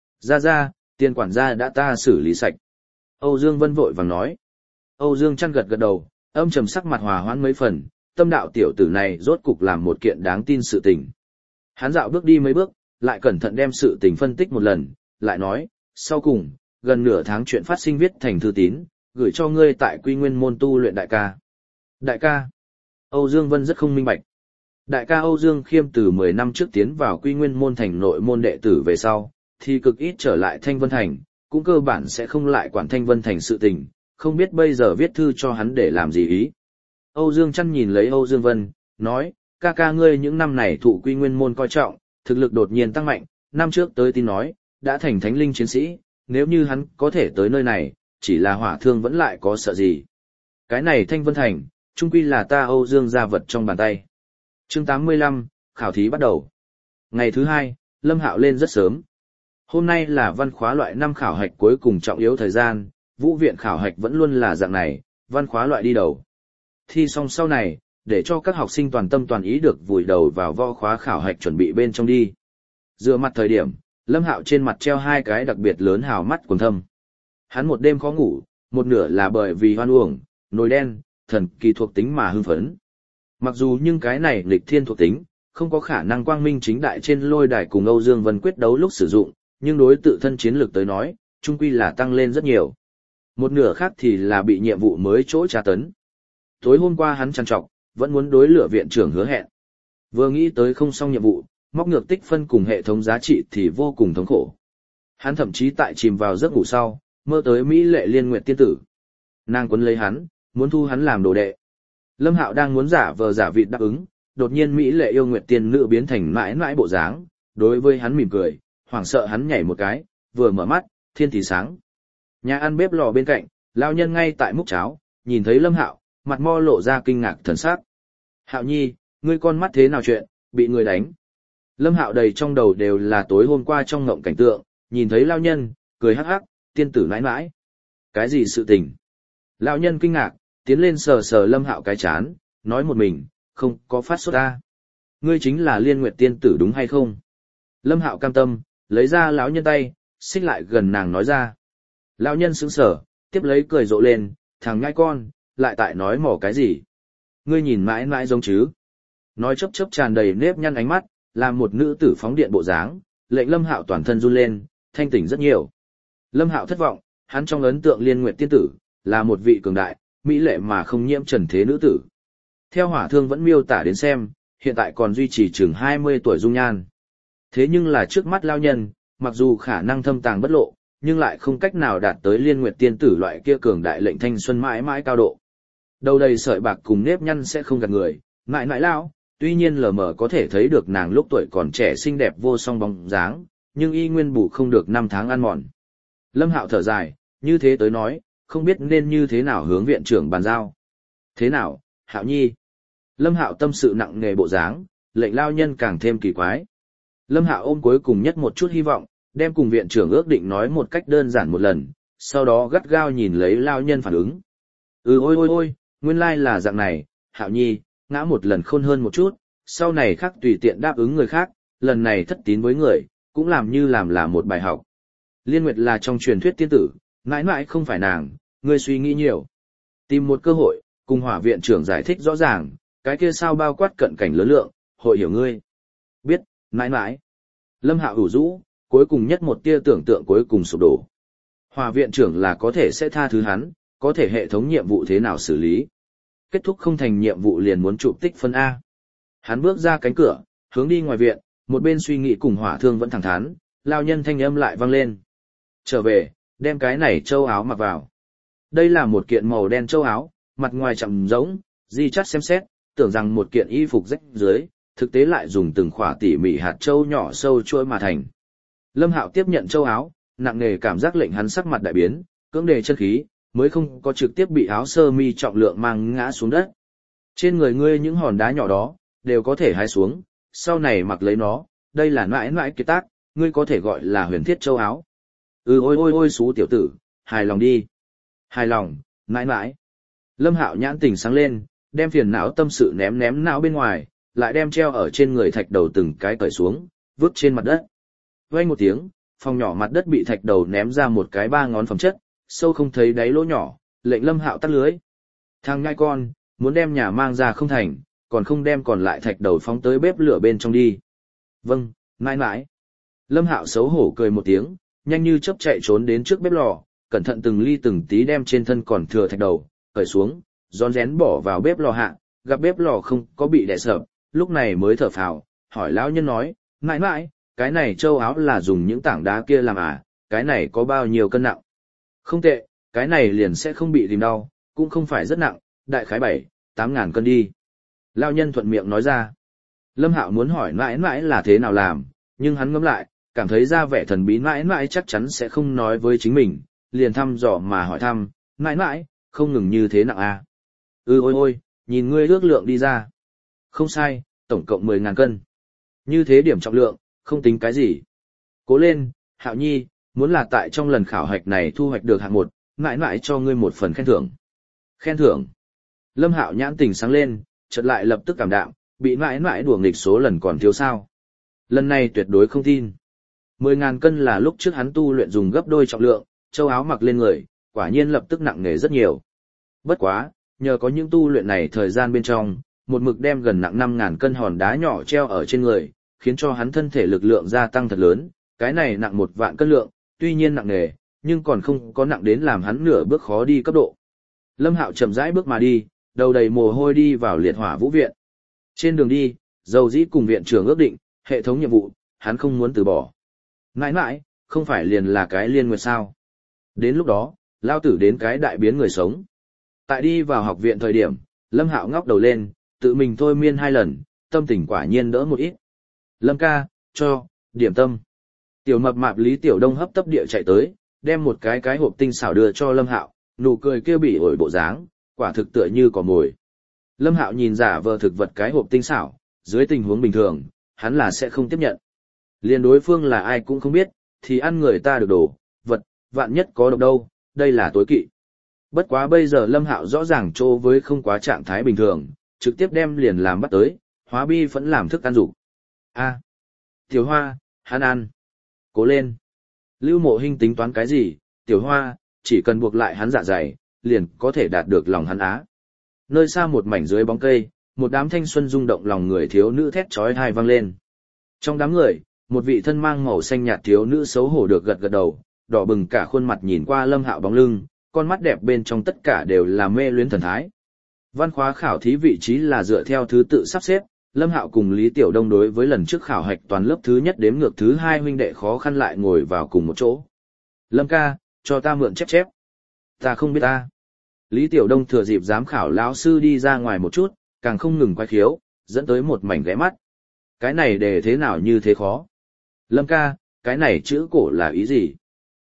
Ra, tiền quản gia đã ta xử lý sạch. Âu Dương Vân vội vàng nói. Âu Dương Chăn gật đầu, âm trầm sắc mặt hòa hoãn mấy phần, tâm đạo tiểu tử này rốt cục làm một kiện đáng tin sự tình. Hắn dạo bước đi mấy bước, lại cẩn thận đem sự tình phân tích một lần, lại nói, sau cùng, gần nửa tháng chuyện phát sinh viết thành thư tín, gửi cho ngươi tại Quy Nguyên môn tu luyện đại ca. Đại ca. Âu Dương Vân rất không minh bạch. Đại ca Âu Dương Khiêm từ 10 năm trước tiến vào Quy Nguyên môn thành nội môn đệ tử về sau, thì cực ít trở lại Thanh Vân Thành, cũng cơ bản sẽ không lại quản Thanh Vân Thành sự tình, không biết bây giờ viết thư cho hắn để làm gì ý. Âu Dương Chăn nhìn lấy Âu Dương Vân, nói, ca ngươi những năm này thụ Quy Nguyên môn coi trọng, thực lực đột nhiên tăng mạnh, năm trước tới tin nói, đã thành thánh linh chiến sĩ, nếu như hắn có thể tới nơi này, chỉ là hỏa thương vẫn lại có sợ gì. Cái này Thanh Vân Thành, chung quy là ta Âu Dương gia vật trong bàn tay. Chương 85, khảo thí bắt đầu. Ngày thứ 2, Lâm Hạo lên rất sớm. Hôm nay là văn khóa loại 5 khảo hạch cuối cùng trọng yếu thời gian, vũ viện khảo hạch vẫn luôn là dạng này, văn khóa loại đi đầu. Thi xong sau này, để cho các học sinh toàn tâm toàn ý được vùi đầu vào võ khóa khảo hạch chuẩn bị bên trong đi. Dựa mặt thời điểm, Lâm Hạo trên mặt treo 2 cái đặc biệt lớn hào mắt quầng thâm. Hắn một đêm khó ngủ, một nửa là bởi vì hoan uổng, nồi đen, thần kỳ thuộc tính mà hưng phấn. Mặc dù nhưng cái này nghịch thiên thuộc tính, không có khả năng quang minh chính đại trên lôi đài cùng Âu Dương Vân quyết đấu lúc sử dụng, nhưng đối tự thân chiến lược tới nói, chung quy là tăng lên rất nhiều. Một nửa khác thì là bị nhiệm vụ mới chỗ tra tấn. Tối hôm qua hắn trằn trọc, vẫn muốn đối lửa viện trưởng hứa hẹn. Vừa nghĩ tới không xong nhiệm vụ, móc ngược tích phân cùng hệ thống giá trị thì vô cùng thống khổ. Hắn thậm chí tại chìm vào giấc ngủ sau, mơ tới Mỹ Lệ Liên Nguyệt tiên tử. Nàng quấn lấy hắn, muốn thu hắn làm đồ đệ. Lâm Hạo đang muốn giả vờ giả vịt đáp ứng, đột nhiên Mỹ Lệ yêu Nguyệt tiên nữ biến thành mãi mãi bộ dáng, đối với hắn mỉm cười, hoảng sợ hắn nhảy một cái, vừa mở mắt, thiên thì sáng. Nhà ăn bếp lò bên cạnh, lão nhân ngay tại múc cháo, nhìn thấy Lâm Hạo, mặt mo lộ ra kinh ngạc thần sắc. Hạo nhi, ngươi con mắt thế nào chuyện, bị người đánh. Lâm Hạo đầy trong đầu đều là tối hôm qua trong ngộng cảnh tượng, nhìn thấy lão nhân, cười hắc hắc, tiên tử nãi nãi. Cái gì sự tình? Lão nhân kinh ngạc, tiến lên sờ sờ Lâm Hạo cái chán, nói một mình, không có phát sốt ta. Ngươi chính là Liên Nguyệt tiên tử đúng hay không? Lâm Hạo cam tâm, lấy ra lão nhân tay, xích lại gần nàng nói ra. Lão nhân sững sờ, tiếp lấy cười rộ lên, thằng nhãi con, lại tại nói mỏ cái gì? Ngươi nhìn mãi mãi giống chứ? Nói chớp chớp tràn đầy nếp nhăn ánh mắt, làm một nữ tử phóng điện bộ dáng, lệnh Lâm Hạo toàn thân run lên, thanh tỉnh rất nhiều. Lâm Hạo thất vọng, hắn trong ấn tượng Liên Nguyệt tiên tử là một vị cường đại, mỹ lệ mà không nhiễm trần thế nữ tử. Theo hỏa thương vẫn miêu tả đến xem, hiện tại còn duy trì chừng 20 tuổi dung nhan. Thế nhưng là trước mắt lao nhân, mặc dù khả năng thâm tàng bất lộ, nhưng lại không cách nào đạt tới Liên Nguyệt tiên tử loại kia cường đại lệnh thanh xuân mãi mãi cao độ. Đầu đầy sợi bạc cùng nếp nhăn sẽ không gạt người, mãi mãi lao, tuy nhiên lờ mờ có thể thấy được nàng lúc tuổi còn trẻ xinh đẹp vô song bóng dáng, nhưng y nguyên bù không được 5 tháng ăn mòn. Lâm Hạo thở dài, như thế tới nói, không biết nên như thế nào hướng viện trưởng bàn giao. Thế nào, Hạo Nhi? Lâm Hạo tâm sự nặng nề bộ dáng, lệnh lao nhân càng thêm kỳ quái. Lâm Hạo ôm cuối cùng nhất một chút hy vọng, đem cùng viện trưởng ước định nói một cách đơn giản một lần, sau đó gắt gao nhìn lấy lao nhân phản ứng. Ôi ôi ôi, nguyên lai là dạng này, Hạo Nhi, ngã một lần khôn hơn một chút, sau này khác tùy tiện đáp ứng người khác, lần này thất tín với người, cũng làm như làm là một bài học. Liên Nguyệt là trong truyền thuyết tiên tử, mãi mãi không phải nàng, ngươi suy nghĩ nhiều. Tìm một cơ hội, cùng hỏa viện trưởng giải thích rõ ràng, cái kia sao bao quát cận cảnh lớn lượng, hội hiểu ngươi. Biết, mãi mãi. Lâm Hạo ủ rũ, cuối cùng nhất một tia tưởng tượng cuối cùng sụp đổ. Hỏa viện trưởng là có thể sẽ tha thứ hắn, có thể hệ thống nhiệm vụ thế nào xử lý. Kết thúc không thành nhiệm vụ liền muốn chụp tích phân A. Hắn bước ra cánh cửa, hướng đi ngoài viện, một bên suy nghĩ cùng hỏa thương vẫn thẳng thắn, lao nhân thanh âm lại vang lên. Trở về, đem cái này châu áo mặc vào. Đây là một kiện màu đen châu áo, mặt ngoài chậm rỗng, di chắt xem xét, tưởng rằng một kiện y phục rách dưới, thực tế lại dùng từng khỏa tỉ mỉ hạt châu nhỏ sâu trôi mà thành. Lâm Hạo tiếp nhận châu áo, nặng nề cảm giác lệnh hắn sắc mặt đại biến, cưỡng đề chân khí, mới không có trực tiếp bị áo sơ mi trọng lượng mang ngã xuống đất. Trên người ngươi những hòn đá nhỏ đó, đều có thể hái xuống, sau này mặc lấy nó, đây là mãi mãi kiệt tác, ngươi có thể gọi là huyền thiết châu áo. Ôi ôi ôi xú tiểu tử, hài lòng đi. Hài lòng, mãi mãi. Lâm Hạo nhãn tình sáng lên, đem phiền não tâm sự ném não bên ngoài, lại đem treo ở trên người thạch đầu từng cái cởi xuống, vứt trên mặt đất. Vang một tiếng, phòng nhỏ mặt đất bị thạch đầu ném ra một cái 3 ngón phẩm chất, sâu không thấy đáy lỗ nhỏ, lệnh Lâm Hạo tắt lưới. Thằng nhai con, muốn đem nhà mang ra không thành, còn không đem còn lại thạch đầu phóng tới bếp lửa bên trong đi. Vâng, mãi mãi. Lâm Hạo xấu hổ cười một tiếng, nhanh như chớp chạy trốn đến trước bếp lò, cẩn thận từng ly từng tí đem trên thân còn thừa thạch đầu cởi xuống, rón rén bỏ vào bếp lò hạ, gặp bếp lò không có bị đè sập, lúc này mới thở phào, hỏi lão nhân nói, mãi mãi, cái này châu áo là dùng những tảng đá kia làm à, cái này có bao nhiêu cân nặng? Không tệ, cái này liền sẽ không bị tìm đau, cũng không phải rất nặng, đại khái 7-8 ngàn cân đi. Lão nhân thuận miệng nói ra. Lâm Hạo muốn hỏi mãi mãi là thế nào làm, nhưng hắn ngẫm lại, cảm thấy ra vẻ thần bí mãi mãi chắc chắn sẽ không nói với chính mình, liền thăm dò mà hỏi thăm, mãi mãi, không ngừng như thế nặng à. Ôi ôi, nhìn ngươi ước lượng đi ra. Không sai, tổng cộng 10.000 cân. Như thế điểm trọng lượng, không tính cái gì. Cố lên, Hạo Nhi, muốn là tại trong lần khảo hạch này thu hoạch được hạng 1, mãi mãi cho ngươi một phần khen thưởng. Khen thưởng. Lâm Hạo nhãn tình sáng lên, chợt lại lập tức cảm đạm, bị mãi mãi đùa nghịch số lần còn thiếu sao. Lần này tuyệt đối không tin. 10.000 cân là lúc trước hắn tu luyện dùng gấp đôi trọng lượng, châu áo mặc lên người, quả nhiên lập tức nặng nề rất nhiều. Bất quá, nhờ có những tu luyện này thời gian bên trong, một mực đem gần nặng 5.000 cân hòn đá nhỏ treo ở trên người, khiến cho hắn thân thể lực lượng gia tăng thật lớn, cái này nặng 1 vạn cân lượng, tuy nhiên nặng nề, nhưng còn không có nặng đến làm hắn nửa bước khó đi cấp độ. Lâm Hạo chậm rãi bước mà đi, đầu đầy mồ hôi đi vào liệt hỏa vũ viện. Trên đường đi, dầu dĩ cùng viện trưởng ước định, hệ thống nhiệm vụ, hắn không muốn từ bỏ. Mãi mãi, không phải liền là cái liên nguyệt sao. Đến lúc đó, lao tử đến cái đại biến người sống. Tại đi vào học viện thời điểm, Lâm Hạo ngóc đầu lên, tự mình thôi miên 2 lần, tâm tình quả nhiên đỡ một ít. Lâm ca, cho, điểm tâm. Tiểu mập mạp Lý Tiểu Đông hấp tấp địa chạy tới, đem một cái hộp tinh xảo đưa cho Lâm Hạo, nụ cười kia bị ổi bộ dáng, quả thực tựa như có mồi. Lâm Hạo nhìn giả vờ thực vật cái hộp tinh xảo, dưới tình huống bình thường, hắn là sẽ không tiếp nhận. Liên đối phương là ai cũng không biết, thì ăn người ta được đồ, vật, vạn nhất có độc đâu, đây là tối kỵ. Bất quá bây giờ Lâm Hạo rõ ràng trô với không quá trạng thái bình thường, trực tiếp đem liền làm bắt tới, hóa bi vẫn làm thức ăn dục. A, Tiểu Hoa, hắn ăn. Cố lên. Lưu Mộ Hinh tính toán cái gì, Tiểu Hoa, chỉ cần buộc lại hắn dạ dày, liền có thể đạt được lòng hắn á. Nơi xa một mảnh dưới bóng cây, một đám thanh xuân rung động lòng người thiếu nữ thét chói tai vang lên. Trong đám người, một vị thân mang màu xanh nhạt thiếu nữ xấu hổ được gật gật đầu, đỏ bừng cả khuôn mặt nhìn qua Lâm Hạo bóng lưng, con mắt đẹp bên trong tất cả đều là mê luyến thần thái. Văn khóa khảo thí vị trí là dựa theo thứ tự sắp xếp, Lâm Hạo cùng Lý Tiểu Đông đối với lần trước khảo hạch toàn lớp thứ nhất đếm ngược thứ 2 huynh đệ khó khăn lại ngồi vào cùng một chỗ. Lâm ca, cho ta mượn chép chép. Ta không biết ta. Lý Tiểu Đông thừa dịp giám khảo lão sư đi ra ngoài một chút, càng không ngừng quay khiếu, dẫn tới một mảnh ghé mắt. Cái này đề thế nào như thế khó? Lâm ca, cái này chữ cổ là ý gì?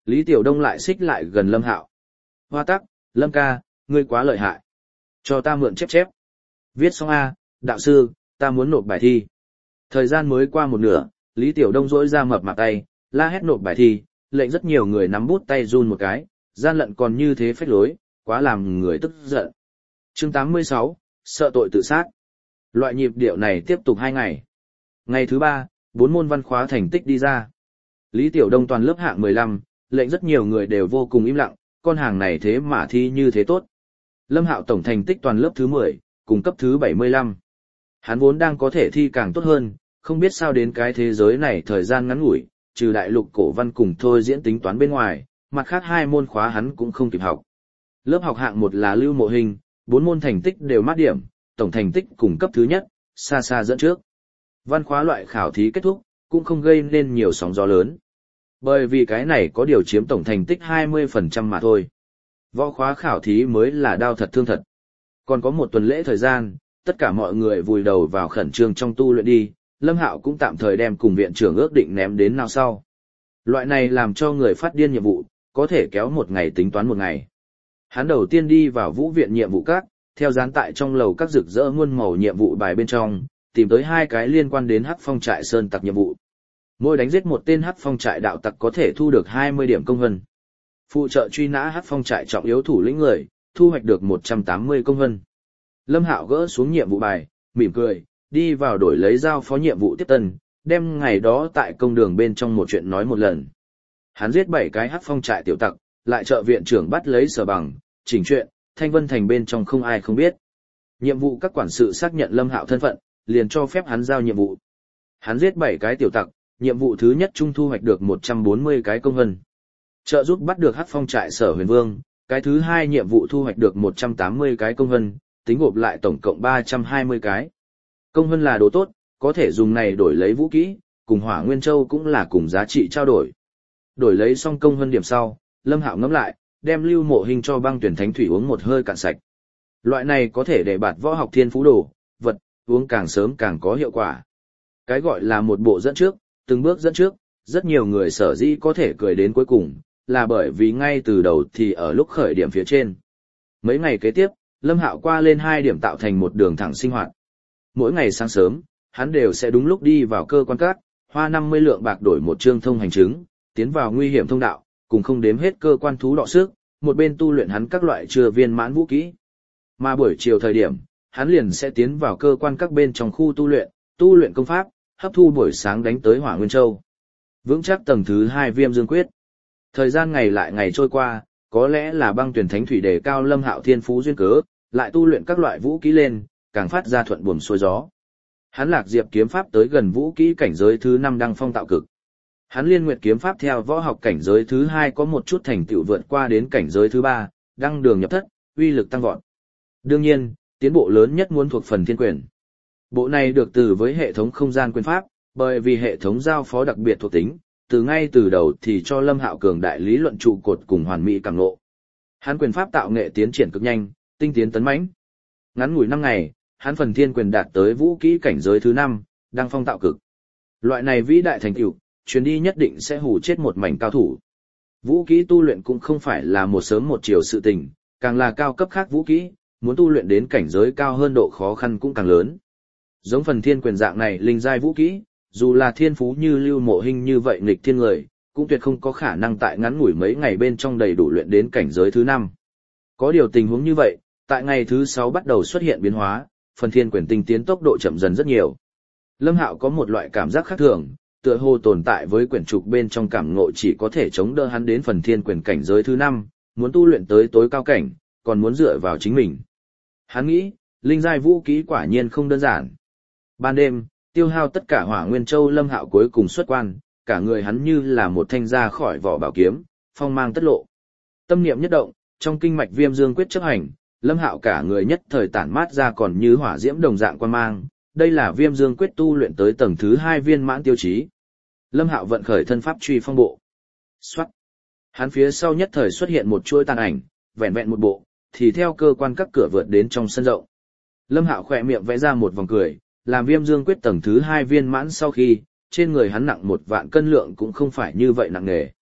Lý Tiểu Đông lại xích lại gần Lâm Hạo. Hoa tắc, Lâm ca, ngươi quá lợi hại. Cho ta mượn chép chép. Viết xong A, đạo sư, ta muốn nộp bài thi. Thời gian mới qua một nửa, Lý Tiểu Đông rỗi ra mập mạp tay, la hét nộp bài thi, lệnh rất nhiều người nắm bút tay run một cái, gian lận còn như thế phách lối, quá làm người tức giận. Chương 86, sợ tội tự sát. Loại nhịp điệu này tiếp tục 2 ngày. Ngày thứ 3, 4 môn văn khóa thành tích đi ra. Lý Tiểu Đông toàn lớp hạng 15, lệnh rất nhiều người đều vô cùng im lặng, con hàng này thế mà thi như thế tốt. Lâm Hạo tổng thành tích toàn lớp thứ 10, cùng cấp thứ 75. Hắn vốn đang có thể thi càng tốt hơn, không biết sao đến cái thế giới này thời gian ngắn ngủi, trừ đại lục cổ văn cùng thôi diễn tính toán bên ngoài, mặt khác 2 môn khóa hắn cũng không kịp học. Lớp học hạng 1 là Lưu Mộ Hình, 4 môn thành tích đều mát điểm, tổng thành tích cùng cấp thứ nhất, xa xa dẫn trước. Văn khóa loại khảo thí kết thúc, cũng không gây nên nhiều sóng gió lớn. Bởi vì cái này có điều chiếm tổng thành tích 20% mà thôi. Võ khóa khảo thí mới là đau thật thương thật. Còn có một tuần lễ thời gian, tất cả mọi người vùi đầu vào khẩn trương trong tu luyện đi, Lâm Hạo cũng tạm thời đem cùng viện trưởng ước định ném đến nào sau. Loại này làm cho người phát điên nhiệm vụ, có thể kéo một ngày tính toán một ngày. Hắn đầu tiên đi vào vũ viện nhiệm vụ các, theo dán tại trong lầu các rực rỡ muôn màu nhiệm vụ bài bên trong, tìm tới 2 cái liên quan đến Hắc Phong trại sơn tặc nhiệm vụ. Mỗi đánh giết một tên Hắc Phong trại đạo tặc có thể thu được 20 điểm công vân. Phụ trợ truy nã Hắc Phong trại trọng yếu thủ lĩnh người, thu hoạch được 180 công vân. Lâm Hạo gỡ xuống nhiệm vụ bài, mỉm cười, đi vào đổi lấy giao phó nhiệm vụ tiếp tân, đem ngày đó tại công đường bên trong một chuyện nói một lần. Hắn giết 7 cái Hắc Phong trại tiểu tặc, lại trợ viện trưởng bắt lấy Sở Bằng, chỉnh chuyện, Thanh Vân Thành bên trong không ai không biết. Nhiệm vụ các quản sự xác nhận Lâm Hạo thân phận, liền cho phép hắn giao nhiệm vụ. Hắn giết 7 cái tiểu tặc, nhiệm vụ thứ nhất trung thu hoạch được 140 cái công vân. Trợ giúp bắt được Hắc Phong trại Sở Huyền Vương, cái thứ 2 nhiệm vụ thu hoạch được 180 cái công vân, tính gộp lại tổng cộng 320 cái. Công vân là đồ tốt, có thể dùng này đổi lấy vũ kỹ, cùng Hỏa Nguyên Châu cũng là cùng giá trị trao đổi. Đổi lấy xong công vân điểm sau, Lâm Hạo ngẫm lại, đem Lưu Mộ Hình cho Băng Tuyển Thánh Thủy uống một hơi cạn sạch. Loại này có thể để bạt võ học thiên phú đồ, vật, uống càng sớm càng có hiệu quả. Cái gọi là một bộ dẫn trước, từng bước dẫn trước, rất nhiều người sở dĩ có thể cười đến cuối cùng, là bởi vì ngay từ đầu thì ở lúc khởi điểm phía trên. Mấy ngày kế tiếp, Lâm Hạo qua lên 2 điểm tạo thành một đường thẳng sinh hoạt. Mỗi ngày sáng sớm, hắn đều sẽ đúng lúc đi vào cơ quan cát, hoa 50 lượng bạc đổi một chương thông hành chứng, tiến vào nguy hiểm thông đạo, cùng không đếm hết cơ quan thú đọ sức, một bên tu luyện hắn các loại chưa viên mãn vũ kỹ. Mà buổi chiều thời điểm, hắn liền sẽ tiến vào cơ quan các bên trong khu tu luyện công pháp, hấp thu buổi sáng đánh tới Hỏa Nguyên Châu. Vững chắc tầng thứ 2 Viêm Dương Quyết. Thời gian ngày lại ngày trôi qua, có lẽ là Băng Tuyển Thánh Thủy đề cao Lâm Hạo thiên phú duyên cớ, lại tu luyện các loại vũ kỹ lên, càng phát ra thuận buồm xuôi gió. Hắn Lạc Diệp kiếm pháp tới gần vũ kỹ cảnh giới thứ 5 đăng phong tạo cực. Hắn Liên Nguyệt kiếm pháp theo võ học cảnh giới thứ 2 có một chút thành tựu vượt qua đến cảnh giới thứ 3, đăng đường nhập thất, uy lực tăng vọt. Đương nhiên, tiến bộ lớn nhất muốn thuộc phần thiên quyền. Bộ này được từ với hệ thống không gian quyền pháp, bởi vì hệ thống giao phó đặc biệt thuộc tính, từ ngay từ đầu thì cho Lâm Hạo cường đại lý luận trụ cột cùng hoàn mỹ cảm ngộ. Hắn quyền pháp tạo nghệ tiến triển cực nhanh, tinh tiến tấn mãnh. Ngắn ngủi 5 ngày, hắn phần thiên quyền đạt tới vũ kỹ cảnh giới thứ 5, đăng phong tạo cực. Loại này vĩ đại thành tựu, chuyến đi nhất định sẽ hù chết một mảnh cao thủ. Vũ kỹ tu luyện cũng không phải là một sớm một chiều sự tình, càng là cao cấp khác vũ kỹ, muốn tu luyện đến cảnh giới cao hơn độ khó khăn cũng càng lớn. Giống phần thiên quyền dạng này linh giai vũ kỹ, dù là thiên phú như Lưu Mộ Hình như vậy nghịch thiên người, cũng tuyệt không có khả năng tại ngắn ngủi mấy ngày bên trong đầy đủ luyện đến cảnh giới thứ 5. Có điều tình huống như vậy, tại ngày thứ 6 bắt đầu xuất hiện biến hóa, phần thiên quyền tinh tiến tốc độ chậm dần rất nhiều. Lâm Hạo có một loại cảm giác khác thường, tựa hồ tồn tại với quyển trục bên trong cảm ngộ chỉ có thể chống đỡ hắn đến phần thiên quyền cảnh giới thứ 5, muốn tu luyện tới tối cao cảnh, còn muốn dựa vào chính mình. Hắn nghĩ, linh giai vũ kỹ quả nhiên không đơn giản. Ban đêm, tiêu hao tất cả Hỏa Nguyên Châu, Lâm Hạo cuối cùng xuất quan, cả người hắn như là một thanh ra khỏi vỏ bảo kiếm, phong mang tất lộ. Tâm niệm nhất động, trong kinh mạch Viêm Dương Quyết chấp hành, Lâm Hạo cả người nhất thời tản mát ra còn như hỏa diễm đồng dạng quan mang, đây là Viêm Dương Quyết tu luyện tới tầng thứ 2 viên mãn tiêu chí. Lâm Hạo vận khởi thân pháp truy phong bộ. Soát. Hắn phía sau nhất thời xuất hiện một chuỗi tàn ảnh, vẹn vẹn một bộ, thì theo cơ quan các cửa vượt đến trong sân rộng. Lâm Hạo khẽ miệng vẽ ra một vòng cười, làm Viêm Dương Quyết tầng thứ 2 viên mãn sau khi, trên người hắn nặng 1 vạn cân lượng cũng không phải như vậy nặng nề.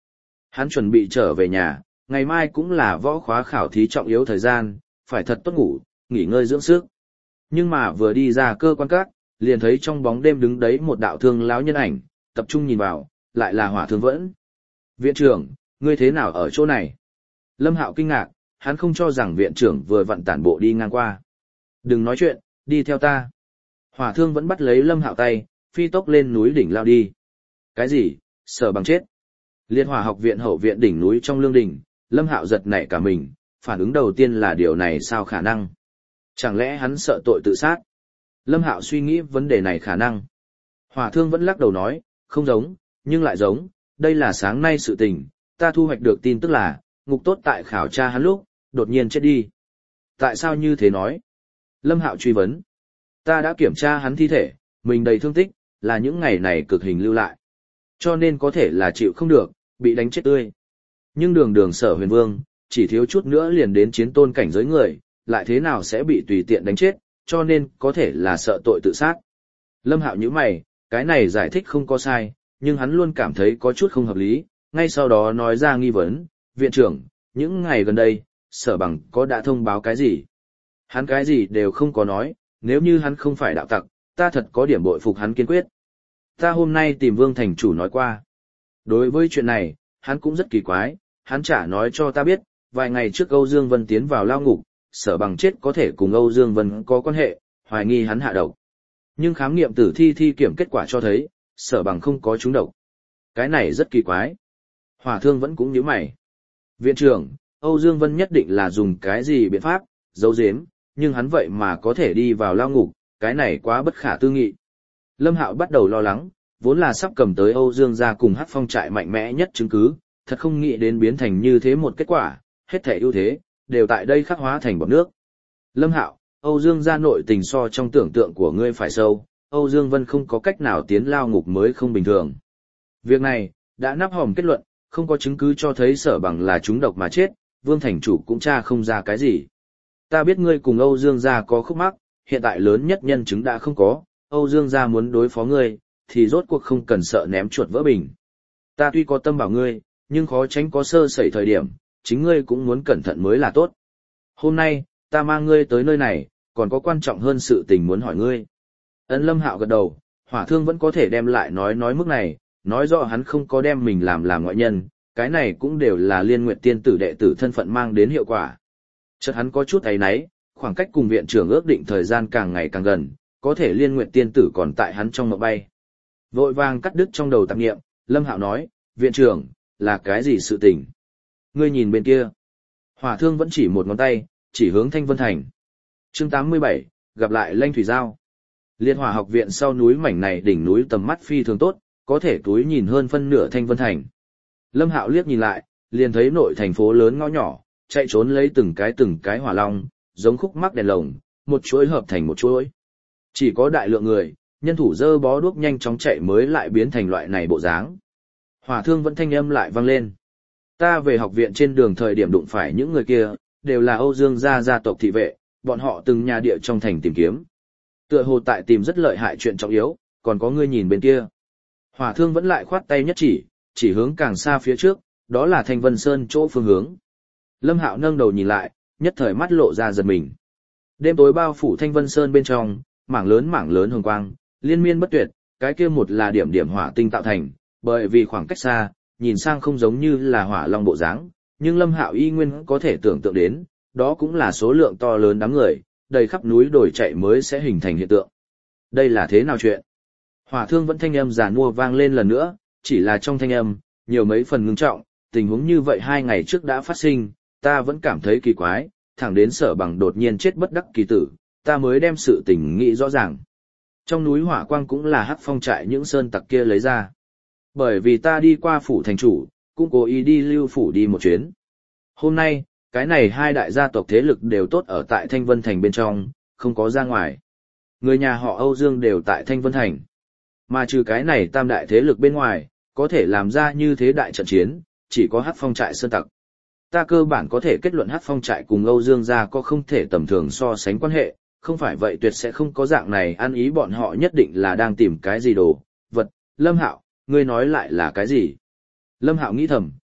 Hắn chuẩn bị trở về nhà, ngày mai cũng là võ khóa khảo thí trọng yếu thời gian, phải thật tốt ngủ, nghỉ ngơi dưỡng sức. Nhưng mà vừa đi ra cơ quan các, liền thấy trong bóng đêm đứng đấy một đạo thương lão nhân ảnh, tập trung nhìn vào, lại là Hỏa Thương Vẫn. Viện trưởng, ngươi thế nào ở chỗ này? Lâm Hạo kinh ngạc, hắn không cho rằng viện trưởng vừa vặn tản bộ đi ngang qua. Đừng nói chuyện, đi theo ta. Hỏa Thương Vẫn bắt lấy Lâm Hạo tay, phi tốc lên núi đỉnh lao đi. Cái gì? Sở Bằng chết. Liệt Hỏa học viện hậu viện đỉnh núi trong lương đỉnh, Lâm Hạo giật nảy cả mình, phản ứng đầu tiên là điều này sao khả năng? Chẳng lẽ hắn sợ tội tự sát? Lâm Hạo suy nghĩ vấn đề này khả năng. Hỏa Thương Vẫn lắc đầu nói, không giống, nhưng lại giống, đây là sáng nay sự tình, ta thu hoạch được tin tức là, ngục tốt tại khảo tra hắn lúc, đột nhiên chết đi. Tại sao như thế nói? Lâm Hạo truy vấn. Ta đã kiểm tra hắn thi thể, mình đầy thương tích, là những ngày này cực hình lưu lại. Cho nên có thể là chịu không được, bị đánh chết tươi. Nhưng đường Sở Huyền Vương, chỉ thiếu chút nữa liền đến chiến tôn cảnh giới người, lại thế nào sẽ bị tùy tiện đánh chết, cho nên có thể là sợ tội tự sát. Lâm Hạo nhíu mày, cái này giải thích không có sai, nhưng hắn luôn cảm thấy có chút không hợp lý, ngay sau đó nói ra nghi vấn, viện trưởng, những ngày gần đây, Sở Bằng có đã thông báo cái gì? Hắn cái gì đều không có nói, nếu như hắn không phải đạo tặc, ta thật có điểm bội phục hắn kiên quyết. Ta hôm nay tìm Vương Thành Chủ nói qua. Đối với chuyện này, hắn cũng rất kỳ quái, hắn chả nói cho ta biết, vài ngày trước Âu Dương Vân tiến vào lao ngục, Sở Bằng chết có thể cùng Âu Dương Vân có quan hệ, hoài nghi hắn hạ độc. Nhưng khám nghiệm tử thi kiểm kết quả cho thấy, Sở Bằng không có trúng độc. Cái này rất kỳ quái. Hỏa Thương Vẫn cũng nhíu mày. Viện trưởng, Âu Dương Vân nhất định là dùng cái gì biện pháp, giấu giếm, nhưng hắn vậy mà có thể đi vào lao ngục, cái này quá bất khả tư nghị. Lâm Hạo bắt đầu lo lắng, vốn là sắp cầm tới Âu Dương gia cùng Hắc Phong trại mạnh mẽ nhất chứng cứ, thật không nghĩ đến biến thành như thế một kết quả, hết thể ưu thế, đều tại đây khắc hóa thành bọt nước. Lâm Hạo, Âu Dương gia nội tình so trong tưởng tượng của ngươi phải sâu, Âu Dương Vân không có cách nào tiến lao ngục mới không bình thường. Việc này, đã nắp hòm kết luận, không có chứng cứ cho thấy Sở Bằng là trúng độc mà chết, Vương Thành Chủ cũng tra không ra cái gì. Ta biết ngươi cùng Âu Dương gia có khúc mắc, hiện tại lớn nhất nhân chứng đã không có, Âu Dương gia muốn đối phó ngươi, thì rốt cuộc không cần sợ ném chuột vỡ bình. Ta tuy có tâm bảo ngươi, nhưng khó tránh có sơ sẩy thời điểm, chính ngươi cũng muốn cẩn thận mới là tốt. Hôm nay, ta mang ngươi tới nơi này, còn có quan trọng hơn sự tình muốn hỏi ngươi. Ân Lâm Hạo gật đầu, Hỏa Thương vẫn có thể đem lại nói mức này, nói rõ hắn không có đem mình làm ngoại nhân, cái này cũng đều là Liên Nguyệt Tiên tử đệ tử thân phận mang đến hiệu quả. Chợt hắn có chút áy náy, khoảng cách cùng viện trưởng ước định thời gian càng ngày càng gần, có thể Liên Nguyệt Tiên tử còn tại hắn trong mộng bay. Vội vàng cắt đứt trong đầu tạp niệm, Lâm Hạo nói, viện trưởng, là cái gì sự tình? Ngươi nhìn bên kia. Hỏa Thương vẫn chỉ một ngón tay, chỉ hướng Thanh Vân Thành. Chương 87, gặp lại Lanh Thủy Giao. Liệt Hỏa học viện sau núi mảnh này đỉnh núi tầm mắt phi thường tốt, có thể túi nhìn hơn phân nửa Thanh Vân Thành. Lâm Hạo liếc nhìn lại, liền thấy nội thành phố lớn ngõ nhỏ, chạy trốn lấy từng cái hỏa long, giống khúc mắc đèn lồng, một chuỗi hợp thành một chuỗi. Chỉ có đại lượng người, nhân thủ dơ bó đuốc nhanh chóng chạy mới lại biến thành loại này bộ dáng. Hỏa Thương vẫn thanh âm lại vang lên. Ta về học viện trên đường thời điểm đụng phải những người kia, đều là Âu Dương gia tộc thị vệ, bọn họ từng nhà địa trong thành tìm kiếm. Tựa hồ tại tìm rất lợi hại chuyện trọng yếu, còn có ngươi nhìn bên kia. Hỏa Thương vẫn lại khoát tay nhất chỉ hướng càng xa phía trước, đó là Thanh Vân Sơn chỗ phương hướng. Lâm Hạo nâng đầu nhìn lại, nhất thời mắt lộ ra giật mình. Đêm tối bao phủ Thanh Vân Sơn bên trong, mảng lớn hồng quang, liên miên bất tuyệt, cái kia một là điểm hỏa tinh tạo thành, bởi vì khoảng cách xa, nhìn sang không giống như là hỏa long bộ dáng, nhưng Lâm Hạo y nguyên có thể tưởng tượng đến, đó cũng là số lượng to lớn đám người, đầy khắp núi đồi chạy mới sẽ hình thành hiện tượng. Đây là thế nào chuyện? Hỏa Thương vẫn thanh âm giàn mua vang lên lần nữa, chỉ là trong thanh âm, nhiều mấy phần ngưng trọng, tình huống như vậy 2 ngày trước đã phát sinh, ta vẫn cảm thấy kỳ quái, thẳng đến Sở Bằng đột nhiên chết bất đắc kỳ tử, ta mới đem sự tình nghĩ rõ ràng. Trong núi hỏa quang cũng là Hắc Phong trại những sơn tặc kia lấy ra. Bởi vì ta đi qua phủ thành chủ, cũng cố ý đi lưu phủ đi một chuyến. Hôm nay, cái này 2 đại gia tộc thế lực đều tốt ở tại Thanh Vân Thành bên trong, không có ra ngoài. Người nhà họ Âu Dương đều tại Thanh Vân Thành. Mà trừ cái này tam đại thế lực bên ngoài, có thể làm ra như thế đại trận chiến, chỉ có Hắc Phong trại sơn tặc. Ta cơ bản có thể kết luận Hắc Phong trại cùng Âu Dương gia có không thể tầm thường so sánh quan hệ, không phải vậy tuyệt sẽ không có dạng này ăn ý, bọn họ nhất định là đang tìm cái gì đồ vật. Lâm Hạo, ngươi nói lại là cái gì? Lâm Hạo nghĩ thầm,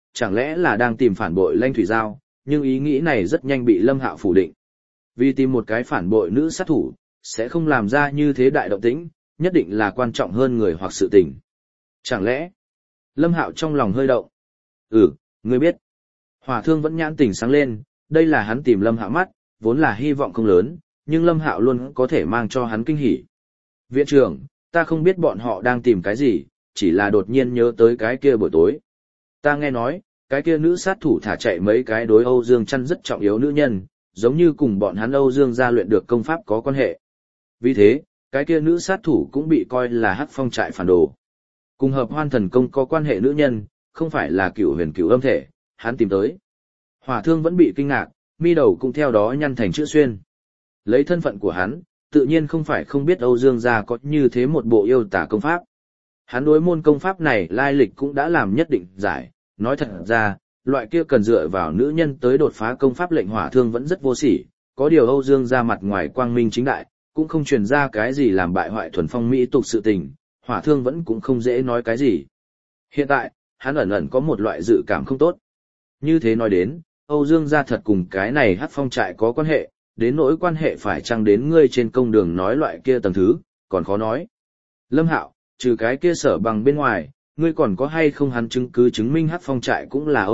chẳng lẽ là đang tìm phản bội Lãnh Thủy Giao, nhưng ý nghĩ này rất nhanh bị Lâm Hạo phủ định. Vì tìm một cái phản bội nữ sát thủ, sẽ không làm ra như thế đại động tĩnh, nhất định là quan trọng hơn người hoặc sự tình. Chẳng lẽ, Lâm Hạo trong lòng hơi động. Ngươi biết. Hỏa Thương vẫn nhãn tỉnh sáng lên, đây là hắn tìm Lâm Hạo mắt, vốn là hy vọng không lớn, nhưng Lâm Hạo luôn có thể mang cho hắn kinh hỉ. Viện trưởng, ta không biết bọn họ đang tìm cái gì, chỉ là đột nhiên nhớ tới cái kia buổi tối. Ta nghe nói, cái kia nữ sát thủ thả chạy mấy cái đối Âu Dương Chân rất trọng yếu nữ nhân, giống như cùng bọn hắn Âu Dương gia luyện được công pháp có quan hệ. Vì thế, cái kia nữ sát thủ cũng bị coi là Hắc Phong trại phản đồ. Cùng hợp hoan thần công có quan hệ nữ nhân, không phải là Cửu Huyền Cửu âm thể, hắn tìm tới. Hỏa Thương vẫn bị kinh ngạc, mi đầu cũng theo đó nhăn thành chữ xuyên. Lấy thân phận của hắn, tự nhiên không phải không biết Âu Dương gia có như thế một bộ yêu tả công pháp. Hắn đối môn công pháp này lai lịch cũng đã làm nhất định giải, nói thật ra, loại kia cần dựa vào nữ nhân tới đột phá công pháp lệnh Hỏa Thương vẫn rất vô sỉ, có điều Âu Dương gia mặt ngoài quang minh chính đại, cũng không truyền ra cái gì làm bại hoại thuần phong mỹ tục sự tình, Hỏa Thương vẫn cũng không dễ nói cái gì. Hiện tại, hắn ẩn ẩn có một loại dự cảm không tốt. Như thế nói đến, Âu Dương gia thật cùng cái này Hắc Phong trại có quan hệ, đến nỗi quan hệ phải chăng đến ngươi trên công đường nói loại kia tầng thứ, còn khó nói. Lâm Hạo, trừ cái kia Sở Bằng bên ngoài, ngươi còn có hay không hắn chứng cứ chứng minh Hắc Phong trại cũng là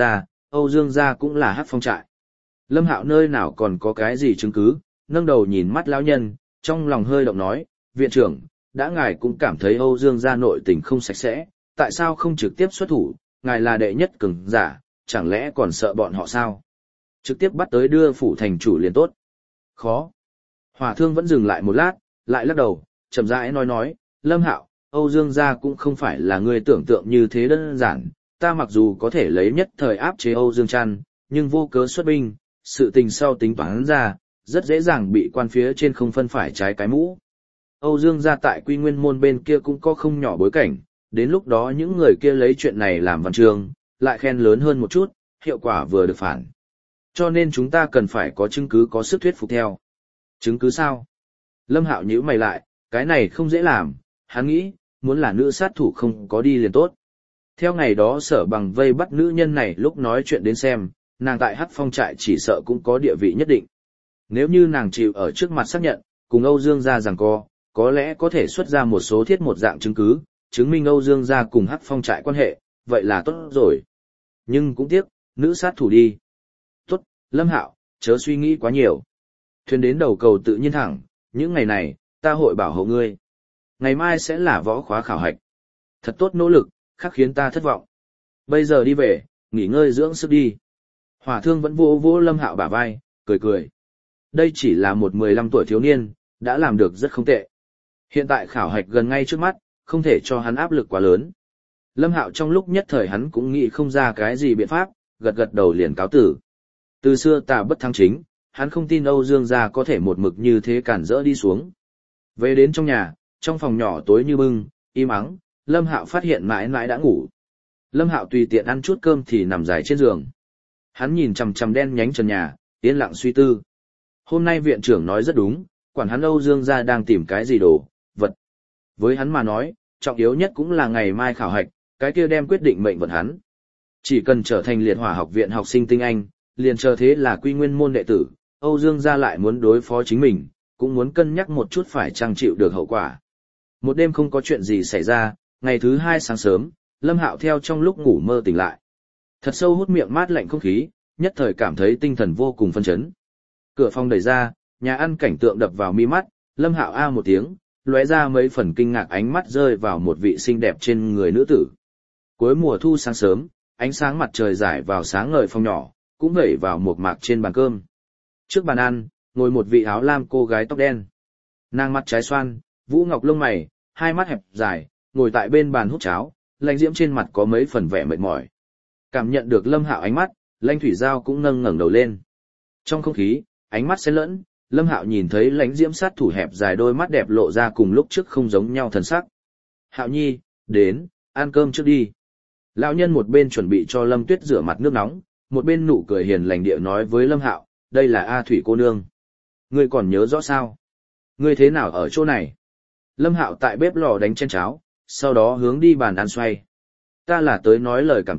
Âu Dương gia cũng là Hắc Phong trại. Lâm Hạo nơi nào còn có cái gì chứng cứ, nâng đầu nhìn mắt lão nhân, trong lòng hơi động nói, viện trưởng, đã ngài cũng cảm thấy Âu Dương gia nội tình không sạch sẽ, tại sao không trực tiếp xuất thủ, ngài là đệ nhất cường giả, chẳng lẽ còn sợ bọn họ sao? Trực tiếp bắt tới đưa phủ thành chủ liền tốt. Khó. Hỏa Thương vẫn dừng lại một lát, lại lắc đầu, chậm rãi nói, Lâm Hạo, Âu Dương gia cũng không phải là người tưởng tượng như thế đơn giản, ta mặc dù có thể lấy nhất thời áp chế Âu Dương Trăn, nhưng vô cớ xuất binh, sự tình sau tính toán ra, rất dễ dàng bị quan phía trên không phân phải trái cái mũ. Âu Dương gia tại Quy Nguyên môn bên kia cũng có không nhỏ bối cảnh, đến lúc đó những người kia lấy chuyện này làm văn chương, lại khen lớn hơn một chút, hiệu quả vừa được phản. Cho nên chúng ta cần phải có chứng cứ có sức thuyết phục theo. Chứng cứ sao? Lâm Hạo nhíu mày lại, cái này không dễ làm, hắn nghĩ, muốn là nữ sát thủ không có đi liền tốt. Theo ngày đó Sở Bằng vây bắt nữ nhân này lúc nói chuyện đến xem, nàng tại Hắc Phong trại chỉ sợ cũng có địa vị nhất định. Nếu như nàng chịu ở trước mặt xác nhận, cùng Âu Dương gia giằng co, có lẽ có thể xuất ra một số thiết một dạng chứng cứ, chứng minh Âu Dương gia cùng Hắc Phong trại quan hệ, vậy là tốt rồi. Nhưng cũng tiếc, nữ sát thủ đi. Tốt, Lâm Hạo, chớ suy nghĩ quá nhiều. Thuyền đến đầu cầu tự nhiên thẳng, những ngày này, ta hội bảo hộ ngươi. Ngày mai sẽ là võ khóa khảo hạch. Thật tốt nỗ lực, khắc khiến ta thất vọng. Bây giờ đi về, nghỉ ngơi dưỡng sức đi. Hỏa Thương vẫn vỗ vỗ Lâm Hạo bả vai, cười cười. Đây chỉ là một 15 tuổi thiếu niên, đã làm được rất không tệ. Hiện tại khảo hạch gần ngay trước mắt, không thể cho hắn áp lực quá lớn. Lâm Hạo trong lúc nhất thời hắn cũng nghĩ không ra cái gì biện pháp, gật gật đầu liền cáo tử. Từ xưa tà bất thắng chính, hắn không tin Âu Dương gia có thể một mực như thế cản rỡ đi xuống. Về đến trong nhà, trong phòng nhỏ tối như bưng, im ắng, Lâm Hạo phát hiện mãi mãi đã ngủ. Lâm Hạo tùy tiện ăn chút cơm thì nằm dài trên giường. Hắn nhìn chằm chằm đen nhánh trần nhà, yên lặng suy tư. Hôm nay viện trưởng nói rất đúng, quản hắn Âu Dương gia đang tìm cái gì đồ, vật. Với hắn mà nói, trọng yếu nhất cũng là ngày mai khảo hạch, cái kia đem quyết định mệnh vận hắn. Chỉ cần trở thành liệt hỏa học viện học sinh tinh anh, liền chờ thế là Quy Nguyên môn đệ tử, Âu Dương gia lại muốn đối phó chính mình, cũng muốn cân nhắc một chút phải trang chịu được hậu quả. Một đêm không có chuyện gì xảy ra, ngày thứ hai sáng sớm, Lâm Hạo theo trong lúc ngủ mơ tỉnh lại. Thật sâu hút miệng mát lạnh không khí, nhất thời cảm thấy tinh thần vô cùng phân chấn. Cửa phòng đẩy ra, nhà ăn cảnh tượng đập vào mi mắt, Lâm Hạo a một tiếng, lóe ra mấy phần kinh ngạc ánh mắt rơi vào một vị xinh đẹp trên người nữ tử. Cuối mùa thu sáng sớm, ánh sáng mặt trời rải vào sáng ngời phòng nhỏ, cũng vẩy vào một mạc trên bàn cơm. Trước bàn ăn, ngồi một vị áo lam cô gái tóc đen. Nàng mặt trái xoan, vũ ngọc lông mày, hai mắt hẹp dài, ngồi tại bên bàn hút cháo, Lãnh Diễm trên mặt có mấy phần vẻ mệt mỏi. Cảm nhận được Lâm Hạo ánh mắt, Lãnh Thủy Giao cũng nâng ngẩng đầu lên. Trong không khí, ánh mắt xen lẫn, Lâm Hạo nhìn thấy Lãnh Diễm sát thủ hẹp dài đôi mắt đẹp lộ ra cùng lúc trước không giống nhau thần sắc. Hạo nhi, đến, ăn cơm trước đi. Lão nhân một bên chuẩn bị cho Lâm Tuyết rửa mặt nước nóng, một bên nụ cười hiền lành địa nói với Lâm Hạo, đây là A Thủy cô nương. Ngươi còn nhớ rõ sao? Ngươi thế nào ở chỗ này? Lâm Hạo tại bếp lò đánh chén cháo, sau đó hướng đi bàn ăn xoay. Ta là tới nói lời cảm tạ,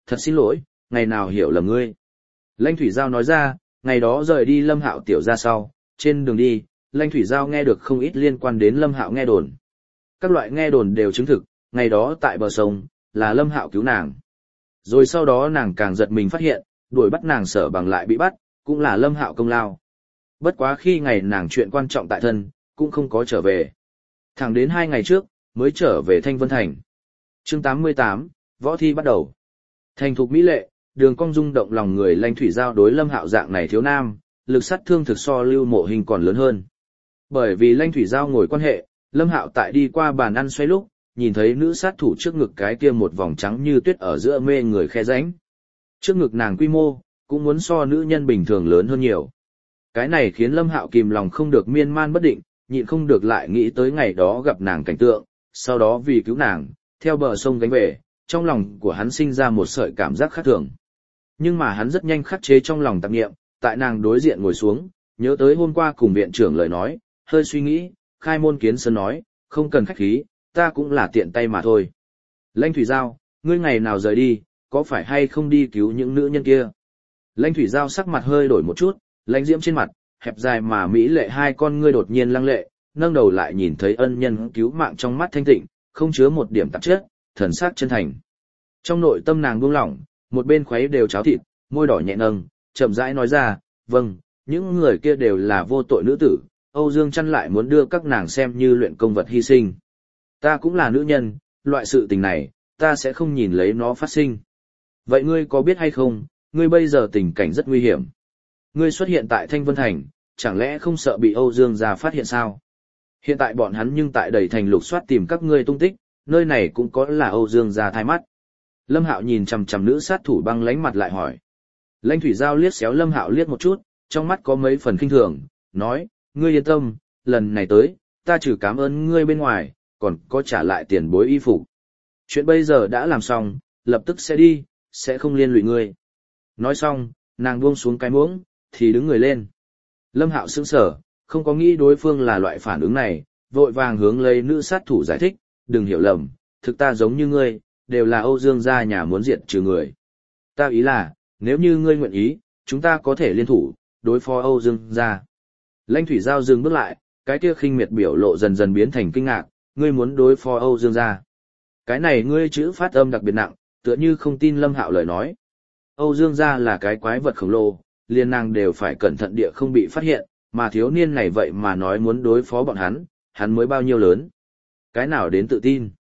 thật xin lỗi, ngày nào hiểu lầm ngươi. Lãnh Thủy Giao nói ra, ngày đó rời đi Lâm Hạo tiểu ra sau, trên đường đi, Lãnh Thủy Giao nghe được không ít liên quan đến Lâm Hạo nghe đồn. Các loại nghe đồn đều chứng thực, ngày đó tại bờ sông, là Lâm Hạo cứu nàng. Rồi sau đó nàng càng giật mình phát hiện, đuổi bắt nàng Sở Bằng lại bị bắt, cũng là Lâm Hạo công lao. Bất quá khi ngày nàng chuyện quan trọng tại thân, cũng không có trở về. Thẳng đến 2 ngày trước, mới trở về Thanh Vân Thành. Chương 88, võ thi bắt đầu. Thành thục mỹ lệ, đường cong rung động lòng người. Lãnh Thủy Giao đối Lâm Hạo dạng này thiếu nam, lực sát thương thực so Lưu Mộ Hình còn lớn hơn. Bởi vì Lãnh Thủy Giao ngồi quan hệ, Lâm Hạo tại đi qua bàn ăn xoay lúc, nhìn thấy nữ sát thủ trước ngực cái kia một vòng trắng như tuyết ở giữa mê người khe rãnh. Trước ngực nàng quy mô, cũng muốn so nữ nhân bình thường lớn hơn nhiều. Cái này khiến Lâm Hạo kìm lòng không được miên man bất định, nhịn không được lại nghĩ tới ngày đó gặp nàng cảnh tượng, sau đó vì cứu nàng, theo bờ sông gánh về, trong lòng của hắn sinh ra một sợi cảm giác khác thường. Nhưng mà hắn rất nhanh khắc chế trong lòng tạp niệm, tại nàng đối diện ngồi xuống, nhớ tới hôm qua cùng viện trưởng lời nói, hơi suy nghĩ, khai môn kiến sơn nói, không cần khách khí, ta cũng là tiện tay mà thôi. Lãnh Thủy Giao, ngươi ngày nào rời đi, có phải hay không đi cứu những nữ nhân kia? Lãnh Thủy Giao sắc mặt hơi đổi một chút, lãnh diễm trên mặt, hẹp dài mà mỹ lệ hai con ngươi đột nhiên lăng lệ, nâng đầu lại nhìn thấy ân nhân cứu mạng trong mắt thanh tịnh, không chứa một điểm tạp chất, thần sắc chân thành. Trong nội tâm nàng buông lỏng, một bên khuấy đều cháo thịt, môi đỏ nhẹ nâng, chậm rãi nói ra, vâng, những người kia đều là vô tội nữ tử, Âu Dương Chân lại muốn đưa các nàng xem như luyện công vật hy sinh. Ta cũng là nữ nhân, loại sự tình này, ta sẽ không nhìn lấy nó phát sinh. Vậy ngươi có biết hay không, ngươi bây giờ tình cảnh rất nguy hiểm. Ngươi xuất hiện tại Thanh Vân Thành, chẳng lẽ không sợ bị Âu Dương gia phát hiện sao? Hiện tại bọn hắn nhưng tại đầy thành lục soát tìm các ngươi tung tích, nơi này cũng có là Âu Dương gia thai mắt. Lâm Hạo nhìn chằm chằm nữ sát thủ băng lãnh mặt lại hỏi. Lãnh Thủy Giao liếc xéo Lâm Hạo liếc một chút, trong mắt có mấy phần khinh thường, nói, ngươi yên tâm, lần này tới, ta trừ cảm ơn ngươi bên ngoài, còn có trả lại tiền bối y phục. Chuyện bây giờ đã làm xong, lập tức sẽ đi, sẽ không liên lụy ngươi. Nói xong, nàng buông xuống cái muỗng, thì đứng người lên. Lâm Hạo sững sờ, không có nghĩ đối phương là loại phản ứng này, vội vàng hướng lấy nữ sát thủ giải thích, đừng hiểu lầm, thực ta giống như ngươi, đều là Âu Dương gia nhà muốn diệt trừ người. Ta ý là, nếu như ngươi nguyện ý, chúng ta có thể liên thủ, đối phó Âu Dương gia. Lãnh Thủy Giao dừng bước lại, cái kia khinh miệt biểu lộ dần dần biến thành kinh ngạc, ngươi muốn đối phó Âu Dương gia. Cái này ngươi chữ phát âm đặc biệt nặng, tựa như không tin Lâm Hạo lời nói. Âu Dương gia là cái quái vật khổng lồ, liên nàng đều phải cẩn thận địa không bị phát hiện, mà thiếu niên này vậy mà nói muốn đối phó bọn hắn mới bao nhiêu lớn. Cái nào đến tự tin.